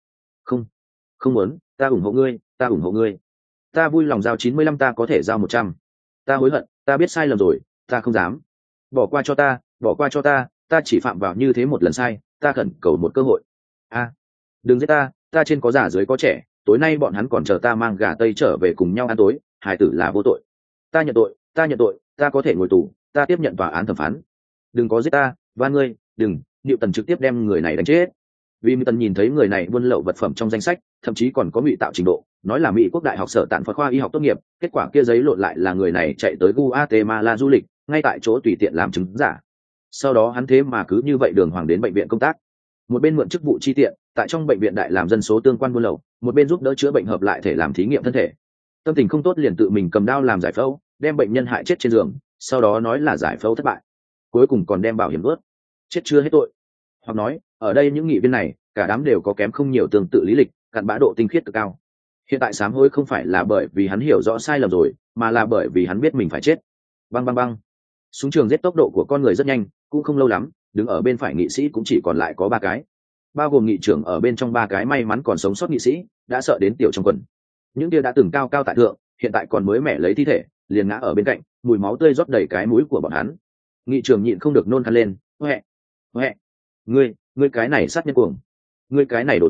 Không muốn, ta ủng hộ ngươi, ta ủng hộ ngươi. Ta vui lòng giao 95, ta có thể giao 100. Ta hối hận, ta biết sai lầm rồi, ta không dám. Bỏ qua cho ta, bỏ qua cho ta, ta chỉ phạm vào như thế một lần sai, ta khẩn cầu một cơ hội. Đừng giết ta trên có già dưới có trẻ, tối nay bọn hắn còn chờ ta mang gà tây trở về cùng nhau ăn tối, hài tử là vô tội. Ta nhận tội, ta có thể ngồi tù, ta tiếp nhận tòa án thẩm phán. Đừng có giết ta, và ngươi, đừng. Newton trực tiếp đem người này đánh chết. Vì Newton nhìn thấy người này buôn lậu vật phẩm trong danh sách, thậm chí còn có ngụy tạo trình độ, nói là Mỹ quốc đại học sở tạn Phật khoa y học tốt nghiệp, kết quả kia giấy lộn lại là người này chạy tới Guatemala du lịch, ngay tại chỗ tùy tiện làm chứng giả. Sau đó hắn thế mà cứ như vậy đường hoàng đến bệnh viện công tác, một bên mượn chức vụ chi tiện, tại trong bệnh viện đại làm dân số tương quan buôn lậu, một bên giúp đỡ chữa bệnh hợp lại thể làm thí nghiệm thân thể. Tâm tình không tốt liền tự mình cầm đao làm giải phẫu, đem bệnh nhân hại chết trên giường, sau đó nói là giải phẫu thất bại, cuối cùng còn đem bảo hiểm ướt. Chết chưa hết tội. Hoặc nói, ở đây những nghị viên này, cả đám đều có kém không nhiều tương tự lý lịch, cặn bã độ tinh khiết cực cao. Hiện tại sám hối không phải là bởi vì hắn hiểu rõ sai lầm rồi, mà là bởi vì hắn biết mình phải chết. Bang bang bang. Súng trường giết tốc độ của con người rất nhanh, cũng không lâu lắm, đứng ở bên phải nghị sĩ cũng chỉ còn lại có 3 cái, bao gồm nghị trưởng ở bên trong 3 cái may mắn còn sống sót nghị sĩ, đã sợ đến tiểu trong quần. Những kia đã từng cao cao tại thượng, hiện tại còn mới mẻ lấy thi thể, liền ngã ở bên cạnh, mùi máu tươi rót đầy cái mũi của bọn hắn. Nghị trưởng nhịn không được nôn khan lên, "Huệ, ngươi cái này sát nhân cuồng, ngươi cái này đồ tệ,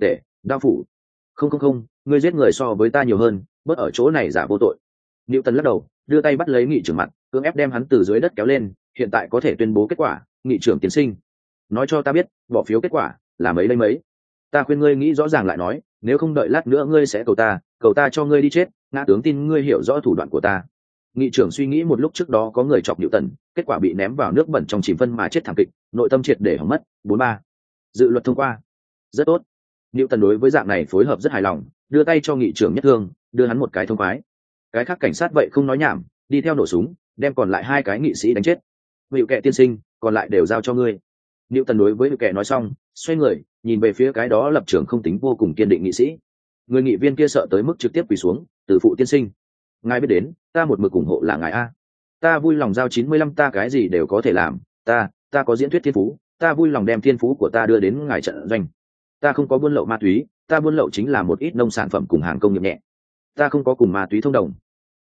Đao phủ. Không không không, ngươi giết người so với ta nhiều hơn, bớt ở chỗ này giả vô tội. Newton lắc đầu, đưa tay bắt lấy nghị trưởng mặt, cưỡng ép đem hắn từ dưới đất kéo lên, hiện tại có thể tuyên bố kết quả, nghị trưởng tiến sinh. Nói cho ta biết, bỏ phiếu kết quả là mấy đây mấy. Ta khuyên ngươi nghĩ rõ ràng lại nói, nếu không đợi lát nữa ngươi sẽ cầu ta cho ngươi đi chết, ngã tướng tin ngươi hiểu rõ thủ đoạn của ta. Nghị trưởng suy nghĩ một lúc trước đó có người chọc Newton, kết quả bị ném vào nước bẩn trong chìm phân mà chết thảm kịch, nội tâm triệt để hỏng mất. 43. Dự luật thông qua. Rất tốt. Newton đối với dạng này phối hợp rất hài lòng, đưa tay cho nghị trưởng nhất thương, đưa hắn một cái thông khoái. Cái khác cảnh sát vậy không nói nhảm, đi theo nổ súng, đem còn lại hai cái nghị sĩ đánh chết. Hữu Kệ tiên sinh, còn lại đều giao cho ngươi. Newton đối với Hữu Kệ nói xong, xoay người, nhìn về phía cái đó lập trường không tính vô cùng kiên định nghị sĩ. Người nghị viên kia sợ tới mức trực tiếp quỳ xuống, từ phụ tiên sinh. Ngài biết đến, ta một mực ủng hộ là ngài a. Ta vui lòng giao 95, ta cái gì đều có thể làm, ta có diễn thuyết thiên phú, ta vui lòng đem thiên phú của ta đưa đến ngài trận doanh. Ta không có buôn lậu ma túy, ta buôn lậu chính là một ít nông sản phẩm cùng hàng công nghiệp nhẹ. Ta không có cùng ma túy thông đồng.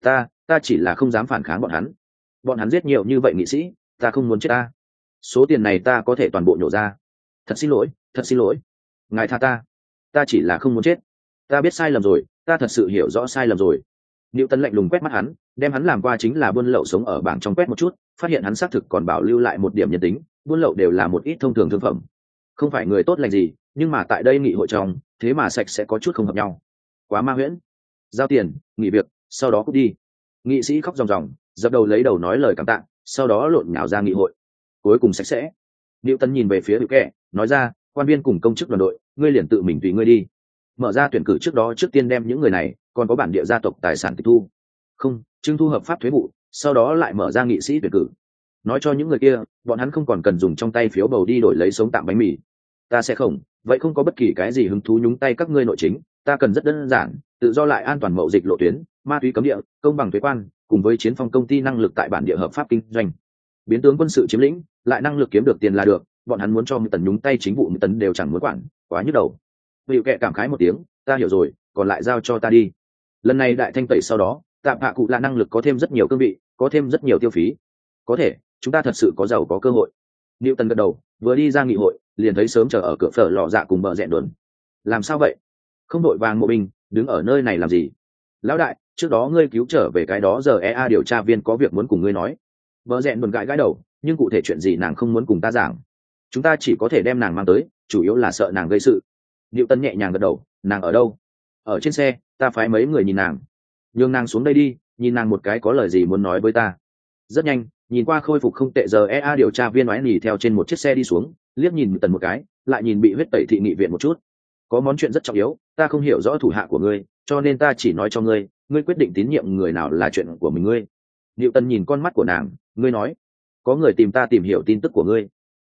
Ta chỉ là không dám phản kháng bọn hắn giết nhiều như vậy nghị sĩ, ta không muốn chết ta. Số tiền này ta có thể toàn bộ nhổ ra. Thật xin lỗi, ngài tha ta chỉ là không muốn chết. Ta biết sai lầm rồi, ta thật sự hiểu rõ sai lầm rồi. Newton lạnh lùng quét mắt hắn, đem hắn làm qua chính là buôn lậu sống ở bảng trong quét một chút, phát hiện hắn xác thực còn bảo lưu lại một điểm nhân tính, buôn lậu đều là một ít thông thường thương phẩm, không phải người tốt lành gì, nhưng mà tại đây nghị hội trong, thế mà sạch sẽ có chút không hợp nhau. Quá ma huyễn. Giao tiền, nghỉ việc, sau đó cút đi. Nghị sĩ khóc ròng ròng, dập đầu lấy đầu nói lời cảm tạ, sau đó lộn nhào ra nghị hội. Cuối cùng sạch sẽ. Newton nhìn về phía Hữu Kệ, nói ra, quan viên cùng công chức đoàn đội, ngươi liền tự mình tùy ngươi đi. Mở ra tuyển cử trước đó trước tiên đem những người này, còn có bản địa gia tộc tài sản tịch thu. Không, trưng thu hợp pháp thuế vụ, sau đó lại mở ra nghị sĩ tuyển cử. Nói cho những người kia, bọn hắn không còn cần dùng trong tay phiếu bầu đi đổi lấy sống tạm bánh mì. Ta sẽ không, vậy không có bất kỳ cái gì hứng thú nhúng tay các ngươi nội chính, ta cần rất đơn giản, tự do lại an toàn mậu dịch lộ tuyến, ma túy cấm địa, công bằng thuế quan, cùng với chiến phong công ty năng lực tại bản địa hợp pháp kinh doanh. Biến tướng quân sự chiếm lĩnh, lại năng lực kiếm được tiền là được, bọn hắn muốn cho Mười Tần nhúng tay chính vụ Mười Tần đều chẳng muốn quản, quá nhức đầu. Hữu Kệ cảm khái một tiếng, ta hiểu rồi, còn lại giao cho ta đi. Lần này đại thanh tẩy sau đó, tạm hạ cụ là năng lực có thêm rất nhiều cương vị, có thêm rất nhiều tiêu phí. Có thể, chúng ta thật sự có giàu có cơ hội. Newton gật đầu, vừa đi ra nghị hội, liền thấy sớm chờ ở cửa phở lò dạ cùng bờ rẽn đồn. Làm sao vậy? Không đội vàng mộ binh, đứng ở nơi này làm gì? Lão đại, trước đó ngươi cứu trở về cái đó giờ EA điều tra viên có việc muốn cùng ngươi nói. Bờ rẽn đồn gãi gãi đầu, nhưng cụ thể chuyện gì nàng không muốn cùng ta giảng. Chúng ta chỉ có thể đem nàng mang tới, chủ yếu là sợ nàng gây sự. Newton nhẹ nhàng gật đầu, nàng ở đâu? Ở trên xe, ta phái mấy người nhìn nàng. Nhường nàng xuống đây đi, nhìn nàng một cái có lời gì muốn nói với ta. Rất nhanh, nhìn qua khôi phục không tệ giờ EA điều tra viên oái nỉ theo trên một chiếc xe đi xuống, liếc nhìn Tần một cái, lại nhìn bị huyết tẩy thị nghị viện một chút. Có món chuyện rất trọng yếu, ta không hiểu rõ thủ hạ của ngươi, cho nên ta chỉ nói cho ngươi, ngươi quyết định tín nhiệm người nào là chuyện của mình ngươi. Newton nhìn con mắt của nàng, ngươi nói, có người tìm ta tìm hiểu tin tức của ngươi.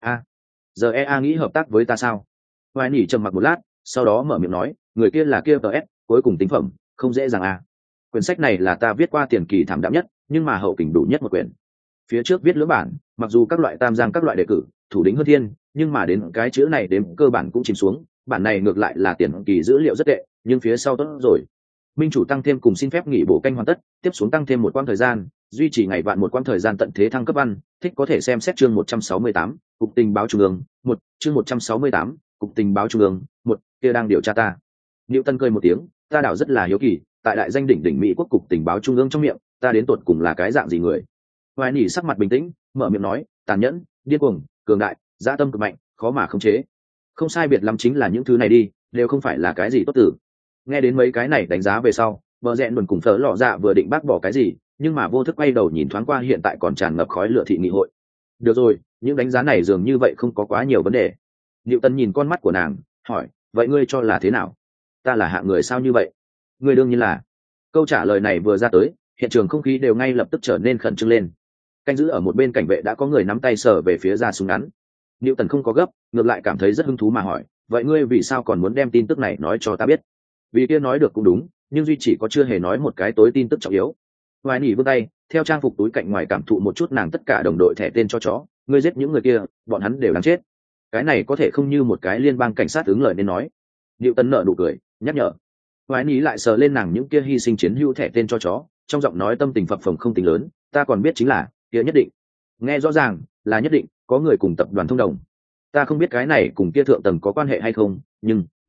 Giờ EA nghĩ hợp tác với ta sao? Oái nỉ trầm mặc một lát, sau đó mở miệng nói, người kia là kia TS, cuối cùng tính phẩm, không dễ dàng à. Quyển sách này là ta viết qua tiền kỳ thảm đạm nhất, nhưng mà hậu kình đủ nhất một quyển. Phía trước viết lưỡng bản, mặc dù các loại tam giang các loại đề cử, thủ đính hơn thiên, nhưng mà đến cái chữ này đến cơ bản cũng chìm xuống, bản này ngược lại là tiền kỳ dữ liệu rất tệ, nhưng phía sau tốt rồi. Minh chủ tăng thêm cùng xin phép nghỉ bổ canh hoàn tất, tiếp xuống tăng thêm một quãng thời gian, duy trì ngày vạn một quãng thời gian tận thế thăng cấp ăn, thích có thể xem xét chương 168, cục tình báo trung ương, một chương 168, cục tình báo trung ương, một kia đang điều tra ta. Newton cười một tiếng, ta đảo rất là hiếu kỳ, tại đại danh đỉnh Mỹ quốc cục tình báo trung ương trong miệng, ta đến tột cùng là cái dạng gì người? Hoài Nỉ sắc mặt bình tĩnh, mở miệng nói, tàn nhẫn, điên cuồng, cường đại, dã tâm cực mạnh, khó mà khống chế. Không sai biệt lắm chính là những thứ này đi, đều không phải là cái gì tốt tử. Nghe đến mấy cái này đánh giá về sau, Bờ Rẽn Đồn cùng Phở Lọ Dạ vừa định bác bỏ cái gì, nhưng mà vô thức quay đầu nhìn thoáng qua hiện tại còn tràn ngập khói lửa thị nghị hội. Được rồi, những đánh giá này dường như vậy không có quá nhiều vấn đề. Newton nhìn con mắt của nàng, hỏi, vậy ngươi cho là thế nào? Ta là hạng người sao như vậy? Ngươi đương nhiên là. Câu trả lời này vừa ra tới, hiện trường không khí đều ngay lập tức trở nên khẩn trương lên. Canh giữ ở một bên cảnh vệ đã có người nắm tay sờ về phía ra súng ngắn. Newton không có gấp, ngược lại cảm thấy rất hứng thú mà hỏi, vậy ngươi vì sao còn muốn đem tin tức này nói cho ta biết? Vì kia nói được cũng đúng, nhưng duy chỉ có chưa hề nói một cái tối tin tức trọng yếu. Hoài Nỉ vươn tay, theo trang phục túi cạnh ngoài cảm thụ một chút nàng tất cả đồng đội thẻ tên cho chó, ngươi giết những người kia, bọn hắn đều đáng chết. Cái này có thể không như một cái liên bang cảnh sát ứng lời nên nói. Newton nở nụ cười, nhắc nhở. Hoài Nỉ lại sờ lên nàng những kia hy sinh chiến hữu thẻ tên cho chó, trong giọng nói tâm tình phập phồng không tính lớn, ta còn biết chính là, kia nhất định. Nghe rõ ràng, là nhất định, có người cùng tập đoàn thông đồng. Ta không biết cái này cùng kia thượng tầng có quan hệ hay không, nhưng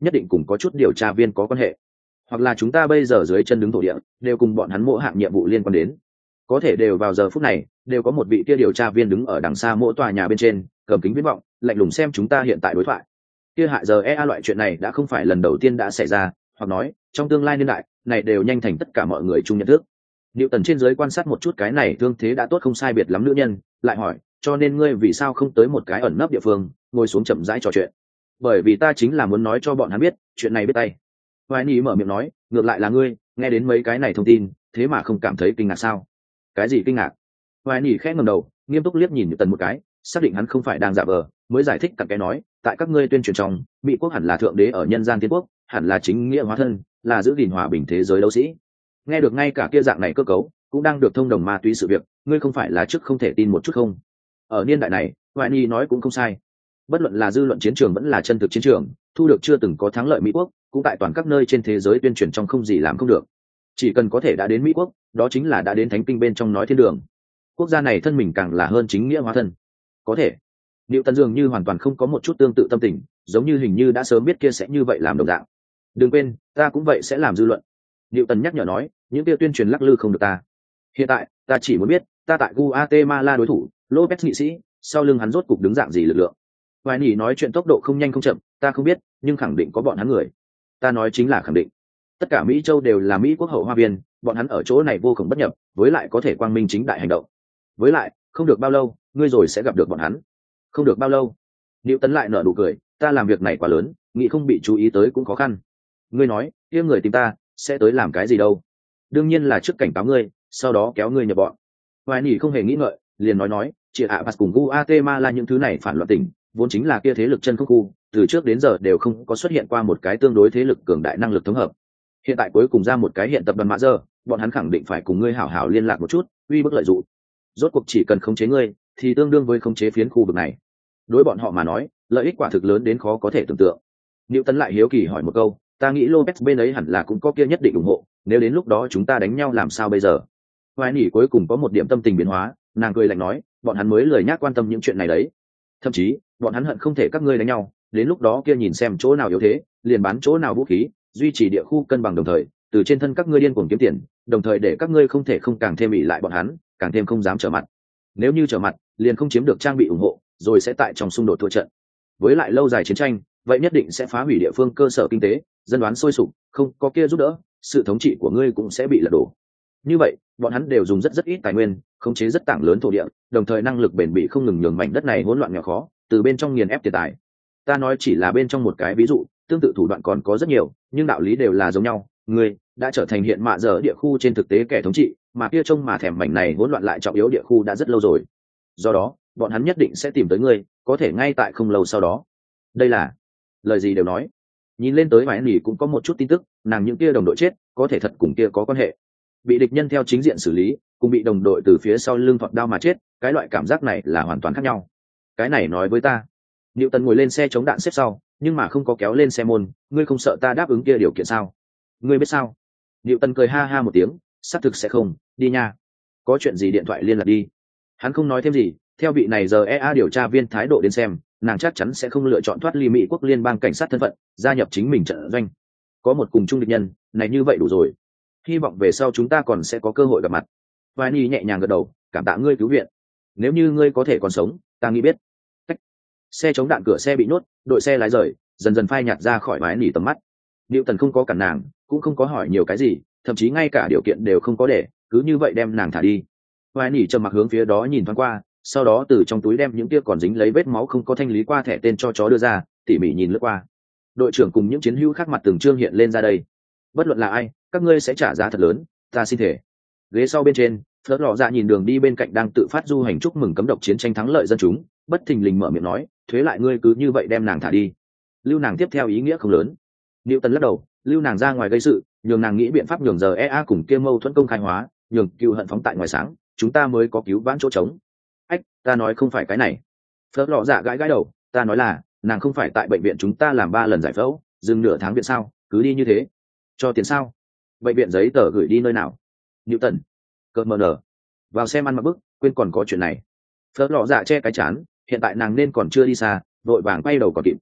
nhất định cùng có chút điều tra viên có quan hệ, hoặc là chúng ta bây giờ dưới chân đứng thổ địa đều cùng bọn hắn mỗi hạng nhiệm vụ liên quan đến. Có thể đều vào giờ phút này đều có một vị kia điều tra viên đứng ở đằng xa mỗi tòa nhà bên trên, cầm kính viễn vọng lạnh lùng xem chúng ta hiện tại đối thoại. Kia hại giờ loại chuyện này đã không phải lần đầu tiên đã xảy ra, hoặc nói trong tương lai niên đại này đều nhanh thành tất cả mọi người chung nhận thức. Liệu Tần trên dưới quan sát một chút cái này thương thế đã tốt không sai biệt lắm nữ nhân, lại hỏi, cho nên ngươi vì sao không tới một cái ẩn nấp địa phương, ngồi xuống chậm rãi trò chuyện? Bởi vì ta chính là muốn nói cho bọn hắn biết, chuyện này biết tay. Hoài Nhi mở miệng nói, ngược lại là ngươi, nghe đến mấy cái này thông tin, thế mà không cảm thấy kinh ngạc sao? Cái gì kinh ngạc? Hoài Nhi khẽ ngẩng đầu, nghiêm túc liếc nhìn Liệu Tần một cái, xác định hắn không phải đang giả vờ, mới giải thích cặn cái nói, tại các ngươi tuyên truyền trong, Mỹ quốc hẳn là thượng đế ở nhân gian tiên quốc, hẳn là chính nghĩa hóa thân, là giữ gìn hòa bình thế giới đấu sĩ. Nghe được ngay cả kia dạng này cơ cấu cũng đang được thông đồng ma túy sự việc, ngươi không phải là trước không thể tin một chút không? Ở niên đại này, Hoài Nhi nói cũng không sai. Bất luận là dư luận chiến trường vẫn là chân thực chiến trường, thu được chưa từng có thắng lợi Mỹ quốc, cũng tại toàn các nơi trên thế giới tuyên truyền trong không gì làm không được. Chỉ cần có thể đã đến Mỹ quốc, đó chính là đã đến thánh kinh bên trong nói thiên đường. Quốc gia này thân mình càng là hơn chính nghĩa hóa thân. Có thể, Diệu Tần dường như hoàn toàn không có một chút tương tự tâm tình, giống như hình như đã sớm biết kia sẽ như vậy làm đồng dạng. Đừng quên, ta cũng vậy sẽ làm dư luận. Diệu Tần nhắc nhở nói, những kia tuyên truyền lắc lư không được ta. Hiện tại, ta chỉ muốn biết, ta tại Guatemala đối thủ, Lopez nghị sĩ, sau lưng hắn rốt cục đứng dạng gì lực lượng. Hoài Nỉ nói chuyện tốc độ không nhanh không chậm, ta không biết, nhưng khẳng định có bọn hắn người. Ta nói chính là khẳng định. Tất cả Mỹ châu đều là Mỹ quốc hậu hoa viên, bọn hắn ở chỗ này vô cùng bất nhập, với lại có thể quang minh chính đại hành động. Với lại, không được bao lâu, ngươi rồi sẽ gặp được bọn hắn. Không được bao lâu. Diệu Tấn lại nở nụ cười, ta làm việc này quá lớn, nghĩ không bị chú ý tới cũng khó khăn. Ngươi nói, kia người tìm ta, sẽ tới làm cái gì đâu? Đương nhiên là trước cảnh cáo ngươi, sau đó kéo ngươi nhập bọn. Hoài Nỉ không hề nghĩ ngợi, liền nói, chị ạ cùng Guatemala những thứ này phản loạn tỉnh, vốn chính là kia thế lực chân không khu, từ trước đến giờ đều không có xuất hiện qua một cái tương đối thế lực cường đại năng lực thống hợp. Hiện tại cuối cùng ra một cái hiện tập đoàn Mã Giờ, bọn hắn khẳng định phải cùng ngươi hảo hảo liên lạc một chút, uy bức lợi dụng. Rốt cuộc chỉ cần khống chế ngươi, thì tương đương với khống chế phiến khu vực này. Đối bọn họ mà nói, lợi ích quả thực lớn đến khó có thể tưởng tượng. Diệu Tấn lại hiếu kỳ hỏi một câu, ta nghĩ Lopez bên ấy hẳn là cũng có kia nhất định ủng hộ, nếu đến lúc đó chúng ta đánh nhau làm sao bây giờ? Hoài Nỉ cuối cùng có một điểm tâm tình biến hóa, nàng cười lạnh nói, bọn hắn mới lười nhác quan tâm những chuyện này đấy. Thậm chí, bọn hắn hận không thể các ngươi đánh nhau, đến lúc đó kia nhìn xem chỗ nào yếu thế, liền bán chỗ nào vũ khí, duy trì địa khu cân bằng đồng thời, từ trên thân các ngươi điên cuồng kiếm tiền, đồng thời để các ngươi không thể không càng thêm ỷ lại bọn hắn, càng thêm không dám trở mặt. Nếu như trở mặt, liền không chiếm được trang bị ủng hộ, rồi sẽ tại trong xung đột thua trận. Với lại lâu dài chiến tranh, vậy nhất định sẽ phá hủy địa phương cơ sở kinh tế, dân đoán sôi sục, không có kia giúp đỡ, sự thống trị của ngươi cũng sẽ bị lật đổ. Như vậy, bọn hắn đều dùng rất ít tài nguyên, khống chế rất tảng lớn thổ địa, đồng thời năng lực bền bỉ không ngừng nhường mảnh đất này hỗn loạn nghèo khó, từ bên trong nghiền ép tiền tài. Ta nói chỉ là bên trong một cái ví dụ, tương tự thủ đoạn còn có rất nhiều, nhưng đạo lý đều là giống nhau. Ngươi đã trở thành hiện mạ giờ địa khu trên thực tế kẻ thống trị, mà kia trông mà thèm mảnh này hỗn loạn lại trọng yếu địa khu đã rất lâu rồi. Do đó, bọn hắn nhất định sẽ tìm tới ngươi, có thể ngay tại không lâu sau đó. Đây là lời gì đều nói. Nhìn lên tới Hoài Nỉ cũng có một chút tin tức, nàng những kia đồng đội chết, có thể thật cùng kia có quan hệ. Bị địch nhân theo chính diện xử lý, cùng bị đồng đội từ phía sau lưng thọt đao mà chết, cái loại cảm giác này là hoàn toàn khác nhau. Cái này nói với ta. Diệu Tần ngồi lên xe chống đạn xếp sau, nhưng mà không có kéo lên xe môn, ngươi không sợ ta đáp ứng kia điều kiện sao? Ngươi biết sao? Diệu Tần cười ha ha một tiếng, xác thực sẽ không, đi nha. Có chuyện gì điện thoại liên lạc đi. Hắn không nói thêm gì, theo vị này giờ điều tra viên thái độ đến xem, nàng chắc chắn sẽ không lựa chọn thoát ly Mỹ quốc liên bang cảnh sát thân phận, gia nhập chính mình trận doanh. Có một cùng chung địch nhân, này như vậy đủ rồi. Hy vọng về sau chúng ta còn sẽ có cơ hội gặp mặt. Vai Nhi nhẹ nhàng gật đầu, cảm tạ ngươi cứu viện. Nếu như ngươi có thể còn sống, ta nghĩ biết. Tách. Xe chống đạn cửa xe bị nhốt, đội xe lái rời, dần dần phai nhạt ra khỏi Vai Nhi tầm mắt. Diệu Tần không có cản nàng, cũng không có hỏi nhiều cái gì, thậm chí ngay cả điều kiện đều không có để, cứ như vậy đem nàng thả đi. Vai Nhi trầm mặc hướng phía đó nhìn thoáng qua, sau đó từ trong túi đem những kia còn dính lấy vết máu không có thanh lý qua thẻ tên cho chó đưa ra, tỉ mỉ nhìn lướt qua. Đội trưởng cùng những chiến hữu khác mặt từng trương hiện lên ra đây. Bất luận là ai, các ngươi sẽ trả giá thật lớn, ta xin thể. Ghế sau bên trên, Phớt Lọ Dạ nhìn đường đi bên cạnh đang tự phát du hành chúc mừng cấm độc chiến tranh thắng lợi dân chúng, bất thình lình mở miệng nói, thuế lại ngươi cứ như vậy đem nàng thả đi. Lưu nàng tiếp theo ý nghĩa không lớn. Diệu Tần lắc đầu, lưu nàng ra ngoài gây sự, nhường nàng nghĩ biện pháp nhường giờ cùng kia mâu thuẫn công khai hóa, nhường cừu hận phóng tại ngoài sáng, chúng ta mới có cứu vãn chỗ trống. Ách, ta nói không phải cái này. Phớt Lọ Dạ gãi gãi đầu, ta nói là, nàng không phải tại bệnh viện chúng ta làm 3 lần giải phẫu, dừng nửa tháng viện sao, cứ đi như thế. Cho tiền sao? Bệnh viện giấy tờ gửi đi nơi nào? Diệu Tần, cợt mờ nở, vào xem ăn mặc bức, quên còn có chuyện này. Phớt Lọ Dạ che cái chán, hiện tại nàng nên còn chưa đi xa, vội vàng quay đầu còn kịp.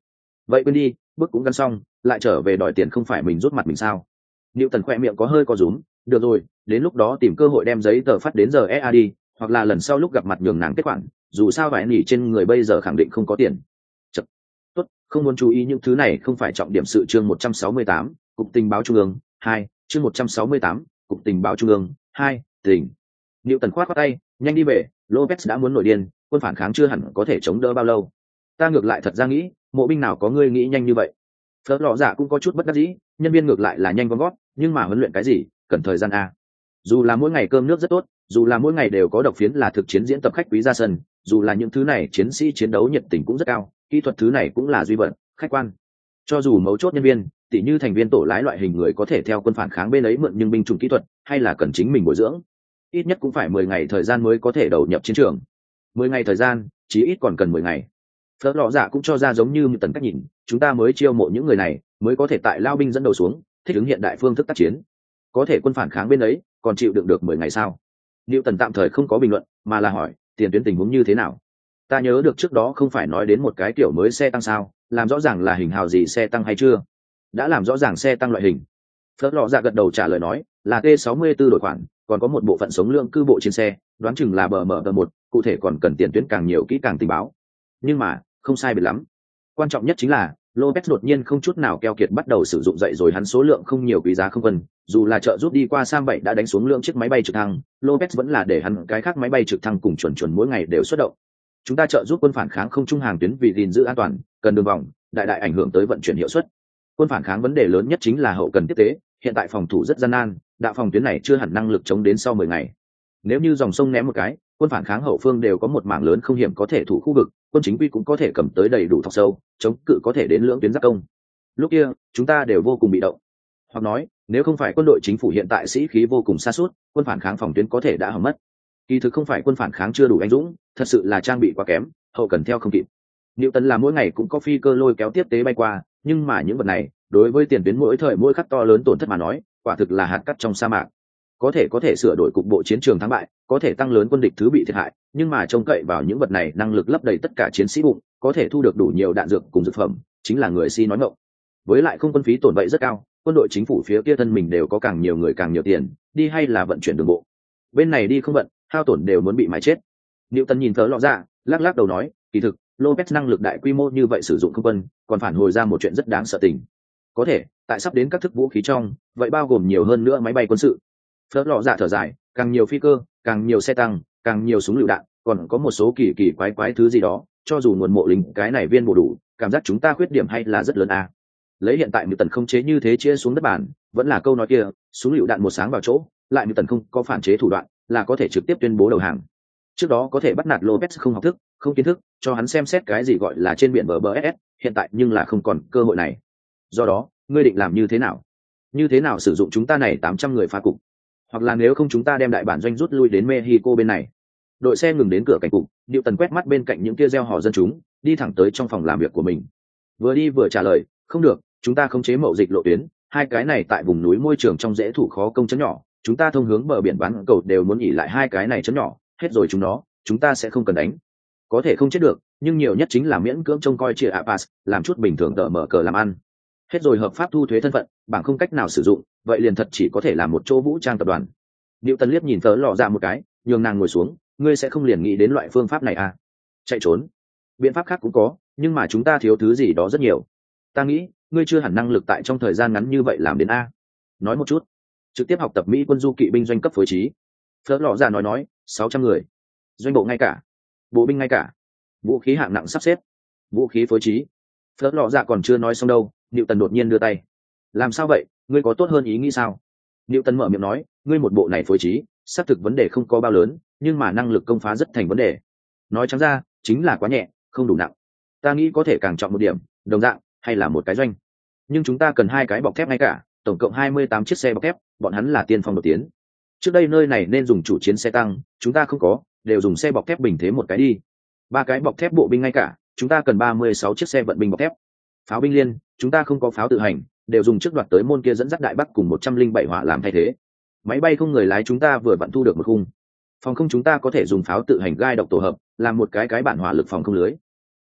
vậy quên đi, bước cũng gắn xong, lại trở về đòi tiền không phải mình rút mặt mình sao? Liệu Tần khoe miệng có hơi co rúm, được rồi, đến lúc đó tìm cơ hội đem giấy tờ phát đến giờ EA đi, hoặc là lần sau lúc gặp mặt nhường nàng kết khoản, dù sao vải nỉ trên người bây giờ khẳng định không có tiền. Chật. Tốt, không muốn chú ý những thứ này không phải trọng điểm. Sự chương 168, Cục Tình báo Trung ương 2, chương 168, Cục Tình báo Trung ương 2, tỉnh. Liệu Tần khoát tay, nhanh đi về, Lopez đã muốn nổi điên, quân phản kháng chưa hẳn có thể chống đỡ bao lâu. Ta ngược lại thật ra nghĩ, mộ binh nào có ngươi nghĩ nhanh như vậy. Phớt lọ dạ cũng có chút bất đắc dĩ, nhân viên ngược lại là nhanh con gót, nhưng mà huấn luyện cái gì, cần thời gian a. Dù là mỗi ngày cơm nước rất tốt, dù là mỗi ngày đều có độc phiến là thực chiến diễn tập khách quý ra sân, dù là những thứ này chiến sĩ chiến đấu nhiệt tình cũng rất cao, kỹ thuật thứ này cũng là duy vật, khách quan. Cho dù mấu chốt nhân viên, tỉ như thành viên tổ lái loại hình người có thể theo quân phản kháng bên ấy mượn nhưng binh chủng kỹ thuật, hay là cần chính mình bồi dưỡng, ít nhất cũng phải 10 ngày thời gian mới có thể đầu nhập chiến trường. 10 ngày thời gian, chí ít còn cần 10 ngày. Phớt lọ dạ cũng cho ra giống như Tần cách nhìn, chúng ta mới chiêu mộ những người này, mới có thể tại lao binh dẫn đầu xuống, thích ứng hiện đại phương thức tác chiến. Có thể quân phản kháng bên ấy còn chịu đựng được 10 ngày sao? Liệu Tần tạm thời không có bình luận, mà là hỏi, tiền tuyến tình huống như thế nào? Ta nhớ được trước đó không phải nói đến một cái kiểu mới xe tăng sao, làm rõ ràng là hình hào gì xe tăng hay chưa? Đã làm rõ ràng xe tăng loại hình. Phớt lọ dạ gật đầu trả lời nói, là T-64 đổi khoản, còn có một bộ phận sống lượng cư bộ trên xe, đoán chừng là BM-1, cụ thể còn cần tiền tuyến càng nhiều kỹ càng tình báo. Nhưng mà, không sai biệt lắm. Quan trọng nhất chính là, Lopez đột nhiên không chút nào keo kiệt bắt đầu sử dụng dậy rồi hắn số lượng không nhiều quý giá không quân, dù là trợ rút đi qua Sam 7 đã đánh xuống lượng chiếc máy bay trực thăng, Lopez vẫn là để hắn cái khác máy bay trực thăng cùng chuẩn mỗi ngày đều xuất động. Chúng ta trợ giúp quân phản kháng không trung hàng tuyến vì gìn giữ an toàn, cần đường vòng, đại đại ảnh hưởng tới vận chuyển hiệu suất. Quân phản kháng vấn đề lớn nhất chính là hậu cần tiếp tế, hiện tại phòng thủ rất gian nan, đạo phòng tuyến này chưa hẳn năng lực chống đến sau 10 ngày. Nếu như dòng sông ném một cái, quân phản kháng hậu phương đều có một mảng lớn không hiểm có thể thủ khu vực, quân chính quy cũng có thể cầm tới đầy đủ thọc sâu, chống cự có thể đến lưỡng tuyến giáp công. Lúc kia, chúng ta đều vô cùng bị động. Hoặc nói, nếu không phải quân đội chính phủ hiện tại sĩ khí vô cùng sa sút, quân phản kháng phòng tuyến có thể đã hỏng mất. Kỳ thực không phải quân phản kháng chưa đủ anh dũng, thật sự là trang bị quá kém, hậu cần theo không kịp. Newton là mỗi ngày cũng có phi cơ lôi kéo tiếp tế bay qua, nhưng mà những vật này, đối với tiền tuyến mỗi thời mỗi khắc to lớn tổn thất mà nói, quả thực là hạt cát trong sa mạc. Có thể sửa đổi cục bộ chiến trường thắng bại, có thể tăng lớn quân địch thứ bị thiệt hại, nhưng mà trông cậy vào những vật này năng lực lấp đầy tất cả chiến sĩ bụng, có thể thu được đủ nhiều đạn dược cùng dược phẩm, chính là người si nói ngọng. Với lại không quân phí tổn vậy rất cao, quân đội chính phủ phía kia thân mình đều có càng nhiều người càng nhiều tiền, đi hay là vận chuyển đường bộ. Bên này đi không vận, hao tổn đều muốn bị mái chết. Newton nhìn thở lọ ra, lắc lắc đầu nói, kỳ thực, Lopez năng lực đại quy mô như vậy sử dụng không quân, còn phản hồi ra một chuyện rất đáng sợ tình. Có thể, tại sắp đến các thức vũ khí trong, vậy bao gồm nhiều hơn nữa máy bay quân sự. Phớt lọ dạ thở dài, càng nhiều phi cơ, càng nhiều xe tăng, càng nhiều súng lựu đạn, còn có một số kỳ kỳ quái thứ gì đó, cho dù nguồn mộ lính cái này viên bổ đủ, cảm giác chúng ta khuyết điểm hay là rất lớn à. Lấy hiện tại Tần không chế như thế chia xuống đất bản, vẫn là câu nói kia, súng lựu đạn một sáng vào chỗ, lại Tần không có phản chế thủ đoạn, là có thể trực tiếp tuyên bố đầu hàng. Trước đó có thể bắt nạt Lopez không học thức, không kiến thức, cho hắn xem xét cái gì gọi là trên biển BBSS, hiện tại nhưng là không còn cơ hội này. Do đó, ngươi định làm như thế nào? Như thế nào sử dụng chúng ta này 800 người phá cục? Hoặc là nếu không chúng ta đem đại bản doanh rút lui đến Mexico bên này. Đội xe ngừng đến cửa cảnh cục, Newton quét mắt bên cạnh những kia reo hò dân chúng, đi thẳng tới trong phòng làm việc của mình. Vừa đi vừa trả lời, không được, chúng ta khống chế mậu dịch lộ tuyến, hai cái này tại vùng núi môi trường trong dễ thủ khó công chấn nhỏ, chúng ta thông hướng bờ biển bán cầu đều muốn nghỉ lại hai cái này chấn nhỏ, hết rồi chúng ta sẽ không cần đánh. Có thể không chết được, nhưng nhiều nhất chính là miễn cưỡng trông coi chia Apas, làm chút bình thường tờ mở cờ làm ăn. Hết rồi hợp pháp thu thuế thân phận, bảng không cách nào sử dụng, vậy liền thật chỉ có thể làm một chỗ vũ trang tập đoàn. Newton liếc nhìn Phớt lọ ra một cái, nhường nàng ngồi xuống, ngươi sẽ không liền nghĩ đến loại phương pháp này à? Chạy trốn, biện pháp khác cũng có, nhưng mà chúng ta thiếu thứ gì đó rất nhiều. Ta nghĩ, ngươi chưa hẳn năng lực tại trong thời gian ngắn như vậy làm đến a. Nói một chút. Trực tiếp học tập Mỹ quân du kỵ binh doanh cấp phối trí. Phớt lọ ra nói, 600 người. Doanh bộ ngay cả, bộ binh ngay cả, vũ khí hạng nặng sắp xếp, vũ khí phối trí. Phớt lọ ra còn chưa nói xong đâu, Newton đột nhiên đưa tay. Làm sao vậy, ngươi có tốt hơn ý nghĩ sao? Newton mở miệng nói, ngươi một bộ này phối trí, xác thực vấn đề không có bao lớn, nhưng mà năng lực công phá rất thành vấn đề. Nói trắng ra, chính là quá nhẹ, không đủ nặng. Ta nghĩ có thể càng chọn một điểm, đồng dạng, hay là một cái doanh. Nhưng chúng ta cần hai cái bọc thép ngay cả, tổng cộng 28 chiếc xe bọc thép, bọn hắn là tiên phong đột tiến. Trước đây nơi này nên dùng chủ chiến xe tăng, chúng ta không có, đều dùng xe bọc thép bình thế một cái đi. Ba cái bọc thép bộ binh ngay cả, chúng ta cần 36 chiếc xe vận binh bọc thép. Pháo binh liên, chúng ta không có pháo tự hành, đều dùng trước đoạt tới môn kia dẫn dắt đại bắc cùng 107 hỏa làm thay thế. Máy bay không người lái chúng ta vừa vặn thu được một khung. Phòng không chúng ta có thể dùng pháo tự hành gai độc tổ hợp, làm một cái bản hỏa lực phòng không lưới.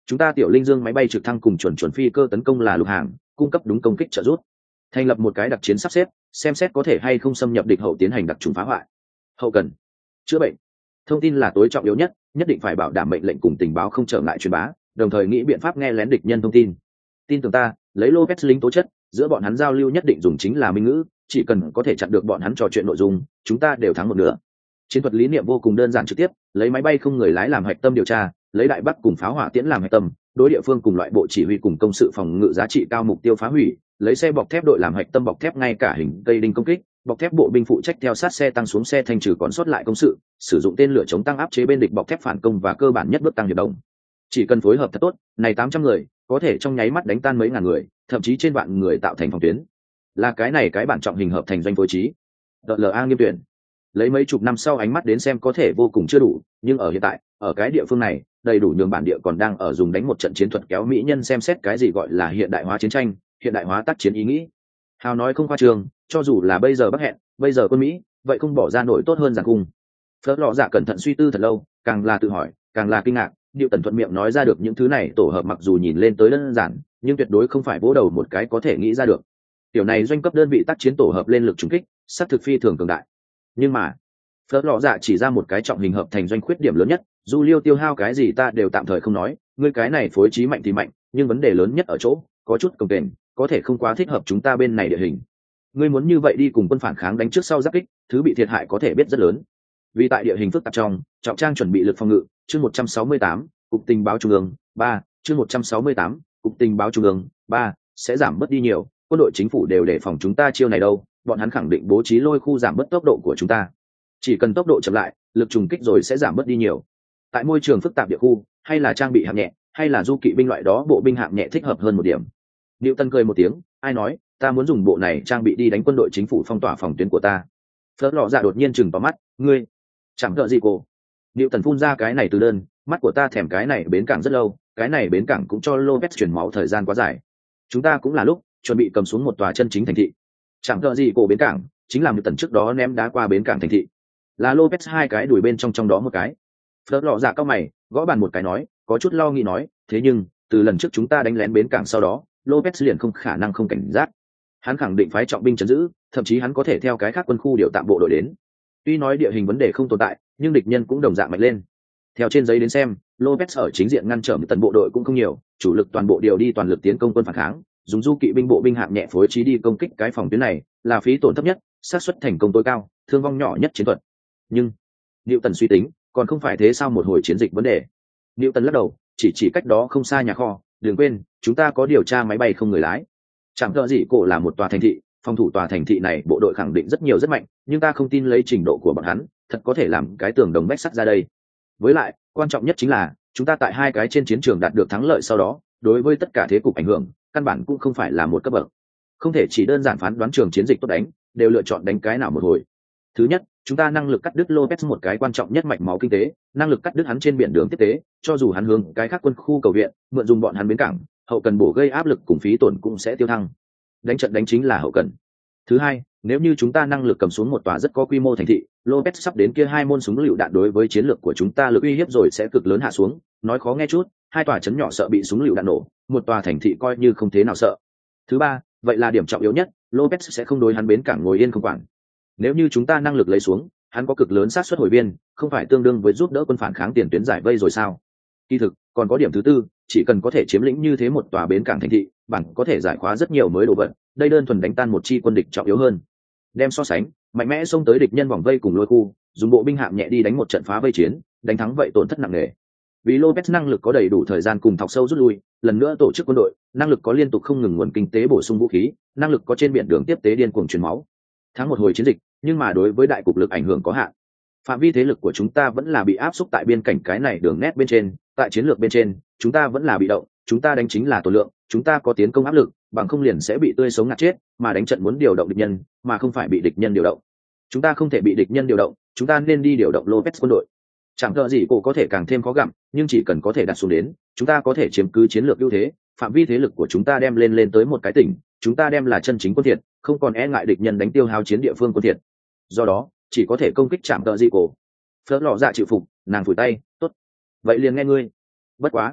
chúng ta tiểu linh dương máy bay trực thăng cùng chuẩn chuẩn phi cơ tấn công là lục hàng, cung cấp đúng công kích trợ giúp. Thành lập một cái đặc chiến sắp xếp, xem xét có thể hay không xâm nhập địch hậu tiến hành đặc trùng phá hoại. Hậu cần, chữa bệnh, thông tin là tối trọng yếu nhất, nhất định phải bảo đảm mệnh lệnh cùng tình báo không trở ngại truyền bá, đồng thời nghĩ biện pháp nghe lén địch nhân thông tin. Tin tưởng ta, lấy Lopez lính tố chất, giữa bọn hắn giao lưu nhất định dùng chính là minh ngữ, chỉ cần có thể chặn được bọn hắn trò chuyện nội dung, chúng ta đều thắng một nửa. Chiến thuật lý niệm vô cùng đơn giản trực tiếp, lấy máy bay không người lái làm hạch tâm điều tra, lấy đại bắc cùng pháo hỏa tiễn làm hạch tâm, đối địa phương cùng loại bộ chỉ huy cùng công sự phòng ngự giá trị cao mục tiêu phá hủy, lấy xe bọc thép đội làm hạch tâm bọc thép ngay cả hình cây đinh công kích, bọc thép bộ binh phụ trách theo sát xe tăng xuống xe thanh trừ còn sót lại công sự, sử dụng tên lửa chống tăng áp chế bên địch bọc thép phản công và cơ bản nhất bước tăng hiệp động. Chỉ cần phối hợp thật tốt, này 800 người có thể trong nháy mắt đánh tan mấy ngàn người, thậm chí trên vạn người tạo thành phòng tuyến. Là cái này cái bản trọng hình hợp thành doanh phối trí. DLA nghiêm tuyển. Lấy mấy chục năm sau ánh mắt đến xem có thể vô cùng chưa đủ, nhưng ở hiện tại, ở cái địa phương này, đầy đủ nhường bản địa còn đang ở dùng đánh một trận chiến thuật kéo mỹ nhân xem xét cái gì gọi là hiện đại hóa chiến tranh, hiện đại hóa tác chiến ý nghĩ. Hào nói không khoa trương, cho dù là bây giờ Bắc hẹn, bây giờ quân Mỹ, vậy không bỏ ra nổi tốt hơn giàn cung. Phớt lọ dạ cẩn thận suy tư thật lâu, càng là tự hỏi, càng là kinh ngạc, Diệu Tần thuận miệng nói ra được những thứ này tổ hợp mặc dù nhìn lên tới đơn giản, nhưng tuyệt đối không phải vỗ đầu một cái có thể nghĩ ra được. Tiểu này doanh cấp đơn vị tác chiến tổ hợp lên lực trùng kích, sát thực phi thường cường đại. Nhưng mà, Phớt lọ dạ chỉ ra một cái trọng hình hợp thành doanh khuyết điểm lớn nhất, dù liêu tiêu hao cái gì ta đều tạm thời không nói, ngươi cái này phối trí mạnh thì mạnh, nhưng vấn đề lớn nhất ở chỗ, có chút công kềnh, có thể không quá thích hợp chúng ta bên này địa hình. Ngươi muốn như vậy đi cùng quân phản kháng đánh trước sau giáp kích, thứ bị thiệt hại có thể biết rất lớn. Vì tại địa hình phức tạp trong, trọng trang chuẩn bị lực phòng ngự, chương 168, cục tình báo trung ương 3, chương 168, cục tình báo trung ương 3 sẽ giảm bớt đi nhiều, quân đội chính phủ đều để phòng chúng ta chiêu này đâu, bọn hắn khẳng định bố trí lôi khu giảm bớt tốc độ của chúng ta. Chỉ cần tốc độ chậm lại, lực trùng kích rồi sẽ giảm bớt đi nhiều. Tại môi trường phức tạp địa khu, hay là trang bị hạng nhẹ, hay là du kỵ binh loại đó bộ binh hạng nhẹ thích hợp hơn một điểm. Diệu Tân cười một tiếng, ai nói, ta muốn dùng bộ này trang bị đi đánh quân đội chính phủ phong tỏa phòng tuyến của ta. Phớt lọ dạ đột nhiên chừng vào mắt, ngươi chẳng đợi gì cô. Diệu Tần phun ra cái này từ đơn, mắt của ta thèm cái này bến cảng rất lâu, cái này bến cảng cũng cho Lopez chuyển máu thời gian quá dài. Chúng ta cũng là lúc chuẩn bị cầm xuống một tòa chân chính thành thị. Chẳng đợi gì cô bến cảng, chính là Diệu Tần trước đó ném đá qua bến cảng thành thị. Là Lopez hai cái đuổi bên trong đó một cái. Phớt lọ dạ cao mày, gõ bàn một cái nói, có chút lo nghĩ nói, thế nhưng từ lần trước chúng ta đánh lén bến cảng sau đó, Lopez liền không khả năng không cảnh giác. Hắn khẳng định phái trọng binh trấn giữ, thậm chí hắn có thể theo cái khác quân khu điều tạm bộ đội đến. Tuy nói địa hình vấn đề không tồn tại, nhưng địch nhân cũng đồng dạng mạnh lên. Theo trên giấy đến xem, Lopez ở chính diện ngăn trở một tần bộ đội cũng không nhiều, chủ lực toàn bộ điều đi toàn lực tiến công quân phản kháng, dùng du kỵ binh bộ binh hạng nhẹ phối trí đi công kích cái phòng tuyến này, là phí tổn thấp nhất, xác suất thành công tối cao, thương vong nhỏ nhất chiến thuật. Nhưng Diệu Tần suy tính, còn không phải thế sao một hồi chiến dịch vấn đề. Diệu Tần lắc đầu, chỉ cách đó không xa nhà kho, đừng quên, chúng ta có điều tra máy bay không người lái. Chẳng thợ gì cổ là một tòa thành thị, phòng thủ tòa thành thị này bộ đội khẳng định rất nhiều rất mạnh, nhưng ta không tin lấy trình độ của bọn hắn, thật có thể làm cái tường đồng vách sắt ra đây. Với lại, quan trọng nhất chính là, chúng ta tại hai cái trên chiến trường đạt được thắng lợi sau đó, đối với tất cả thế cục ảnh hưởng, căn bản cũng không phải là một cấp bậc. Không thể chỉ đơn giản phán đoán trường chiến dịch tốt đánh, đều lựa chọn đánh cái nào một hồi. Thứ nhất, chúng ta năng lực cắt đứt Lopez một cái quan trọng nhất mạch máu kinh tế, năng lực cắt đứt hắn trên biển đường tiếp tế, cho dù hắn hướng cái khác quân khu cầu viện, mượn dùng bọn hắn bến cảng, hậu cần bổ gây áp lực cùng phí tổn cũng sẽ tiêu thăng. Đánh trận đánh chính là hậu cần. Thứ hai, nếu như chúng ta năng lực cầm xuống một tòa rất có quy mô thành thị, Lopez sắp đến kia hai môn súng lựu đạn đối với chiến lược của chúng ta lực uy hiếp rồi sẽ cực lớn hạ xuống. Nói khó nghe chút, hai tòa trấn nhỏ sợ bị súng lựu đạn nổ, một tòa thành thị coi như không thế nào sợ. Thứ ba, vậy là điểm trọng yếu nhất, Lopez sẽ không đối hắn bến cảng ngồi yên không quản. Nếu như chúng ta năng lực lấy xuống, hắn có cực lớn xác suất hồi viên, không phải tương đương với giúp đỡ quân phản kháng tiền tuyến giải vây rồi sao? Kỳ thực, còn có điểm thứ tư, chỉ cần có thể chiếm lĩnh như thế một tòa bến cảng thành thị, bản có thể giải khóa rất nhiều mới đồ vật, đây đơn thuần đánh tan một chi quân địch trọng yếu hơn. Đem so sánh, mạnh mẽ xông tới địch nhân vòng vây cùng lôi khu, dùng bộ binh hạng nhẹ đi đánh một trận phá vây chiến, đánh thắng vậy tổn thất nặng nề. Vì Lopez năng lực có đầy đủ thời gian cùng thọc sâu rút lui, lần nữa tổ chức quân đội, năng lực có liên tục không ngừng nguồn kinh tế bổ sung vũ khí, năng lực có trên biển đường tiếp tế điên cuồng truyền máu. Thắng một hồi chiến dịch, nhưng mà đối với đại cục lực ảnh hưởng có hạn. Phạm vi thế lực của chúng ta vẫn là bị áp xúc tại biên cảnh cái này đường nét bên trên, tại chiến lược bên trên, chúng ta vẫn là bị động, chúng ta đánh chính là tổ lượng, chúng ta có tiến công áp lực, bằng không liền sẽ bị tươi sống ngạt chết, mà đánh trận muốn điều động địch nhân, mà không phải bị địch nhân điều động. Chúng ta không thể bị địch nhân điều động, chúng ta nên đi điều động Lopez quân đội. Chẳng thợ gì cổ có thể càng thêm khó gặm, nhưng chỉ cần có thể đặt xuống đến, chúng ta có thể chiếm cứ chiến lược ưu thế, phạm vi thế lực của chúng ta đem lên tới một cái tỉnh, chúng ta đem là chân chính quân thiệt, không còn e ngại địch nhân đánh tiêu hao chiến địa phương quân thiệt. Do đó, chỉ có thể công kích chạm tợ dị cổ. Phớt lọ dạ chịu phục, nàng phủi tay, tốt, vậy liền nghe ngươi. Bất quá,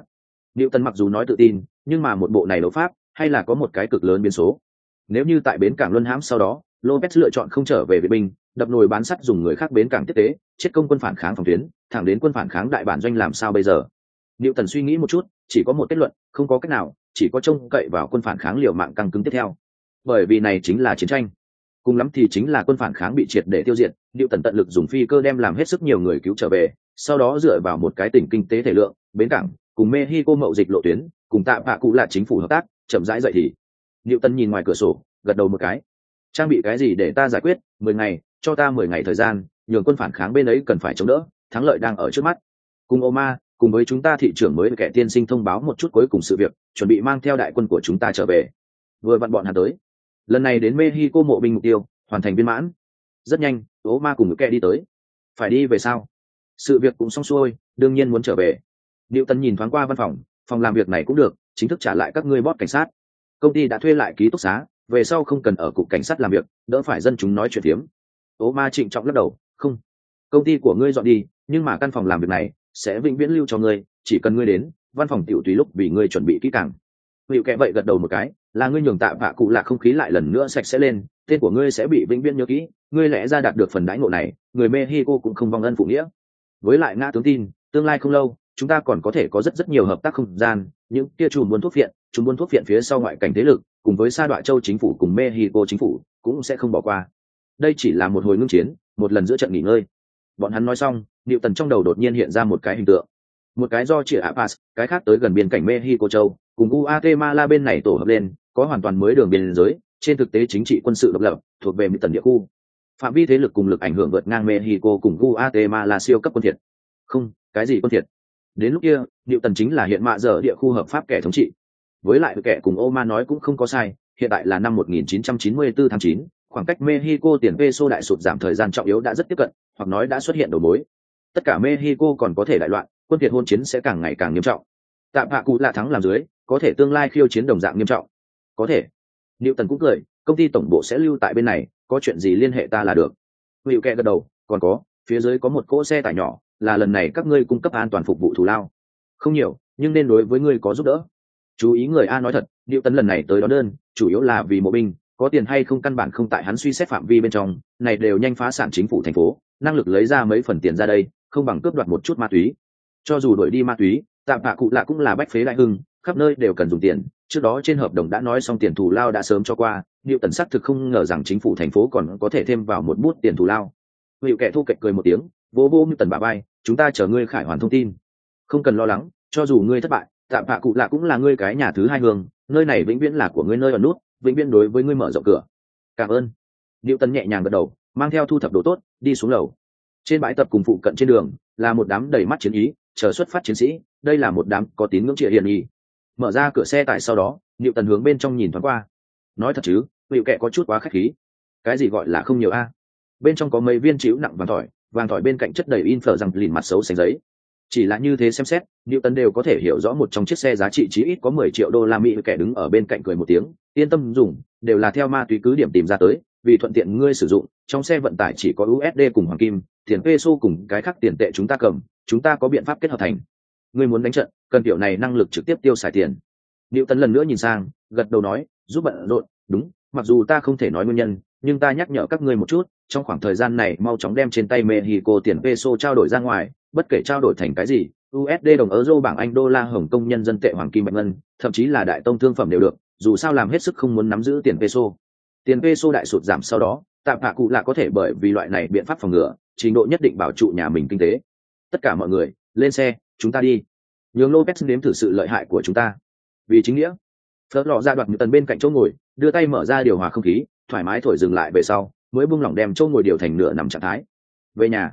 Newton mặc dù nói tự tin, nhưng mà một bộ này đấu pháp hay là có một cái cực lớn biến số. Nếu như tại bến cảng luân hãm sau đó, Lopez lựa chọn không trở về viện binh, đập nồi bán sắt dùng người khác bến cảng tiếp tế, chết công quân phản kháng phòng tuyến, thẳng đến quân phản kháng đại bản doanh làm sao bây giờ? Newton suy nghĩ một chút, chỉ có một kết luận, không có cách nào, chỉ có trông cậy vào quân phản kháng liều mạng căng cứng tiếp theo. Bởi vì này chính là chiến tranh. Cùng lắm thì chính là quân phản kháng bị triệt để tiêu diệt, Newton tận lực dùng phi cơ đem làm hết sức nhiều người cứu trở về, sau đó dựa vào một cái tỉnh kinh tế thể lượng, bến cảng, cùng Mexico mậu dịch lộ tuyến, cùng tạm bạ cụ là chính phủ hợp tác, chậm rãi dậy thì. Newton nhìn ngoài cửa sổ, gật đầu một cái. Trang bị cái gì để ta giải quyết? 10 ngày, cho ta 10 ngày thời gian, nhường quân phản kháng bên ấy cần phải chống đỡ, thắng lợi đang ở trước mắt. Cùng Oma, cùng với chúng ta thị trưởng mới kẻ tiên sinh thông báo một chút cuối cùng sự việc, chuẩn bị mang theo đại quân của chúng ta trở về. Vừa vặn bọn hắn tới. Lần này đến Mexico mộ binh mục tiêu, hoàn thành viên mãn. Rất nhanh, Oma cùng kẻ đi tới. Phải đi về sao? Sự việc cũng xong xuôi, đương nhiên muốn trở về. Newton nhìn thoáng qua văn phòng, phòng làm việc này cũng được, chính thức trả lại các ngươi boss cảnh sát. Công ty đã thuê lại ký túc xá, về sau không cần ở cục cảnh sát làm việc, đỡ phải dân chúng nói chuyện phiếm. Oma trịnh trọng lắc đầu, không, công ty của ngươi dọn đi, nhưng mà căn phòng làm việc này sẽ vĩnh viễn lưu cho ngươi, chỉ cần ngươi đến, văn phòng tiểu tùy lúc vì ngươi chuẩn bị kỹ càng. Hữu kẻ vậy gật đầu một cái, là ngươi nhường tạ vạ cụ là không khí lại lần nữa sạch sẽ lên, tên của ngươi sẽ bị vĩnh viễn nhớ kỹ, ngươi lẽ ra đạt được phần đãi ngộ này, người Mexico cũng không vong ân phụ nghĩa. Với lại ngã tướng tin, tương lai không lâu, chúng ta còn có thể có rất nhiều hợp tác không gian, những kia chủ buôn thuốc phiện, chúng buôn thuốc phiện phía sau ngoại cảnh thế lực, cùng với sa đọa châu chính phủ cùng Mexico chính phủ cũng sẽ không bỏ qua. Đây chỉ là một hồi ngưng chiến, một lần giữa trận nghỉ ngơi. Bọn hắn nói xong, Newton trong đầu đột nhiên hiện ra một cái hình tượng, một cái do Chĩa Apas, cái khác tới gần biên cảnh Mexico châu, cùng Guatemala bên này tổ hợp lên, có hoàn toàn mới đường biên giới, trên thực tế chính trị quân sự độc lập, thuộc về Newton địa khu. Phạm vi thế lực cùng lực ảnh hưởng vượt ngang Mexico cùng Guatemala siêu cấp quân thiệt. Không, cái gì quân thiệt? Đến lúc kia, Newton chính là hiện mạ giờ địa khu hợp pháp kẻ thống trị. Với lại kẻ cùng Oma nói cũng không có sai, hiện tại là năm 1994 tháng 9, khoảng cách Mexico tiền peso đại sụt giảm thời gian trọng yếu đã rất tiếp cận, hoặc nói đã xuất hiện đầu mối. Tất cả Mexico còn có thể đại loạn, quân thiệt hôn chiến sẽ càng ngày càng nghiêm trọng. Tạm hạ cụ là thắng làm dưới, có thể tương lai khiêu chiến đồng dạng nghiêm trọng. Có thể. Newton cũng cười, công ty tổng bộ sẽ lưu tại bên này, có chuyện gì liên hệ ta là được. Hữu kẻ gật đầu, còn có, phía dưới có một cỗ xe tải nhỏ, là lần này các ngươi cung cấp an toàn phục vụ thù lao. Không nhiều, nhưng nên đối với ngươi có giúp đỡ. Chú ý người A nói thật, Newton lần này tới đón đơn, chủ yếu là vì mộ binh, có tiền hay không căn bản không tại hắn suy xét phạm vi bên trong, này đều nhanh phá sản chính phủ thành phố, năng lực lấy ra mấy phần tiền ra đây, không bằng cướp đoạt một chút ma túy. Cho dù đuổi đi ma túy, tạm hạ cụ lạ cũng là bách phế đại hưng, khắp nơi đều cần dùng tiền, trước đó trên hợp đồng đã nói xong tiền thù lao đã sớm cho qua, Newton xác thực không ngờ rằng chính phủ thành phố còn có thể thêm vào một bút tiền thù lao. Hữu kẻ thu cạnh cười một tiếng, vô vô Newton bả vai, chúng ta chờ ngươi khải hoàn thông tin. Không cần lo lắng, cho dù ngươi thất bại, tạm hạ cụ lạ cũng là ngươi cái nhà thứ hai hương, nơi này vĩnh viễn là của ngươi nơi ở nút, vĩnh viễn đối với ngươi mở rộng cửa. Cảm ơn. Newton nhẹ nhàng gật đầu, mang theo thu thập đồ tốt, đi xuống lầu. Trên bãi tập cùng phụ cận trên đường là một đám đầy mắt chiến ý, chờ xuất phát chiến sĩ, đây là một đám có tín ngưỡng Chĩa hiền ý. Mở ra cửa xe tại sau đó, Newton hướng bên trong nhìn thoáng qua. Nói thật chứ, Hữu kệ có chút quá khách khí. Cái gì gọi là không nhiều a? Bên trong có mấy viên chịu nặng vàng thỏi bên cạnh chất đầy in phở rằng lìn mặt xấu xánh giấy. Chỉ là như thế xem xét, Newton đều có thể hiểu rõ một trong chiếc xe giá trị chí ít có 10 triệu đô la Mỹ. Kẻ đứng ở bên cạnh cười một tiếng, yên tâm dùng, đều là theo ma túy cứ điểm tìm ra tới, vì thuận tiện ngươi sử dụng, trong xe vận tải chỉ có USD cùng hoàng kim, tiền peso cùng cái khác tiền tệ chúng ta cầm, chúng ta có biện pháp kết hợp thành. Ngươi muốn đánh trận, cần kiểu này năng lực trực tiếp tiêu xài tiền. Newton lần nữa nhìn sang, gật đầu nói, giúp bận rộn, đúng, mặc dù ta không thể nói nguyên nhân, nhưng ta nhắc nhở các ngươi một chút, trong khoảng thời gian này mau chóng đem trên tay Mexico tiền peso trao đổi ra ngoài, bất kể trao đổi thành cái gì, USD đồng euro bảng Anh đô la Hồng Kông nhân dân tệ hoàng kim bạch ngân, thậm chí là đại tông thương phẩm đều được, dù sao làm hết sức không muốn nắm giữ tiền peso. Tiền peso đại sụt giảm sau đó, tạm hạ cụ là có thể bởi vì loại này biện pháp phòng ngừa, trình độ nhất định bảo trụ nhà mình kinh tế. Tất cả mọi người, lên xe, chúng ta đi. Nhường Lopez nếm thử sự lợi hại của chúng ta. Vì chính nghĩa. Phớt lọ ra đoạt một tần bên cạnh chỗ ngồi, đưa tay mở ra điều hòa không khí, thoải mái thổi dừng lại về sau, mới buông lỏng đem chỗ ngồi điều thành nửa nằm trạng thái. Về nhà.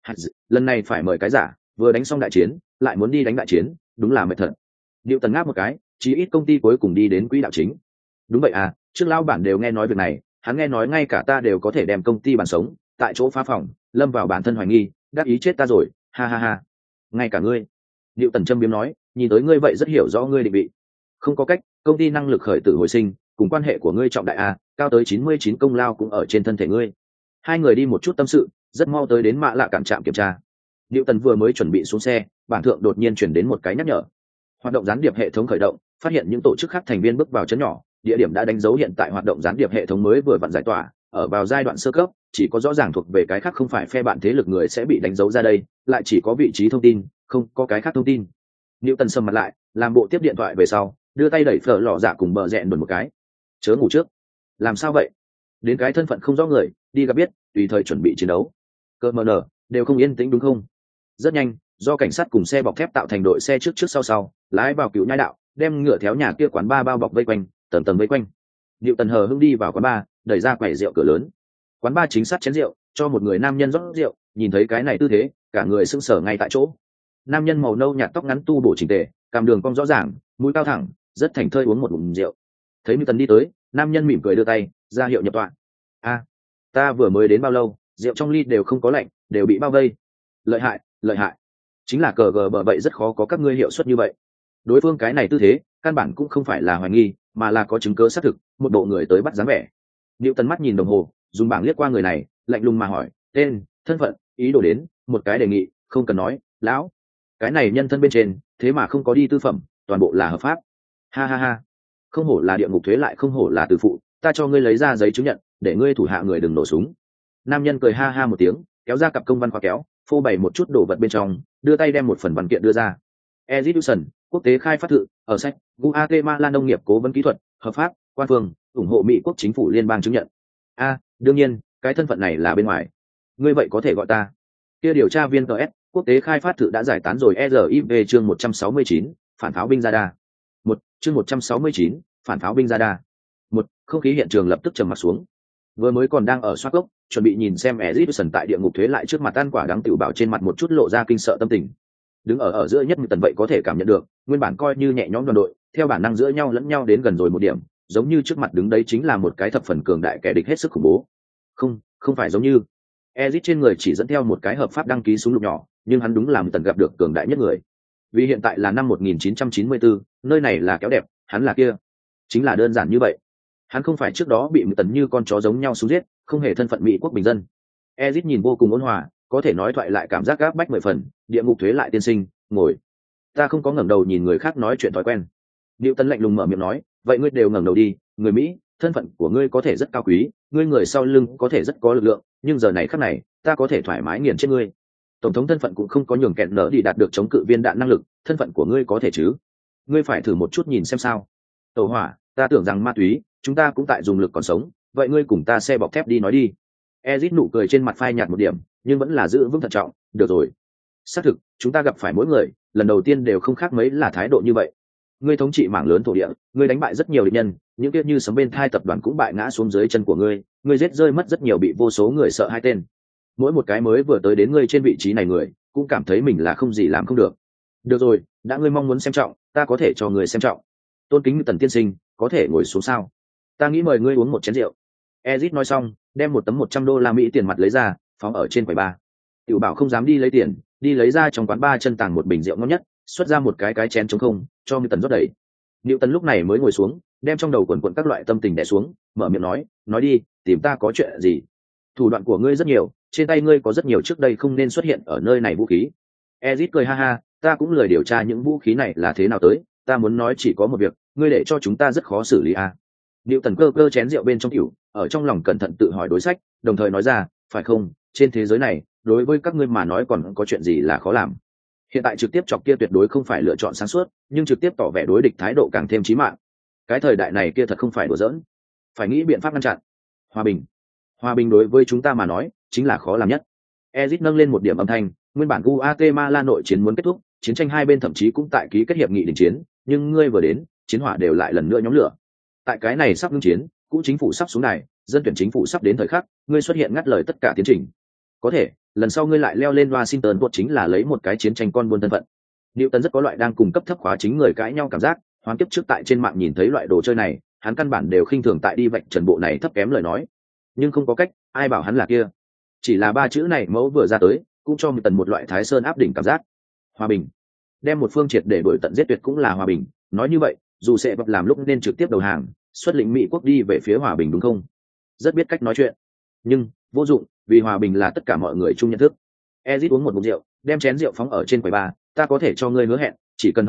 Lần này phải mời cái giả, vừa đánh xong đại chiến, lại muốn đi đánh đại chiến, đúng là mệt thật. Newton ngáp một cái, chí ít công ty cuối cùng đi đến quỹ đạo chính. Đúng vậy à, trước lão bản đều nghe nói việc này, hắn nghe nói ngay cả ta đều có thể đem công ty bàn sống, tại chỗ phá phòng, lâm vào bản thân hoài nghi, đắc ý chết ta rồi, ha ha ha. Ngay cả ngươi. Newton châm biếm nói, nhìn tới ngươi vậy rất hiểu rõ ngươi định vị. Không có cách, công ty năng lực khởi tử hồi sinh, cùng quan hệ của ngươi trọng đại a, cao tới 99 công lao cũng ở trên thân thể ngươi. Hai người đi một chút tâm sự, rất mau tới đến mạ lạ cản trạm kiểm tra. Newton vừa mới chuẩn bị xuống xe, bản thượng đột nhiên chuyển đến một cái nhắc nhở. Hoạt động gián điệp hệ thống khởi động, phát hiện những tổ chức khác thành viên bước vào chấn nhỏ, địa điểm đã đánh dấu hiện tại hoạt động gián điệp hệ thống mới vừa vặn giải tỏa, ở vào giai đoạn sơ cấp, chỉ có rõ ràng thuộc về cái khác không phải phe bạn thế lực người sẽ bị đánh dấu ra đây, lại chỉ có vị trí thông tin, không có cái khác thông tin. Newton sầm mặt lại, làm bộ tiếp điện thoại về sau, đưa tay đẩy phở lò dạ cùng bờ rẹn đồn một cái. Chớ ngủ trước. Làm sao vậy? Đến cái thân phận không rõ người, đi gặp biết, tùy thời chuẩn bị chiến đấu. Cơ mờ nở, đều không yên tĩnh đúng không? Rất nhanh, do cảnh sát cùng xe bọc thép tạo thành đội xe trước trước sau sau, lái vào cựu nhai đạo, đem ngựa theo nhà kia quán ba bao bọc vây quanh, tầng tầng vây quanh. Newton hờ hững đi vào quán ba, đẩy ra quầy rượu cửa lớn. Quán ba chính sát chén rượu, cho một người nam nhân rót rượu, nhìn thấy cái này tư thế, cả người sững sờ ngay tại chỗ. Nam nhân màu nâu nhạt tóc ngắn tu bổ chỉnh tề, cằm đường cong rõ ràng, mũi cao thẳng, rất thành thơi uống một ngụm rượu. Thấy Newton đi tới, nam nhân mỉm cười đưa tay ra hiệu nhập tọa. Ta vừa mới đến bao lâu, rượu trong ly đều không có lạnh, đều bị bao vây. Lợi hại, lợi hại. Chính là cờ gờ bờ vậy rất khó có các ngươi hiệu suất như vậy. Đối phương cái này tư thế, căn bản cũng không phải là hoài nghi, mà là có chứng cứ xác thực, một bộ người tới bắt dáng vẻ. Newton mắt nhìn đồng hồ, dùng bảng liếc qua người này, lạnh lùng mà hỏi, tên, thân phận, ý đồ đến, một cái đề nghị, không cần nói, lão. Cái này nhân thân bên trên, thế mà không có đi tư phẩm, toàn bộ là hợp pháp. Ha ha ha, không hổ là địa ngục thuế lại không hổ là từ phụ, ta cho ngươi lấy ra giấy chứng nhận, để ngươi thủ hạ người đừng nổ súng. Nam nhân cười ha ha một tiếng, kéo ra cặp công văn khóa kéo, phô bày một chút đồ vật bên trong, đưa tay đem một phần văn kiện đưa ra. Edison, quốc tế khai phát thự, ở sách, Guatemala nông nghiệp cố vấn kỹ thuật, hợp pháp, quan phương, ủng hộ Mỹ quốc chính phủ liên bang chứng nhận. Đương nhiên, cái thân phận này là bên ngoài. Ngươi vậy có thể gọi ta. Kia điều tra viên TS, quốc tế khai phát thự đã giải tán rồi. ERIV chương 169, phản pháo binh ra đa. Chương 169, phản pháo binh ra đa. Không khí hiện trường lập tức trầm mặc xuống. Vừa mới còn đang ở xoát gốc, chuẩn bị nhìn xem Edison tại địa ngục thuế lại trước mặt ăn quả đắng tiểu bảo trên mặt một chút lộ ra kinh sợ tâm tình. Đứng ở giữa nhất Tần vậy có thể cảm nhận được, nguyên bản coi như nhẹ nhõm đoàn đội, theo bản năng giữa nhau lẫn nhau đến gần rồi một điểm, giống như trước mặt đứng đấy chính là một cái thập phần cường đại kẻ địch hết sức khủng bố. Không phải giống như. Ezit trên người chỉ dẫn theo một cái hợp pháp đăng ký súng lục nhỏ, nhưng hắn đúng là Tần gặp được cường đại nhất người. Vì hiện tại là năm 1994, nơi này là kéo đẹp, hắn là kia. Chính là đơn giản như vậy. Hắn không phải trước đó bị Tần như con chó giống nhau xuống giết, không hề thân phận Mỹ quốc bình dân. Ezit nhìn vô cùng ôn hòa, có thể nói thoại lại cảm giác gáp bách 10 phần, địa ngục thuế lại tiên sinh, ngồi. Ta không có ngẩng đầu nhìn người khác nói chuyện thói quen. Newton lạnh lùng mở miệng nói, vậy ngươi đều ngẩng đầu đi, người Mỹ, thân phận của ngươi có thể rất cao quý, ngươi người sau lưng có thể rất có lực lượng, nhưng giờ này khắc này, ta có thể thoải mái nghiền chết ngươi. Tổng thống thân phận cũng không có nhường kẹn nở đi đạt được chống cự viên đạn năng lực, thân phận của ngươi có thể chứ? Ngươi phải thử một chút nhìn xem sao. Tàu hỏa, ta tưởng rằng ma túy, chúng ta cũng tại dùng lực còn sống, vậy ngươi cùng ta xe bọc thép đi nói đi. Ezit nụ cười trên mặt phai nhạt một điểm, nhưng vẫn là giữ vững thận trọng. Được rồi. Xác thực, chúng ta gặp phải mỗi người, lần đầu tiên đều không khác mấy là thái độ như vậy. Ngươi thống trị mảng lớn thổ địa, ngươi đánh bại rất nhiều địch nhân, những kiếp như sấm bên thai tập đoàn cũng bại ngã xuống dưới chân của ngươi, ngươi giết rơi mất rất nhiều bị vô số người sợ hai tên. Mỗi một cái mới vừa tới đến ngươi trên vị trí này người, cũng cảm thấy mình là không gì làm không được. Được rồi, đã ngươi mong muốn xem trọng, ta có thể cho ngươi xem trọng. Tôn kính Tần tiên sinh, có thể ngồi xuống sao? Ta nghĩ mời ngươi uống một chén rượu. Ezit nói xong, đem một tấm $100 tiền mặt lấy ra, phóng ở trên quầy bar. Tiểu bảo không dám đi lấy tiền, đi lấy ra trong quán bar chân tàng một bình rượu ngon nhất, xuất ra một cái chén trống không, cho Newton rót đầy. Newton lúc này mới ngồi xuống, đem trong đầu quần quần các loại tâm tình đè xuống, mở miệng nói đi, tìm ta có chuyện gì? Thủ đoạn của ngươi rất nhiều, trên tay ngươi có rất nhiều trước đây không nên xuất hiện ở nơi này vũ khí. Ezit cười ha ha, ta cũng lười điều tra những vũ khí này là thế nào tới, ta muốn nói chỉ có một việc, ngươi để cho chúng ta rất khó xử lý à. Newton cơ chén rượu bên trong kiểu, ở trong lòng cẩn thận tự hỏi đối sách, đồng thời nói ra, phải không, trên thế giới này, đối với các ngươi mà nói còn có chuyện gì là khó làm. Hiện tại trực tiếp chọc kia tuyệt đối không phải lựa chọn sáng suốt, nhưng trực tiếp tỏ vẻ đối địch thái độ càng thêm chí mạng. Cái thời đại này kia thật không phải đùa giỡn, phải nghĩ biện pháp ngăn chặn. Hòa bình đối với chúng ta mà nói, chính là khó làm nhất. Ezit nâng lên một điểm âm thanh, nguyên bản Guatemala nội chiến muốn kết thúc, chiến tranh hai bên thậm chí cũng tại ký kết hiệp nghị đình chiến, nhưng ngươi vừa đến, chiến hỏa đều lại lần nữa nhóm lửa. Tại cái này sắp ngưng chiến, cũ chính phủ sắp xuống này, dân tuyển chính phủ sắp đến thời khắc, ngươi xuất hiện ngắt lời tất cả tiến trình. Có thể, lần sau ngươi lại leo lên Washington buộc chính là lấy một cái chiến tranh con buôn thân phận. Newton rất có loại đang cùng cấp thấp khóa chính người cãi nhau cảm giác, hoán kiếp trước tại trên mạng nhìn thấy loại đồ chơi này, hắn căn bản đều khinh thường tại đi vạch trần bộ này thấp kém lời nói. Nhưng không có cách, ai bảo hắn là kia. Chỉ là ba chữ này mẫu vừa ra tới, cũng cho Newton một loại Thái Sơn áp đỉnh cảm giác. Hòa bình. Đem một phương triệt để đuổi tận giết tuyệt cũng là hòa bình, nói như vậy, dù sẽ bập làm lúc nên trực tiếp đầu hàng, xuất lĩnh Mỹ quốc đi về phía hòa bình đúng không? Rất biết cách nói chuyện. Nhưng, vô dụng, vì hòa bình là tất cả mọi người chung nhận thức. Ezit uống một ngụm rượu, đem chén rượu phóng ở trên quầy bar, ta có thể cho ngươi hứa hẹn, chỉ cần hợp tác,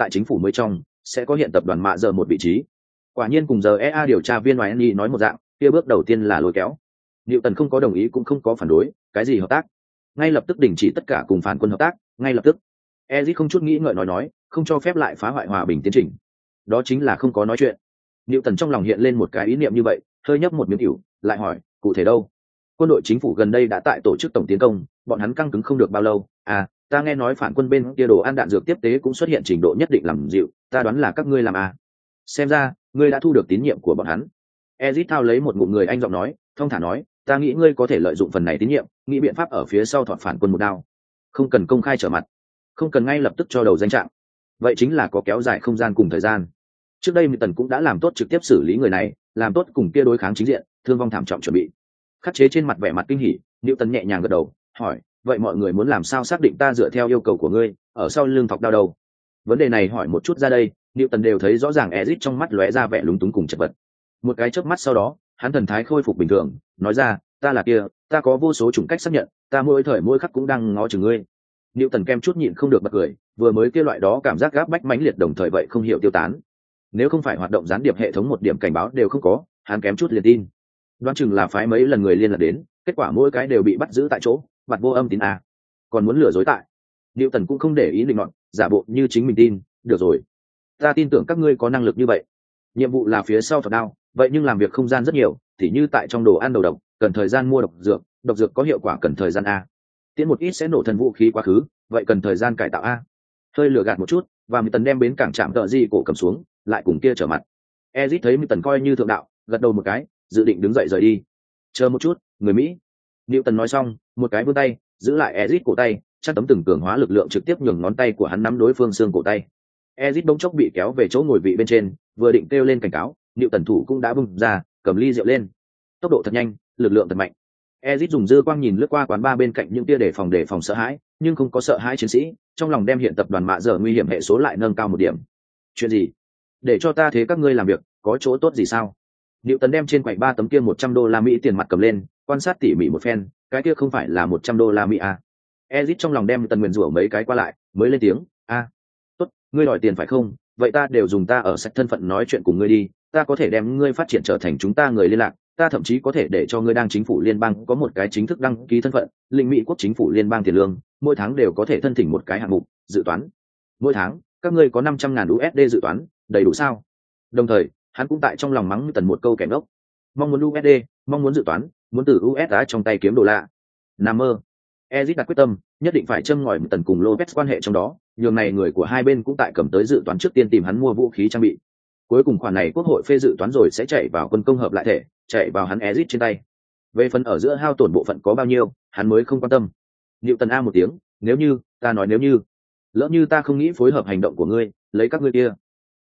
tại chính phủ mới trong sẽ có hiện tập đoàn mạ giờ một vị trí. Quả nhiên cùng giờ EA điều tra viên Wayne nói một dạng, kia bước đầu tiên là lôi kéo. Newton không có đồng ý cũng không có phản đối, cái gì hợp tác? Ngay lập tức đình chỉ tất cả cùng phản quân hợp tác, ngay lập tức. Ezit không chút nghĩ ngợi nói, không cho phép lại phá hoại hòa bình tiến trình. Đó chính là không có nói chuyện. Newton trong lòng hiện lên một cái ý niệm như vậy, hơi nhấp một miếng rượu, lại hỏi, cụ thể đâu? Quân đội chính phủ gần đây đã tại tổ chức tổng tiến công, bọn hắn căng cứng không được bao lâu. À, ta nghe nói phản quân bên kia đồ ăn đạn dược tiếp tế cũng xuất hiện trình độ nhất định làm dịu, ta đoán là các ngươi làm à? Xem ra, ngươi đã thu được tín nhiệm của bọn hắn. Ezit thao lấy một ngụm người anh giọng nói, thong thả nói, ta nghĩ ngươi có thể lợi dụng phần này tín nhiệm, nghĩ biện pháp ở phía sau thọt phản quân một đao. Không cần công khai trở mặt, không cần ngay lập tức cho đầu danh trạng. Vậy chính là có kéo dài không gian cùng thời gian. Trước đây Tần cũng đã làm tốt trực tiếp xử lý người này, làm tốt cùng kia đối kháng chính diện, thương vong thảm trọng chuẩn bị. Khắc chế trên mặt vẻ mặt kinh hỉ, Tần nhẹ nhàng gật đầu, hỏi, vậy mọi người muốn làm sao xác định ta dựa theo yêu cầu của ngươi, ở sau lưng thọc đao đầu? Vấn đề này hỏi một chút ra đây, Tần đều thấy rõ ràng Ezit trong mắt lóe ra vẻ lúng túng cùng chật vật. Một cái chớp mắt sau đó, hắn thần thái khôi phục bình thường, nói ra, ta là kia, ta có vô số chủng cách xác nhận, ta mỗi thời mỗi khắc cũng đang ngó chừng ngươi. Tần kem chút nhịn không được bật cười, vừa mới kia loại đó cảm giác gáp bách mãnh liệt đồng thời vậy không hiểu tiêu tán. Nếu không phải hoạt động gián điệp hệ thống một điểm cảnh báo đều không có, hắn kém chút liền tin. Đoán chừng là phái mấy lần người liên lạc đến, kết quả mỗi cái đều bị bắt giữ tại chỗ, mặt vô âm tín à. Còn muốn lừa dối tại. Tần cũng không để ý định nọt, giả bộ như chính mình tin, được rồi. Ta tin tưởng các ngươi có năng lực như vậy. Nhiệm vụ là phía sau thuật đao, vậy nhưng làm việc không gian rất nhiều, tỉ như tại trong đồ ăn đầu độc, cần thời gian mua độc dược có hiệu quả cần thời gian a. Tiễn một ít sẽ nổ thần vũ khí quá khứ, vậy cần thời gian cải tạo a. Hơi lừa gạt một chút, và Tần đem bến cảng trạm tợ di cổ cầm xuống, lại cùng kia trở mặt. Ezit thấy Tần coi như thượng đạo, gật đầu một cái, dự định đứng dậy rời đi. Chờ một chút, người Mỹ. Tần nói xong, một cái vươn tay, giữ lại Ezit cổ tay, chắc tấm từng cường hóa lực lượng trực tiếp nhường ngón tay của hắn nắm đối phương xương cổ tay. Ezit bỗng chốc bị kéo về chỗ ngồi vị bên trên, vừa định kêu lên cảnh cáo, Tần thủ cũng đã bung ra, cầm ly rượu lên. Tốc độ thật nhanh, lực lượng thật mạnh. Ezit dùng dư quang nhìn lướt qua quán bar bên cạnh những tia đề phòng sợ hãi, nhưng không có sợ hãi chiến sĩ, trong lòng đem hiện tập đoàn mạ giờ nguy hiểm hệ số lại nâng cao một điểm. Chuyện gì? Để cho ta thế các ngươi làm việc, có chỗ tốt gì sao? Tần đem trên quầy ba tấm kia $100 tiền mặt cầm lên, quan sát tỉ mỉ một phen, cái kia không phải là $100 à? Ezit trong lòng đem Tần nguyền rủa mấy cái qua lại, mới lên tiếng, a, tốt, ngươi đòi tiền phải không? Vậy ta đều dùng ta ở sách thân phận nói chuyện cùng ngươi đi, ta có thể đem ngươi phát triển trở thành chúng ta người liên lạc, ta thậm chí có thể để cho ngươi đang chính phủ liên bang có một cái chính thức đăng ký thân phận, lĩnh Mỹ quốc chính phủ liên bang tiền lương, mỗi tháng đều có thể thân thỉnh một cái hạng mục, dự toán. Mỗi tháng, các ngươi có 500.000 USD dự toán, đầy đủ sao? Đồng thời, hắn cũng tại trong lòng mắng Tần một câu kẻ ngốc. Mong muốn USD, mong muốn dự toán, muốn từ USD trong tay kiếm đô la. Nằm mơ. Ezit đặt quyết tâm, nhất định phải châm ngòi Tần cùng Lopez quan hệ trong đó, nhường này người của hai bên cũng tại cầm tới dự toán trước tiên tìm hắn mua vũ khí trang bị. Cuối cùng khoản này quốc hội phê dự toán rồi sẽ chạy vào quân công hợp lại thể, chạy vào hắn Ezit trên tay. Về phần ở giữa hao tổn bộ phận có bao nhiêu, hắn mới không quan tâm. Tần a một tiếng, nếu như, ta nói nếu như, lỡ như ta không nghĩ phối hợp hành động của ngươi, lấy các ngươi kia.